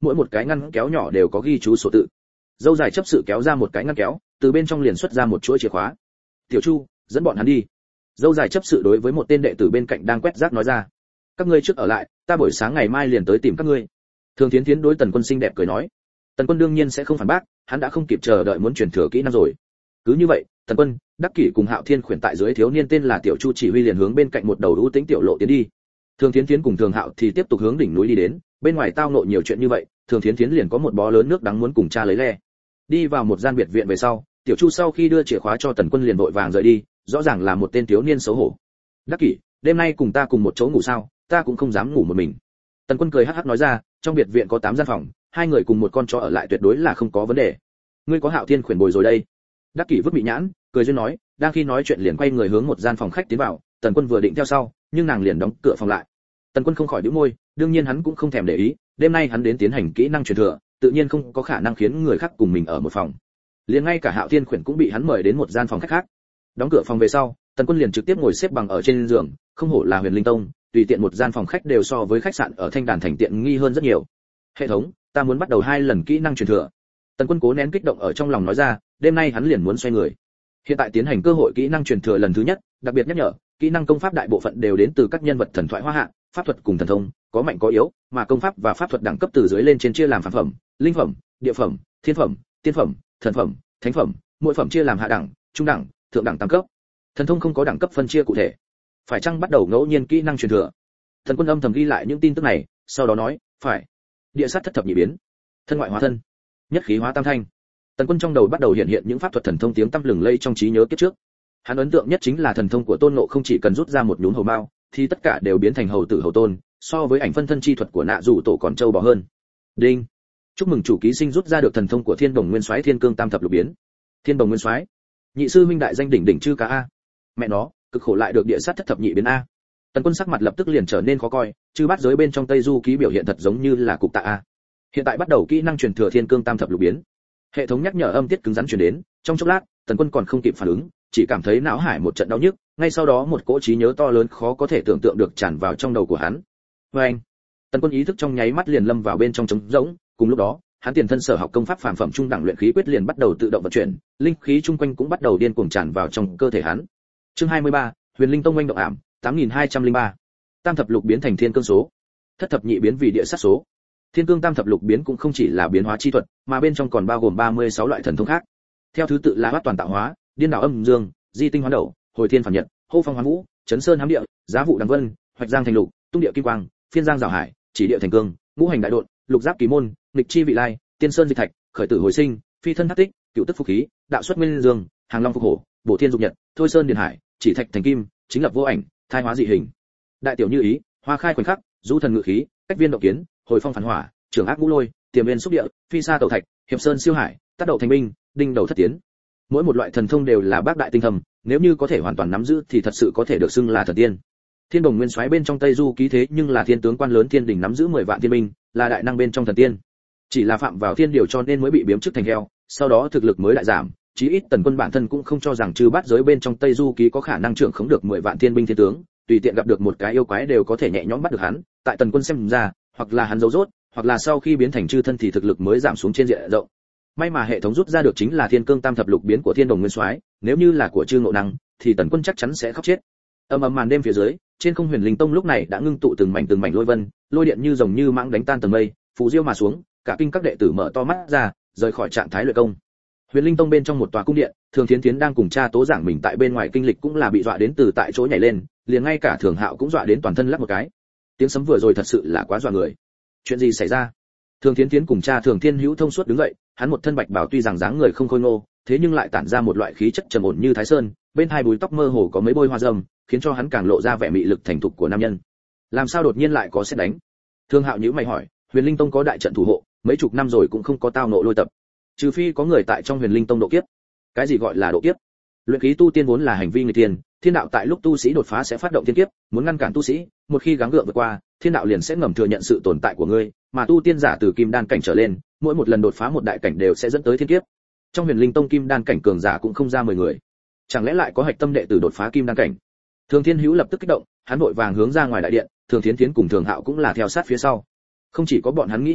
mỗi một cái ngăn kéo nhỏ đều có ghi chú sổ tự. Dâu dài chấp sự kéo ra một cái ngăn kéo, từ bên trong liền xuất ra một chuỗi chìa khóa. Tiểu Chu, dẫn bọn hắn đi. Dâu dài chấp sự đối với một tên đệ tử bên cạnh đang quét rác nói ra. Các ngươi trước ở lại, ta buổi sáng ngày mai liền tới tìm các ngươi. Thường Thiến Thiến đối Tần Quân xinh đẹp cười nói. Tần Quân đương nhiên sẽ không phản bác, hắn đã không kịp chờ đợi muốn truyền thừa kỹ năng rồi. Cứ như vậy, Tần Quân, Đắc Kỷ cùng Hạo Thiên khuyển tại dưới thiếu niên tên là Tiểu Chu chỉ huy liền hướng bên cạnh một đầu ưu tĩnh tiểu lộ tiến đi. Thường Thiến Thiến cùng Thường Hạo thì tiếp tục hướng đỉnh núi đi đến, bên ngoài tao ngộ nhiều chuyện như vậy, Thường Thiến Thiến liền có một bó lớn nước đắng muốn cùng cha lấy le. Đi vào một gian biệt viện về sau, Tiểu Chu sau khi đưa chìa khóa cho Tần Quân liền vội vàng rời đi, rõ ràng là một tên thiếu niên xấu hổ. Đắc Kỷ, đêm nay cùng ta cùng một chỗ ngủ sao? Ta cũng không dám ngủ một mình. Tần Quân cười hắc hắc nói ra, trong biệt viện có 8 gian phòng, 2 người cùng một con chó ở lại tuyệt đối là không có vấn đề. Ngươi có Hạo Thiên khuyển bồi rồi đây. Đắc Kỷ vứt bị nhãn, cười duyên nói, đang khi nói chuyện liền quay người hướng một gian phòng khách tiến vào, Tần Quân vừa định theo sau, nhưng nàng liền đóng cửa phòng lại. Tần Quân không khỏi bĩu môi, đương nhiên hắn cũng không thèm để ý, đêm nay hắn đến tiến hành kỹ năng truyền thừa, tự nhiên không có khả năng khiến người khác cùng mình ở một phòng. Liền ngay cả Hạo Thiên khuyển cũng bị hắn mời đến một gian phòng khách khác. Đóng cửa phòng về sau, Tần Quân liền trực tiếp ngồi xếp bằng ở trên giường, không hổ là Huyền Linh Tông, tùy tiện một gian phòng khách đều so với khách sạn ở Thanh Đàn thành tiện nghi hơn rất nhiều. Hệ thống, ta muốn bắt đầu 2 lần kỹ năng truyền thừa. Tần Quân cố nén kích động ở trong lòng nói ra, đêm nay hắn liền muốn xoay người. Hiện tại tiến hành cơ hội kỹ năng truyền thừa lần thứ nhất, đặc biệt nhắc nhở, kỹ năng công pháp đại bộ phận đều đến từ các nhân vật thần thoại hoa hạ, pháp thuật cùng thần thông, có mạnh có yếu, mà công pháp và pháp thuật đẳng cấp từ dưới lên trên chia làm phàm phẩm, linh phẩm, địa phẩm, thiên phẩm, tiên phẩm, thần phẩm, thánh phẩm, mỗi phẩm chia làm hạ đẳng, trung đẳng, thượng đẳng tam cấp. Thần thông không có đẳng cấp phân chia cụ thể. Phải chăng bắt đầu ngẫu nhiên kỹ năng truyền thừa? Thần Quân âm thầm ghi lại những tin tức này, sau đó nói, phải. Địa sát thất thập nhị biến, thân ngoại hóa thân, nhất khí hóa tam thanh. Tần Quân trong đầu bắt đầu hiện hiện những pháp thuật thần thông tiếng tăm lừng lây trong trí nhớ kiếp trước. Hắn ấn tượng nhất chính là thần thông của Tôn Ngộ không chỉ cần rút ra một nhún hầu mao, thì tất cả đều biến thành hầu tử hầu tôn, so với ảnh phân thân chi thuật của Nạ Dụ Tổ còn trâu bò hơn. Đinh. Chúc mừng chủ ký sinh rút ra được thần thông của Thiên Đồng Nguyên Soái Thiên Cương Tam Thập Lục Biến. Thiên Đồng Nguyên Soái, nhị sư huynh đại danh đỉnh đỉnh chư cá a. Mẹ nó, cực khổ lại được địa sát thất thập nhị biến a. Tần Quân sắc mặt lập tức liền trở nên khó coi, chư bát giới bên trong Tây Du ký biểu hiện thật giống như là cục tạ a. Hiện tại bắt đầu kỹ năng truyền thừa Thiên Cương Tam Thập Lục Biến. Hệ thống nhắc nhở âm tiết cứng rắn truyền đến, trong chốc lát, Tần Quân còn không kịp phản ứng, chỉ cảm thấy não hải một trận đau nhức, ngay sau đó một cỗ trí nhớ to lớn khó có thể tưởng tượng được tràn vào trong đầu của hắn. Oeng! Tần Quân ý thức trong nháy mắt liền lâm vào bên trong trống rỗng, cùng lúc đó, hắn tiền thân sở học công pháp phàm phẩm trung đẳng luyện khí quyết liền bắt đầu tự động vận chuyển, linh khí chung quanh cũng bắt đầu điên cuồng tràn vào trong cơ thể hắn. Chương 23, Huyền Linh Tông oanh động ảm, 8203. Tam thập lục biến thành thiên cương số. Thất thập nhị biến vì địa sát số. Thiên cương tam thập lục biến cũng không chỉ là biến hóa chi thuật, mà bên trong còn bao gồm 36 loại thần thông khác. Theo thứ tự là Bát Toàn Tạo Hóa, Điên Đảo Âm Dương, Di Tinh Hoán Đầu, Hồi Thiên Phản Nhật, Hô Phong Hoán Vũ, Chấn Sơn Hám Địa, Giá Vụ Đằng Vân, Hoạch Giang Thành Lục, Tung Địa Kim Quang, Phiên Giang Giảo Hải, Chỉ Địa Thành Cương, Ngũ Hành Đại Độn, Lục Giáp Kỳ Môn, Nghịch Chi Vị Lai, Tiên Sơn Dịch Thạch, Khởi Tử Hồi Sinh, Phi Thân Thác Tích, Cựu Tức Phục Khí, Đạo Xuất Nguyên Dương, Hàng Long Phục Hổ, Bổ Thiên Dục Nhật, Thôi Sơn Điền Hải, Chỉ Thạch Thành Kim, Chính Lập Vô Ảnh, Thai Hóa Dị Hình, Đại Tiểu Như Ý, Hoa Khai Khoảnh Khắc, Du Thần Ngự Khí, Cách Viên Động Kiến, Hồi Phong Phản Hỏa, Trưởng Ác Ngũ Lôi, Tiềm Viên Xúc Địa, Phi Sa Tẩu Thạch, Hiệp Sơn Siêu Hải, Tác Đậu Thành Binh, Đinh Đầu Thất Tiến. Mỗi một loại thần thông đều là bác đại tinh thâm, nếu như có thể hoàn toàn nắm giữ thì thật sự có thể được xưng là thần tiên. Thiên Đồng Nguyên Soái bên trong Tây Du ký thế nhưng là thiên tướng quan lớn thiên đình nắm giữ 10 vạn thiên binh, là đại năng bên trong thần tiên. Chỉ là phạm vào thiên điều cho nên mới bị biếm chức thành heo, sau đó thực lực mới lại giảm, chí ít Tần Quân bản thân cũng không cho rằng trừ bát giới bên trong Tây Du ký có khả năng trưởng khống được 10 vạn thiên binh thiên tướng, tùy tiện gặp được một cái yêu quái đều có thể nhẹ nhõm bắt được hắn, tại Tần Quân xem ra, hoặc là hắn giấu rốt, hoặc là sau khi biến thành chư thân thì thực lực mới giảm xuống trên diện rộng. May mà hệ thống rút ra được chính là Thiên Cương Tam Thập Lục biến của Thiên Đồng Nguyên Soái, nếu như là của Trư Ngộ Năng, thì Tần Quân chắc chắn sẽ khóc chết. Ầm ầm màn đêm phía dưới, trên không Huyền Linh Tông lúc này đã ngưng tụ từng mảnh lôi vân, lôi điện như rồng như mãng đánh tan tầng mây, phù diêu mà xuống, cả kinh các đệ tử mở to mắt ra, rời khỏi trạng thái luyện công. Huyền Linh Tông bên trong một tòa cung điện, Thường Thiến Thiến đang cùng cha Tố Giảng mình tại bên ngoài kinh lịch cũng là bị dọa đến từ tại chỗ nhảy lên, liền ngay cả Thường Hạo cũng dọa đến toàn thân lắc một cái. Tiếng sấm vừa rồi thật sự là quá dọa người. Chuyện gì xảy ra? Thường Thiến Thiến cùng cha Thường Thiên Hữu thông suốt đứng dậy, hắn một thân bạch bào tuy rằng dáng người không khôi ngô, thế nhưng lại tản ra một loại khí chất trầm ổn như Thái Sơn, bên hai búi tóc mơ hồ có mấy bôi hoa râm, khiến cho hắn càng lộ ra vẻ mị lực thành thục của nam nhân. Làm sao đột nhiên lại có sét đánh? Thường Hạo nhíu mày hỏi, Huyền Linh Tông có đại trận thủ hộ, mấy chục năm rồi cũng không có tao nộ lôi tập. Trừ phi có người tại trong Huyền Linh Tông độ kiếp. Cái gì gọi là độ kiếp? Luyện khí tu tiên vốn là hành vi người tiên, thiên đạo tại lúc tu sĩ đột phá sẽ phát động thiên kiếp, muốn ngăn cản tu sĩ, một khi gắng gượng vượt qua, thiên đạo liền sẽ ngầm thừa nhận sự tồn tại của ngươi, mà tu tiên giả từ kim đan cảnh trở lên, mỗi một lần đột phá một đại cảnh đều sẽ dẫn tới thiên kiếp. Trong Huyền Linh Tông kim đan cảnh cường giả cũng không ra 10 người. Chẳng lẽ lại có hạch tâm đệ tử đột phá kim đan cảnh? Thường Thiên Hữu lập tức kích động, hắn vội vàng hướng ra ngoài đại điện, Thường Thiến Thiến cùng Thường Hạo cũng là theo sát phía sau. Không chỉ có bọn hắn nghĩ như vậy,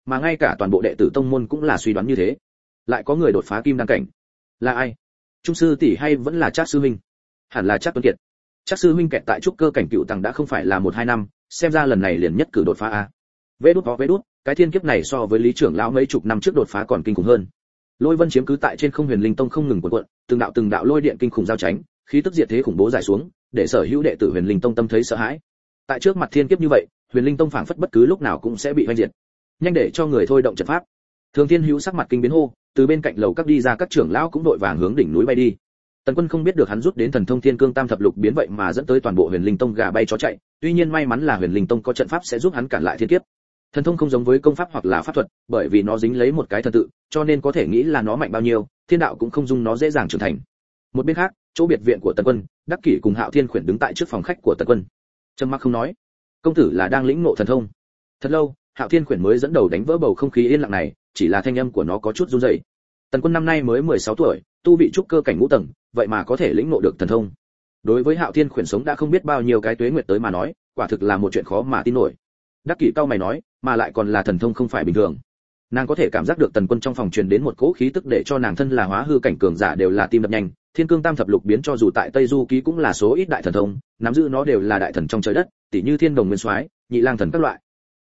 mà ngay cả toàn bộ đệ tử tông môn cũng là suy đoán như thế. Lại có người đột phá kim đan cảnh. Là ai? Trung sư tỷ hay vẫn là Trác sư huynh? Hẳn là Trác Tuấn Kiệt. Trác sư huynh kẹt tại trúc cơ cảnh cựu tầng đã không phải là 1-2 năm, xem ra lần này liền nhất cử đột phá a. Vế đút, cái thiên kiếp này so với Lý trưởng lão mấy chục năm trước đột phá còn kinh khủng hơn. Lôi vân chiếm cứ tại trên không Huyền Linh Tông không ngừng cuộn, từng đạo lôi điện kinh khủng giao tránh, khí tức diệt thế khủng bố giải xuống, để sở hữu đệ tử Huyền Linh Tông tâm thấy sợ hãi. Tại trước mặt thiên kiếp như vậy, Huyền Linh Tông phảng phất bất cứ lúc nào cũng sẽ bị hoanh diệt. Nhanh để cho người thôi động trận pháp. Thường Thiên Hữu sắc mặt kinh biến hô, từ bên cạnh lầu các đi ra các trưởng lão cũng đội vàng hướng đỉnh núi bay đi. Tần Quân không biết được hắn rút đến thần thông Thiên Cương Tam Thập Lục biến vậy mà dẫn tới toàn bộ Huyền Linh Tông gà bay chó chạy, tuy nhiên may mắn là Huyền Linh Tông có trận pháp sẽ giúp hắn cản lại thiên kiếp. Thần thông không giống với công pháp hoặc là pháp thuật, bởi vì nó dính lấy một cái thần tự, cho nên có thể nghĩ là nó mạnh bao nhiêu, thiên đạo cũng không dung nó dễ dàng trưởng thành. Một bên khác, chỗ biệt viện của Tần Quân, Đắc Kỷ cùng Hạo Thiên Khuyển đứng tại trước phòng khách của Tần Quân. Trầm mặc không nói. Công tử là đang lĩnh ngộ thần thông. Thật lâu, Hạo Thiên Khuyển mới dẫn đầu đánh vỡ bầu không khí yên lặng này, chỉ là thanh âm của nó có chút run rẩy. Tần Quân năm nay mới 16 tuổi, tu vị trúc cơ cảnh ngũ tầng, vậy mà có thể lĩnh ngộ được thần thông. Đối với Hạo Thiên Khuyển sống đã không biết bao nhiêu cái tuế nguyệt tới mà nói, quả thực là một chuyện khó mà tin nổi. Đắc Kỷ cao mày nói, mà lại còn là thần thông không phải bình thường. Nàng có thể cảm giác được Tần Quân trong phòng truyền đến một cỗ khí tức để cho nàng thân là hóa hư cảnh cường giả đều là tim đập nhanh. Thiên Cương Tam Thập Lục biến cho dù tại Tây Du ký cũng là số ít đại thần thông, nắm giữ nó đều là đại thần trong trời đất, tỷ như Thiên Đồng Nguyên Soái, Nhị Lang thần các loại.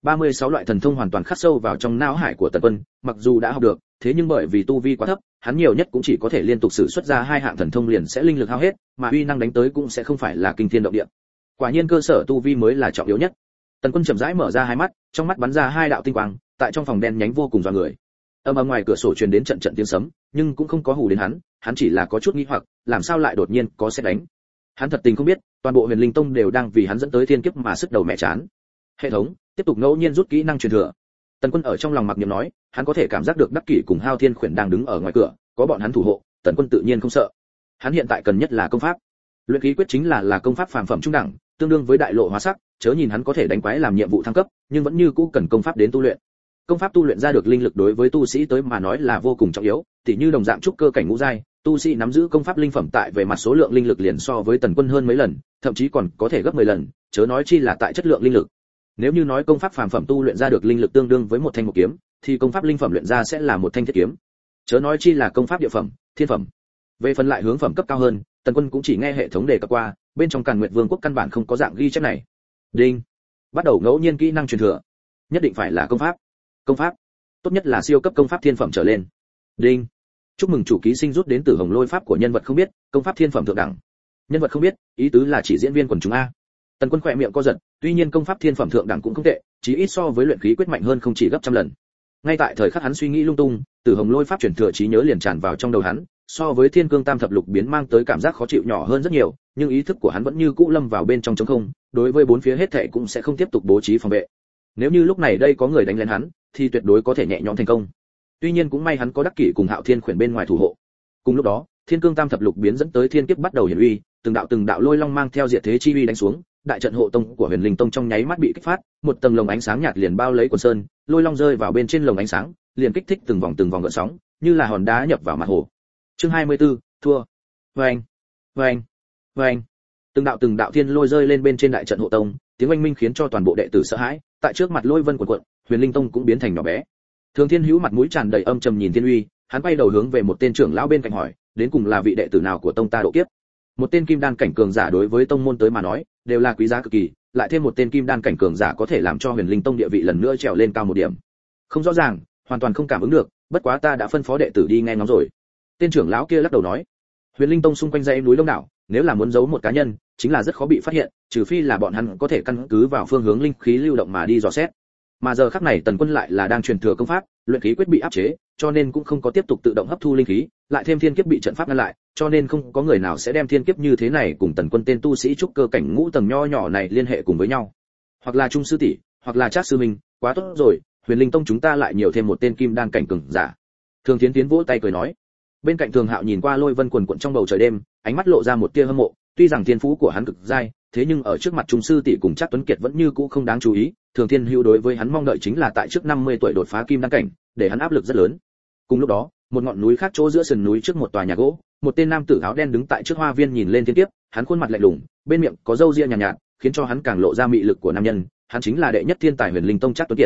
36 loại thần thông hoàn toàn khắc sâu vào trong não hải của Tần Quân, mặc dù đã học được, thế nhưng bởi vì tu vi quá thấp, hắn nhiều nhất cũng chỉ có thể liên tục sử xuất ra 2 hạng thần thông liền sẽ linh lực hao hết, mà uy năng đánh tới cũng sẽ không phải là kinh thiên động địa. Quả nhiên cơ sở tu vi mới là trọng yếu nhất. Tần Quân chậm rãi mở ra hai mắt, trong mắt bắn ra 2 đạo tinh quang, tại trong phòng đen nhánh vô cùng dọa người. Âm ầm ngoài cửa sổ truyền đến trận trận tiếng sấm, nhưng cũng không có hù đến hắn chỉ là có chút nghi hoặc, làm sao lại đột nhiên có sét đánh. Hắn thật tình không biết, toàn bộ Huyền Linh Tông đều đang vì hắn dẫn tới thiên kiếp mà sứt đầu mẹ chán. Hệ thống, tiếp tục ngẫu nhiên rút kỹ năng truyền thừa. Tần Quân ở trong lòng mặc niệm nói, hắn có thể cảm giác được Đắc Kỷ cùng Hao Thiên Khuyển đang đứng ở ngoài cửa, có bọn hắn thủ hộ, Tần Quân tự nhiên không sợ. Hắn hiện tại cần nhất là công pháp. Luyện khí quyết chính là công pháp phàm phẩm trung đẳng, tương đương với đại lộ hóa sắc, chớ nhìn hắn có thể đánh quái làm nhiệm vụ thăng cấp, nhưng vẫn như cũ cần công pháp đến tu luyện. Công pháp tu luyện ra được linh lực đối với tu sĩ tới mà nói là vô cùng trọng yếu, tỉ như đồng dạng trúc cơ cảnh ngũ giai, tu sĩ nắm giữ công pháp linh phẩm tại về mặt số lượng linh lực liền so với Tần Quân hơn mấy lần, thậm chí còn có thể gấp 10 lần, chớ nói chi là tại chất lượng linh lực. Nếu như nói công pháp phàm phẩm tu luyện ra được linh lực tương đương với một thanh một kiếm, thì công pháp linh phẩm luyện ra sẽ là một thanh thiết kiếm. Chớ nói chi là công pháp địa phẩm, thiên phẩm. Về phần lại hướng phẩm cấp cao hơn, Tần Quân cũng chỉ nghe hệ thống đề cập qua, bên trong Càn Nguyệt Vương quốc căn bản không có dạng ghi chép này. Đinh. Bắt đầu ngẫu nhiên kỹ năng truyền thừa. Nhất định phải là công pháp. Công pháp. Tốt nhất là siêu cấp công pháp thiên phẩm trở lên. Đinh. Chúc mừng chủ ký sinh rút đến Tử Hồng Lôi pháp của nhân vật không biết, công pháp thiên phẩm thượng đẳng. Nhân vật không biết, ý tứ là chỉ diễn viên quần chúng a. Tần Quân khỏe miệng co giật, tuy nhiên công pháp thiên phẩm thượng đẳng cũng không tệ, chí ít so với luyện khí quyết mạnh hơn không chỉ gấp trăm lần. Ngay tại thời khắc hắn suy nghĩ lung tung, Tử Hồng Lôi pháp truyền thừa trí nhớ liền tràn vào trong đầu hắn, so với Thiên Cương Tam Thập Lục biến mang tới cảm giác khó chịu nhỏ hơn rất nhiều, nhưng ý thức của hắn vẫn như cũ lâm vào bên trong trống không, đối với bốn phía hết thảy cũng sẽ không tiếp tục bố trí phòng vệ. Nếu như lúc này đây có người đánh lên hắn, thì tuyệt đối có thể nhẹ nhõm thành công. Tuy nhiên cũng may hắn có Đắc Kỷ cùng Hạo Thiên Khuyển bên ngoài thủ hộ. Cùng lúc đó, Thiên Cương Tam Thập Lục biến dẫn tới thiên kiếp bắt đầu hiển uy, từng đạo lôi long mang theo diệt thế chi uy đánh xuống, đại trận hộ tông của Huyền Linh Tông trong nháy mắt bị kích phát, một tầng lồng ánh sáng nhạt liền bao lấy quần sơn, lôi long rơi vào bên trên lồng ánh sáng, liền kích thích từng vòng gợn sóng, như là hòn đá nhập vào mặt hồ. Chương 24, thua. Oeng, oeng, oeng. Từng đạo thiên lôi rơi lên bên trên đại trận hộ tông, tiếng oanh minh khiến cho toàn bộ đệ tử sợ hãi, tại trước mặt lôi vân cuộn, Huyền Linh Tông cũng biến thành nhỏ bé. Thường Thiên Hữu mặt mũi tràn đầy âm trầm nhìn Thiên Uy, hắn quay đầu hướng về một tên trưởng lão bên cạnh hỏi, đến cùng là vị đệ tử nào của tông ta độ kiếp? Một tên kim đan cảnh cường giả đối với tông môn tới mà nói, đều là quý giá cực kỳ, lại thêm một tên kim đan cảnh cường giả có thể làm cho Huyền Linh Tông địa vị lần nữa trèo lên cao một điểm. Không rõ ràng, hoàn toàn không cảm ứng được, bất quá ta đã phân phó đệ tử đi nghe ngóng rồi. Tên trưởng lão kia lắc đầu nói, Huyền Linh Tông xung quanh dãy núi đông đảo, nếu là muốn giấu một cá nhân, chính là rất khó bị phát hiện, trừ phi là bọn hắn có thể căn cứ vào phương hướng linh khí lưu động mà đi dò xét. Mà giờ khắc này Tần Quân lại là đang truyền thừa công pháp, luyện khí quyết bị áp chế, cho nên cũng không có tiếp tục tự động hấp thu linh khí, lại thêm thiên kiếp bị trận pháp ngăn lại, cho nên không có người nào sẽ đem thiên kiếp như thế này cùng Tần Quân tên tu sĩ trúc cơ cảnh ngũ tầng nho nhỏ này liên hệ cùng với nhau. Hoặc là Trung sư tỷ, hoặc là Trác sư minh, quá tốt rồi, Huyền Linh Tông chúng ta lại nhiều thêm một tên kim đan cảnh cường giả. Thường Tiến vỗ tay cười nói. Bên cạnh Thường Hạo nhìn qua lôi vân quần quần trong bầu trời đêm, ánh mắt lộ ra một tia hâm mộ, tuy rằng thiên phú của hắn cực giai, thế nhưng ở trước mặt Trung sư tỷ cùng Trác Tuấn Kiệt vẫn như cũ không đáng chú ý. Thường Thiên Hữu đối với hắn mong đợi chính là tại trước 50 tuổi đột phá kim đan cảnh, để hắn áp lực rất lớn. Cùng lúc đó, một ngọn núi khác chỗ giữa sườn núi trước một tòa nhà gỗ, một tên nam tử áo đen đứng tại trước hoa viên nhìn lên thiên kiếp, hắn khuôn mặt lạnh lùng, bên miệng có râu ria nhàn nhạt, khiến cho hắn càng lộ ra mị lực của nam nhân, hắn chính là đệ nhất thiên tài Huyền Linh Tông Trác Tuấn Kiệt.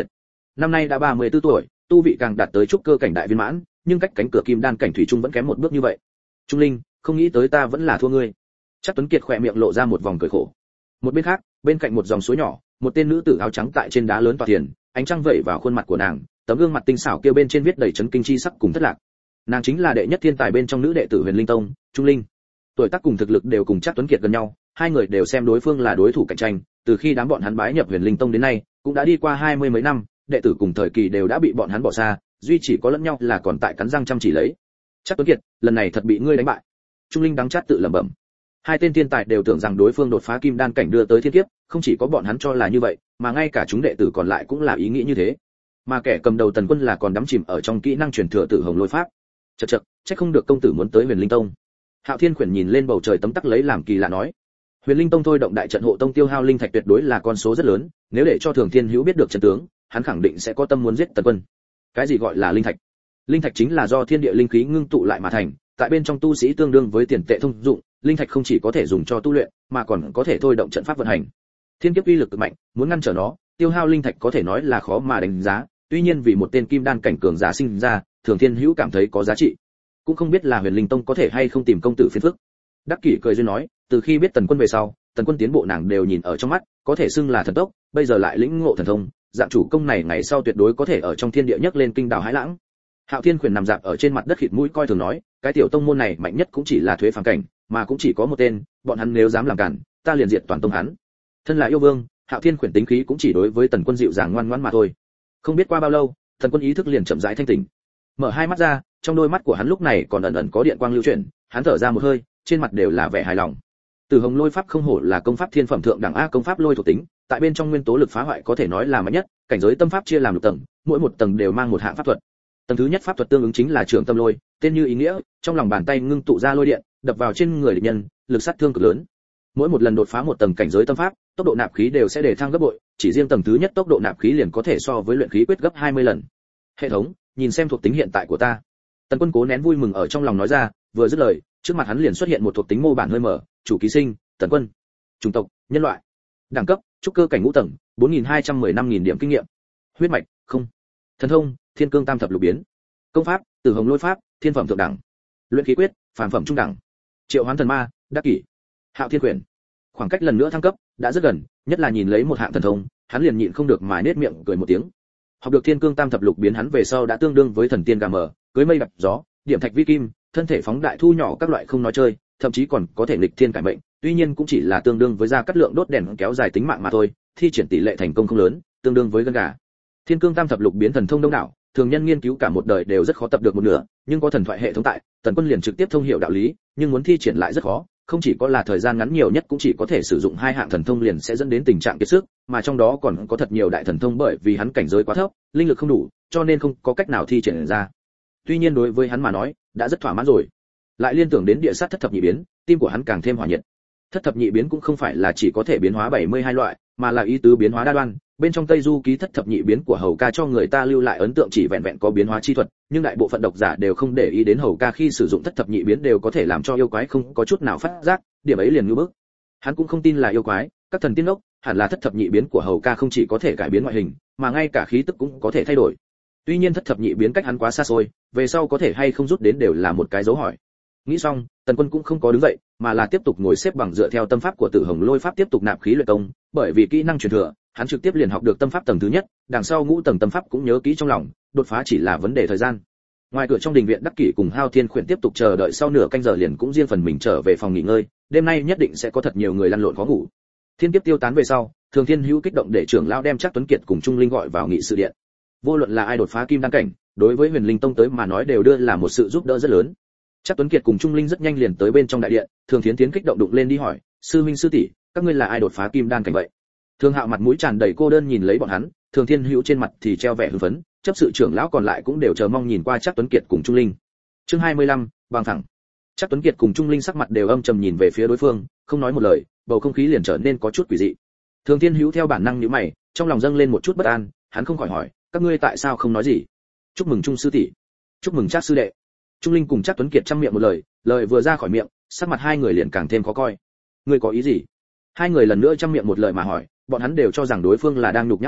năm nay đã 34 tuổi, tu vị càng đạt tới trúc cơ cảnh đại viên mãn, nhưng cách cánh cửa kim đan cảnh thủy trung vẫn kém một bước như vậy. Trung Linh, không nghĩ tới ta vẫn là thua ngươi. Chắc Tuấn Kiệt khỏe miệng lộ ra một vòng cười khổ. Một bên khác, bên cạnh một dòng suối nhỏ, một tên nữ tử áo trắng tại trên đá lớn tọa thiền, ánh trăng vẩy vào khuôn mặt của nàng, tấm gương mặt tinh xảo kia bên trên viết đầy chấn kinh chi sắc cùng thất lạc. Nàng chính là đệ nhất thiên tài bên trong nữ đệ tử Huyền Linh Tông, Trung Linh. Tuổi tác cùng thực lực đều cùng Trác Tuấn Kiệt gần nhau, hai người đều xem đối phương là đối thủ cạnh tranh, từ khi đám bọn hắn bái nhập Huyền Linh Tông đến nay, cũng đã đi qua 20 mấy năm, đệ tử cùng thời kỳ đều đã bị bọn hắn bỏ xa, duy chỉ có lẫn nhau là còn tại cắn răng chăm chỉ lấy. Trác Tuấn Kiệt, lần này thật bị ngươi đánh bại. Trung Linh đắng chát tự lẩm bẩm. Hai tên thiên tài đều tưởng rằng đối phương đột phá kim đan cảnh đưa tới thiên kiếp, không chỉ có bọn hắn cho là như vậy, mà ngay cả chúng đệ tử còn lại cũng là ý nghĩ như thế. Mà kẻ cầm đầu Tần Quân là còn đắm chìm ở trong kỹ năng truyền thừa Tử Hồng Lôi Pháp. Chậc chậc, chắc không được công tử muốn tới Huyền Linh Tông. Hạo Thiên Khuyển nhìn lên bầu trời tấm tắc lấy làm kỳ lạ nói. Huyền Linh Tông thôi động đại trận hộ tông tiêu hao linh thạch tuyệt đối là con số rất lớn, nếu để cho Thường Thiên Hữu biết được trận tướng, hắn khẳng định sẽ có tâm muốn giết Tần Quân. Cái gì gọi là linh thạch? Linh thạch chính là do thiên địa linh khí ngưng tụ lại mà thành, tại bên trong tu sĩ tương đương với tiền tệ thông dụng, linh thạch không chỉ có thể dùng cho tu luyện, mà còn có thể thôi động trận pháp vận hành. Thiên kiếp uy lực cực mạnh, muốn ngăn trở nó, tiêu hao linh thạch có thể nói là khó mà đánh giá, tuy nhiên vì một tên kim đan cảnh cường giả sinh ra, Thường Thiên Hữu cảm thấy có giá trị. Cũng không biết là Huyền Linh Tông có thể hay không tìm công tử phiền phức. Đắc Kỷ cười duyên nói, từ khi biết Tần Quân về sau, Tần Quân tiến bộ nàng đều nhìn ở trong mắt, có thể xưng là thần tốc, bây giờ lại lĩnh ngộ thần thông, dạng chủ công này ngày sau tuyệt đối có thể ở trong thiên địa nhấc lên kinh đảo hải lãng. Hạo Thiên Khuyển nằm dạp ở trên mặt đất khịt mũi coi thường nói, cái tiểu tông môn này mạnh nhất cũng chỉ là thuế phàm cảnh, mà cũng chỉ có một tên, bọn hắn nếu dám làm cản, ta liền diệt toàn tông hắn. Thân là yêu vương, Hạo Thiên Khuyển tính khí cũng chỉ đối với Tần Quân dịu dàng ngoan ngoãn mà thôi. Không biết qua bao lâu, Tần Quân ý thức liền chậm rãi thanh tỉnh. Mở hai mắt ra, trong đôi mắt của hắn lúc này còn ẩn ẩn có điện quang lưu chuyển, hắn thở ra một hơi, trên mặt đều là vẻ hài lòng. Tử Hồng Lôi Pháp không hổ là công pháp thiên phẩm thượng đẳng a công pháp lôi thuộc tính, tại bên trong nguyên tố lực phá hoại có thể nói là mạnh nhất, cảnh giới tâm pháp chia làm lục tầng, mỗi một tầng đều mang một hạng pháp thuật. Tầng thứ nhất pháp thuật tương ứng chính là Trường Tâm Lôi, tên như ý nghĩa, trong lòng bàn tay ngưng tụ ra lôi điện, đập vào trên người địch nhân, lực sát thương cực lớn. Mỗi một lần đột phá một tầng cảnh giới tâm pháp, tốc độ nạp khí đều sẽ để thăng gấp bội, chỉ riêng tầng thứ nhất tốc độ nạp khí liền có thể so với luyện khí quyết gấp 20 lần. Hệ thống, nhìn xem thuộc tính hiện tại của ta. Tần Quân cố nén vui mừng ở trong lòng nói ra, vừa dứt lời, trước mặt hắn liền xuất hiện một thuộc tính mô bản hơi mở, chủ ký sinh, Tần Quân. Chủng tộc, nhân loại. Đẳng cấp, trúc cơ cảnh ngũ tầng, 4215.000 điểm kinh nghiệm. Huyết mạch, không. Thần thông, Thiên Cương Tam Thập Lục Biến. Công pháp, Tử Hồng Lôi Pháp, thiên phẩm thượng đẳng. Luyện khí quyết, phàm phẩm trung đẳng. Triệu Hoán Thần Ma, Đắc Kỷ. Hạo Thiên Quyền. Khoảng cách lần nữa thăng cấp đã rất gần, nhất là nhìn lấy một hạng thần thông, hắn liền nhịn không được mà nết miệng cười một tiếng. Học được Thiên Cương Tam Thập Lục Biến hắn về sau đã tương đương với thần tiên gà mờ, cưới mây đạp gió, điểm thạch vi kim, thân thể phóng đại thu nhỏ các loại không nói chơi, thậm chí còn có thể nghịch thiên cải mệnh, tuy nhiên cũng chỉ là tương đương với gia cát lượng đốt đèn kéo dài tính mạng mà thôi, thi triển tỷ lệ thành công không lớn, tương đương với gân gà. Thiên Cương Tam Thập Lục Biến thần thông đông đảo, thường nhân nghiên cứu cả một đời đều rất khó tập được một nửa, nhưng có thần thoại hệ thống tại, Tần Quân liền trực tiếp thông hiểu đạo lý, nhưng muốn thi triển lại rất khó, không chỉ có là thời gian ngắn nhiều nhất cũng chỉ có thể sử dụng hai hạng thần thông liền sẽ dẫn đến tình trạng kiệt sức, mà trong đó còn có thật nhiều đại thần thông bởi vì hắn cảnh giới quá thấp, linh lực không đủ, cho nên không có cách nào thi triển ra. Tuy nhiên đối với hắn mà nói, đã rất thỏa mãn rồi. Lại liên tưởng đến địa sát thất thập nhị biến, tim của hắn càng thêm hỏa nhiệt. Thất thập nhị biến cũng không phải là chỉ có thể biến hóa 72 loại, mà là ý tứ biến hóa đa đoan, bên trong Tây Du ký thất thập nhị biến của Hầu Ca cho người ta lưu lại ấn tượng chỉ vẹn vẹn có biến hóa chi thuật, nhưng đại bộ phận độc giả đều không để ý đến Hầu Ca khi sử dụng thất thập nhị biến đều có thể làm cho yêu quái không có chút nào phát giác, điểm ấy liền ngưỡng bức. Hắn cũng không tin là yêu quái, các thần tiên ốc, hẳn là thất thập nhị biến của Hầu Ca không chỉ có thể cải biến ngoại hình, mà ngay cả khí tức cũng có thể thay đổi. Tuy nhiên thất thập nhị biến cách hắn quá xa xôi, về sau có thể hay không rút đến đều là một cái dấu hỏi. Nghĩ xong, Tần Quân cũng không có đứng dậy, mà là tiếp tục ngồi xếp bằng dựa theo tâm pháp của Tử Hồng Lôi Pháp tiếp tục nạp khí luyện công, bởi vì kỹ năng truyền thừa, hắn trực tiếp liền học được tâm pháp tầng thứ nhất, đằng sau ngũ tầng tâm pháp cũng nhớ kỹ trong lòng, đột phá chỉ là vấn đề thời gian. Ngoài cửa trong đình viện Đắc Kỷ cùng Hao Thiên Khuyển tiếp tục chờ đợi sau nửa canh giờ liền cũng riêng phần mình trở về phòng nghỉ ngơi, đêm nay nhất định sẽ có thật nhiều người lăn lộn khó ngủ. Thiên kiếp tiêu tán về sau, Thường Thiên Hữu kích động để trưởng lão đem Trác Tuấn Kiệt cùng Trung Linh gọi vào nghị sự điện. Vô luận là ai đột phá kim đan cảnh, đối với Huyền Linh Tông tới mà nói đều đưa là một sự giúp đỡ rất lớn. Trác Tuấn Kiệt cùng Trung Linh rất nhanh liền tới bên trong đại điện, Thường Thiến Tiến kích động đụng lên đi hỏi, sư huynh sư tỷ, các ngươi là ai đột phá kim đan cảnh vậy? Thường Hạo mặt mũi tràn đầy cô đơn nhìn lấy bọn hắn, Thường Thiên Hữu trên mặt thì treo vẻ hưng phấn, chấp sự trưởng lão còn lại cũng đều chờ mong nhìn qua Trác Tuấn Kiệt cùng Trung Linh. Chương 25, bằng thẳng. Trác Tuấn Kiệt cùng Trung Linh sắc mặt đều âm trầm nhìn về phía đối phương, không nói một lời, bầu không khí liền trở nên có chút quỷ dị. Thường Thiên Hữu theo bản năng nhíu mày, trong lòng dâng lên một chút bất an, hắn không khỏi hỏi, các ngươi tại sao không nói gì? Chúc mừng Trung sư tỷ, chúc mừng Trác sư đệ. Trung Linh cùng Trác Tuấn Kiệt trăm miệng một lời, lời vừa ra khỏi miệng, sắc mặt hai người liền càng thêm khó coi. Ngươi có ý gì? Hai người lần nữa trăm miệng một lời mà hỏi, bọn hắn đều cho rằng đối phương là đang nhục nhã mình,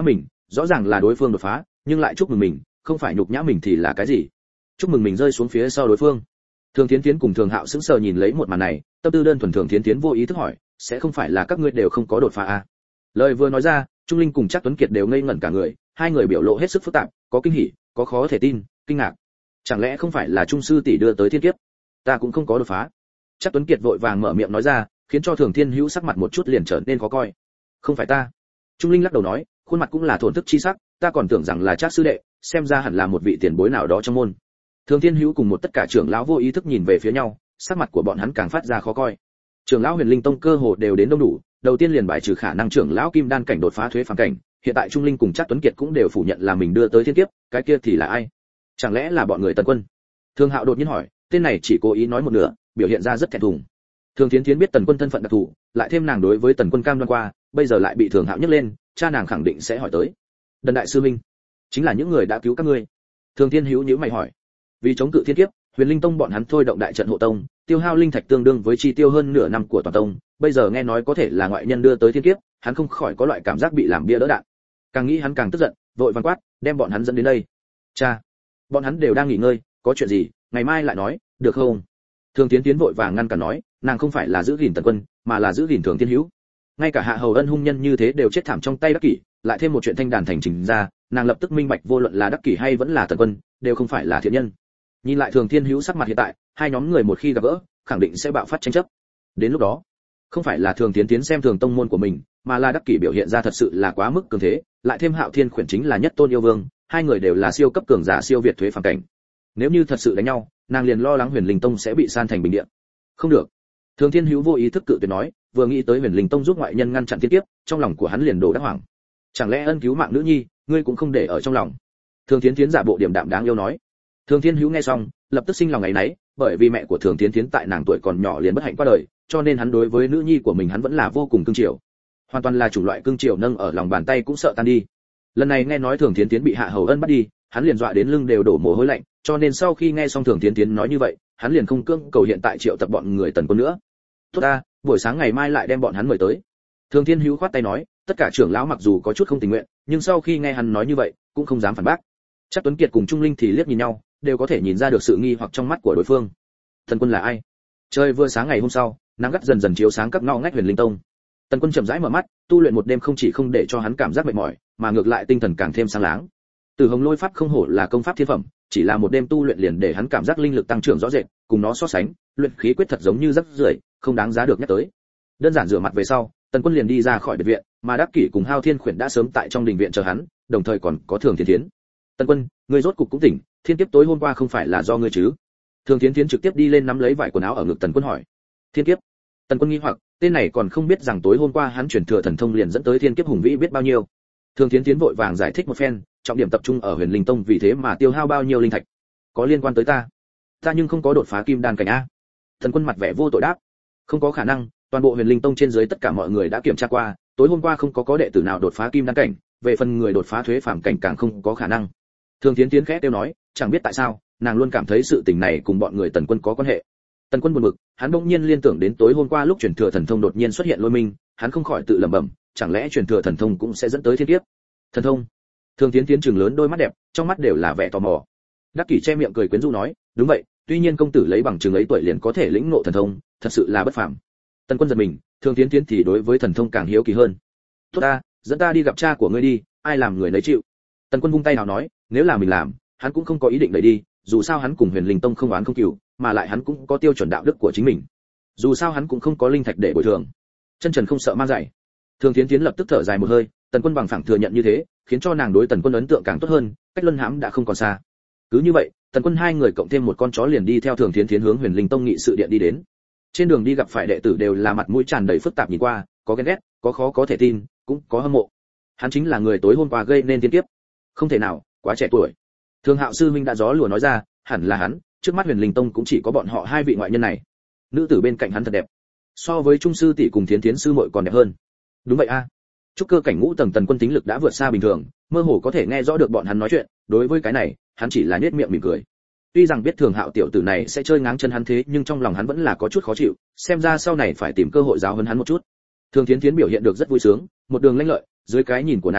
rõ ràng là đối phương đột phá, nhưng lại chúc mừng mình, không phải nhục nhã mình thì là cái gì? Chúc mừng mình rơi xuống phía sau đối phương. Thường Thiến Thiến cùng Thường Hạo sững sờ nhìn lấy một màn này, tâm tư đơn thuần. Thường Thiến Thiến vô ý thức hỏi, sẽ không phải là các ngươi đều không có đột phá à? Lời vừa nói ra, Trung Linh cùng Trác Tuấn Kiệt đều ngây ngẩn cả người, hai người biểu lộ hết sức phức tạp, có kinh hỉ, có khó thể tin, kinh ngạc. Chẳng lẽ không phải là Trung sư tỷ đưa tới thiên kiếp? Ta cũng không có đột phá. Trác Tuấn Kiệt vội vàng mở miệng nói ra, khiến cho Thường Thiên Hữu sắc mặt một chút liền trở nên khó coi. Không phải ta. Trung Linh lắc đầu nói, khuôn mặt cũng là thổn thức chi sắc, ta còn tưởng rằng là Trác sư đệ, xem ra hẳn là một vị tiền bối nào đó trong môn. Thường Thiên Hữu cùng một tất cả trưởng lão vô ý thức nhìn về phía nhau, sắc mặt của bọn hắn càng phát ra khó coi. Trưởng lão Huyền Linh Tông cơ hồ đều đến đông đủ, đầu tiên liền bài trừ khả năng trưởng lão Kim Đan cảnh đột phá thuế phàm cảnh, hiện tại Trung Linh cùng Trác Tuấn Kiệt cũng đều phủ nhận là mình đưa tới thiên kiếp, cái kia thì là ai? Chẳng lẽ là bọn người Tần Quân? Thường Hạo đột nhiên hỏi, tên này chỉ cố ý nói một nửa, biểu hiện ra rất thẹn thùng. Thường Thiến Thiến biết Tần Quân thân phận đặc thù, lại thêm nàng đối với Tần Quân cam đoan qua, bây giờ lại bị Thường Hạo nhắc lên, cha nàng khẳng định sẽ hỏi tới. Đần đại sư minh, chính là những người đã cứu các ngươi. Thường Thiên Hữu nhíu mày hỏi. Vì chống cự thiên kiếp, Huyền Linh Tông bọn hắn thôi động đại trận hộ tông, tiêu hao linh thạch tương đương với chi tiêu hơn nửa năm của toàn tông, bây giờ nghe nói có thể là ngoại nhân đưa tới thiên kiếp, hắn không khỏi có loại cảm giác bị làm bia đỡ đạn. Càng nghĩ hắn càng tức giận, vội vàng quát, đem bọn hắn dẫn đến đây. Cha, bọn hắn đều đang nghỉ ngơi, có chuyện gì, ngày mai lại nói, được không? Thường Tiến Tiến vội vàng ngăn cản nói, nàng không phải là giữ gìn Tần Quân, mà là giữ gìn Thường Thiên Hữu. Ngay cả Hạ Hầu Ân hung nhân như thế đều chết thảm trong tay Đắc Kỷ, lại thêm một chuyện thanh đàn thành trình ra, nàng lập tức minh bạch vô luận là Đắc Kỷ hay vẫn là Tần Quân, đều không phải là thiện nhân. Nhìn lại Thường Thiên Hữu sắc mặt hiện tại, hai nhóm người một khi gặp gỡ, khẳng định sẽ bạo phát tranh chấp. Đến lúc đó, không phải là Thường Tiến Tiến xem thường tông môn của mình, mà là Đắc Kỷ biểu hiện ra thật sự là quá mức cường thế, lại thêm Hạo Thiên Khuyển chính là nhất tôn yêu vương, hai người đều là siêu cấp cường giả siêu việt thuế phàm cảnh. Nếu như thật sự đánh nhau, nàng liền lo lắng Huyền Linh Tông sẽ bị san thành bình địa. Không được. Thường Thiên Hữu vô ý thức cự tuyệt nói, vừa nghĩ tới Huyền Linh Tông giúp ngoại nhân ngăn chặn thiên kiếp, trong lòng của hắn liền đổ đắc hoảng. Chẳng lẽ ân cứu mạng nữ nhi, ngươi cũng không để ở trong lòng? Thường Thiến Thiến giả bộ điềm đạm đáng yêu nói. Thường Thiên Hữu nghe xong, lập tức sinh lòng áy náy, bởi vì mẹ của Thường Thiến Thiến tại nàng tuổi còn nhỏ liền bất hạnh qua đời, cho nên hắn đối với nữ nhi của mình hắn vẫn là vô cùng cưng chiều. Hoàn toàn là chủng loại cưng chiều nâng ở lòng bàn tay cũng sợ tan đi. Lần này nghe nói Thường Thiến Thiến bị Hạ Hầu Ân bắt đi, hắn liền dọa đến lưng đều đổ mồ hôi lạnh, cho nên sau khi nghe xong Thường Thiến Thiến nói như vậy, hắn liền không cưỡng cầu hiện tại triệu tập bọn người Tần Quân nữa. Tốt ta, buổi sáng ngày mai lại đem bọn hắn mời tới. Thường Thiên Hữu khoát tay nói, tất cả trưởng lão mặc dù có chút không tình nguyện, nhưng sau khi nghe hắn nói như vậy, cũng không dám phản bác. Chắc Tuấn Kiệt cùng Trung Linh thì liếc nhìn nhau, đều có thể nhìn ra được sự nghi hoặc trong mắt của đối phương. Tần Quân là ai? Trời vừa sáng ngày hôm sau, nắng gắt dần dần chiếu sáng các ngõ ngách Huyền Linh Tông. Tần Quân chậm rãi mở mắt, tu luyện một đêm không chỉ không để cho hắn cảm giác mệt mỏi, mà ngược lại tinh thần càng thêm sáng láng. Từ Hồng Lôi pháp không hổ là công pháp thiên phẩm, chỉ là một đêm tu luyện liền để hắn cảm giác linh lực tăng trưởng rõ rệt, cùng nó so sánh, luyện khí quyết thật giống như rắc rưởi, không đáng giá được nhắc tới. Đơn giản rửa mặt về sau, Tần Quân liền đi ra khỏi biệt viện, mà Đắc Kỷ cùng Hao Thiên Khuyển đã sớm tại trong đình viện chờ hắn, đồng thời còn có Thường Thiến Thiến. Tần Quân, ngươi rốt cục cũng tỉnh, thiên kiếp tối hôm qua không phải là do ngươi chứ? Thường Thiến Thiến trực tiếp đi lên nắm lấy vải quần áo ở ngực Tần Quân hỏi. Thiên kiếp? Tần Quân nghi hoặc, tên này còn không biết rằng tối hôm qua hắn truyền thừa thần thông liền dẫn tới thiên kiếp hùng vĩ biết bao nhiêu. Thường Thiến Thiến vội vàng giải thích một phen, trọng điểm tập trung ở Huyền Linh Tông vì thế mà tiêu hao bao nhiêu linh thạch. Có liên quan tới ta nhưng không có đột phá kim đan cảnh a. Tần Quân mặt vẻ vô tội đáp. Không có khả năng, toàn bộ Huyền Linh Tông trên dưới tất cả mọi người đã kiểm tra qua, tối hôm qua không có đệ tử nào đột phá kim đan cảnh, về phần người đột phá thuế phàm cảnh càng không có khả năng. Thường Thiến Thiến khẽ kêu nói, chẳng biết tại sao, nàng luôn cảm thấy sự tình này cùng bọn người Tần Quân có quan hệ. Tần Quân buồn bực, hắn bỗng nhiên liên tưởng đến tối hôm qua lúc truyền thừa thần thông đột nhiên xuất hiện lôi minh, hắn không khỏi tự lẩm bẩm, chẳng lẽ truyền thừa thần thông cũng sẽ dẫn tới thiên kiếp? Thần thông? Thường Thiến Thiến trừng lớn đôi mắt đẹp, trong mắt đều là vẻ tò mò. Đắc Kỷ che miệng cười quyến rũ nói, đúng vậy, tuy nhiên công tử lấy bằng chứng ấy tuổi liền có thể lĩnh ngộ thần thông, thật sự là bất phàm. Tần Quân giật mình, Thường Thiến Thiến thì đối với thần thông càng hiếu kỳ hơn. Tốt ta, dẫn ta đi gặp cha của ngươi đi, ai làm người nấy chịu. Tần Quân vung tay nào nói, nếu là mình làm, hắn cũng không có ý định đẩy đi, dù sao hắn cùng Huyền Linh Tông không oán không cừu, mà lại hắn cũng có tiêu chuẩn đạo đức của chính mình. Dù sao hắn cũng không có linh thạch để bồi thường. Chân trần không sợ mang giày. Thường Thiến Thiến lập tức thở dài một hơi, Tần Quân bằng phẳng thừa nhận như thế, khiến cho nàng đối Tần Quân ấn tượng càng tốt hơn, cách luân hãm đã không còn xa. Cứ như vậy, Tần Quân hai người cộng thêm một con chó liền đi theo Thường Thiến Thiến hướng Huyền Linh Tông nghị sự điện đi đến. Trên đường đi gặp phải đệ tử đều là mặt mũi tràn đầy phức tạp nhìn qua, có ghen ghét, có khó có thể tin, cũng có hâm mộ. Hắn chính là người tối hôm qua gây nên thiên kiếp. Không thể nào, quá trẻ tuổi. Thường Hạo sư huynh đã gió lùa nói ra, hẳn là hắn, trước mắt Huyền Linh Tông cũng chỉ có bọn họ hai vị ngoại nhân này. Nữ tử bên cạnh hắn thật đẹp, so với Trung sư tỷ cùng Thiến Thiến sư muội còn đẹp hơn. Đúng vậy a. Trúc cơ cảnh ngũ tầng Tần Quân tính lực đã vượt xa bình thường, mơ hồ có thể nghe rõ được bọn hắn nói chuyện, đối với cái này, hắn chỉ là nhếch miệng mỉm cười. Tuy rằng biết Thường Hạo tiểu tử này sẽ chơi ngáng chân hắn thế, nhưng trong lòng hắn vẫn là có chút khó chịu, xem ra sau này phải tìm cơ hội giáo huấn hắn một chút. Thường Thiến Thiến biểu hiện được rất vui sướng, một đường lanh lợi, dưới cái nhìn của nàng,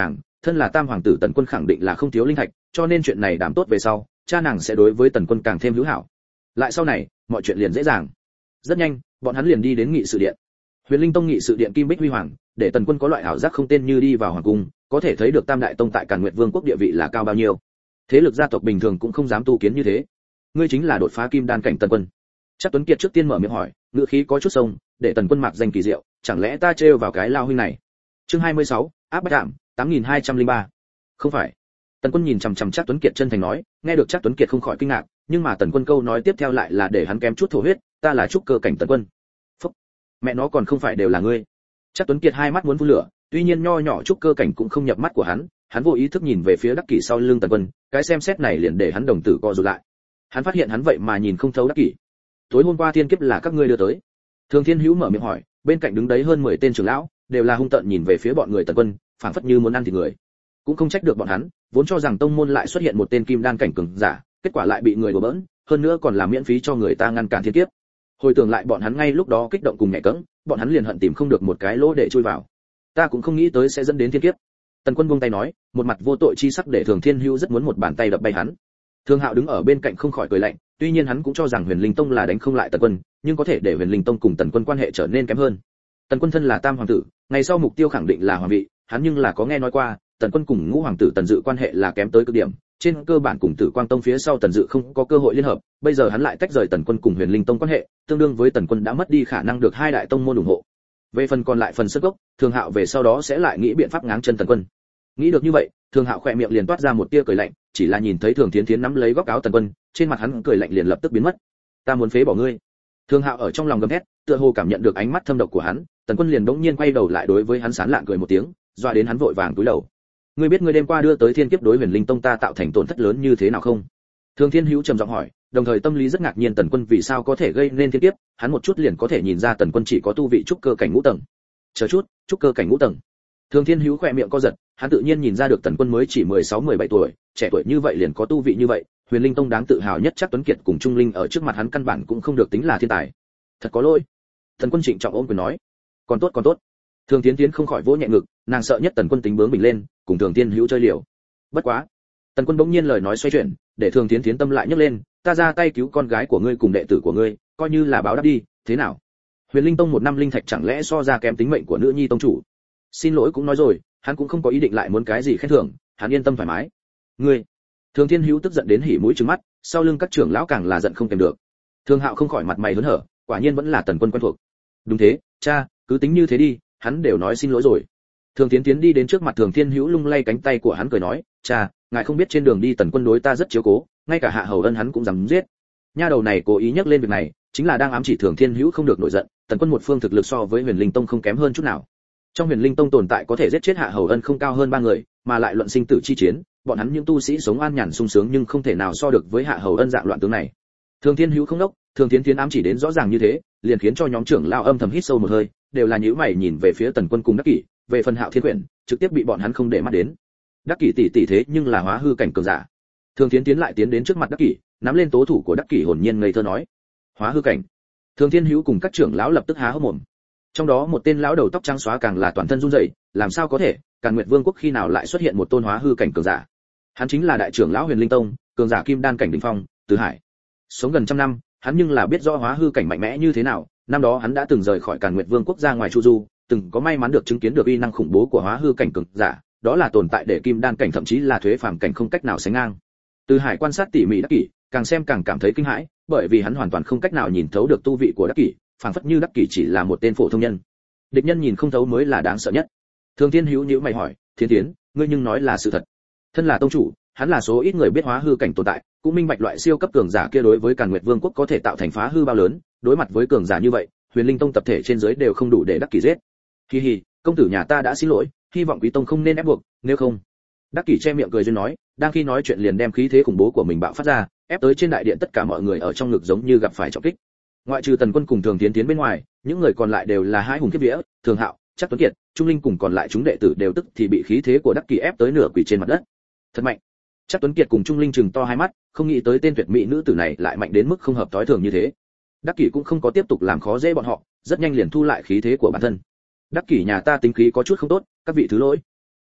thân là tam hoàng tử Tần Quân khẳng định là không thiếu linh thạch, cho nên chuyện này đảm tốt về sau, cha nàng sẽ đối với Tần Quân càng thêm hữu hảo. Lại sau này, mọi chuyện liền dễ dàng. Rất nhanh, bọn hắn liền đi đến nghị sự điện. Huyền Linh Tông nghị sự điện kim bích huy hoàng, để Tần Quân có loại ảo giác không tên như đi vào hoàng cung, có thể thấy được Tam đại tông tại Càn Nguyệt Vương quốc địa vị là cao bao nhiêu. Thế lực gia tộc bình thường cũng không dám tu kiến như thế. Ngươi chính là đột phá kim đan cảnh Tần Quân. Chắc Tuấn Kiệt trước tiên mở miệng hỏi, ngữ khí có chút sông, để Tần Quân mạc danh kỳ diệu, chẳng lẽ ta trêu vào cái lao huynh này. Chương 26, áp bách đạm, 8203. Không phải. Tần Quân nhìn chằm chằm Trác Tuấn Kiệt chân thành nói, nghe được Trác Tuấn Kiệt không khỏi kinh ngạc, nhưng mà Tần Quân câu nói tiếp theo lại là để hắn kém chút thổ huyết, ta là trúc cơ cảnh Tần Quân. Phúc, mẹ nó còn không phải đều là ngươi. Trác Tuấn Kiệt hai mắt muốn phun lửa, tuy nhiên nho nhỏ trúc cơ cảnh cũng không nhập mắt của hắn vô ý thức nhìn về phía Đắc Kỷ sau lưng Tần Quân, cái xem xét này liền để hắn đồng tử co rụt lại. Hắn phát hiện hắn vậy mà nhìn không thấu Đắc Kỷ. Tối hôm qua thiên kiếp là các ngươi đưa tới. Thường Thiên Hữu mở miệng hỏi, bên cạnh đứng đấy hơn 10 tên trưởng lão, đều là hung tợn nhìn về phía bọn người Tần Quân, phảng phất như muốn ăn thịt người. Cũng không trách được bọn hắn, vốn cho rằng tông môn lại xuất hiện một tên kim đan cảnh cường giả, kết quả lại bị người đùa bỡn, hơn nữa còn làm miễn phí cho người ta ngăn cản thiên kiếp. Hồi tưởng lại bọn hắn ngay lúc đó kích động cùng nhẹ cẫng, bọn hắn liền hận tìm không được một cái lỗ để chui vào. Ta cũng không nghĩ tới sẽ dẫn đến thiên kiếp. Tần Quân buông tay nói, một mặt vô tội chi sắc để Thường Thiên Hữu rất muốn một bàn tay đập bay hắn. Thường Hạo đứng ở bên cạnh không khỏi cười lạnh, tuy nhiên hắn cũng cho rằng Huyền Linh Tông là đánh không lại Tần Quân, nhưng có thể để Huyền Linh Tông cùng Tần Quân quan hệ trở nên kém hơn. Tần Quân thân là tam hoàng tử, ngày sau mục tiêu khẳng định là hoàng vị, hắn nhưng là có nghe nói qua, Tần Quân cùng ngũ hoàng tử Tần Dự quan hệ là kém tới cực điểm, trên cơ bản cùng Tử Quang Tông phía sau Tần Dự không có cơ hội liên hợp, bây giờ hắn lại tách rời Tần Quân cùng Huyền Linh Tông quan hệ, tương đương với Tần Quân đã mất đi khả năng được hai đại tông môn ủng hộ. Về phần còn lại phần sức gốc, Thường Hạo về sau đó sẽ lại nghĩ biện pháp ngáng chân Tần Quân. Nghĩ được như vậy, Thường Hạo khỏe miệng liền toát ra một tia cười lạnh, chỉ là nhìn thấy Thường Thiến Thiến nắm lấy góc áo Tần Quân, trên mặt hắn cười lạnh liền lập tức biến mất. Ta muốn phế bỏ ngươi. Thường Hạo ở trong lòng gầm thét, tựa hồ cảm nhận được ánh mắt thâm độc của hắn, Tần Quân liền bỗng nhiên quay đầu lại đối với hắn sán lạn cười một tiếng, doa đến hắn vội vàng cúi đầu. Ngươi biết ngươi đêm qua đưa tới thiên kiếp đối Huyền Linh Tông ta tạo thành tổn thất lớn như thế nào không? Thường Thiên Hữu trầm giọng hỏi, đồng thời tâm lý rất ngạc nhiên Tần Quân vì sao có thể gây nên thiên kiếp, hắn một chút liền có thể nhìn ra Tần Quân chỉ có tu vị trúc cơ cảnh ngũ tầng. Chờ chút, trúc cơ cảnh ngũ tầng. Thường Thiên Hữu khẽ miệng co giật, hắn tự nhiên nhìn ra được Tần Quân mới chỉ 16-17 tuổi, trẻ tuổi như vậy liền có tu vị như vậy, Huyền Linh Tông đáng tự hào nhất chắc Tuấn Kiệt cùng Trung Linh ở trước mặt hắn căn bản cũng không được tính là thiên tài. Thật có lỗi. Tần Quân trịnh trọng ôm quyền nói. Còn tốt còn tốt. Thường Tiến Tiến không khỏi vỗ nhẹ ngực, nàng sợ nhất Tần Quân tính bướng mình lên, cùng Thường Thiên Hữu chơi liều. Bất quá, Tần Quân bỗng nhiên lời nói xoay chuyển, để Thường Tiến Tiến tâm lại nhấc lên, ta ra tay cứu con gái của ngươi cùng đệ tử của ngươi, coi như là báo đáp đi, thế nào? Huyền Linh Tông một năm linh thạch chẳng lẽ so ra kém tính mệnh của nữ nhi tông chủ? Xin lỗi cũng nói rồi, hắn cũng không có ý định lại muốn cái gì khen thưởng, hắn yên tâm thoải mái. Ngươi. Thường Thiên Hữu tức giận đến hỉ mũi trừng mắt, sau lưng các trưởng lão càng là giận không kèm được. Thường Hạo không khỏi mặt mày hớn hở, quả nhiên vẫn là Tần Quân quen thuộc. Đúng thế, cha, cứ tính như thế đi, hắn đều nói xin lỗi rồi. Thường Tiến Tiến đi đến trước mặt Thường Thiên Hữu lung lay cánh tay của hắn cười nói, cha, ngài không biết trên đường đi Tần Quân đối ta rất chiếu cố, ngay cả Hạ Hầu Ân hắn cũng dám giết. Nha đầu này cố ý nhắc lên việc này, chính là đang ám chỉ Thường Thiên Hữu không được nổi giận, Tần Quân một phương thực lực so với Huyền Linh Tông không kém hơn chút nào. Trong Huyền Linh Tông tồn tại có thể giết chết Hạ Hầu Ân không cao hơn 3 người, mà lại luận sinh tử chi chiến, bọn hắn những tu sĩ sống an nhàn sung sướng nhưng không thể nào so được với Hạ Hầu Ân dạng loạn tướng này. Thường Thiên Hữu không đốc, Thường Tiến Tiến ám chỉ đến rõ ràng như thế, liền khiến cho nhóm trưởng lão âm thầm hít sâu một hơi, đều là nhíu mày nhìn về phía Tần Quân cùng Đắc Kỷ, về phần Hạo Thiên Quyển, trực tiếp bị bọn hắn không để mắt đến. Đắc Kỷ tỷ thế nhưng là hóa hư cảnh cường giả. Thường Tiến Tiến lại tiến đến trước mặt Đắc Kỷ, nắm lên tố thủ của Đắc Kỷ hồn nhiên ngây thơ nói: "Hóa hư cảnh?" Thường Thiên Hữu cùng các trưởng lão lập tức há hốc mồm. Trong đó một tên lão đầu tóc trắng xóa càng là toàn thân run rẩy, làm sao có thể, Càn Nguyệt Vương quốc khi nào lại xuất hiện một tôn hóa hư cảnh cường giả? Hắn chính là đại trưởng lão Huyền Linh Tông, cường giả kim đan cảnh đỉnh phong, Từ Hải. Sống gần trăm năm, hắn nhưng là biết rõ hóa hư cảnh mạnh mẽ như thế nào, năm đó hắn đã từng rời khỏi Càn Nguyệt Vương quốc ra ngoài chu du, từng có may mắn được chứng kiến được uy năng khủng bố của hóa hư cảnh cường giả, đó là tồn tại để kim đan cảnh thậm chí là thuế phàm cảnh không cách nào sánh ngang. Từ Hải quan sát tỉ mỉ Đắc Kỷ, càng xem càng cảm thấy kinh hãi, bởi vì hắn hoàn toàn không cách nào nhìn thấu được tu vị của Đắc Kỷ, phảng phất như Đắc Kỷ chỉ là một tên phổ thông nhân. Địch nhân nhìn không thấu mới là đáng sợ nhất. Thường Thiên Hữu nhíu mày hỏi, Thiên Tiến, ngươi nhưng nói là sự thật? Thân là tông chủ, hắn là số ít người biết hóa hư cảnh tồn tại, cũng minh bạch loại siêu cấp cường giả kia đối với Càn Nguyệt Vương quốc có thể tạo thành phá hư bao lớn, đối mặt với cường giả như vậy, Huyền Linh Tông tập thể trên dưới đều không đủ để Đắc Kỷ giết. Hi hi, công tử nhà ta đã xin lỗi, hy vọng quý tông không nên ép buộc, nếu không. Đắc Kỷ che miệng cười duyên nói, đang khi nói chuyện liền đem khí thế khủng bố của mình bạo phát ra, ép tới trên đại điện tất cả mọi người ở trong ngực giống như gặp phải trọng kích. Ngoại trừ Tần Quân cùng Thường Tiến Tiến bên ngoài, những người còn lại đều là hai hùng kiếp vía, Thường Hạo, Trác Tuấn Kiệt, Trung Linh cùng còn lại chúng đệ tử đều tức thì bị khí thế của Đắc Kỷ ép tới nửa quỳ trên mặt đất. Thật mạnh. Trác Tuấn Kiệt cùng Trung Linh trừng to hai mắt, không nghĩ tới tên tuyệt mỹ nữ tử này lại mạnh đến mức không hợp tối thường như thế. Đắc Kỷ cũng không có tiếp tục làm khó dễ bọn họ, rất nhanh liền thu lại khí thế của bản thân. Đắc Kỷ nhà ta tính khí có chút không tốt, các vị thứ lỗi.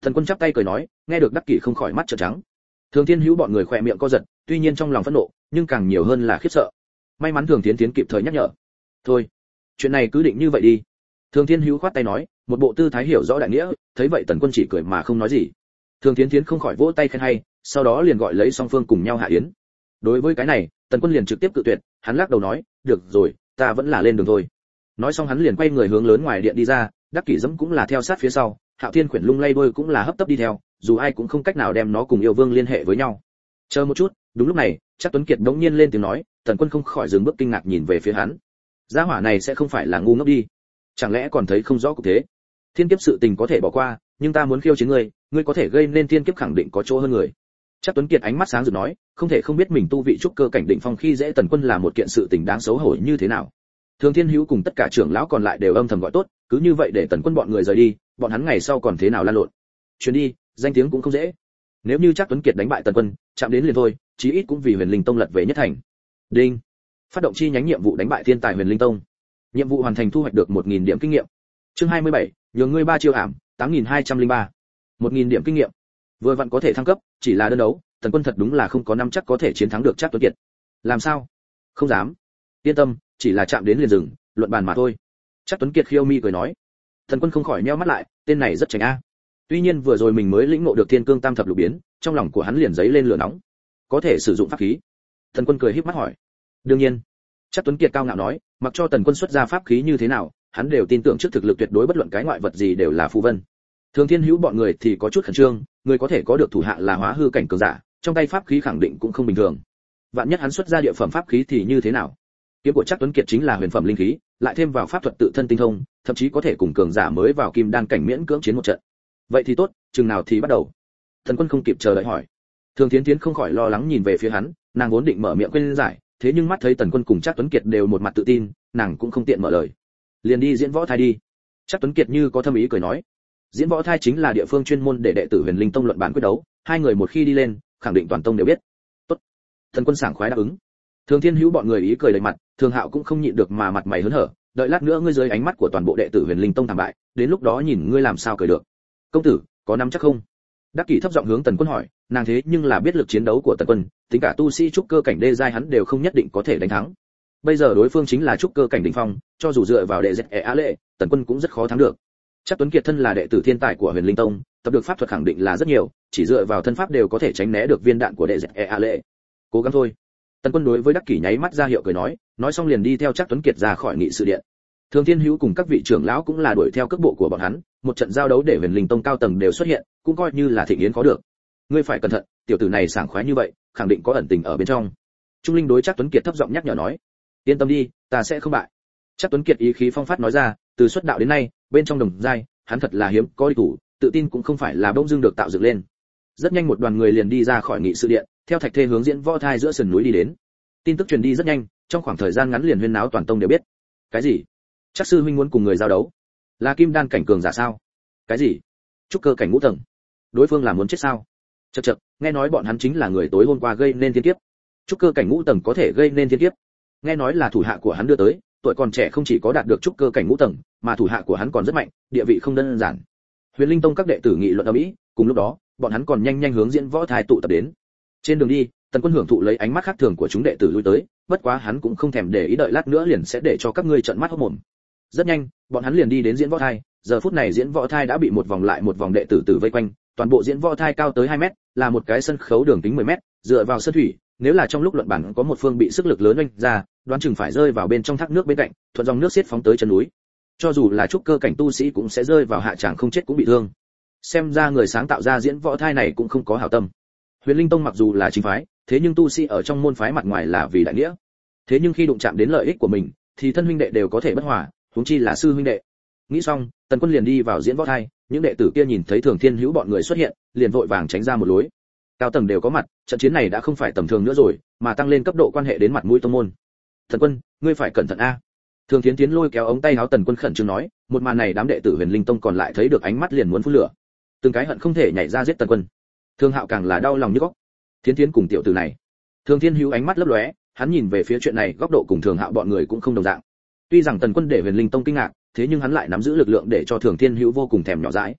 Thần Quân chắp tay cười nói, nghe được Đắc Kỷ không khỏi mắt trợn trắng. Thường Thiên Hữu bọn người khỏe miệng co giật, tuy nhiên trong lòng phẫn nộ, nhưng càng nhiều hơn là khiếp sợ. May mắn Thường Tiến kịp thời nhắc nhở. Thôi, chuyện này cứ định như vậy đi. Thường Thiên Hữu khoát tay nói, một bộ tư thái hiểu rõ đại nghĩa, thấy vậy Tần Quân chỉ cười mà không nói gì. Thường Tiến không khỏi vỗ tay khen hay, sau đó liền gọi lấy song phương cùng nhau hạ yến. Đối với cái này, Tần Quân liền trực tiếp cự tuyệt, hắn lắc đầu nói, được rồi, ta vẫn là lên đường thôi. Nói xong hắn liền quay người hướng lớn ngoài điện đi ra, Đắc Kỷ dẫm cũng là theo sát phía sau, Hạo Thiên Quyển lung lay đôi cũng là hấp tấp đi theo, dù ai cũng không cách nào đem nó cùng yêu vương liên hệ với nhau. Chờ một chút, đúng lúc này, Trác Tuấn Kiệt đống nhiên lên tiếng nói, Tần Quân không khỏi dừng bước kinh ngạc nhìn về phía hắn. Gia hỏa này sẽ không phải là ngu ngốc đi? Chẳng lẽ còn thấy không rõ cục thế? Thiên kiếp sự tình có thể bỏ qua, nhưng ta muốn khiêu chiến ngươi có thể gây nên thiên kiếp khẳng định có chỗ hơn người. Trác Tuấn Kiệt ánh mắt sáng rực nói, không thể không biết mình tu vị trúc cơ cảnh đỉnh phong khi dễ Tần Quân là một kiện sự tình đáng xấu hổ như thế nào. Thường Thiên Hữu cùng tất cả trưởng lão còn lại đều âm thầm gọi tốt, cứ như vậy để Tần Quân bọn người rời đi, bọn hắn ngày sau còn thế nào lan lộn. Chuyến đi, danh tiếng cũng không dễ. Nếu như Trác Tuấn Kiệt đánh bại Tần Quân, chạm đến liền thôi, chí ít cũng vì Huyền Linh Tông lật về nhất thành. Đinh. Phát động chi nhánh nhiệm vụ đánh bại thiên tài Huyền Linh Tông. Nhiệm vụ hoàn thành, thu hoạch được 1000 điểm kinh nghiệm. Chương 27, nhường ngươi 3 chiêu ảm, 8203. 1000 điểm kinh nghiệm. Vừa vặn có thể thăng cấp, chỉ là đơn đấu, Tần Quân thật đúng là không có năm chắc có thể chiến thắng được Trác Tuấn Kiệt. Làm sao? Không dám. Yên tâm, chỉ là chạm đến liền dừng, luận bàn mà thôi. Trác Tuấn Kiệt khiêu mi cười nói. Tần Quân không khỏi nheo mắt lại, tên này rất chảnh a. Tuy nhiên vừa rồi mình mới lĩnh ngộ được Thiên Cương Tam Thập Lục biến, trong lòng của hắn liền dấy lên lửa nóng. Có thể sử dụng pháp khí? Tần Quân cười híp mắt hỏi. Đương nhiên. Trác Tuấn Kiệt cao ngạo nói, mặc cho Tần Quân xuất ra pháp khí như thế nào, hắn đều tin tưởng trước thực lực tuyệt đối bất luận cái ngoại vật gì đều là phù vân. Thường Thiên Hữu bọn người thì có chút khẩn trương, người có thể có được thủ hạ là hóa hư cảnh cường giả, trong tay pháp khí khẳng định cũng không bình thường. Vạn nhất hắn xuất ra địa phẩm pháp khí thì như thế nào? Kiếm của Trác Tuấn Kiệt chính là huyền phẩm linh khí, lại thêm vào pháp thuật tự thân tinh thông, thậm chí có thể cùng cường giả mới vào kim đan cảnh miễn cưỡng chiến một trận. Vậy thì tốt, chừng nào thì bắt đầu? Thần Quân không kịp chờ đợi hỏi. Thường Thiến không khỏi lo lắng nhìn về phía hắn, nàng vốn định mở miệng khuyên giải, thế nhưng mắt thấy Tần Quân cùng Trác Tuấn Kiệt đều một mặt tự tin, nàng cũng không tiện mở lời. Liền đi diễn võ thai đi. Trác Tuấn Kiệt như có thâm ý cười nói. Diễn võ thai chính là địa phương chuyên môn để đệ tử Huyền Linh Tông luận bàn quyết đấu, hai người một khi đi lên, khẳng định toàn tông đều biết. Tốt. Thần Quân sảng khoái đáp ứng. Thường Thiên Hữu bọn người ý cười đầy mặt, Thường Hạo cũng không nhịn được mà mặt mày hớn hở, đợi lát nữa ngươi dưới ánh mắt của toàn bộ đệ tử Huyền Linh Tông thảm bại, đến lúc đó nhìn ngươi làm sao cười được. Công tử, có nắm chắc không? Đắc Kỷ thấp giọng hướng Tần Quân hỏi, nàng thế nhưng là biết lực chiến đấu của Tần Quân, tính cả tu sĩ trúc cơ cảnh đê giai hắn đều không nhất định có thể đánh thắng. Bây giờ đối phương chính là trúc cơ cảnh đỉnh phong, cho dù dựa vào đệ dệt á lệ, Tần Quân cũng rất khó thắng được. Trác Tuấn Kiệt thân là đệ tử thiên tài của Huyền Linh Tông, tập được pháp thuật khẳng định là rất nhiều, chỉ dựa vào thân pháp đều có thể tránh né được viên đạn của đệ dệt á lệ. Cố gắng thôi. Tần Quân đối với Đắc Kỷ nháy mắt ra hiệu cười nói xong liền đi theo Trác Tuấn Kiệt ra khỏi nghị sự điện. Thường Thiên Hữu cùng các vị trưởng lão cũng là đuổi theo cước bộ của bọn hắn, một trận giao đấu để Huyền Linh Tông cao tầng đều xuất hiện, cũng coi như là thịnh yến có được. Ngươi phải cẩn thận, tiểu tử này sảng khoái như vậy, khẳng định có ẩn tình ở bên trong. Trung Linh đối Trác Tuấn Kiệt thấp giọng nhắc nhở nói, yên tâm đi, ta sẽ không bại. Trác Tuấn Kiệt ý khí phong phát nói ra, từ xuất đạo đến nay, bên trong đồng giai, hắn thật là hiếm có đi thủ, tự tin cũng không phải là bỗng dưng được tạo dựng lên. Rất nhanh một đoàn người liền đi ra khỏi nghị sự điện, theo Thạch Thê hướng diễn võ thai giữa sườn núi đi đến. Tin tức truyền đi rất nhanh, trong khoảng thời gian ngắn liền huyên náo toàn tông đều biết. Cái gì? Trác sư huynh muốn cùng người giao đấu? Là kim đan cảnh cường giả sao? Cái gì? Trúc cơ cảnh ngũ tầng? Đối phương là muốn chết sao? Chậc chậc, nghe nói bọn hắn chính là người tối hôm qua gây nên thiên kiếp. Trúc cơ cảnh ngũ tầng có thể gây nên thiên kiếp? Nghe nói là thủ hạ của hắn đưa tới, tuổi còn trẻ không chỉ có đạt được trúc cơ cảnh ngũ tầng, mà thủ hạ của hắn còn rất mạnh, địa vị không đơn giản. Huyền Linh Tông các đệ tử nghị luận ầm ĩ, cùng lúc đó, bọn hắn còn nhanh hướng diễn võ thai tụ tập đến. Trên đường đi, Tần Quân hưởng thụ lấy ánh mắt khác thường của chúng đệ tử lui tới, bất quá hắn cũng không thèm để ý, đợi lát nữa liền sẽ để cho các ngươi trợn mắt hốt mồm. Rất nhanh, bọn hắn liền đi đến diễn võ thai, giờ phút này diễn võ thai đã bị một vòng lại một vòng đệ tử vây quanh, toàn bộ diễn võ thai cao tới 2 mét, là một cái sân khấu đường kính 10 mét, dựa vào sân thủy, nếu là trong lúc luận bản có một phương bị sức lực lớn oanh ra, đoán chừng phải rơi vào bên trong thác nước bên cạnh, thuận dòng nước xiết phóng tới chân núi. Cho dù là trúc cơ cảnh tu sĩ cũng sẽ rơi vào hạ tràng không chết cũng bị thương. Xem ra người sáng tạo ra diễn võ thai này cũng không có hảo tâm. Huyền Linh Tông mặc dù là chính phái, thế nhưng tu sĩ ở trong môn phái mặt ngoài là vì đại nghĩa. Thế nhưng khi đụng chạm đến lợi ích của mình, thì thân huynh đệ đều có thể bất hòa, huống chi là sư huynh đệ. Nghĩ xong, Tần Quân liền đi vào diễn võ thai, những đệ tử kia nhìn thấy Thường Thiên Hữu bọn người xuất hiện, liền vội vàng tránh ra một lối. Cao tầng đều có mặt, trận chiến này đã không phải tầm thường nữa rồi, mà tăng lên cấp độ quan hệ đến mặt mũi tông môn. Tần Quân, ngươi phải cẩn thận a. Thường Thiến Tiến lôi kéo ống tay áo Tần Quân khẩn trương nói, một màn này đám đệ tử Huyền Linh Tông còn lại thấy được ánh mắt liền muốn phun lửa, từng cái hận không thể nhảy ra giết Tần Quân. Thường Hạo càng là đau lòng như góc. Thiến Thiến cùng tiểu tử này. Thường Thiên Hữu ánh mắt lấp lóe, hắn nhìn về phía chuyện này góc độ cùng Thường Hạo bọn người cũng không đồng dạng. Tuy rằng Tần Quân để Huyền Linh Tông kinh ngạc, thế nhưng hắn lại nắm giữ lực lượng để cho Thường Thiên Hữu vô cùng thèm nhỏ dãi.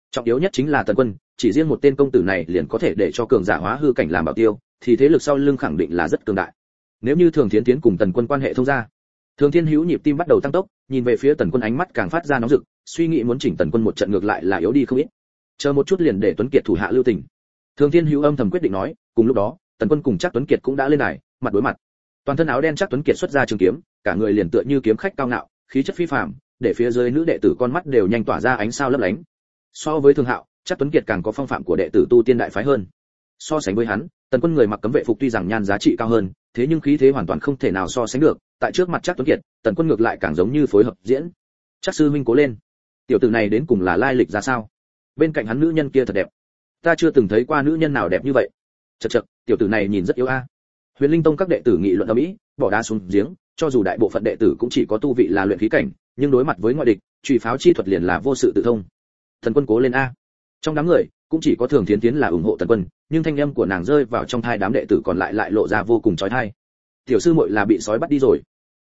Trọng yếu nhất chính là Tần Quân, chỉ riêng một tên công tử này liền có thể để cho cường giả hóa hư cảnh làm bảo tiêu, thì thế lực sau lưng khẳng định là rất cường đại. Nếu như Thường Thiến Tiến cùng Tần Quân quan hệ thông gia, Thường Thiên Hữu nhịp tim bắt đầu tăng tốc, nhìn về phía Tần Quân ánh mắt càng phát ra nóng rực, suy nghĩ muốn chỉnh Tần Quân một trận ngược lại là yếu đi không ít. Chờ một chút liền để Tuấn Kiệt thủ hạ lưu tình. Thường Thiên Hữu âm thầm quyết định nói, cùng lúc đó, Tần Quân cùng Trác Tuấn Kiệt cũng đã lên đài, mặt đối mặt. Toàn thân áo đen Trác Tuấn Kiệt xuất ra trường kiếm, cả người liền tựa như kiếm khách cao ngạo, khí chất phi phàm, để phía dưới nữ đệ tử con mắt đều nhanh tỏa ra ánh sao lấp lánh. So với Thường Hạo, Trác Tuấn Kiệt càng có phong phạm của đệ tử tu tiên đại phái hơn. So sánh với hắn, Tần Quân người mặc cấm vệ phục tuy rằng nhan giá trị cao hơn, thế nhưng khí thế hoàn toàn không thể nào so sánh được, tại trước mặt Trác Tuấn Kiệt, Tần Quân ngược lại càng giống như phối hợp diễn. Trác sư huynh cố lên. Tiểu tử này đến cùng là lai lịch ra sao? Bên cạnh hắn nữ nhân kia thật đẹp. Ta chưa từng thấy qua nữ nhân nào đẹp như vậy. Chậc chậc, tiểu tử này nhìn rất yếu a. Huyền Linh Tông các đệ tử nghị luận ầm ĩ, bỏ đá xuống giếng, cho dù đại bộ phận đệ tử cũng chỉ có tu vị là luyện khí cảnh, nhưng đối mặt với ngoại địch, chùy pháo chi thuật liền là vô sự tự thông. Tần Quân cố lên a. Trong đám người, cũng chỉ có Thường Thiến Tiến là ủng hộ Tần Quân, nhưng thanh âm của nàng rơi vào trong tai đám đệ tử còn lại lộ ra vô cùng chói tai. Tiểu sư muội là bị sói bắt đi rồi.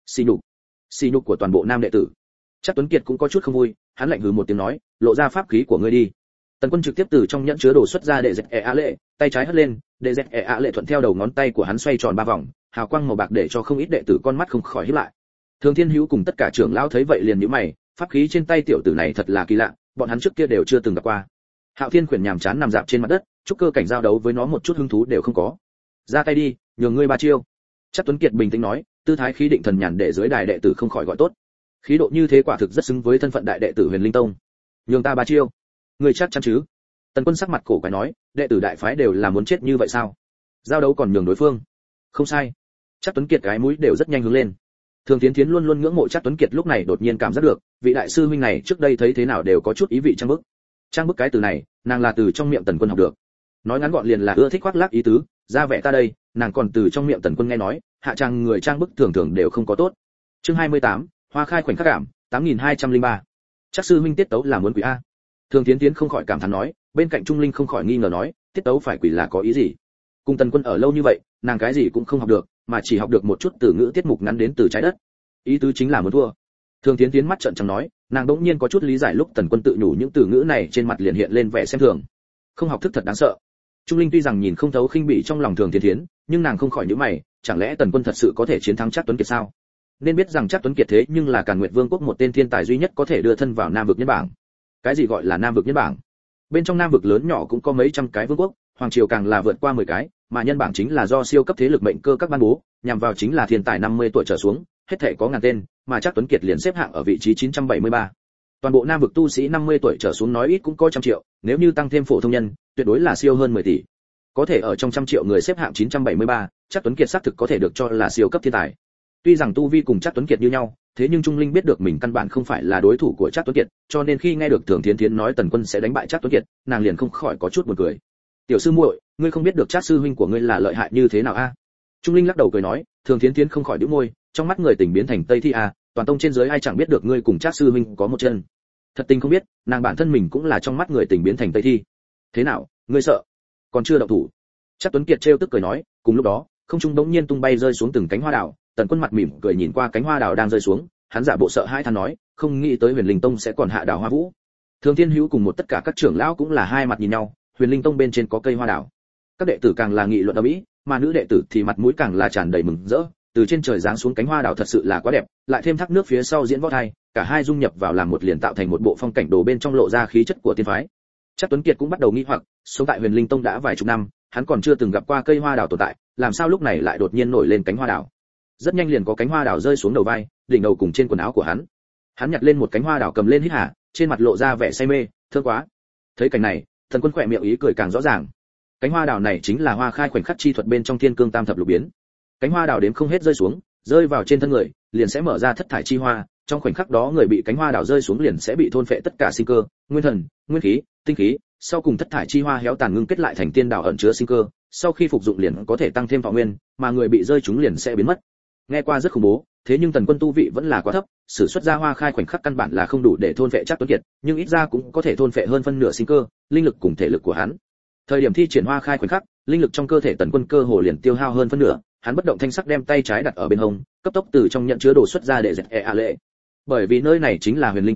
Xỉ nhục của toàn bộ nam đệ tử. Trác Tuấn Kiệt cũng có chút không vui, hắn lạnh hừ một tiếng nói, lộ ra pháp khí của ngươi đi. Tần Quân trực tiếp từ trong nhẫn chứa đồ xuất ra đệ dẹt ạ lệ, tay trái hất lên, đệ dẹt ạ lệ thuận theo đầu ngón tay của hắn xoay tròn 3 vòng, hào quang màu bạc để cho không ít đệ tử con mắt không khỏi híp lại. Thường Thiên Hữu cùng tất cả trưởng lão thấy vậy liền nhíu mày, pháp khí trên tay tiểu tử này thật là kỳ lạ, bọn hắn trước kia đều chưa từng gặp qua. Hạo Thiên Khuyển nhàm chán nằm dạp trên mặt đất, trúc cơ cảnh giao đấu với nó một chút hứng thú đều không có. Ra tay đi, nhường ngươi 3 chiêu. Trác Tuấn Kiệt bình tĩnh nói, tư thái khí định thần nhàn để dưới đài đệ tử không khỏi gọi tốt. Khí độ như thế quả thực rất xứng với thân phận đại đệ tử Huyền Linh Tông. Nhường ta 3 chiêu. Ngươi chắc chắn chứ? Tần Quân sắc mặt cổ quái nói, đệ tử đại phái đều là muốn chết như vậy sao? Giao đấu còn nhường đối phương? Không sai. Trác Tuấn Kiệt cái mũi đều rất nhanh hướng lên. Thường Thiến Thiến luôn luôn ngưỡng mộ Trác Tuấn Kiệt lúc này đột nhiên cảm giác được, vị đại sư huynh này trước đây thấy thế nào đều có chút ý vị trang bức. Trang bức cái từ này, nàng là từ trong miệng Tần Quân học được. Nói ngắn gọn liền là ưa thích khoác lác ý tứ, ra vẻ ta đây, nàng còn từ trong miệng Tần Quân nghe nói, hạ trang người trang bức thường thường đều không có tốt. Chương 28, Hoa khai khoảnh khắc cảm, 8203. Trác sư huynh tiết tấu là muốn quỷ a. Thường Thiến Thiến không khỏi cảm thán nói, bên cạnh Trung Linh không khỏi nghi ngờ nói, tiết tấu phải quỷ là có ý gì? Cùng Tần Quân ở lâu như vậy, nàng cái gì cũng không học được, mà chỉ học được một chút từ ngữ tiết mục ngắn đến từ trái đất. Ý tứ chính là muốn thua. Thường Thiến Thiến mắt trợn trắng nói, nàng đỗng nhiên có chút lý giải lúc Tần Quân tự nhủ những từ ngữ này trên mặt liền hiện lên vẻ xem thường. Không học thức thật đáng sợ. Trung Linh tuy rằng nhìn không thấu khinh bỉ trong lòng Thường Thiến Thiến, nhưng nàng không khỏi nhíu mày, chẳng lẽ Tần Quân thật sự có thể chiến thắng Trác Tuấn Kiệt sao? Nên biết rằng Trác Tuấn Kiệt thế nhưng là Càn Nguyệt Vương quốc một tên thiên tài duy nhất có thể đưa thân vào Nam vực nhân bảng. Cái gì gọi là Nam vực nhân bảng? Bên trong Nam vực lớn nhỏ cũng có mấy trăm cái vương quốc, hoàng triều càng là vượt qua 10 cái, mà nhân bảng chính là do siêu cấp thế lực mệnh cơ các ban bố, nhằm vào chính là thiên tài 50 tuổi trở xuống, hết thảy có ngàn tên, mà Trác Tuấn Kiệt liền xếp hạng ở vị trí 973. Toàn bộ Nam vực tu sĩ 50 tuổi trở xuống nói ít cũng có 100 triệu, nếu như tăng thêm phổ thông nhân, tuyệt đối là siêu hơn 10 tỷ. Có thể ở trong 100 triệu người xếp hạng 973, Trác Tuấn Kiệt xác thực có thể được cho là siêu cấp thiên tài. Tuy rằng tu vi cùng Trác Tuấn Kiệt như nhau, thế nhưng Trung Linh biết được mình căn bản không phải là đối thủ của Trác Tuấn Kiệt, cho nên khi nghe được Thường Thiến Thiến nói Tần Quân sẽ đánh bại Trác Tuấn Kiệt, nàng liền không khỏi có chút buồn cười. "Tiểu sư muội, ngươi không biết được Trác sư huynh của ngươi là lợi hại như thế nào a?" Trung Linh lắc đầu cười nói, Thường Thiến Thiến không khỏi nhíu môi, trong mắt người tình biến thành Tây Thi a, toàn tông trên dưới ai chẳng biết được ngươi cùng Trác sư huynh có một chân. Thật tình không biết, nàng bản thân mình cũng là trong mắt người tình biến thành Tây Thi. "Thế nào, ngươi sợ? Còn chưa động thủ?" Trác Tuấn Kiệt trêu tức cười nói, cùng lúc đó, không trung bỗng nhiên tung bay rơi xuống từng cánh hoa đào, Tần Quân mặt mỉm cười nhìn qua cánh hoa đào đang rơi xuống, hắn giả bộ sợ hãi than nói, không nghĩ tới Huyền Linh Tông sẽ còn hạ đào hoa vũ. Thường Thiên Hữu cùng một tất cả các trưởng lão cũng là hai mặt nhìn nhau, Huyền Linh Tông bên trên có cây hoa đào. Các đệ tử càng là nghị luận ầm ĩ, mà nữ đệ tử thì mặt mũi càng là tràn đầy mừng rỡ, từ trên trời giáng xuống cánh hoa đào thật sự là quá đẹp, lại thêm thác nước phía sau diễn võ thai, cả hai dung nhập vào làm một liền tạo thành một bộ phong cảnh đồ bên trong lộ ra khí chất của tiên phái. Trác Tuấn Kiệt cũng bắt đầu nghi hoặc, sống tại Huyền Linh Tông đã vài chục năm, hắn còn chưa từng gặp qua cây hoa đào tồn tại, làm sao lúc này lại đột nhiên nổi lên cánh hoa đào? Rất nhanh liền có cánh hoa đào rơi xuống đầu vai, đỉnh đầu cùng trên quần áo của hắn. Hắn nhặt lên một cánh hoa đào cầm lên hít hà, trên mặt lộ ra vẻ say mê, thơm quá. Thấy cảnh này, Thần Quân khỏe miệng ý cười càng rõ ràng. Cánh hoa đào này chính là hoa khai khoảnh khắc chi thuật bên trong Thiên Cương Tam Thập Lục biến. Cánh hoa đào đếm không hết rơi xuống, rơi vào trên thân người, liền sẽ mở ra thất thải chi hoa, trong khoảnh khắc đó người bị cánh hoa đào rơi xuống liền sẽ bị thôn phệ tất cả sinh cơ, nguyên thần, nguyên khí, tinh khí, sau cùng thất thải chi hoa héo tàn ngưng kết lại thành tiên đào ẩn chứa sinh cơ, sau khi phục dụng liền có thể tăng thêm thọ nguyên, mà người bị rơi chúng liền sẽ biến mất. Nghe qua rất khủng bố, thế nhưng Tần Quân tu vị vẫn là quá thấp, sử xuất ra hoa khai khoảnh khắc căn bản là không đủ để thôn phệ Trác Tuấn Kiệt, nhưng ít ra cũng có thể thôn phệ hơn phân nửa sinh cơ, linh lực cùng thể lực của hắn. Thời điểm thi triển hoa khai khoảnh khắc, linh lực trong cơ thể Tần Quân cơ hồ liền tiêu hao hơn phân nửa, hắn bất động thanh sắc đem tay trái đặt ở bên hông, cấp tốc từ trong nhận chứa đồ xuất ra để dẹp lệ. Bởi vì nơi này chính là Huyền Linh Tông,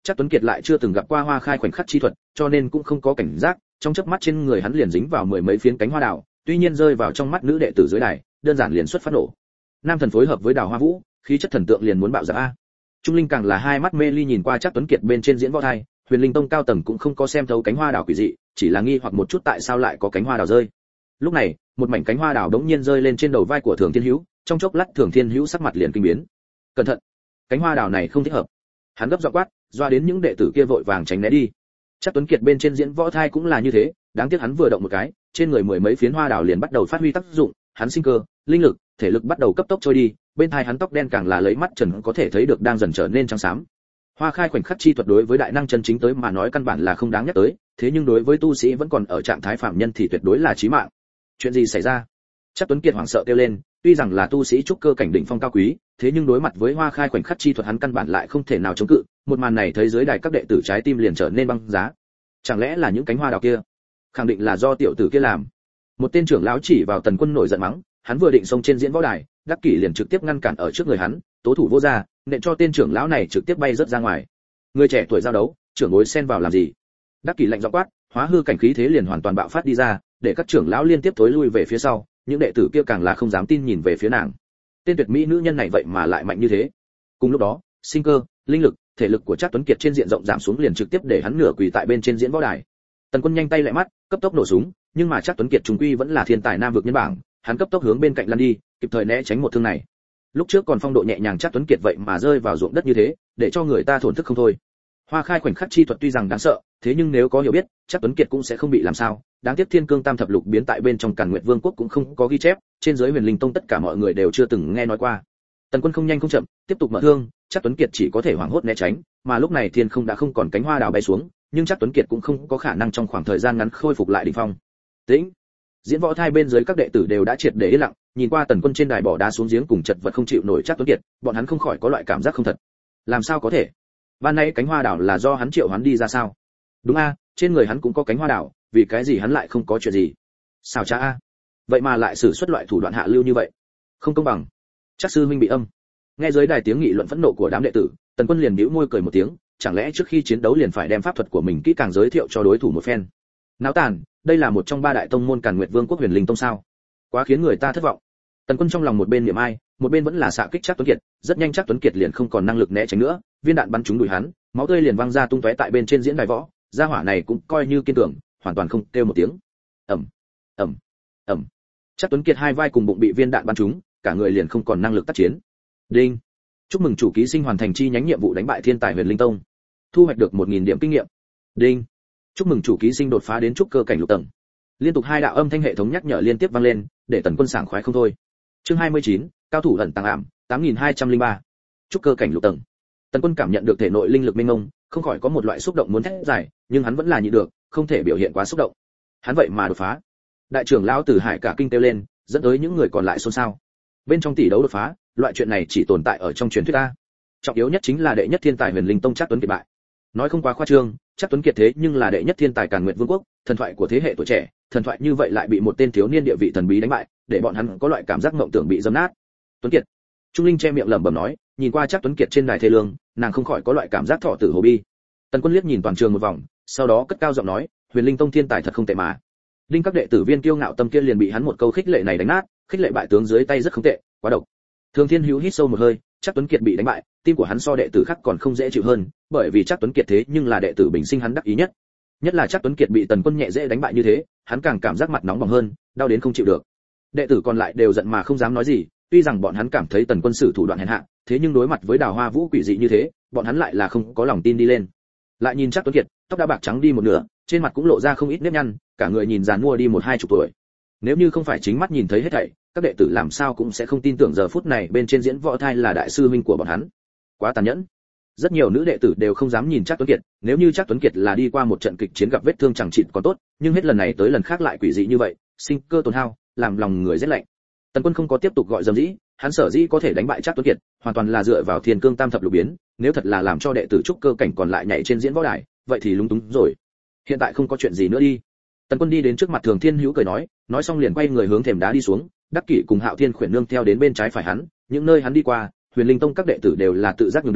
Trác Tuấn Kiệt lại chưa từng gặp qua hoa khai khoảnh khắc chi thuật, cho nên cũng không có cảnh giác, trong chớp mắt trên người hắn liền dính vào mười mấy phiến cánh hoa đào, tuy nhiên rơi vào trong mắt nữ đệ tử dưới đài, đơn giản liền xuất phát nổ. Nam thần phối hợp với Đào Hoa Vũ, khí chất thần tượng liền muốn bạo dạn a. Trung Linh càng là hai mắt mê ly nhìn qua Trác Tuấn Kiệt bên trên diễn võ đài, Huyền Linh Tông cao tầng cũng không có xem thấu cánh hoa đào quỷ dị, chỉ là nghi hoặc một chút tại sao lại có cánh hoa đào rơi. Lúc này, một mảnh cánh hoa đào đống nhiên rơi lên trên đầu vai của Thường Thiên Hữu, trong chốc lát Thường Thiên Hữu sắc mặt liền kinh biến. Cẩn thận, cánh hoa đào này không thích hợp. Hắn gấp giọng quát, doa đến những đệ tử kia vội vàng tránh né đi. Trác Tuấn Kiệt bên trên diễn võ thai cũng là như thế, đáng tiếc hắn vừa động một cái, trên người mười mấy phiến hoa đào liền bắt đầu phát huy tác dụng, hắn sinh cơ, linh lực, thể lực bắt đầu cấp tốc trôi đi, bên tai hắn tóc đen càng là lấy mắt trần có thể thấy được đang dần trở nên trắng xám. Hoa khai khoảnh khắc chi thuật đối với đại năng chân chính tới mà nói căn bản là không đáng nhắc tới, thế nhưng đối với tu sĩ vẫn còn ở trạng thái phạm nhân thì tuyệt đối là chí mạng. Chuyện gì xảy ra? Trác Tuấn Kiệt hoảng sợ kêu lên, tuy rằng là tu sĩ trúc cơ cảnh đỉnh phong cao quý, thế nhưng đối mặt với hoa khai khoảnh khắc chi thuật hắn căn bản lại không thể nào chống cự, một màn này thấy dưới đài các đệ tử trái tim liền trở nên băng giá. Chẳng lẽ là những cánh hoa đào kia? Khẳng định là do tiểu tử kia làm. Một tên trưởng lão chỉ vào Tần Quân nổi giận mắng, hắn vừa định xông trên diễn võ đài, Đắc Kỷ liền trực tiếp ngăn cản ở trước người hắn, tố thủ vô ra, nện cho tên trưởng lão này trực tiếp bay rớt ra ngoài. Người trẻ tuổi giao đấu, trưởng bối xen vào làm gì? Đắc Kỷ lạnh giọng quát, hóa hư cảnh khí thế liền hoàn toàn bạo phát đi ra, để các trưởng lão liên tiếp tối lui về phía sau, những đệ tử kia càng là không dám tin nhìn về phía nàng. Tên tuyệt mỹ nữ nhân này vậy mà lại mạnh như thế. Cùng lúc đó, sinh cơ, linh lực, thể lực của Trác Tuấn Kiệt trên diện rộng giảm xuống liền trực tiếp để hắn nửa quỳ tại bên trên diễn võ đài. Tần Quân nhanh tay lại mắt, cấp tốc nổ súng, nhưng mà Trác Tuấn Kiệt trùng quy vẫn là thiên tài nam vực nhân bảng, hắn cấp tốc hướng bên cạnh lăn đi, kịp thời né tránh một thương này. Lúc trước còn phong độ nhẹ nhàng Trác Tuấn Kiệt vậy mà rơi vào ruộng đất như thế, để cho người ta thổn thức không thôi. Hoa khai khoảnh khắc chi thuật tuy rằng đáng sợ, thế nhưng nếu có hiểu biết, Trác Tuấn Kiệt cũng sẽ không bị làm sao. Đáng tiếc Thiên Cương Tam Thập Lục biến tại bên trong Càn Nguyệt Vương quốc cũng không có ghi chép, trên dưới Huyền Linh Tông tất cả mọi người đều chưa từng nghe nói qua. Tần Quân không nhanh không chậm, tiếp tục mở thương, Trác Tuấn Kiệt chỉ có thể hoảng hốt né tránh, mà lúc này thiên không đã không còn cánh hoa đào bay xuống, nhưng Trác Tuấn Kiệt cũng không có khả năng trong khoảng thời gian ngắn khôi phục lại đỉnh phong. Tĩnh. Diễn võ thai bên dưới các đệ tử đều đã triệt để yên lặng, nhìn qua Tần Quân trên đài bỏ đá xuống giếng cùng chật vật không chịu nổi Trác Tuấn Kiệt, bọn hắn không khỏi có loại cảm giác không thật. Làm sao có thể? Ban nãy cánh hoa đào là do hắn triệu hắn đi ra sao? Đúng a, trên người hắn cũng có cánh hoa đào, vì cái gì hắn lại không có chuyện gì? Sao cha a? Vậy mà lại sử xuất loại thủ đoạn hạ lưu như vậy, không công bằng. Trác sư huynh bị âm. Nghe dưới đài tiếng nghị luận phẫn nộ của đám đệ tử, Tần Quân liền bĩu môi cười một tiếng, chẳng lẽ trước khi chiến đấu liền phải đem pháp thuật của mình kỹ càng giới thiệu cho đối thủ một phen? Náo tàn, đây là một trong ba đại tông môn Càn Nguyệt Vương quốc Huyền Linh Tông sao? Quá khiến người ta thất vọng. Tần Quân trong lòng một bên niệm ai, một bên vẫn là xạ kích Trác Tuấn Kiệt, rất nhanh Trác Tuấn Kiệt liền không còn năng lực né tránh nữa, viên đạn bắn trúng đùi hắn, máu tươi liền văng ra tung tóe tại bên trên diễn đài võ, gia hỏa này cũng coi như kiên cường, hoàn toàn không kêu một tiếng. Ầm, ầm, ầm. Trác Tuấn Kiệt hai vai cùng bụng bị viên đạn bắn trúng, cả người liền không còn năng lực tác chiến. Đinh. Chúc mừng chủ ký sinh hoàn thành chi nhánh nhiệm vụ đánh bại thiên tài Huyền Linh Tông, thu hoạch được 1000 điểm kinh nghiệm. Đinh. Chúc mừng chủ ký sinh đột phá đến trúc cơ cảnh lục tầng. Liên tục hai đạo âm thanh hệ thống nhắc nhở liên tiếp vang lên, để Tần Quân sảng khoái không thôi. Chương 29, cao thủ ẩn tàng ảm, 8203. Trúc cơ cảnh lục tầng. Tần Quân cảm nhận được thể nội linh lực mênh mông, không khỏi có một loại xúc động muốn thét giải, nhưng hắn vẫn là nhịn được, không thể biểu hiện quá xúc động. Hắn vậy mà đột phá. Đại trưởng lão Tử Hải cả kinh kêu lên, dẫn tới những người còn lại xôn xao. Bên trong tỷ đấu đột phá, loại chuyện này chỉ tồn tại ở trong truyền thuyết a. Trọng yếu nhất chính là đệ nhất thiên tài Huyền Linh Tông Trác Tuấn Kiệt bại. Nói không quá khoa trương, Trác Tuấn Kiệt thế nhưng là đệ nhất thiên tài Càn Nguyệt Vương quốc, thần thoại của thế hệ tuổi trẻ, thần thoại như vậy lại bị một tên thiếu niên địa vị thần bí đánh bại, để bọn hắn có loại cảm giác mộng tưởng bị dâm nát. Tuấn Kiệt. Trung Linh che miệng lẩm bẩm nói, nhìn qua Trác Tuấn Kiệt trên đài thê lương, nàng không khỏi có loại cảm giác thọ tử hồ bi. Tần Quân liếc nhìn toàn trường một vòng, sau đó cất cao giọng nói, Huyền Linh Tông thiên tài thật không tệ mà. Linh các đệ tử viên kiêu ngạo tâm kia liền bị hắn một câu khích lệ này đánh nát, khích lệ bại tướng dưới tay rất không tệ, quá độc. Thường Thiên Hữu hít sâu một hơi, Trác Tuấn Kiệt bị đánh bại, tim của hắn so đệ tử khác còn không dễ chịu hơn, bởi vì Trác Tuấn Kiệt thế nhưng là đệ tử bình sinh hắn đắc ý nhất. Nhất là Trác Tuấn Kiệt bị Tần Quân nhẹ dễ đánh bại như thế, hắn càng cảm giác mặt nóng bỏng hơn, đau đến không chịu được. Đệ tử còn lại đều giận mà không dám nói gì, tuy rằng bọn hắn cảm thấy Tần Quân sử thủ đoạn hèn hạ, thế nhưng đối mặt với Đào Hoa Vũ quỷ dị như thế, bọn hắn lại là không có lòng tin đi lên. Lại nhìn Trác Tuấn Kiệt, tóc đã bạc trắng đi một nửa, trên mặt cũng lộ ra không ít nếp nhăn, cả người nhìn già nua đi 12 tuổi. Nếu như không phải chính mắt nhìn thấy hết thảy, các đệ tử làm sao cũng sẽ không tin tưởng giờ phút này bên trên diễn võ thai là đại sư huynh của bọn hắn. Quá tàn nhẫn. Rất nhiều nữ đệ tử đều không dám nhìn Trác Tuấn Kiệt, nếu như Trác Tuấn Kiệt là đi qua một trận kịch chiến gặp vết thương chẳng chịt còn tốt, nhưng hết lần này tới lần khác lại quỷ dị như vậy, sinh cơ tổn hao, làm lòng người rét lạnh. Tần Quân không có tiếp tục gọi dầm dĩ, hắn sở dĩ có thể đánh bại Trác Tuấn Kiệt, hoàn toàn là dựa vào Thiên Cương Tam Thập Lục biến, nếu thật là làm cho đệ tử trúc cơ cảnh còn lại nhảy trên diễn võ đài, vậy thì lúng túng rồi. Hiện tại không có chuyện gì nữa đi. Tần Quân đi đến trước mặt Thường Thiên Hữu cười nói xong liền quay người hướng thềm đá đi xuống, Đắc Kỷ cùng Hạo Thiên Khuyển nương theo đến bên trái phải hắn, những nơi hắn đi qua, Huyền Linh Tông các đệ tử đều là tự giác nhường đường,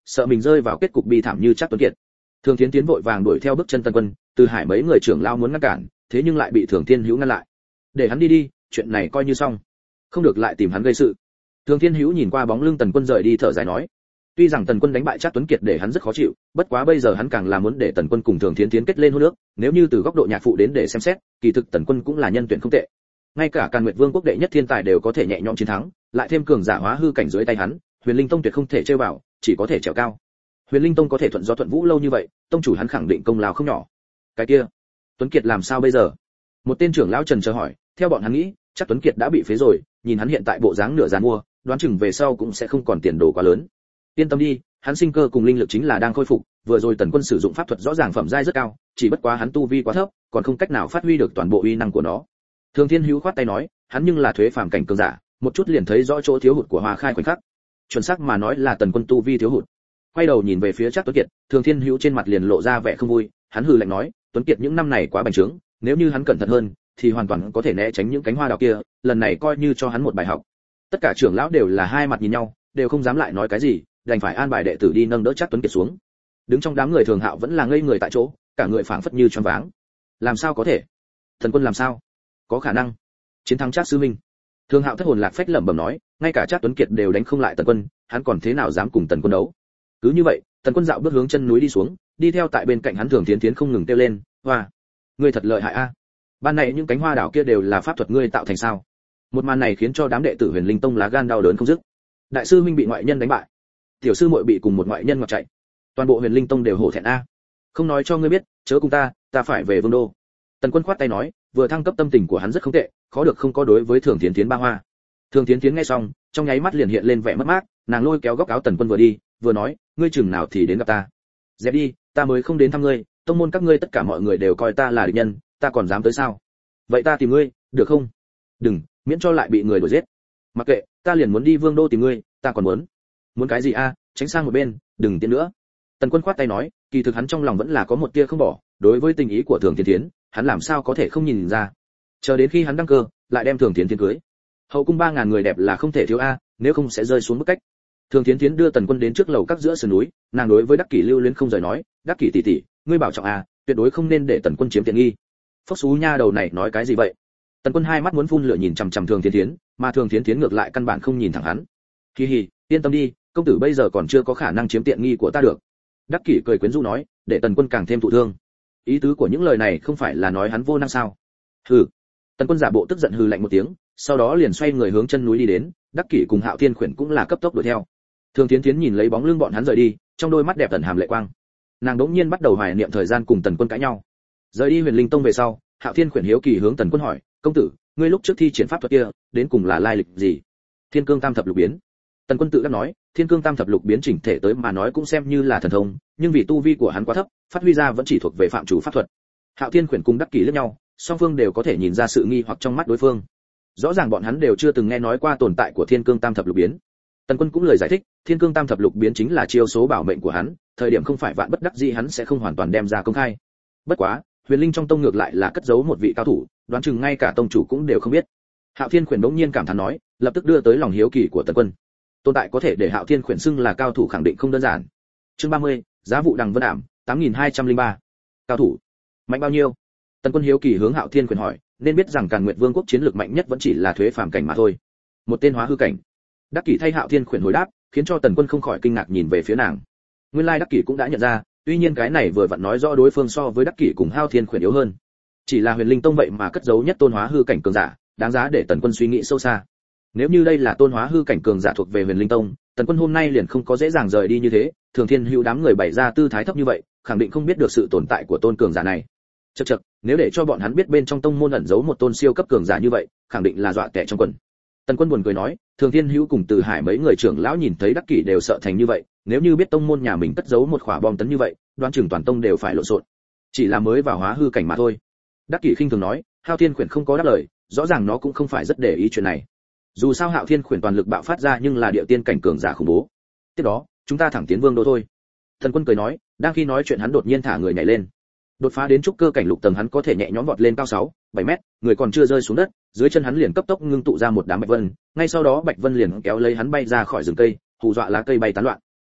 sợ mình rơi vào kết cục bi thảm như Trác Tuấn Kiệt. Thường Thiến Tiến vội vàng đuổi theo bước chân Tần Quân, Từ Hải mấy người trưởng lao muốn ngăn cản, thế nhưng lại bị Thường Thiên Hữu ngăn lại. Để hắn đi đi, chuyện này coi như xong, không được lại tìm hắn gây sự. Thường Thiên Hữu nhìn qua bóng lưng Tần Quân rời đi thở dài nói, tuy rằng Tần Quân đánh bại Trác Tuấn Kiệt để hắn rất khó chịu, bất quá bây giờ hắn càng là muốn để Tần Quân cùng Thường Thiến Tiến kết lên hôn nước, nếu như từ góc độ nhạc phụ đến để xem xét, kỳ thực Tần Quân cũng là nhân tuyển không tệ. Ngay cả Càn Nguyệt Vương quốc đệ nhất thiên tài đều có thể nhẹ nhõm chiến thắng, lại thêm cường giả hóa hư cảnh dưới tay hắn, Huyền Linh Tông tuyệt không thể trêu vào, chỉ có thể trèo cao. Huyền Linh Tông có thể thuận gió thuận vũ lâu như vậy, tông chủ hắn khẳng định công lao không nhỏ. Cái kia, Tuấn Kiệt làm sao bây giờ? Một tên trưởng lão trần chờ hỏi, theo bọn hắn nghĩ, chắc Tuấn Kiệt đã bị phế rồi, nhìn hắn hiện tại bộ dáng nửa giàn mua, đoán chừng về sau cũng sẽ không còn tiền đồ quá lớn. Yên tâm đi, hắn sinh cơ cùng linh lực chính là đang khôi phục, vừa rồi Tần Quân sử dụng pháp thuật rõ ràng phẩm giai rất cao, chỉ bất quá hắn tu vi quá thấp, còn không cách nào phát huy được toàn bộ uy năng của nó. Thường Thiên Hữu khoát tay nói, hắn nhưng là thuế phàm cảnh cường giả, một chút liền thấy rõ chỗ thiếu hụt của Hoa Khai khoảnh khắc. Chuẩn xác mà nói là Tần Quân tu vi thiếu hụt. Quay đầu nhìn về phía Trác Tuấn Kiệt, Thường Thiên Hữu trên mặt liền lộ ra vẻ không vui, hắn hừ lạnh nói, Tuấn Kiệt những năm này quá bành trướng, nếu như hắn cẩn thận hơn, thì hoàn toàn có thể né tránh những cánh hoa đào kia, lần này coi như cho hắn một bài học. Tất cả trưởng lão đều là hai mặt nhìn nhau, đều không dám lại nói cái gì, đành phải an bài đệ tử đi nâng đỡ Trác Tuấn Kiệt xuống. Đứng trong đám người Thường Hạo vẫn là ngây người tại chỗ, cả người phảng phất như choáng váng. Làm sao có thể? Thần Quân làm sao? Có khả năng chiến thắng Trác sư huynh. Thường Hạo thất hồn lạc phách lẩm bẩm nói, ngay cả Trác Tuấn Kiệt đều đánh không lại Tần Quân, hắn còn thế nào dám cùng Tần Quân đấu? Cứ như vậy, Tần Quân dạo bước hướng chân núi đi xuống, đi theo tại bên cạnh hắn Thường Thiến Thiến không ngừng kêu lên, "Hoa, ngươi thật lợi hại a! Ban này những cánh hoa đảo kia đều là pháp thuật ngươi tạo thành sao?" Một màn này khiến cho đám đệ tử Huyền Linh Tông lá gan đau đớn không dứt. Đại sư huynh bị ngoại nhân đánh bại, tiểu sư muội bị cùng một ngoại nhân ngoặt chạy, toàn bộ Huyền Linh Tông đều hổ thẹn a. Không nói cho ngươi biết, chớ cùng ta phải về Vương đô. Tần Quân khoát tay nói, vừa thăng cấp tâm tình của hắn rất không tệ, khó được không có đối với Thường Thiến Thiến ba hoa. Thường Thiến Thiến nghe xong, trong nháy mắt liền hiện lên vẻ mất mát, nàng lôi kéo góc áo Tần Quân vừa đi, vừa nói, ngươi chừng nào thì đến gặp ta. Dẹp đi, ta mới không đến thăm ngươi, tông môn các ngươi tất cả mọi người đều coi ta là địch nhân, ta còn dám tới sao? Vậy ta tìm ngươi, được không? Đừng, miễn cho lại bị người đuổi giết. Mặc kệ, ta liền muốn đi Vương đô tìm ngươi, ta còn muốn cái gì a? Tránh sang một bên, đừng tiến nữa. Tần Quân khoát tay nói, kỳ thực hắn trong lòng vẫn là có một tia không bỏ, đối với tình ý của Thường Thiến Thiến, hắn làm sao có thể không nhìn ra. Chờ đến khi hắn đăng cơ, lại đem Thường Thiến Thiến cưới. Hậu cung 3000 người đẹp là không thể thiếu a, nếu không sẽ rơi xuống mức cách. Thường Thiến Thiến đưa Tần Quân đến trước lầu các giữa sườn núi, nàng đối với Đắc Kỷ lưu luyến không rời nói, Đắc Kỷ tỷ tỷ, ngươi bảo trọng a, tuyệt đối không nên để Tần Quân chiếm tiện nghi. Phốc xú nha đầu này nói cái gì vậy? Tần Quân hai mắt muốn phun lửa nhìn chằm chằm Thường Thiến Thiến, mà Thường Thiến Thiến ngược lại căn bản không nhìn thẳng hắn. Hi hi, yên tâm đi, công tử bây giờ còn chưa có khả năng chiếm tiện nghi của ta được. Đắc Kỷ cười quyến rũ nói, để Tần Quân càng thêm thụ thương. Ý tứ của những lời này không phải là nói hắn vô năng sao? Hừ. Tần Quân giả bộ tức giận hừ lạnh một tiếng, sau đó liền xoay người hướng chân núi đi đến, Đắc Kỷ cùng Hạo Thiên Khuyển cũng là cấp tốc đuổi theo. Thường Thiến Thiến nhìn lấy bóng lưng bọn hắn rời đi, trong đôi mắt đẹp tẩn hàm lệ quang. Nàng đỗng nhiên bắt đầu hoài niệm thời gian cùng Tần Quân cãi nhau. Rời đi Huyền Linh Tông về sau, Hạo Thiên Khuyển hiếu kỳ hướng Tần Quân hỏi, công tử, ngươi lúc trước thi triển pháp thuật kia, đến cùng là lai lịch gì? Thiên Cương Tam Thập Lục Biến. Tần Quân tự đắc nói, Thiên Cương Tam Thập Lục Biến chỉnh thể tới mà nói cũng xem như là thần thông, nhưng vì tu vi của hắn quá thấp, phát huy ra vẫn chỉ thuộc về phạm chủ pháp thuật. Hạo Thiên Khuyển cùng Đắc Kỷ liếc nhau, song phương đều có thể nhìn ra sự nghi hoặc trong mắt đối phương. Rõ ràng bọn hắn đều chưa từng nghe nói qua tồn tại của Thiên Cương Tam Thập Lục Biến. Tần Quân cũng lời giải thích, Thiên Cương Tam Thập Lục Biến chính là chiêu số bảo mệnh của hắn, thời điểm không phải vạn bất đắc dĩ hắn sẽ không hoàn toàn đem ra công khai. Bất quá, Huyền Linh trong tông ngược lại là cất giấu một vị cao thủ, đoán chừng ngay cả tông chủ cũng đều không biết. Hạo Thiên Khuyển bỗng nhiên cảm thán nói, lập tức đưa tới lòng hiếu kỳ của Tần Quân. Tồn tại có thể để Hạo Thiên Khuyển xưng là cao thủ khẳng định không đơn giản. Chương 30, giá vụ Đằng Vân Ảm, 8203. Cao thủ, mạnh bao nhiêu? Tần Quân hiếu kỳ hướng Hạo Thiên Khuyển hỏi, nên biết rằng Càn Nguyệt Vương quốc chiến lược mạnh nhất vẫn chỉ là thuế phàm cảnh mà thôi. Một tên hóa hư cảnh. Đắc Kỷ thay Hạo Thiên Khuyển hồi đáp, khiến cho Tần Quân không khỏi kinh ngạc nhìn về phía nàng. Nguyên lai Đắc Kỷ cũng đã nhận ra, tuy nhiên cái này vừa vặn nói rõ đối phương so với Đắc Kỷ cùng Hạo Thiên Khuyển yếu hơn. Chỉ là Huyền Linh Tông vậy mà cất giấu nhất tôn hóa hư cảnh cường giả, đáng giá để Tần Quân suy nghĩ sâu xa. Nếu như đây là tôn hóa hư cảnh cường giả thuộc về Huyền Linh Tông, Tần Quân hôm nay liền không có dễ dàng rời đi như thế, Thường Thiên Hữu đám người bày ra tư thái thấp như vậy, khẳng định không biết được sự tồn tại của tôn cường giả này. Chậc, nếu để cho bọn hắn biết bên trong tông môn ẩn giấu một tôn siêu cấp cường giả như vậy, khẳng định là dọa tẻ trong quần. Tần Quân buồn cười nói, Thường Thiên Hữu cùng Từ Hải mấy người trưởng lão nhìn thấy Đắc Kỷ đều sợ thành như vậy, nếu như biết tông môn nhà mình cất giấu một quả bom tấn như vậy, đoán chừng toàn tông đều phải lộn xộn. Chỉ là mới vào hóa hư cảnh mà thôi. Đắc Kỷ khinh thường nói, Hạo Thiên Khuyển không có đáp lời, rõ ràng nó cũng không phải rất để ý chuyện này. Dù sao Hạo Thiên Khuyển toàn lực bạo phát ra nhưng là địa tiên cảnh cường giả khủng bố. Tiếp đó, chúng ta thẳng tiến Vương đô thôi. Tần Quân cười nói, đang khi nói chuyện hắn đột nhiên thả người nhảy lên. Đột phá đến trúc cơ cảnh lục tầng hắn có thể nhẹ nhõm vọt lên cao 6-7 mét, người còn chưa rơi xuống đất, dưới chân hắn liền cấp tốc ngưng tụ ra một đám bạch vân, ngay sau đó bạch vân liền kéo lấy hắn bay ra khỏi rừng cây, hù dọa lá cây bay tán loạn.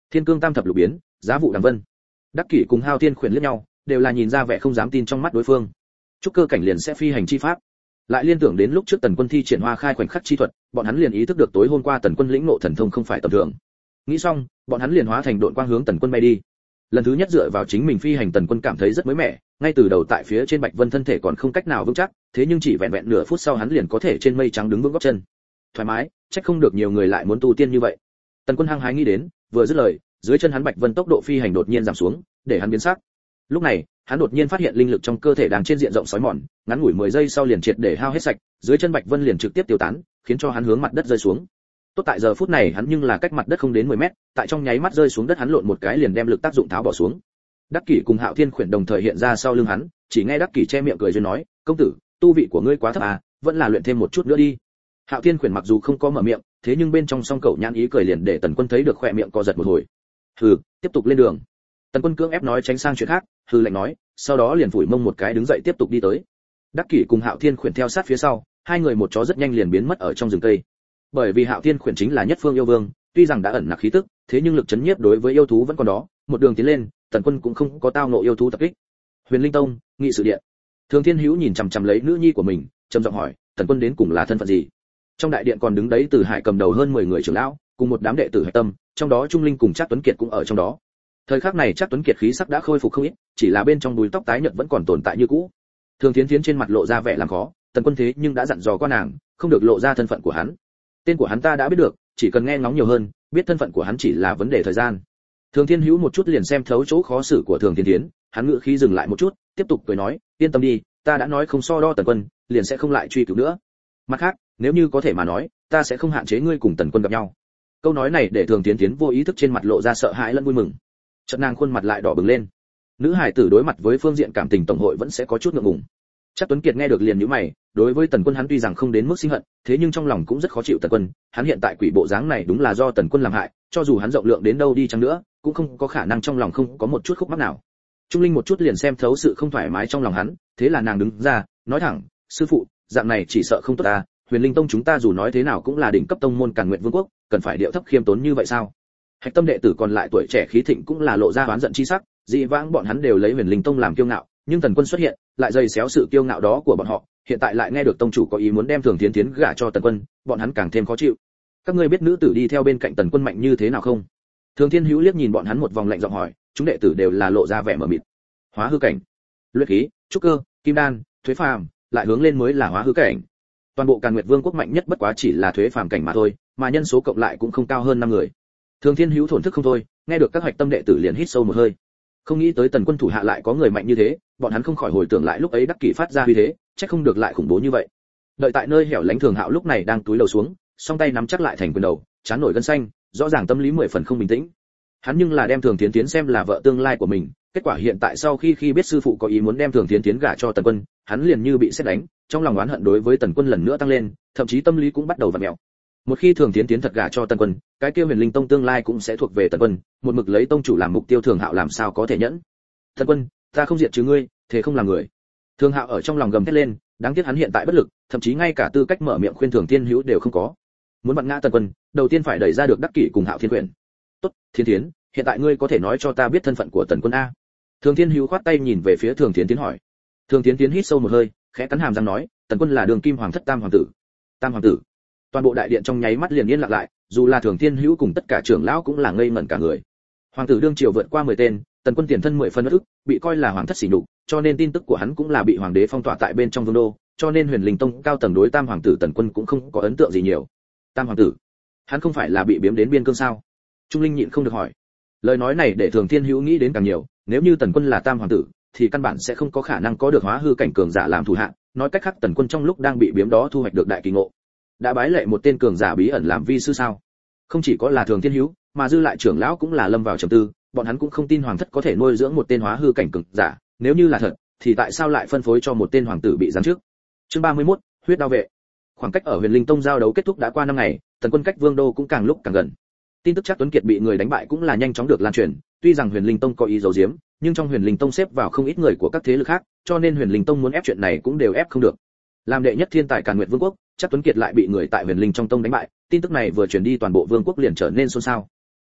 Thiên cương tam thập lục biến, giá vụ đằng vân. Đắc Kỷ cùng Hao Thiên Khuyển liếc nhau, đều là nhìn ra vẻ không dám tin trong mắt đối phương. Trúc cơ cảnh liền sẽ phi hành chi pháp, lại liên tưởng đến lúc trước Tần Quân thi triển Hoa Khai khoảnh khắc chi thuật, bọn hắn liền ý thức được tối hôm qua Tần Quân lĩnh ngộ thần thông không phải tầm thường. Nghĩ xong, bọn hắn liền hóa thành độn quang hướng Tần Quân bay đi. Lần thứ nhất dựa vào chính mình phi hành, Tần Quân cảm thấy rất mới mẻ, ngay từ đầu tại phía trên Bạch Vân thân thể còn không cách nào vững chắc, thế nhưng chỉ vẹn vẹn nửa phút sau hắn liền có thể trên mây trắng đứng vững gót chân. Thoải mái, chắc không được nhiều người lại muốn tu tiên như vậy. Tần Quân hăng hái nghĩ đến, vừa dứt lời, dưới chân hắn Bạch Vân tốc độ phi hành đột nhiên giảm xuống, để hắn biến sắc. Lúc này, hắn đột nhiên phát hiện linh lực trong cơ thể đang trên diện rộng sói mòn, ngắn ngủi 10 giây sau liền triệt để hao hết sạch, dưới chân Bạch Vân liền trực tiếp tiêu tán, khiến cho hắn hướng mặt đất rơi xuống. Tốt tại giờ phút này hắn nhưng là cách mặt đất không đến 10 mét, tại trong nháy mắt rơi xuống đất hắn lộn một cái liền đem lực tác dụng tháo bỏ xuống. Đắc Kỷ cùng Hạo Thiên Khuyển đồng thời hiện ra sau lưng hắn, chỉ nghe Đắc Kỷ che miệng cười duyên nói, "Công tử, tu vị của ngươi quá thấp à, vẫn là luyện thêm một chút nữa đi." Hạo Thiên Khuyển mặc dù không có mở miệng, thế nhưng bên trong song cậu nhãn ý cười liền để Tần Quân thấy được khóe miệng co giật một hồi. "Hừ, tiếp tục lên đường." Tần Quân cưỡng ép nói tránh sang chuyện khác, hừ lạnh nói, sau đó liền phủi mông một cái đứng dậy tiếp tục đi tới. Đắc Kỷ cùng Hạo Thiên Khuyển theo sát phía sau, hai người một chó rất nhanh liền biến mất ở trong rừng cây. Bởi vì Hạo Thiên Khuyển chính là nhất phương yêu vương, tuy rằng đã ẩn nặc khí tức, thế nhưng lực chấn nhiếp đối với yêu thú vẫn còn đó, một đường tiến lên, Tần Quân cũng không có tao ngộ yêu thú tập kích. Huyền Linh Tông, nghị sự điện. Thường Thiên Hữu nhìn chằm chằm lấy nữ nhi của mình, trầm giọng hỏi, Tần Quân đến cùng là thân phận gì? Trong đại điện còn đứng đấy Từ Hải cầm đầu hơn 10 người trưởng lão, cùng một đám đệ tử hạch tâm, trong đó Trung Linh cùng Trác Tuấn Kiệt cũng ở trong đó. Thời khắc này Trác Tuấn Kiệt khí sắc đã khôi phục không ít, chỉ là bên trong búi tóc tái nhợt vẫn còn tồn tại như cũ. Thường Thiến Thiến trên mặt lộ ra vẻ làm khó, Tần Quân thế nhưng đã dặn dò qua nàng, không được lộ ra thân phận của hắn. Tên của hắn ta đã biết được, chỉ cần nghe ngóng nhiều hơn, biết thân phận của hắn chỉ là vấn đề thời gian. Thường Thiên Hữu một chút liền xem thấu chỗ khó xử của Thường Thiến Thiến, hắn ngữ khí dừng lại một chút, tiếp tục cười nói, yên tâm đi, ta đã nói không so đo Tần Quân, liền sẽ không lại truy cứu nữa. Mặt khác, nếu như có thể mà nói, ta sẽ không hạn chế ngươi cùng Tần Quân gặp nhau. Câu nói này để Thường Thiến Thiến vô ý thức trên mặt lộ ra sợ hãi lẫn vui mừng. Chợt nàng khuôn mặt lại đỏ bừng lên. Nữ hải tử đối mặt với phương diện cảm tình tổng hội vẫn sẽ có chút ngượng ngùng. Trác Tuấn Kiệt nghe được liền nhíu mày, đối với Tần Quân hắn tuy rằng không đến mức sinh hận, thế nhưng trong lòng cũng rất khó chịu Tần Quân, hắn hiện tại quỷ bộ dáng này đúng là do Tần Quân làm hại, cho dù hắn rộng lượng đến đâu đi chăng nữa, cũng không có khả năng trong lòng không có một chút khúc mắc nào. Trung Linh một chút liền xem thấu sự không thoải mái trong lòng hắn, thế là nàng đứng ra, nói thẳng, sư phụ, dạng này chỉ sợ không tốt ta, Huyền Linh Tông chúng ta dù nói thế nào cũng là đỉnh cấp tông môn Càn Nguyệt Vương quốc, cần phải điệu thấp khiêm tốn như vậy sao? Hạch tâm đệ tử còn lại tuổi trẻ khí thịnh cũng là lộ ra oán giận chi sắc, dị vãng bọn hắn đều lấy Huyền Linh Tông làm kiêu ngạo, nhưng Tần Quân xuất hiện, lại dày xéo sự kiêu ngạo đó của bọn họ, hiện tại lại nghe được tông chủ có ý muốn đem Thường Thiến Thiến gả cho Tần Quân, bọn hắn càng thêm khó chịu. Các ngươi biết nữ tử đi theo bên cạnh Tần Quân mạnh như thế nào không? Thường Thiên Hữu liếc nhìn bọn hắn một vòng lạnh giọng hỏi, chúng đệ tử đều là lộ ra vẻ mờ mịt. Hóa hư cảnh, luyện khí, trúc cơ, kim đan, thuế phàm, lại hướng lên mới là hóa hư cảnh. Toàn bộ Càn Nguyệt Vương quốc mạnh nhất bất quá chỉ là thuế phàm cảnh mà thôi, mà nhân số cộng lại cũng không cao hơn 5 người. Thường Thiên Hữu thổn thức không thôi, nghe được các hoạch tâm đệ tử liền hít sâu một hơi. Không nghĩ tới Tần Quân thủ hạ lại có người mạnh như thế, bọn hắn không khỏi hồi tưởng lại lúc ấy Đắc Kỷ phát ra uy thế, chắc không được lại khủng bố như vậy. Đợi tại nơi hẻo lánh Thường Hạo lúc này đang túi đầu xuống, song tay nắm chắc lại thành quyền đầu, trán nổi gân xanh, rõ ràng tâm lý 10 phần không bình tĩnh. Hắn nhưng là đem Thường Thiến Thiến xem là vợ tương lai của mình, kết quả hiện tại sau khi biết sư phụ có ý muốn đem Thường Thiến Thiến gả cho Tần Quân, hắn liền như bị sét đánh, trong lòng oán hận đối với Tần Quân lần nữa tăng lên, thậm chí tâm lý cũng bắt đầu vặn mèo. Một khi Thường Thiến Thiến thật gả cho Tần Quân, cái kia Huyền Linh Tông tương lai cũng sẽ thuộc về Tần Quân, một mực lấy tông chủ làm mục tiêu Thường Hạo làm sao có thể nhẫn. Tần Quân, ta không diệt trừ ngươi, thế không làm người. Thường Hạo ở trong lòng gầm thét lên, đáng tiếc hắn hiện tại bất lực, thậm chí ngay cả tư cách mở miệng khuyên Thường Thiên Hữu đều không có. Muốn vặn ngã Tần Quân, đầu tiên phải đẩy ra được Đắc Kỷ cùng Hạo Thiên Quyền. Tốt, Thiên Thiến, hiện tại ngươi có thể nói cho ta biết thân phận của Tần Quân a? Thường Thiên Hữu khoát tay nhìn về phía Thường Thiến Tiến hỏi. Thường Thiến Tiến hít sâu một hơi, khẽ cắn hàm răng nói, Tần Quân là Đường Kim Hoàng thất Tam hoàng tử. Tam hoàng tử? Toàn bộ đại điện trong nháy mắt liền yên lặng lại, dù là Thường Thiên Hữu cùng tất cả trưởng lão cũng là ngây ngẩn cả người. Hoàng tử đương triều vượt qua 10 tên, Tần Quân tiền thân 10 phân ức, bị coi là hoàng thất sỉ nhục, cho nên tin tức của hắn cũng là bị hoàng đế phong tỏa tại bên trong vương đô, cho nên Huyền Linh Tông cao tầng đối Tam hoàng tử Tần Quân cũng không có ấn tượng gì nhiều. Tam hoàng tử? Hắn không phải là bị biếm đến biên cương sao? Trung Linh nhịn không được hỏi. Lời nói này để Thường Thiên Hữu nghĩ đến càng nhiều, nếu như Tần Quân là Tam hoàng tử, thì căn bản sẽ không có khả năng có được hóa hư cảnh cường giả làm thủ hạ, nói cách khác Tần Quân trong lúc đang bị biếm đó thu hoạch được đại kỳ ngộ. Đã bái lệ một tên cường giả bí ẩn làm vi sư sao? Không chỉ có là Thường Thiên Hữu, mà dư lại trưởng lão cũng là lâm vào trầm tư, bọn hắn cũng không tin hoàng thất có thể nuôi dưỡng một tên hóa hư cảnh cường giả, nếu như là thật, thì tại sao lại phân phối cho một tên hoàng tử bị giáng trước? Chương 31, huyết đao vệ. Khoảng cách ở Huyền Linh Tông giao đấu kết thúc đã qua 5 ngày, Tần Quân cách Vương đô cũng càng lúc càng gần. Tin tức Trác Tuấn Kiệt bị người đánh bại cũng là nhanh chóng được lan truyền, tuy rằng Huyền Linh Tông có ý giấu giếm, nhưng trong Huyền Linh Tông xếp vào không ít người của các thế lực khác, cho nên Huyền Linh Tông muốn ép chuyện này cũng đều ép không được. Làm đệ nhất thiên tài Càn Nguyệt Vương quốc, Trác Tuấn Kiệt lại bị người tại Huyền Linh trong tông đánh bại, tin tức này vừa truyền đi toàn bộ vương quốc liền trở nên xôn xao.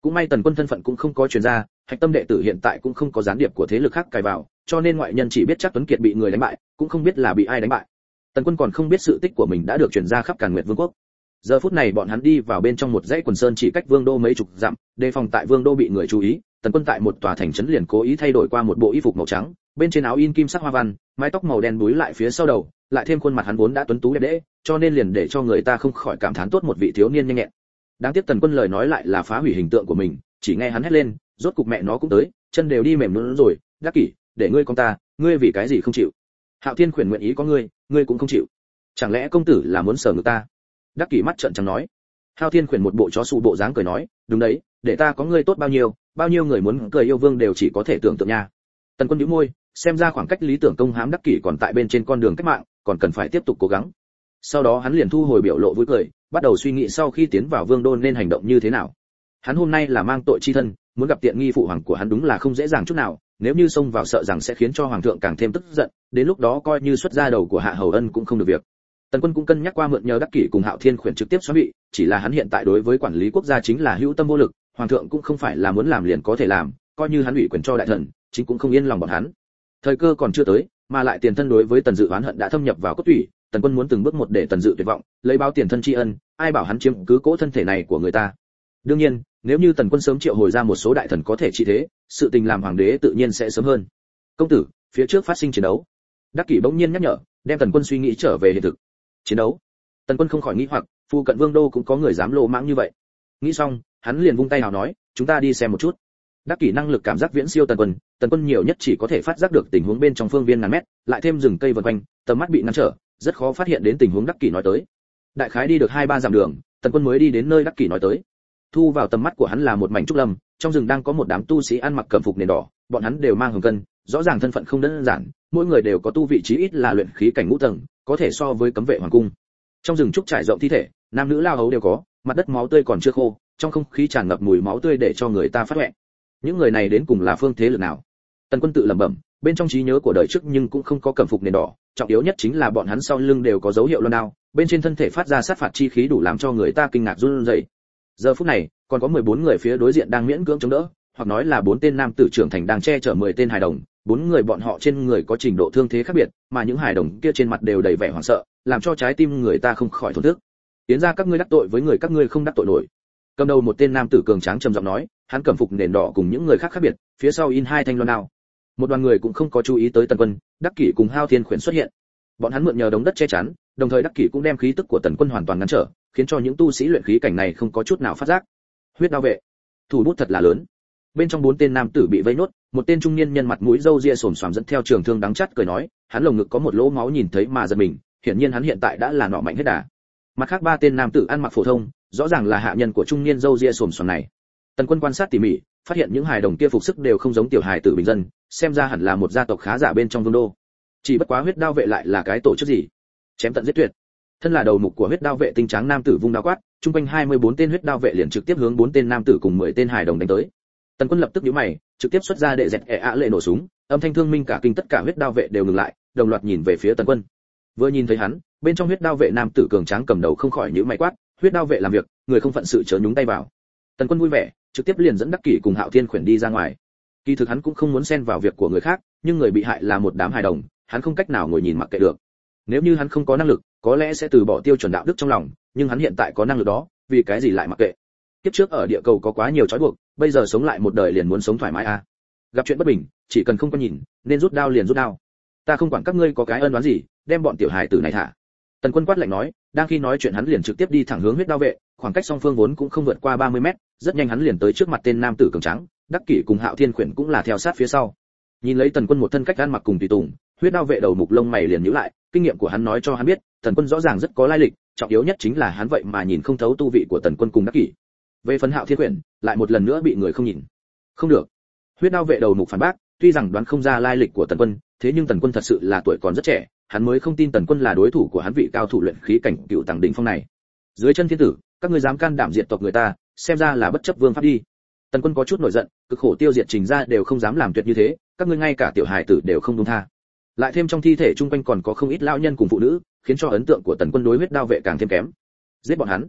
Cũng may Tần Quân thân phận cũng không có truyền ra, hạch tâm đệ tử hiện tại cũng không có gián điệp của thế lực khác cài vào, cho nên ngoại nhân chỉ biết chắc Tuấn Kiệt bị người đánh bại, cũng không biết là bị ai đánh bại. Tần Quân còn không biết sự tích của mình đã được truyền ra khắp Càn Nguyệt Vương quốc. Giờ phút này bọn hắn đi vào bên trong một dãy quần sơn chỉ cách Vương đô mấy chục dặm, đề phòng tại Vương đô bị người chú ý. Tần Quân tại một tòa thành trấn liền cố ý thay đổi qua một bộ y phục màu trắng, bên trên áo in kim sắc hoa văn, mái tóc màu đen búi lại phía sau đầu, lại thêm khuôn mặt hắn vốn đã tuấn tú đẹp đẽ, cho nên liền để cho người ta không khỏi cảm thán tốt một vị thiếu niên nhanh nhẹn. Đáng tiếc Tần Quân lời nói lại là phá hủy hình tượng của mình, chỉ nghe hắn hét lên, rốt cục mẹ nó cũng tới, chân đều đi mềm nhũn rồi, Đắc Kỷ, để ngươi con ta, ngươi vì cái gì không chịu? Hạo Thiên Khuyển nguyện ý có ngươi cũng không chịu. Chẳng lẽ công tử là muốn sờ ngực ta? Đắc Kỷ mắt trợn trắng nói. Hạo Thiên Khuyển một bộ chó sụ bộ dáng cười nói, đúng đấy, để ta có ngươi tốt bao nhiêu người muốn cười yêu vương đều chỉ có thể tưởng tượng nha. Tần Quân nhíu môi, xem ra khoảng cách lý tưởng công hãm Đắc Kỷ còn tại bên trên con đường cách mạng, còn cần phải tiếp tục cố gắng. Sau đó hắn liền thu hồi biểu lộ vui cười, bắt đầu suy nghĩ sau khi tiến vào Vương đô nên hành động như thế nào. Hắn hôm nay là mang tội chi thân, muốn gặp tiện nghi phụ hoàng của hắn đúng là không dễ dàng chút nào, nếu như xông vào sợ rằng sẽ khiến cho hoàng thượng càng thêm tức giận, đến lúc đó coi như xuất ra đầu của Hạ Hầu Ân cũng không được việc. Tần Quân cũng cân nhắc qua mượn nhờ Đắc Kỷ cùng Hạo Thiên Khuyển trực tiếp xóa bị, chỉ là hắn hiện tại đối với quản lý quốc gia chính là hữu tâm vô lực, hoàng thượng cũng không phải là muốn làm liền có thể làm, coi như hắn ủy quyền cho đại thần, chính cũng không yên lòng bọn hắn. Thời cơ còn chưa tới, mà lại tiền thân đối với Tần Dự oán hận đã thâm nhập vào cốt tủy, Tần Quân muốn từng bước một để Tần Dự tuyệt vọng, lấy báo tiền thân tri ân, ai bảo hắn chiếm cứ cỗ thân thể này của người ta. Đương nhiên, nếu như Tần Quân sớm triệu hồi ra một số đại thần có thể trị thế, sự tình làm hoàng đế tự nhiên sẽ sớm hơn. Công tử, phía trước phát sinh chiến đấu. Đắc Kỷ bỗng nhiên nhắc nhở, đem Tần Quân suy nghĩ trở về hiện thực. Chiến đấu? Tần Quân không khỏi nghĩ hoặc, phu cận Vương đô cũng có người dám lô mãng như vậy. Nghĩ xong, hắn liền vung tay nào nói, chúng ta đi xem một chút. Đắc Kỷ năng lực cảm giác viễn siêu Tần Quân nhiều nhất chỉ có thể phát giác được tình huống bên trong phương viên ngàn mét, lại thêm rừng cây vần quanh, tầm mắt bị ngăn trở, rất khó phát hiện đến tình huống Đắc Kỷ nói tới. Đại khái đi được 2-3 dặm đường, Tần Quân mới đi đến nơi Đắc Kỷ nói tới. Thu vào tầm mắt của hắn là một mảnh trúc lâm, trong rừng đang có một đám tu sĩ ăn mặc cẩm phục nền đỏ, bọn hắn đều mang hồng cân, rõ ràng thân phận không đơn giản, mỗi người đều có tu vị trí ít là luyện khí cảnh ngũ tầng, có thể so với cấm vệ hoàng cung. Trong rừng trúc trải rộng thi thể, nam nữ lao hấu đều có, mặt đất máu tươi còn chưa khô, trong không khí tràn ngập mùi máu tươi để cho người ta phát hoẹ. Những người này đến cùng là phương thế lực nào? Tần Quân tự lẩm bẩm, bên trong trí nhớ của đời trước nhưng cũng không có cẩm phục nền đỏ, trọng yếu nhất chính là bọn hắn sau lưng đều có dấu hiệu loan đao, bên trên thân thể phát ra sát phạt chi khí đủ làm cho người ta kinh ngạc run rẩy. Giờ phút này, còn có 14 người phía đối diện đang miễn cưỡng chống đỡ, hoặc nói là 4 tên nam tử trưởng thành đang che chở 10 tên hài đồng, 4 người bọn họ trên người có trình độ thương thế khác biệt, mà những hài đồng kia trên mặt đều đầy vẻ hoảng sợ, làm cho trái tim người ta không khỏi thổn thức. Tiến ra các ngươi đắc tội với người các ngươi không đắc tội nổi. Cầm đầu một tên nam tử cường tráng trầm giọng nói, hắn cẩm phục nền đỏ cùng những người khác khác biệt, phía sau in 2 thanh loan đao. Một đoàn người cũng không có chú ý tới Tần Quân, Đắc Kỷ cùng Hạo Thiên Khuyển xuất hiện. Bọn hắn mượn nhờ đống đất che chắn, đồng thời Đắc Kỷ cũng đem khí tức của Tần Quân hoàn toàn ngăn trở, khiến cho những tu sĩ luyện khí cảnh này không có chút nào phát giác. Huyết đao vệ, thủ bút thật là lớn. Bên trong 4 tên nam tử bị vây nốt, một tên trung niên nhân mặt mũi râu ria xồm xoàm dẫn theo trường thương đắng chắt cười nói, hắn lồng ngực có một lỗ máu nhìn thấy mà giật mình, hiển nhiên hắn hiện tại đã là nọ mạnh hết đà. Mặt khác 3 tên nam tử ăn mặc phổ thông, rõ ràng là hạ nhân của trung niên râu ria xồm xoàm này. Tần Quân quan sát tỉ mỉ, phát hiện những hài đồng kia phục sức đều không giống tiểu hài tử bình dân, xem ra hẳn là một gia tộc khá giả bên trong Vương đô. Chỉ bất quá huyết đao vệ lại là cái tổ chức gì? Chém tận giết tuyệt. Thân là đầu mục của huyết đao vệ tinh tráng nam tử vung đao quát, trung quanh 24 tên huyết đao vệ liền trực tiếp hướng 4 tên nam tử cùng 10 tên hài đồng đánh tới. Tần Quân lập tức nhíu mày, trực tiếp xuất ra đệ dẹt lệ nổ súng, âm thanh thương minh cả kinh tất cả huyết đao vệ đều ngừng lại, đồng loạt nhìn về phía Tần Quân. Vừa nhìn thấy hắn, bên trong huyết đao vệ nam tử cường tráng cầm đầu không khỏi nhíu mày quát, huyết đao vệ làm việc, người không phận sự chớ nhúng tay vào. Tần Quân vui vẻ, trực tiếp liền dẫn Đắc Kỷ cùng Hạo Thiên Khuyển đi ra ngoài. Kỳ thực hắn cũng không muốn xen vào việc của người khác, nhưng người bị hại là một đám hài đồng, hắn không cách nào ngồi nhìn mặc kệ được. Nếu như hắn không có năng lực, có lẽ sẽ từ bỏ tiêu chuẩn đạo đức trong lòng, nhưng hắn hiện tại có năng lực đó, vì cái gì lại mặc kệ? Kiếp trước ở địa cầu có quá nhiều trói buộc, bây giờ sống lại một đời liền muốn sống thoải mái à? Gặp chuyện bất bình, chỉ cần không có nhìn, nên rút đao liền rút đao. Ta không quản các ngươi có cái ân oán gì, đem bọn tiểu hài tử này thả. Tần Quân quát lạnh nói, đang khi nói chuyện hắn liền trực tiếp đi thẳng hướng huyết đao vệ, khoảng cách song phương vốn cũng không vượt qua 30 mét, rất nhanh hắn liền tới trước mặt tên nam tử cường tráng, Đắc Kỷ cùng Hạo Thiên Khuyển cũng là theo sát phía sau. Nhìn lấy Tần Quân một thân cách ăn mặc cùng tùy tùng, huyết đao vệ đầu mục lông mày liền nhíu lại, kinh nghiệm của hắn nói cho hắn biết, Tần Quân rõ ràng rất có lai lịch, trọng yếu nhất chính là hắn vậy mà nhìn không thấu tu vị của Tần Quân cùng Đắc Kỷ. Về phần Hạo Thiên Khuyển, lại một lần nữa bị người không nhìn. Không được. Huyết đao vệ đầu mục phản bác, tuy rằng đoán không ra lai lịch của Tần Quân, thế nhưng Tần Quân thật sự là tuổi còn rất trẻ, hắn mới không tin Tần Quân là đối thủ của hắn vị cao thủ luyện khí cảnh cựu tầng đỉnh phong này. Dưới chân thiên tử, các ngươi dám can đảm diệt tộc người ta, xem ra là bất chấp vương pháp đi. Tần Quân có chút nổi giận, cực khổ tiêu diệt Trình gia đều không dám làm tuyệt như thế, các ngươi ngay cả tiểu hài tử đều không buông tha. Lại thêm trong thi thể trung quanh còn có không ít lão nhân cùng phụ nữ, khiến cho ấn tượng của Tần Quân đối huyết đao vệ càng thêm kém. Giết bọn hắn.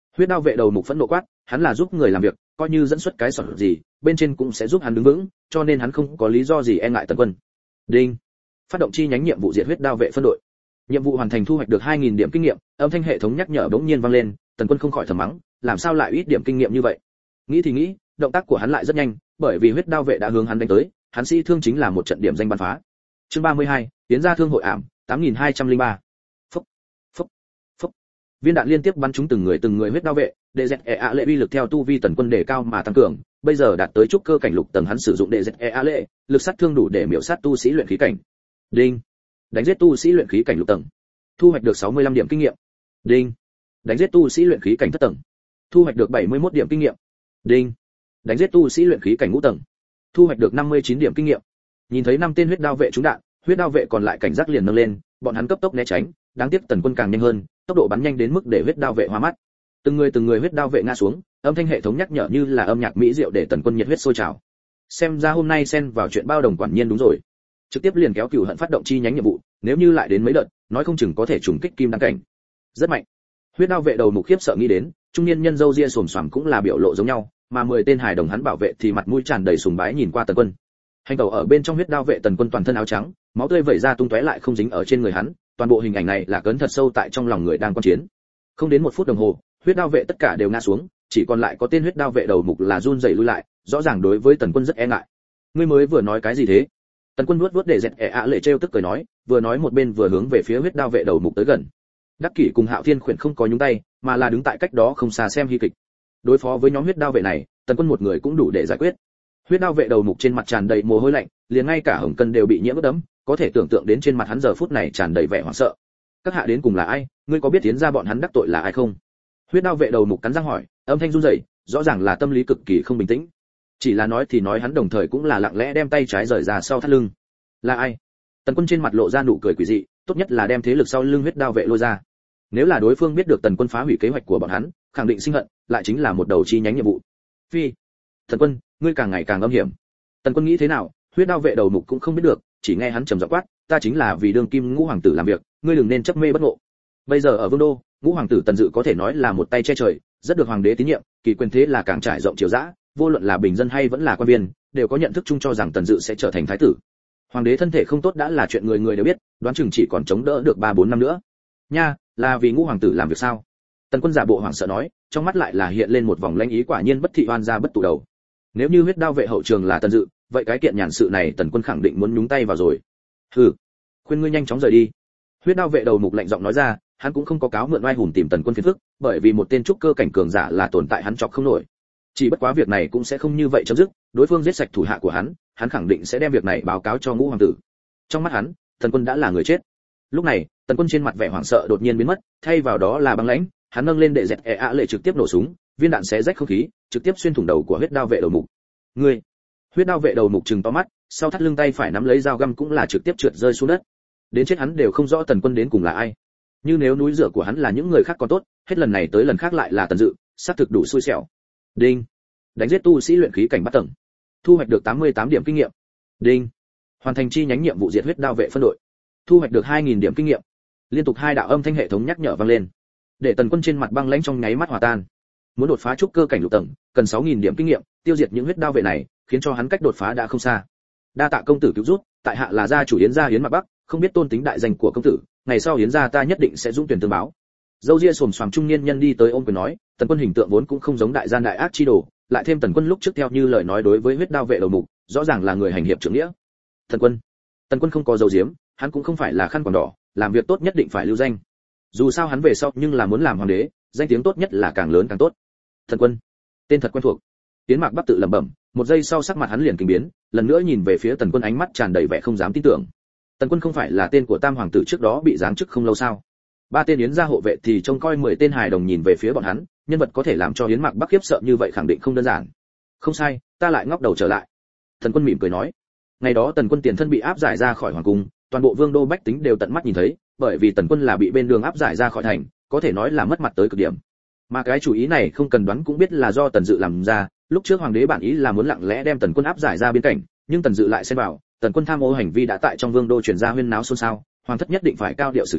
Huyết đao vệ đầu mục phẫn nộ quát, hắn là giúp người làm việc, coi như dẫn xuất cái sọt gì, bên trên cũng sẽ giúp hắn đứng vững, cho nên hắn không có lý do gì e ngại Tần Quân. Đinh. Phát động chi nhánh nhiệm vụ diệt huyết đao vệ phân đội. Nhiệm vụ hoàn thành, thu hoạch được 2000 điểm kinh nghiệm, âm thanh hệ thống nhắc nhở bỗng nhiên vang lên, Tần Quân không khỏi thầm mắng, làm sao lại ít điểm kinh nghiệm như vậy? Nghĩ thì nghĩ, động tác của hắn lại rất nhanh, bởi vì huyết đao vệ đã hướng hắn đánh tới, hắn sĩ thương chính là một trận điểm danh bắn phá. Chương 32, tiến ra thương hội ảm, 8203. Phốc, phốc, phốc. Viên đạn liên tiếp bắn trúng từng người huyết đao vệ, DZEA lệ uy lực theo tu vi Tần Quân đề cao mà tăng cường, bây giờ đạt tới trúc cơ cảnh lục tầng, hắn sử dụng DZEA lệ, lực sát thương đủ để miểu sát tu sĩ luyện khí cảnh. Đinh. Đánh giết tu sĩ luyện khí cảnh lục tầng. Thu hoạch được 65 điểm kinh nghiệm. Đinh. Đánh giết tu sĩ luyện khí cảnh thất tầng. Thu hoạch được 71 điểm kinh nghiệm. Đinh. Đánh giết tu sĩ luyện khí cảnh ngũ tầng. Thu hoạch được 59 điểm kinh nghiệm. Nhìn thấy 5 tên huyết đao vệ trúng đạn, huyết đao vệ còn lại cảnh giác liền nâng lên, bọn hắn cấp tốc né tránh, đáng tiếc Tần Quân càng nhanh hơn, tốc độ bắn nhanh đến mức để huyết đao vệ hoa mắt. Từng người huyết đao vệ ngã xuống, âm thanh hệ thống nhắc nhở như là âm nhạc mỹ diệu để Tần Quân nhiệt huyết sôi trào. Xem ra hôm nay xen vào chuyện bao đồng quản nhiên đúng rồi. Trực tiếp liền kéo cửu hận phát động chi nhánh nhiệm vụ, nếu như lại đến mấy đợt, nói không chừng có thể trùng kích kim đăng cảnh. Rất mạnh. Huyết đao vệ đầu mục khiếp sợ nghĩ đến, trung niên nhân râu ria xồm xoàm cũng là biểu lộ giống nhau, mà 10 tên hài đồng hắn bảo vệ thì mặt mũi tràn đầy sùng bái nhìn qua Tần Quân. Hành tẩu ở bên trong huyết đao vệ Tần Quân toàn thân áo trắng, máu tươi vẩy ra tung tóe lại không dính ở trên người hắn, toàn bộ hình ảnh này là cấn thật sâu tại trong lòng người đang quan chiến. Không đến 1 phút đồng hồ, huyết đao vệ tất cả đều ngã xuống, chỉ còn lại có tên huyết đao vệ đầu mục là run rẩy lui lại, rõ ràng đối với Tần Quân rất e ngại. Ngươi mới vừa nói cái gì thế? Tần Quân vuốt để dẹt ạ lệ trêu tức cười nói, vừa nói một bên vừa hướng về phía huyết đao vệ đầu mục tới gần. Đắc Kỷ cùng Hạo Thiên khuyển không có nhúng tay, mà là đứng tại cách đó không xa xem hy kịch. Đối phó với nhóm huyết đao vệ này, Tần Quân một người cũng đủ để giải quyết. Huyết đao vệ đầu mục trên mặt tràn đầy mồ hôi lạnh, liền ngay cả hồng cân đều bị nhiễm ướt đẫm, có thể tưởng tượng đến trên mặt hắn giờ phút này tràn đầy vẻ hoảng sợ. Các hạ đến cùng là ai? Ngươi có biết tiến ra bọn hắn đắc tội là ai không? Huyết đao vệ đầu mục cắn răng hỏi, âm thanh run rẩy, rõ ràng là tâm lý cực kỳ không bình tĩnh. Chỉ là nói thì nói hắn đồng thời cũng là lặng lẽ đem tay trái rời ra sau thắt lưng. Là ai? Tần Quân trên mặt lộ ra nụ cười quỷ dị, tốt nhất là đem thế lực sau lưng huyết đao vệ lôi ra. Nếu là đối phương biết được Tần Quân phá hủy kế hoạch của bọn hắn, khẳng định sinh hận, lại chính là một đầu chi nhánh nhiệm vụ. Phi, Tần Quân, ngươi càng ngày càng âm hiểm. Tần Quân nghĩ thế nào, huyết đao vệ đầu mục cũng không biết được, chỉ nghe hắn trầm giọng quát, ta chính là vì đương kim ngũ hoàng tử làm việc, ngươi đừng nên chấp mê bất ngộ. Bây giờ ở Vương đô, ngũ hoàng tử Tần Dự có thể nói là một tay che trời, rất được hoàng đế tín nhiệm, kỳ quyền thế là càng trải rộng chiều dã, vô luận là bình dân hay vẫn là quan viên, đều có nhận thức chung cho rằng Tần Dự sẽ trở thành thái tử. Hoàng đế thân thể không tốt đã là chuyện người người đều biết, đoán chừng chỉ còn chống đỡ được 3-4 năm nữa. Nha, là vì ngũ hoàng tử làm việc sao? Tần Quân giả bộ hoảng sợ nói, trong mắt lại là hiện lên một vòng lãnh ý, quả nhiên bất thị oan gia bất tụ đầu. Nếu như huyết đao vệ hậu trường là Tần Dự, vậy cái kiện nhàn sự này Tần Quân khẳng định muốn nhúng tay vào rồi. Hừ, khuyên ngươi nhanh chóng rời đi. Huyết đao vệ đầu mục lạnh giọng nói ra, hắn cũng không có cáo mượn oai hùng tìm Tần Quân phiền phức, bởi vì một tên trúc cơ cảnh cường giả là tồn tại hắn chọc không nổi. Chỉ bất quá việc này cũng sẽ không như vậy chấm dứt, đối phương giết sạch thủ hạ của hắn khẳng định sẽ đem việc này báo cáo cho ngũ hoàng tử. Trong mắt hắn, Tần Quân đã là người chết. Lúc này, Tần Quân trên mặt vẻ hoảng sợ đột nhiên biến mất, thay vào đó là băng lãnh, hắn nâng lên để dẹt ạ lệ trực tiếp nổ súng, viên đạn xé rách không khí, trực tiếp xuyên thủng đầu của huyết đao vệ đầu mục. Ngươi! Huyết đao vệ đầu mục trừng to mắt, sau thắt lưng tay phải nắm lấy dao găm cũng là trực tiếp trượt rơi xuống đất. Đến chết hắn đều không rõ Tần Quân đến cùng là ai. Như nếu núi rửa của hắn là những người khác còn tốt, hết lần này tới lần khác lại là Tần Dự, xác thực đủ xui xẻo. Đinh! Đánh giết tu sĩ luyện khí cảnh bắt tầng. Thu hoạch được 88 điểm kinh nghiệm. Đinh! Hoàn thành chi nhánh nhiệm vụ diệt huyết đao vệ phân đội. Thu hoạch được 2000 điểm kinh nghiệm. Liên tục 2 đạo âm thanh hệ thống nhắc nhở vang lên, để Tần Quân trên mặt băng lãnh trong nháy mắt hòa tan. Muốn đột phá trúc cơ cảnh lục tầng, cần 6000 điểm kinh nghiệm, tiêu diệt những huyết đao vệ này, khiến cho hắn cách đột phá đã không xa. Đa tạ công tử cứu giúp, tại hạ là gia chủ Yến gia Yến Mạc Bắc, không biết tôn tính đại danh của công tử, ngày sau Yến gia ta nhất định sẽ dũng tuyển tương báo. Dâu ria xồm xoàm trung niên nhân đi tới ôm quyền nói, Tần Quân hình tượng vốn cũng không giống đại gian đại ác chi đồ, lại thêm Tần Quân lúc trước theo như lời nói đối với huyết đao vệ đầu mục, rõ ràng là người hành hiệp trưởng nghĩa. Tần Quân không có dấu diếm, hắn cũng không phải là khăn quàng đỏ, làm việc tốt nhất định phải lưu danh. Dù sao hắn về sau nhưng là muốn làm hoàng đế, danh tiếng tốt nhất là càng lớn càng tốt. Tần Quân, tên thật quen thuộc. Yến Mạc Bắc tự lẩm bẩm, một giây sau sắc mặt hắn liền kinh biến, lần nữa nhìn về phía Tần Quân, ánh mắt tràn đầy vẻ không dám tin tưởng. Tần Quân không phải là tên của Tam hoàng tử trước đó bị giáng chức không lâu sao? 3 tên Yến gia hộ vệ thì trông coi 10 tên hài đồng nhìn về phía bọn hắn, nhân vật có thể làm cho Yến Mạc Bắc khiếp sợ như vậy khẳng định không đơn giản. Không sai, ta lại ngóc đầu trở lại. Tần Quân mỉm cười nói. Ngày đó Tần Quân tiền thân bị áp giải ra khỏi hoàng cung, toàn bộ vương đô bách tính đều tận mắt nhìn thấy, bởi vì Tần Quân là bị bên đường áp giải ra khỏi thành, có thể nói là mất mặt tới cực điểm. Mà cái chủ ý này không cần đoán cũng biết là do Tần Dự làm ra, lúc trước hoàng đế bản ý là muốn lặng lẽ đem Tần Quân áp giải ra biên cảnh, nhưng Tần Dự lại xen vào, Tần Quân tham ô hành vi đã tại trong vương đô truyền ra huyên náo xôn xao, hoàng thất nhất định phải cao điệu xử trí,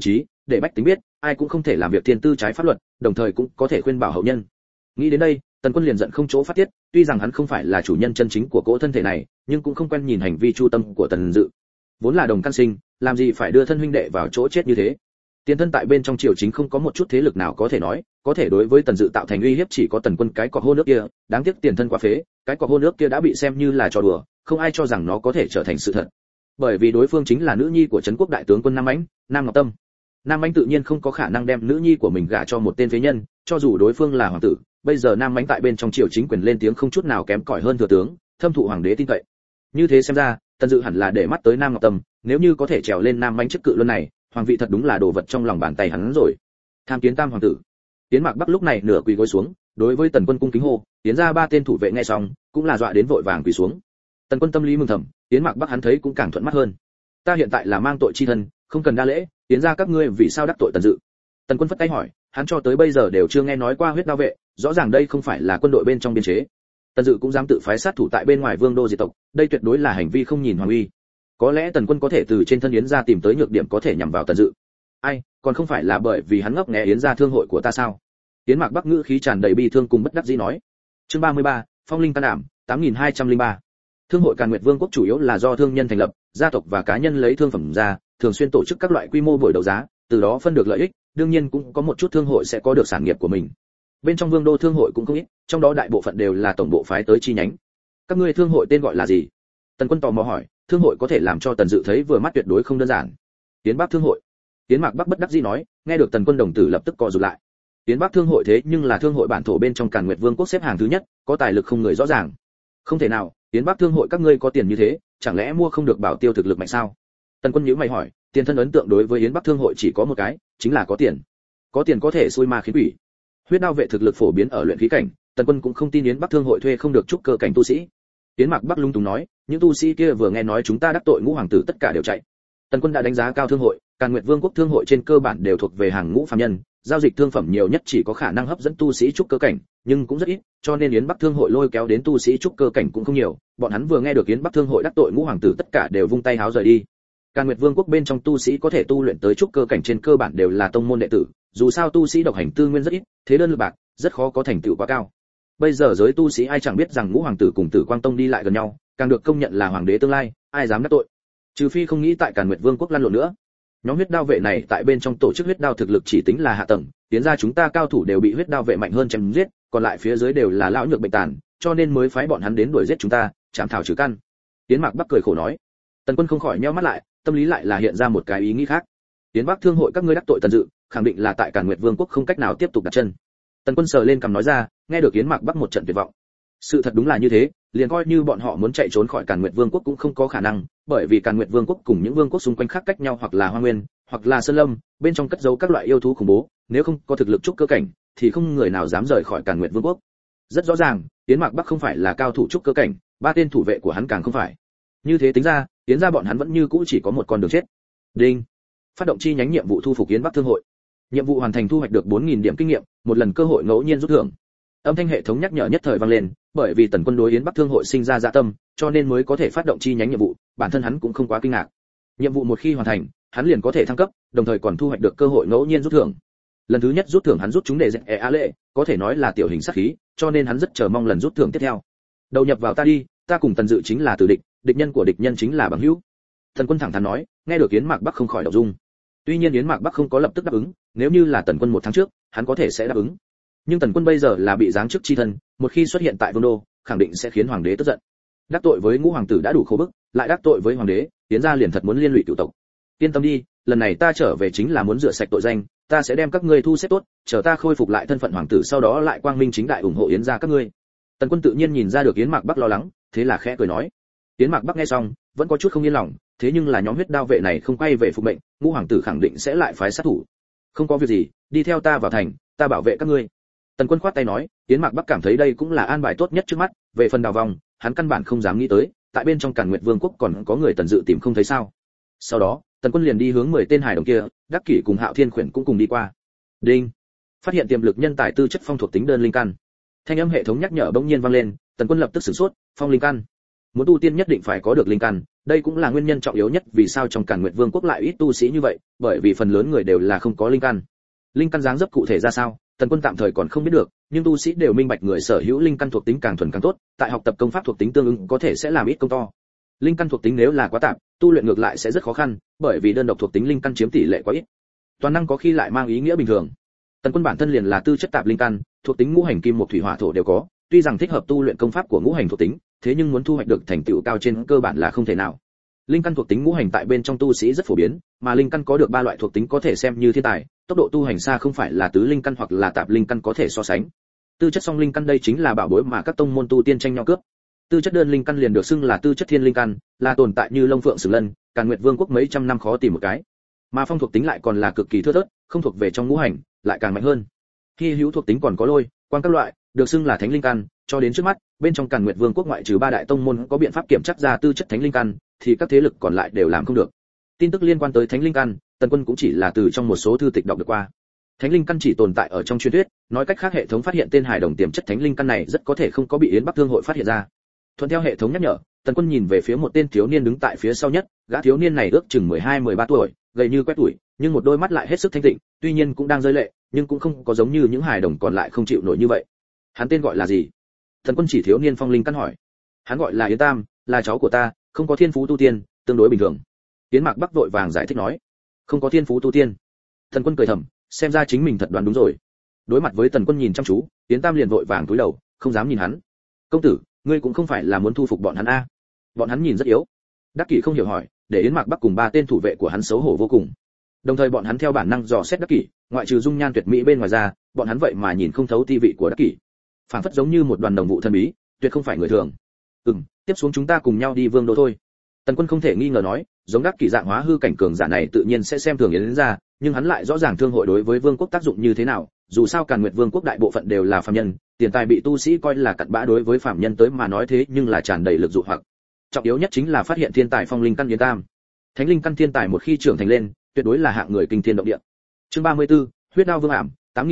để bách tính biết ai cũng không thể làm việc thiên tư trái pháp luật, đồng thời cũng có thể khuyên bảo hậu nhân. Nghĩ đến đây, Tần Quân liền giận không chỗ phát tiết, tuy rằng hắn không phải là chủ nhân chân chính của cỗ thân thể này, nhưng cũng không quen nhìn hành vi chu tâm của Tần Dự. Vốn là đồng căn sinh, làm gì phải đưa thân huynh đệ vào chỗ chết như thế. Tiền thân tại bên trong triều chính không có một chút thế lực nào có thể nói, có thể đối với Tần Dự tạo thành uy hiếp chỉ có Tần Quân cái cọc hôn nước kia, đáng tiếc tiền thân quá phế, cái cọc hôn nước kia đã bị xem như là trò đùa, không ai cho rằng nó có thể trở thành sự thật. Bởi vì đối phương chính là nữ nhi của trấn quốc đại tướng quân Nam Ánh, Nam Ngọc Tâm. Nam Ánh tự nhiên không có khả năng đem nữ nhi của mình gả cho một tên phế nhân, cho dù đối phương là hoàng tử, bây giờ Nam Ánh tại bên trong triều chính quyền lên tiếng không chút nào kém cỏi hơn thừa tướng, thâm thụ hoàng đế tin cậy. Như thế xem ra, Tần Dự hẳn là để mắt tới Nam Ngọc Tâm, nếu như có thể trèo lên Nam Ánh chức cự luân này, hoàng vị thật đúng là đồ vật trong lòng bàn tay hắn rồi. Tham kiến Tam hoàng tử. Tiến Mạc Bắc lúc này nửa quỳ gối xuống, đối với Tần Quân cung kính hô, tiến ra ba tên thủ vệ nghe xong, cũng là dọa đến vội vàng quỳ xuống. Tần Quân tâm lý mừng thầm, Tiến Mạc Bắc hắn thấy cũng càng thuận mắt hơn. Ta hiện tại là mang tội chi thân, không cần đa lễ, tiến ra các ngươi vì sao đắc tội Tần Dự? Tần Quân phất tay hỏi, hắn cho tới bây giờ đều chưa nghe nói qua huyết đao vệ, rõ ràng đây không phải là quân đội bên trong biên chế. Tần Dự cũng dám tự phái sát thủ tại bên ngoài vương đô diệt tộc, đây tuyệt đối là hành vi không nhìn hoàng uy. Có lẽ Tần Quân có thể từ trên thân Yến gia tìm tới nhược điểm có thể nhằm vào Tần Dự. Ai, còn không phải là bởi vì hắn ngốc nghé Yến gia thương hội của ta sao? Yến Mạc Bắc ngữ khí tràn đầy bi thương cùng bất đắc dĩ nói. Chương 33, Phong linh tan ảm, 8203. Thương hội Càn Nguyệt Vương quốc chủ yếu là do thương nhân thành lập, gia tộc và cá nhân lấy thương phẩm ra, thường xuyên tổ chức các loại quy mô buổi đấu giá, từ đó phân được lợi ích, đương nhiên cũng có một chút thương hội sẽ có được sản nghiệp của mình. Bên trong vương đô thương hội cũng không ít, trong đó đại bộ phận đều là tổng bộ phái tới chi nhánh. Các ngươi thương hội tên gọi là gì? Tần Quân tò mò hỏi, thương hội có thể làm cho Tần Dự thấy vừa mắt tuyệt đối không đơn giản. Tiến Bắc thương hội. Tiến Mạc Bắc bất đắc dĩ nói, nghe được Tần Quân đồng tử lập tức co rụt lại. Tiến Bắc thương hội thế nhưng là thương hội bản thổ bên trong Càn Nguyệt Vương quốc xếp hàng thứ nhất, có tài lực không người rõ ràng. Không thể nào, Tiến Bắc thương hội các ngươi có tiền như thế, chẳng lẽ mua không được bảo tiêu thực lực mạnh sao? Tần Quân nhíu mày hỏi, tiền thân ấn tượng đối với Yến Bắc thương hội chỉ có một cái, chính là có tiền. Có tiền có thể xui ma khiến quỷ. Huyết đao vệ thực lực phổ biến ở luyện khí cảnh, Tần Quân cũng không tin Yến Bắc thương hội thuê không được trúc cơ cảnh tu sĩ. Yến Mạc Bắc lung tung nói, những tu sĩ kia vừa nghe nói chúng ta đắc tội ngũ hoàng tử tất cả đều chạy. Tần Quân đã đánh giá cao thương hội, Càn Nguyệt Vương quốc thương hội trên cơ bản đều thuộc về hàng ngũ phàm nhân, giao dịch thương phẩm nhiều nhất chỉ có khả năng hấp dẫn tu sĩ trúc cơ cảnh, nhưng cũng rất ít, cho nên Yến Bắc thương hội lôi kéo đến tu sĩ trúc cơ cảnh cũng không nhiều, bọn hắn vừa nghe được Yến Bắc thương hội đắc tội ngũ hoàng tử tất cả đều vung tay háo rời đi. Càn Nguyệt Vương quốc bên trong tu sĩ có thể tu luyện tới trúc cơ cảnh trên cơ bản đều là tông môn đệ tử, dù sao tu sĩ độc hành tư nguyên rất ít, thế đơn lực bạc, rất khó có thành tựu quá cao. Bây giờ giới tu sĩ ai chẳng biết rằng ngũ hoàng tử cùng Tử Quang tông đi lại gần nhau, càng được công nhận là hoàng đế tương lai, ai dám đắc tội? Trừ phi không nghĩ tại Càn Nguyệt Vương quốc lăn lộn nữa. Nhóm huyết đao vệ này tại bên trong tổ chức huyết đao thực lực chỉ tính là hạ tầng, tiến ra chúng ta cao thủ đều bị huyết đao vệ mạnh hơn chém giết, còn lại phía dưới đều là lão nhược bệnh tàn, cho nên mới phái bọn hắn đến đuổi giết chúng ta, chạm thảo trừ căn. Tiến Mạc Bắc cười khổ nói. Tần Quân không khỏi nheo mắt lại, tâm lý lại là hiện ra một cái ý nghĩ khác. Tiến Bắc thương hội các ngươi đắc tội Tần Dự, khẳng định là tại Càn Nguyệt Vương quốc không cách nào tiếp tục đặt chân. Tần Quân sờ lên cằm nói ra, nghe được Yến Mạc Bắc một trận tuyệt vọng. Sự thật đúng là như thế, liền coi như bọn họ muốn chạy trốn khỏi Càn Nguyệt Vương quốc cũng không có khả năng, bởi vì Càn Nguyệt Vương quốc cùng những vương quốc xung quanh khác cách nhau hoặc là hoang nguyên, hoặc là sơn lâm, bên trong cất giấu các loại yêu thú khủng bố, nếu không có thực lực trúc cơ cảnh, thì không người nào dám rời khỏi Càn Nguyệt Vương quốc. Rất rõ ràng, Yến Mạc Bắc không phải là cao thủ trúc cơ cảnh, ba tên thủ vệ của hắn càng không phải. Như thế tính ra, Yến gia bọn hắn vẫn như cũ chỉ có một con đường chết. Đinh. Phát động chi nhánh nhiệm vụ thu phục Yến Bắc thương hội. Nhiệm vụ hoàn thành, thu hoạch được 4000 điểm kinh nghiệm, một lần cơ hội ngẫu nhiên rút thưởng. Âm thanh hệ thống nhắc nhở nhất thời vang lên, bởi vì Tần Quân đối Yến Bắc thương hội sinh ra dạ tâm, cho nên mới có thể phát động chi nhánh nhiệm vụ, bản thân hắn cũng không quá kinh ngạc. Nhiệm vụ một khi hoàn thành, hắn liền có thể thăng cấp, đồng thời còn thu hoạch được cơ hội ngẫu nhiên rút thưởng. Lần thứ nhất rút thưởng hắn rút chúng để dẹp a lệ, có thể nói là tiểu hình sát khí, cho nên hắn rất chờ mong lần rút thưởng tiếp theo. Đầu nhập vào ta đi, ta cùng Tần Dự chính là tử địch, địch nhân của địch nhân chính là bằng hữu. Tần Quân thẳng thắn nói, nghe được Yến Mạc Bắc không khỏi động dung. Tuy nhiên Yến Mạc Bắc không có lập tức đáp ứng, nếu như là Tần Quân một tháng trước, hắn có thể sẽ đáp ứng. Nhưng Tần Quân bây giờ là bị giáng chức chi thân, một khi xuất hiện tại vương đô, khẳng định sẽ khiến hoàng đế tức giận. Đắc tội với ngũ hoàng tử đã đủ khổ bức, lại đắc tội với hoàng đế, Yến gia liền thật muốn liên lụy cửu tộc. Yên tâm đi, lần này ta trở về chính là muốn rửa sạch tội danh, ta sẽ đem các ngươi thu xếp tốt, chờ ta khôi phục lại thân phận hoàng tử sau đó lại quang minh chính đại ủng hộ Yến gia các ngươi. Tần Quân tự nhiên nhìn ra được Yến Mạc Bắc lo lắng, thế là khẽ cười nói. Yến Mạc Bắc nghe xong, vẫn có chút không yên lòng, thế nhưng là nhóm huyết đao vệ này không quay về phục mệnh, ngũ hoàng tử khẳng định sẽ lại phái sát thủ. Không có việc gì, đi theo ta vào thành, ta bảo vệ các ngươi. Tần Quân khoát tay nói, Yến Mạc Bắc cảm thấy đây cũng là an bài tốt nhất trước mắt, về phần đào vòng, hắn căn bản không dám nghĩ tới, tại bên trong Càn Nguyệt Vương quốc còn có người Tần Dự tìm không thấy sao. Sau đó, Tần Quân liền đi hướng 10 tên hải đồng kia, Đắc Kỷ cùng Hạo Thiên Khuyển cũng cùng đi qua. Đinh. Phát hiện tiềm lực nhân tài tư chất phong thuộc tính đơn linh căn. Thanh âm hệ thống nhắc nhở bỗng nhiên vang lên, Tần Quân lập tức sửng sốt, phong linh căn. Muốn tu tiên nhất định phải có được linh căn, đây cũng là nguyên nhân trọng yếu nhất vì sao trong Càn Nguyệt Vương quốc lại ít tu sĩ như vậy, bởi vì phần lớn người đều là không có linh căn. Linh căn dáng dấp cụ thể ra sao, Tần Quân tạm thời còn không biết được, nhưng tu sĩ đều minh bạch người sở hữu linh căn thuộc tính càng thuần càng tốt, tại học tập công pháp thuộc tính tương ứng có thể sẽ làm ít công to. Linh căn thuộc tính nếu là quá tạp, tu luyện ngược lại sẽ rất khó khăn, bởi vì đơn độc thuộc tính linh căn chiếm tỷ lệ quá ít. Toàn năng có khi lại mang ý nghĩa bình thường. Tần Quân bản thân liền là tư chất tạp linh căn, thuộc tính ngũ hành kim một thủy hỏa thổ đều có, tuy rằng thích hợp tu luyện công pháp của ngũ hành thuộc tính, thế nhưng muốn thu hoạch được thành tựu cao trên cơ bản là không thể nào. Linh căn thuộc tính ngũ hành tại bên trong tu sĩ rất phổ biến, mà linh căn có được 3 loại thuộc tính có thể xem như thiên tài, tốc độ tu hành xa không phải là tứ linh căn hoặc là tạp linh căn có thể so sánh. Tư chất song linh căn đây chính là bảo bối mà các tông môn tu tiên tranh nhau cướp. Tư chất đơn linh căn liền được xưng là tư chất thiên linh căn, là tồn tại như Long Phượng Sử Lân, Càn Nguyệt Vương quốc mấy trăm năm khó tìm một cái. Mà phong thuộc tính lại còn là cực kỳ thưa thớt, không thuộc về trong ngũ hành, lại càng mạnh hơn. Khi hữu thuộc tính còn có lôi, quang các loại, được xưng là thánh linh căn, cho đến trước mắt, bên trong Càn Nguyệt Vương quốc ngoại trừ 3 đại tông môn có biện pháp kiểm chắc ra tư chất thánh linh căn, thì các thế lực còn lại đều làm không được. Tin tức liên quan tới thánh linh căn, Tần Quân cũng chỉ là từ trong một số thư tịch đọc được qua. Thánh linh căn chỉ tồn tại ở trong truyền thuyết, nói cách khác hệ thống phát hiện tên hài đồng tiềm chất thánh linh căn này rất có thể không có bị Yến Bắc Thương hội phát hiện ra. Thuận theo hệ thống nhắc nhở, Tần Quân nhìn về phía một tên thiếu niên đứng tại phía sau nhất, gã thiếu niên này ước chừng 12-13 tuổi, gầy như quét tuổi, nhưng một đôi mắt lại hết sức thanh tịnh, tuy nhiên cũng đang rơi lệ, nhưng cũng không có giống như những hài đồng còn lại không chịu nổi như vậy. Hắn tên gọi là gì? Tần Quân chỉ thiếu niên phong linh căn hỏi. Hắn gọi là Yến Tam, là cháu của ta, không có thiên phú tu tiên, tương đối bình thường. Yến Mạc Bắc vội vàng giải thích nói. Không có thiên phú tu tiên. Tần Quân cười thầm, xem ra chính mình thật đoán đúng rồi. Đối mặt với Tần Quân nhìn chăm chú, Yến Tam liền vội vàng cúi đầu, không dám nhìn hắn. Công tử, ngươi cũng không phải là muốn thu phục bọn hắn a? Bọn hắn nhìn rất yếu. Đắc Kỷ không hiểu hỏi, để Yến Mạc Bắc cùng 3 tên thủ vệ của hắn xấu hổ vô cùng. Đồng thời bọn hắn theo bản năng dò xét Đắc Kỷ, ngoại trừ dung nhan tuyệt mỹ bên ngoài ra, bọn hắn vậy mà nhìn không thấu ti vị của Đắc Kỷ. Phản phất giống như một đoàn đồng vụ thần bí, tuyệt không phải người thường. Tiếp xuống chúng ta cùng nhau đi Vương đô thôi. Tần Quân không thể nghi ngờ nói, giống Đắc Kỷ dạng hóa hư cảnh cường giả này tự nhiên sẽ xem thường Yến ra, nhưng hắn lại rõ ràng thương hội đối với vương quốc tác dụng như thế nào, dù sao Càn Nguyệt Vương quốc đại bộ phận đều là phàm nhân, tiền tài bị tu sĩ coi là cặn bã đối với phàm nhân tới mà nói thế nhưng là tràn đầy lực dụ hoặc. Trọng yếu nhất chính là phát hiện thiên tài phong linh căn Yến Tam. Thánh linh căn thiên tài một khi trưởng thành lên, tuyệt đối là hạng người kinh thiên động địa. Chương 34, huyết đao vương ảm,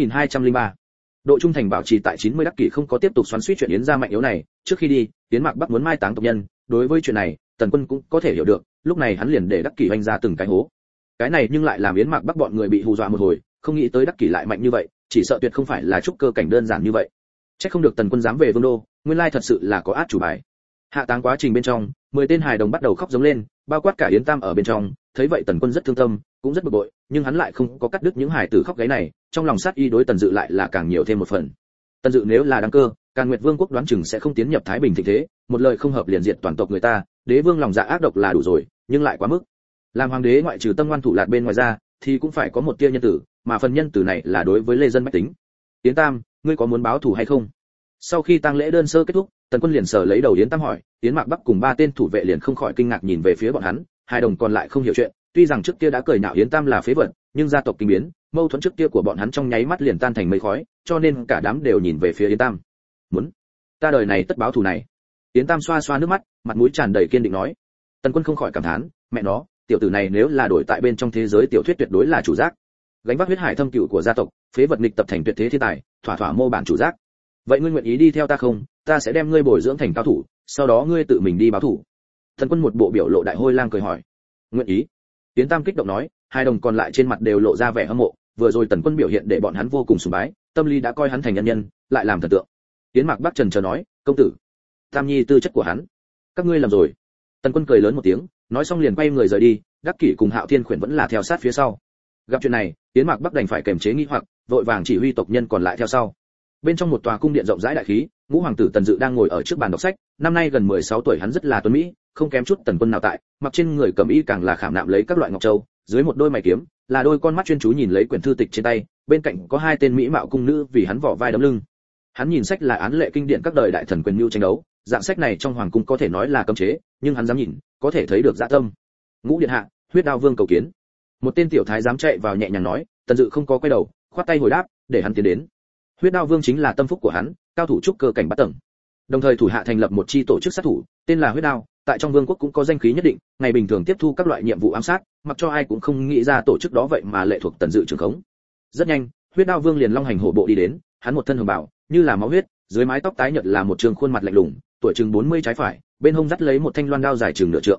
8203. Độ trung thành bảo trì tại 90. Đắc Kỷ không có tiếp tục xoắn xuýt chuyện Yến gia mạnh yếu này, trước khi đi, Yến Mạc Bắc muốn mai táng tộc nhân, đối với chuyện này, Tần Quân cũng có thể hiểu được, lúc này hắn liền để Đắc Kỷ hoành ra từng cái hố. Cái này nhưng lại làm Yến Mạc Bắc bọn người bị hù dọa một hồi, không nghĩ tới Đắc Kỷ lại mạnh như vậy, chỉ sợ tuyệt không phải là trúc cơ cảnh đơn giản như vậy. Chắc không được Tần Quân dám về Vương đô, nguyên lai thật sự là có át chủ bài. Hạ táng quá trình bên trong, 10 tên hài đồng bắt đầu khóc giống lên, bao quát cả Yến Tam ở bên trong, thấy vậy Tần Quân rất thương tâm, cũng rất bực bội, nhưng hắn lại không có cắt đứt những hài tử khóc gáy này, trong lòng sát y đối Tần Dự lại là càng nhiều thêm một phần. Tần Dự nếu là đăng cơ, Càn Nguyệt Vương quốc đoán chừng sẽ không tiến nhập thái bình thịnh thế, một lời không hợp liền diệt toàn tộc người ta, đế vương lòng dạ ác độc là đủ rồi, nhưng lại quá mức. Làm hoàng đế ngoại trừ tâm ngoan thủ lạt bên ngoài ra, thì cũng phải có một tia nhân tử, mà phần nhân tử này là đối với lê dân bách tính. Yến Tam, ngươi có muốn báo thù hay không? Sau khi tang lễ đơn sơ kết thúc, Tần Quân liền sở lấy đầu Yến Tam hỏi, Yến Mạc Bắc cùng 3 tên thủ vệ liền không khỏi kinh ngạc nhìn về phía bọn hắn, hai đồng còn lại không hiểu chuyện, tuy rằng trước kia đã cười nhạo Yến Tam là phế vật, nhưng gia tộc kinh biến, mâu thuẫn trước kia của bọn hắn trong nháy mắt liền tan thành mây khói, cho nên cả đám đều nhìn về phía Yến Tam. Muốn, ta đời này tất báo thù này. Yến Tam xoa xoa nước mắt, mặt mũi tràn đầy kiên định nói. Tần Quân không khỏi cảm thán, mẹ nó, tiểu tử này nếu là đổi tại bên trong thế giới tiểu thuyết tuyệt đối là chủ giác. Gánh vác huyết hải thâm cửu của gia tộc, phế vật nghịch tập thành tuyệt thế thiên tài, thỏa thỏa mô bản chủ giác. Vậy ngươi nguyện ý đi theo ta không? Ta sẽ đem ngươi bồi dưỡng thành cao thủ, sau đó ngươi tự mình đi báo thủ. Tần Quân một bộ biểu lộ đại hôi lang cười hỏi. Nguyện ý. Yến Tam kích động nói, hai đồng còn lại trên mặt đều lộ ra vẻ hâm mộ, vừa rồi Tần Quân biểu hiện để bọn hắn vô cùng sùng bái, tâm lý đã coi hắn thành nhân nhân, lại làm thần tượng. Yến Mạc Bắc trần chờ nói, công tử, Tam Nhi tư chất của hắn, các ngươi làm rồi. Tần Quân cười lớn một tiếng, nói xong liền quay người rời đi, Đắc Kỷ cùng Hạo Thiên Khuyển vẫn là theo sát phía sau. Gặp chuyện này, Yến Mạc Bắc đành phải kềm chế nghi hoặc, vội vàng chỉ huy tộc nhân còn lại theo sau. Bên trong một tòa cung điện rộng rãi đại khí, ngũ hoàng tử Tần Dự đang ngồi ở trước bàn đọc sách, năm nay gần 16 tuổi, hắn rất là tuấn mỹ, không kém chút Tần Quân nào tại, mặc trên người cẩm y càng là khảm nạm lấy các loại ngọc châu, dưới một đôi mày kiếm, là đôi con mắt chuyên chú nhìn lấy quyển thư tịch trên tay, bên cạnh có 2 tên mỹ mạo cung nữ vì hắn vỏ vai đấm lưng. Hắn nhìn sách là án lệ kinh điển các đời đại thần quyền mưu tranh đấu, dạng sách này trong hoàng cung có thể nói là cấm chế, nhưng hắn dám nhìn, có thể thấy được dạ tâm. Ngũ điện hạ, huyết đao vương cầu kiến. Một tên tiểu thái dám chạy vào nhẹ nhàng nói, Tần Dự không có quay đầu, khoát tay hồi đáp, để hắn tiến đến. Huyết đao vương chính là tâm phúc của hắn, cao thủ trúc cơ cảnh bát tầng. Đồng thời thủ hạ thành lập một chi tổ chức sát thủ, tên là huyết đao, tại trong vương quốc cũng có danh khí nhất định, ngày bình thường tiếp thu các loại nhiệm vụ ám sát, mặc cho ai cũng không nghĩ ra tổ chức đó vậy mà lệ thuộc Tần Dự trưởng khống. Rất nhanh, huyết đao vương liền long hành hổ bộ đi đến, hắn một thân hồng bào, như là máu huyết, dưới mái tóc tái nhợt là một trường khuôn mặt lạnh lùng, tuổi chừng 40 trái phải, bên hông dắt lấy một thanh loan đao dài chừng nửa trượng.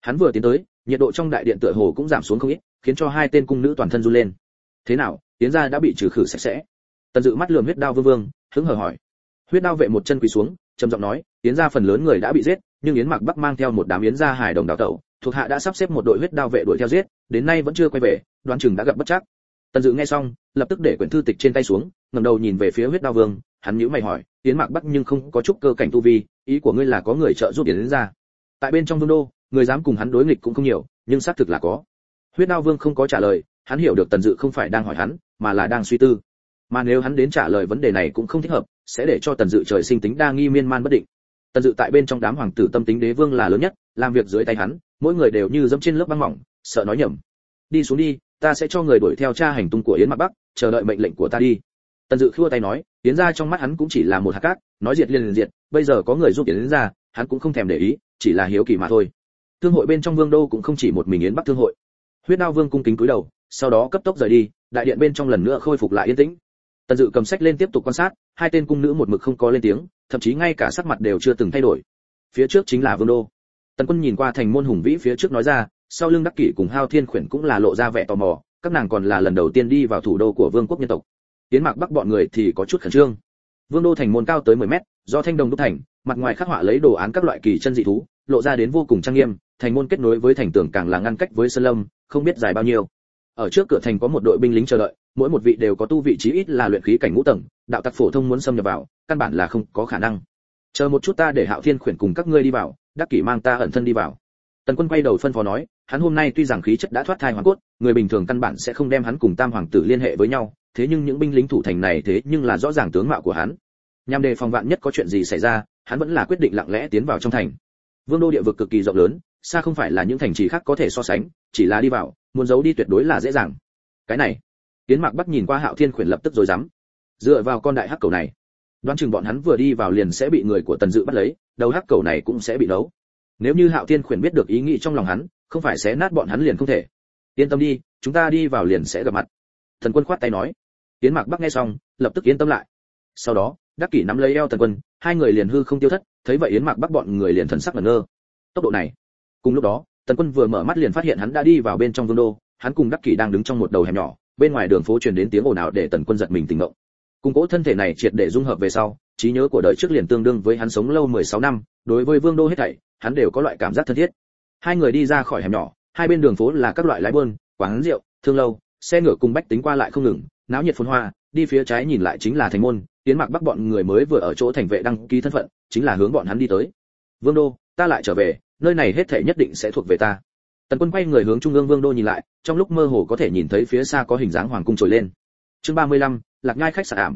Hắn vừa tiến tới, nhiệt độ trong đại điện tựa hồ cũng giảm xuống không ít, khiến cho hai tên cung nữ toàn thân run lên. Thế nào, Yến gia đã bị trừ khử sạch sẽ? Tần Dự mắt lườm Huyết Đao Vương, hứng hờ hỏi. Huyết Đao vệ một chân quỳ xuống, trầm giọng nói, Yến gia phần lớn người đã bị giết, nhưng Yến Mạc Bắc mang theo một đám Yến gia hài đồng đào tẩu, thuộc hạ đã sắp xếp một đội Huyết Đao vệ đuổi theo giết, đến nay vẫn chưa quay về, đoán chừng đã gặp bất trắc. Tần Dự nghe xong, lập tức để quyển thư tịch trên tay xuống, ngẩng đầu nhìn về phía Huyết Đao Vương, hắn nhíu mày hỏi, Yến Mạc Bắc nhưng không có chút cơ cảnh tu vi, ý của ngươi là có người trợ giúp Yến gia? Tại bên trong Vương đô, người dám cùng hắn đối nghịch cũng không nhiều, nhưng xác thực là có. Huyết Đao Vương không có trả lời, hắn hiểu được Tần Dự không phải đang hỏi hắn, mà là đang suy tư. Mà nếu hắn đến trả lời vấn đề này cũng không thích hợp, sẽ để cho Tần Dự trời sinh tính đa nghi miên man bất định. Tần Dự tại bên trong đám hoàng tử tâm tính đế vương là lớn nhất, làm việc dưới tay hắn, mỗi người đều như dẫm trên lớp băng mỏng, sợ nói nhầm. Đi xuống đi, ta sẽ cho người đuổi theo tra hành tung của Yến Mạc Bắc, chờ đợi mệnh lệnh của ta đi. Tần Dự khua tay nói, Yến gia trong mắt hắn cũng chỉ là một hạt cát, nói diệt liền diệt, bây giờ có người giúp Yến gia, hắn cũng không thèm để ý, chỉ là hiếu kỳ mà thôi. Thương hội bên trong Vương đô cũng không chỉ một mình Yến Bắc thương hội. Huyết Đao Vương cung kính cúi đầu, sau đó cấp tốc rời đi, đại điện bên trong lần nữa khôi phục lại yên tĩnh. Tần Dự cầm sách lên tiếp tục quan sát, hai tên cung nữ một mực không có lên tiếng, thậm chí ngay cả sắc mặt đều chưa từng thay đổi. Phía trước chính là Vương đô. Tần Quân nhìn qua thành môn hùng vĩ phía trước nói ra, sau lưng Đắc Kỷ cùng Hao Thiên Khuyển cũng là lộ ra vẻ tò mò, các nàng còn là lần đầu tiên đi vào thủ đô của Vương quốc nhân tộc. Yến Mạc Bắc bọn người thì có chút khẩn trương. Vương đô thành môn cao tới 10 mét, do thanh đồng đúc thành, mặt ngoài khắc họa lấy đồ án các loại kỳ chân dị thú, lộ ra đến vô cùng trang nghiêm, thành môn kết nối với thành tường càng là ngăn cách với sơn lâm, không biết dài bao nhiêu. Ở trước cửa thành có một đội binh lính chờ đợi, mỗi một vị đều có tu vị chí ít là luyện khí cảnh ngũ tầng, đạo tặc phổ thông muốn xâm nhập vào, căn bản là không có khả năng. Chờ một chút, ta để Hạo Thiên Khuyển cùng các ngươi đi vào, Đắc Kỷ mang ta ẩn thân đi vào. Tần Quân quay đầu phân phó nói, hắn hôm nay tuy rằng khí chất đã thoát thai hoàn cốt, người bình thường căn bản sẽ không đem hắn cùng Tam hoàng tử liên hệ với nhau, thế nhưng những binh lính thủ thành này thế nhưng là rõ ràng tướng mạo của hắn. Nhằm đề phòng vạn nhất có chuyện gì xảy ra, hắn vẫn là quyết định lặng lẽ tiến vào trong thành. Vương đô địa vực cực kỳ rộng lớn, xa không phải là những thành trì khác có thể so sánh, chỉ là đi vào, muốn giấu đi tuyệt đối là dễ dàng. Cái này, Yến Mạc Bắc nhìn qua Hạo Thiên Khuyển lập tức rối rắm. Dựa vào con đại hắc cầu này, đoán chừng bọn hắn vừa đi vào liền sẽ bị người của Tần Dự bắt lấy, đầu hắc cầu này cũng sẽ bị đấu. Nếu như Hạo Thiên Khuyển biết được ý nghĩ trong lòng hắn, không phải xé nát bọn hắn liền không thể. Yên tâm đi, chúng ta đi vào liền sẽ gặp mặt. Thần Quân khoát tay nói. Yến Mạc Bắc nghe xong, lập tức yên tâm lại. Sau đó, Đắc Kỷ nắm lấy eo Tần Quân, hai người liền hư không tiêu thất, thấy vậy Yến Mạc Bắc bọn người liền thần sắc ngẩn ngơ. Tốc độ này. Cùng lúc đó, Tần Quân vừa mở mắt liền phát hiện hắn đã đi vào bên trong vương đô, hắn cùng Đắc Kỷ đang đứng trong một đầu hẻm nhỏ, bên ngoài đường phố truyền đến tiếng ồn ào để Tần Quân giật mình tỉnh ngộ. Cùng cố thân thể này triệt để dung hợp về sau, trí nhớ của đời trước liền tương đương với hắn sống lâu 16 năm, đối với vương đô hết thảy, hắn đều có loại cảm giác thân thiết. Hai người đi ra khỏi hẻm nhỏ, hai bên đường phố là các loại lái buôn, quán rượu, thương lâu, xe ngựa cùng bách tính qua lại không ngừng, náo nhiệt phồn hoa. Đi phía trái nhìn lại chính là thành môn, Yến Mạc Bắc bọn người mới vừa ở chỗ thành vệ đăng ký thân phận, chính là hướng bọn hắn đi tới. Vương đô, ta lại trở về, nơi này hết thảy nhất định sẽ thuộc về ta. Tần Quân quay người hướng trung ương vương đô nhìn lại, trong lúc mơ hồ có thể nhìn thấy phía xa có hình dáng hoàng cung trồi lên. Chương 35, Lạc Nhai khách sạn ảm,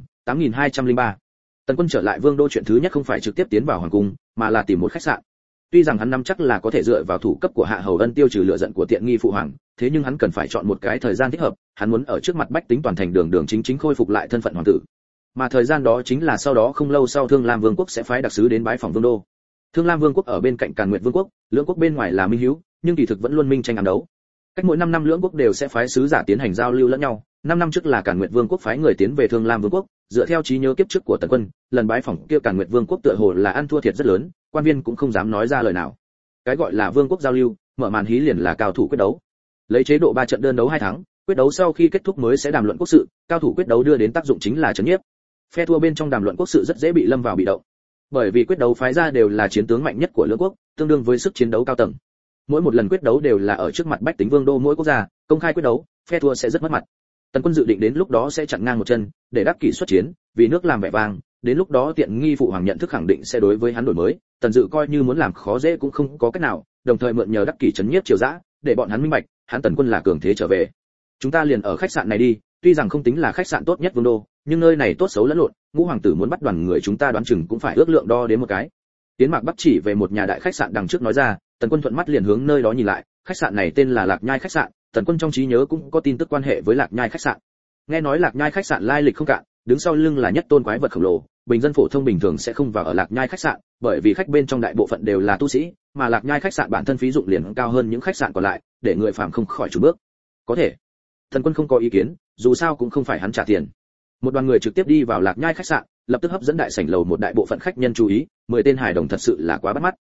8203. Tần Quân trở lại vương đô chuyện thứ nhất không phải trực tiếp tiến vào hoàng cung, mà là tìm một khách sạn. Tuy rằng hắn nắm chắc là có thể dựa vào thủ cấp của Hạ Hầu Ân tiêu trừ lửa giận của tiện nghi phụ hoàng, thế nhưng hắn cần phải chọn một cái thời gian thích hợp, hắn muốn ở trước mặt bách tính toàn thành đường đường chính chính khôi phục lại thân phận hoàng tử. Mà thời gian đó chính là sau đó không lâu sau Thương Lam Vương quốc sẽ phái đặc sứ đến bái phỏng vương đô. Thương Lam Vương quốc ở bên cạnh Càn Nguyệt Vương quốc, lưỡng quốc bên ngoài là minh hữu, nhưng kỳ thực vẫn luôn minh tranh ám đấu. Cách mỗi 5 năm lưỡng quốc đều sẽ phái sứ giả tiến hành giao lưu lẫn nhau. 5 năm trước là Càn Nguyệt Vương quốc phái người tiến về Thương Lam Vương quốc, dựa theo trí nhớ kiếp trước của Tần Quân, lần bái phỏng kia Càn Nguyệt Vương quốc tựa hồ là ăn thua thiệt rất lớn, quan viên cũng không dám nói ra lời nào. Cái gọi là vương quốc giao lưu, mở màn hí liền là cao thủ quyết đấu. Lấy chế độ 3 trận đơn đấu 2 thắng, quyết đấu sau khi kết thúc mới sẽ đàm luận quốc sự, cao thủ quyết đấu đưa đến tác dụng chính là trấn nhiếp. Phe thua bên trong đàm luận quốc sự rất dễ bị lâm vào bị động. Bởi vì quyết đấu phái ra đều là chiến tướng mạnh nhất của lưỡng quốc, tương đương với sức chiến đấu cao tầng. Mỗi một lần quyết đấu đều là ở trước mặt bách tính vương đô mỗi quốc gia, công khai quyết đấu, phe thua sẽ rất mất mặt. Tần Quân dự định đến lúc đó sẽ chặn ngang một chân, để Đắc Kỷ xuất chiến, vì nước làm vẻ vang, đến lúc đó tiện nghi phụ hoàng nhận thức khẳng định sẽ đối với hắn đổi mới, Tần Dự coi như muốn làm khó dễ cũng không có cách nào, đồng thời mượn nhờ Đắc Kỷ chấn nhiếp triều dã, để bọn hắn minh bạch, hắn Tần Quân là cường thế trở về. Chúng ta liền ở khách sạn này đi, tuy rằng không tính là khách sạn tốt nhất vương đô, nhưng nơi này tốt xấu lẫn lộn, Ngũ hoàng tử muốn bắt đoàn người chúng ta đoán chừng cũng phải ước lượng đo đến một cái. Tiến Mạc Bắc chỉ về một nhà đại khách sạn đằng trước nói ra, Tần Quân thuận mắt liền hướng nơi đó nhìn lại, khách sạn này tên là Lạc Nhai khách sạn, Tần Quân trong trí nhớ cũng có tin tức quan hệ với Lạc Nhai khách sạn. Nghe nói Lạc Nhai khách sạn lai lịch không cạn, đứng sau lưng là nhất tôn quái vật khổng lồ, bình dân phổ thông bình thường sẽ không vào ở Lạc Nhai khách sạn, bởi vì khách bên trong đại bộ phận đều là tu sĩ, mà Lạc Nhai khách sạn bản thân phí dụng liền cao hơn những khách sạn còn lại, để người phàm không khỏi chùn bước. Có thể. Tần Quân không có ý kiến, dù sao cũng không phải hắn trả tiền. Một đoàn người trực tiếp đi vào Lạc Nhai khách sạn, lập tức hấp dẫn đại sảnh lầu một đại bộ phận khách nhân chú ý, 10 tên hài đồng thật sự là quá bắt mắt.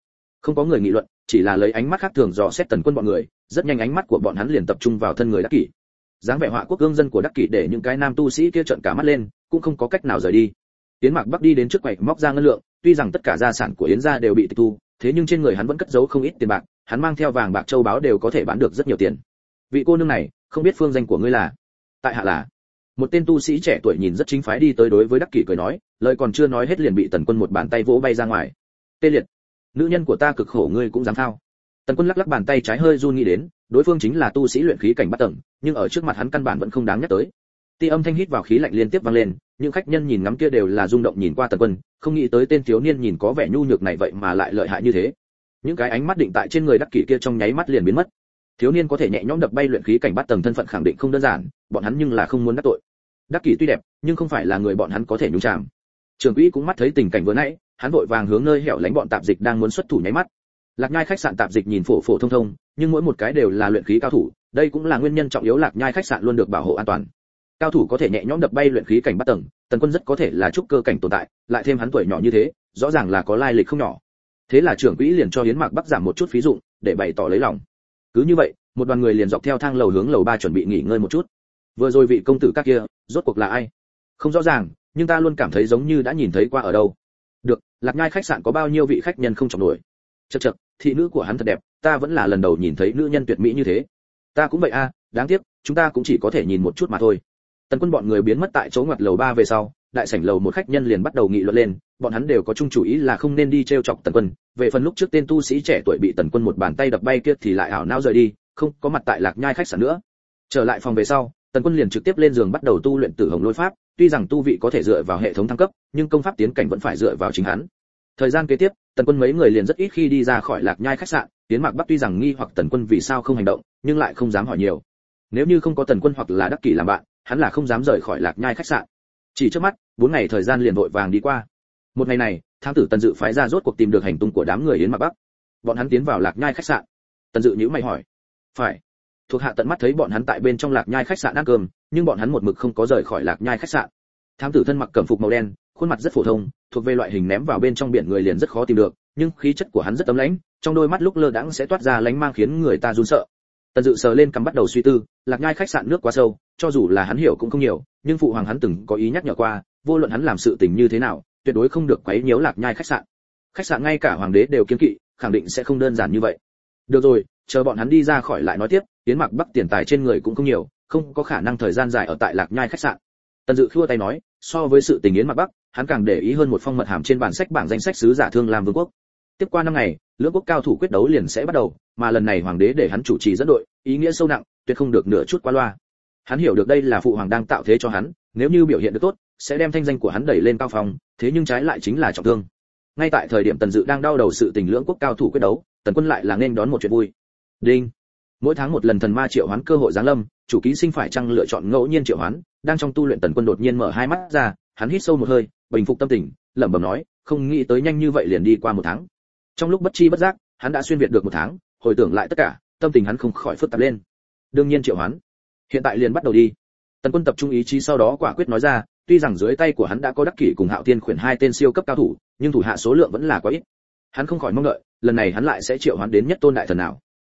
Không có người nghị luận, chỉ là lấy ánh mắt khác thường dò xét Tần Quân bọn người, rất nhanh ánh mắt của bọn hắn liền tập trung vào thân người Đắc Kỷ. Dáng vẻ họa quốc gương dân của Đắc Kỷ để những cái nam tu sĩ kia trợn cả mắt lên, cũng không có cách nào rời đi. Yến Mạc Bắc đi đến trước quầy móc ra ngân lượng, tuy rằng tất cả gia sản của Yến gia đều bị tịch thu, thế nhưng trên người hắn vẫn cất giấu không ít tiền bạc, hắn mang theo vàng bạc châu báu đều có thể bán được rất nhiều tiền. Vị cô nương này, không biết phương danh của ngươi là? Tại hạ là. Một tên tu sĩ trẻ tuổi nhìn rất chính phái đi tới đối với Đắc Kỷ cười nói, lời còn chưa nói hết liền bị Tần Quân một bàn tay vỗ bay ra ngoài. Tê liệt, nữ nhân của ta cực khổ ngươi cũng dám thao. Tần Quân lắc lắc bàn tay trái hơi run nghĩ đến, đối phương chính là tu sĩ luyện khí cảnh bát tầng, nhưng ở trước mặt hắn căn bản vẫn không đáng nhắc tới. Ti âm thanh hít vào khí lạnh liên tiếp vang lên, những khách nhân nhìn ngắm kia đều là rung động nhìn qua Tần Quân, không nghĩ tới tên thiếu niên nhìn có vẻ nhu nhược này vậy mà lại lợi hại như thế. Những cái ánh mắt định tại trên người Đắc Kỷ kia trong nháy mắt liền biến mất. Thiếu niên có thể nhẹ nhõm đập bay luyện khí cảnh bát tầng thân phận khẳng định không đơn giản, bọn hắn nhưng là không muốn đắc tội. Đắc Kỷ tuy đẹp, nhưng không phải là người bọn hắn có thể nhúng chàm. Trưởng quỹ cũng mắt thấy tình cảnh vừa nãy, hắn vội vàng hướng nơi hẻo lánh bọn tạp dịch đang muốn xuất thủ nháy mắt. Lạc Nhai khách sạn tạp dịch nhìn phổ phổ thông thông, nhưng mỗi một cái đều là luyện khí cao thủ, đây cũng là nguyên nhân trọng yếu Lạc Nhai khách sạn luôn được bảo hộ an toàn. Cao thủ có thể nhẹ nhõm đập bay luyện khí cảnh bát tầng, Tần Quân rất có thể là trúc cơ cảnh tồn tại, lại thêm hắn tuổi nhỏ như thế, rõ ràng là có lai lịch không nhỏ. Thế là trưởng quỹ liền cho Yến Mạc Bắc giảm một chút phí dụng, để bày tỏ lấy lòng. Cứ như vậy, một đoàn người liền dọc theo thang lầu hướng lầu 3 chuẩn bị nghỉ ngơi một chút. Vừa rồi vị công tử các kia, rốt cuộc là ai? Không rõ ràng, nhưng ta luôn cảm thấy giống như đã nhìn thấy qua ở đâu. Được, Lạc Nhai khách sạn có bao nhiêu vị khách nhân không chọc nổi. Chậc chậc, thị nữ của hắn thật đẹp, ta vẫn là lần đầu nhìn thấy nữ nhân tuyệt mỹ như thế. Ta cũng vậy a, đáng tiếc, chúng ta cũng chỉ có thể nhìn một chút mà thôi. Tần Quân bọn người biến mất tại chỗ ngoặt lầu 3 về sau, đại sảnh lầu một khách nhân liền bắt đầu nghị luận lên, bọn hắn đều có chung chủ ý là không nên đi trêu chọc Tần Quân. Về phần lúc trước tên tu sĩ trẻ tuổi bị Tần Quân một bàn tay đập bay kia thì lại ảo não rời đi, không có mặt tại Lạc Nhai khách sạn nữa. Trở lại phòng về sau, Tần Quân liền trực tiếp lên giường bắt đầu tu luyện Tử Hồng Lôi Pháp, tuy rằng tu vị có thể dựa vào hệ thống thăng cấp, nhưng công pháp tiến cảnh vẫn phải dựa vào chính hắn. Thời gian kế tiếp, Tần Quân mấy người liền rất ít khi đi ra khỏi Lạc Nhai khách sạn, Yến Mạc Bắc tuy rằng nghi hoặc Tần Quân vì sao không hành động, nhưng lại không dám hỏi nhiều. Nếu như không có Tần Quân hoặc là Đắc Kỷ làm bạn, hắn là không dám rời khỏi Lạc Nhai khách sạn. Chỉ trước mắt, 4 ngày thời gian liền vội vàng đi qua. Một ngày này, thám tử Tần Dự phái ra rốt cuộc tìm được hành tung của đám người Yến Mạc Bắc. Bọn hắn tiến vào Lạc Nhai khách sạn. Tần Dự nhíu mày hỏi: "Phải." Thuộc hạ tận mắt thấy bọn hắn tại bên trong Lạc Nhai khách sạn ăn cơm, nhưng bọn hắn một mực không có rời khỏi Lạc Nhai khách sạn. Thám tử thân mặc cẩm phục màu đen, khuôn mặt rất phổ thông, thuộc về loại hình ném vào bên trong biển người liền rất khó tìm được, nhưng khí chất của hắn rất ấm lãnh, trong đôi mắt lúc lơ đãng sẽ toát ra lánh mang khiến người ta run sợ. Tần Dự sờ lên cằm bắt đầu suy tư, Lạc Nhai khách sạn nước quá sâu, cho dù là hắn hiểu cũng không nhiều, nhưng phụ hoàng hắn từng có ý nhắc nhở qua, vô luận hắn làm sự tình như thế nào, tuyệt đối không được quấy nhiễu Lạc Nhai khách sạn. Khách sạn ngay cả hoàng đế đều kiêng kỵ, khẳng định sẽ không đơn giản như vậy. Được rồi, chờ bọn hắn đi ra khỏi lại nói tiếp, Yến Mạc Bắc tiền tài trên người cũng không nhiều, không có khả năng thời gian dài ở tại Lạc Nhai khách sạn. Tần Dự khua tay nói, so với sự tình Yến Mạc Bắc, hắn càng để ý hơn một phong mật hàm trên bản sách bảng danh sách sứ giả Thương Lam Vương quốc. Tiếp qua 5 ngày, lưỡng quốc cao thủ quyết đấu liền sẽ bắt đầu, mà lần này hoàng đế để hắn chủ trì dẫn đội, ý nghĩa sâu nặng, tuyệt không được nửa chút qua loa. Hắn hiểu được đây là phụ hoàng đang tạo thế cho hắn, nếu như biểu hiện được tốt, sẽ đem thanh danh của hắn đẩy lên cao phong, thế nhưng trái lại chính là trọng thương. Ngay tại thời điểm Tần Dự đang đau đầu sự tình lưỡng quốc cao thủ quyết đấu, Tần Quân lại là nên đón một chuyện vui. Đinh. Mỗi tháng một lần thần ma triệu hoán cơ hội giáng lâm, chủ ký sinh phải chăng lựa chọn ngẫu nhiên triệu hoán, đang trong tu luyện Tần Quân đột nhiên mở hai mắt ra, hắn hít sâu một hơi, bình phục tâm tình, lẩm bẩm nói, không nghĩ tới nhanh như vậy liền đi qua 1 tháng. Trong lúc bất chi bất giác, hắn đã xuyên việt được 1 tháng, hồi tưởng lại tất cả, tâm tình hắn không khỏi phức tạp lên. Đương nhiên triệu hoán, hiện tại liền bắt đầu đi. Tần Quân tập trung ý chí sau đó quả quyết nói ra, tuy rằng dưới tay của hắn đã có Đắc Kỷ cùng Hạo Tiên khuyển 2 tên siêu cấp cao thủ, nhưng thủ hạ số lượng vẫn là quá ít. Hắn không khỏi mong đợi, lần này hắn lại sẽ triệu hoán đến nhất tôn đại thần nào.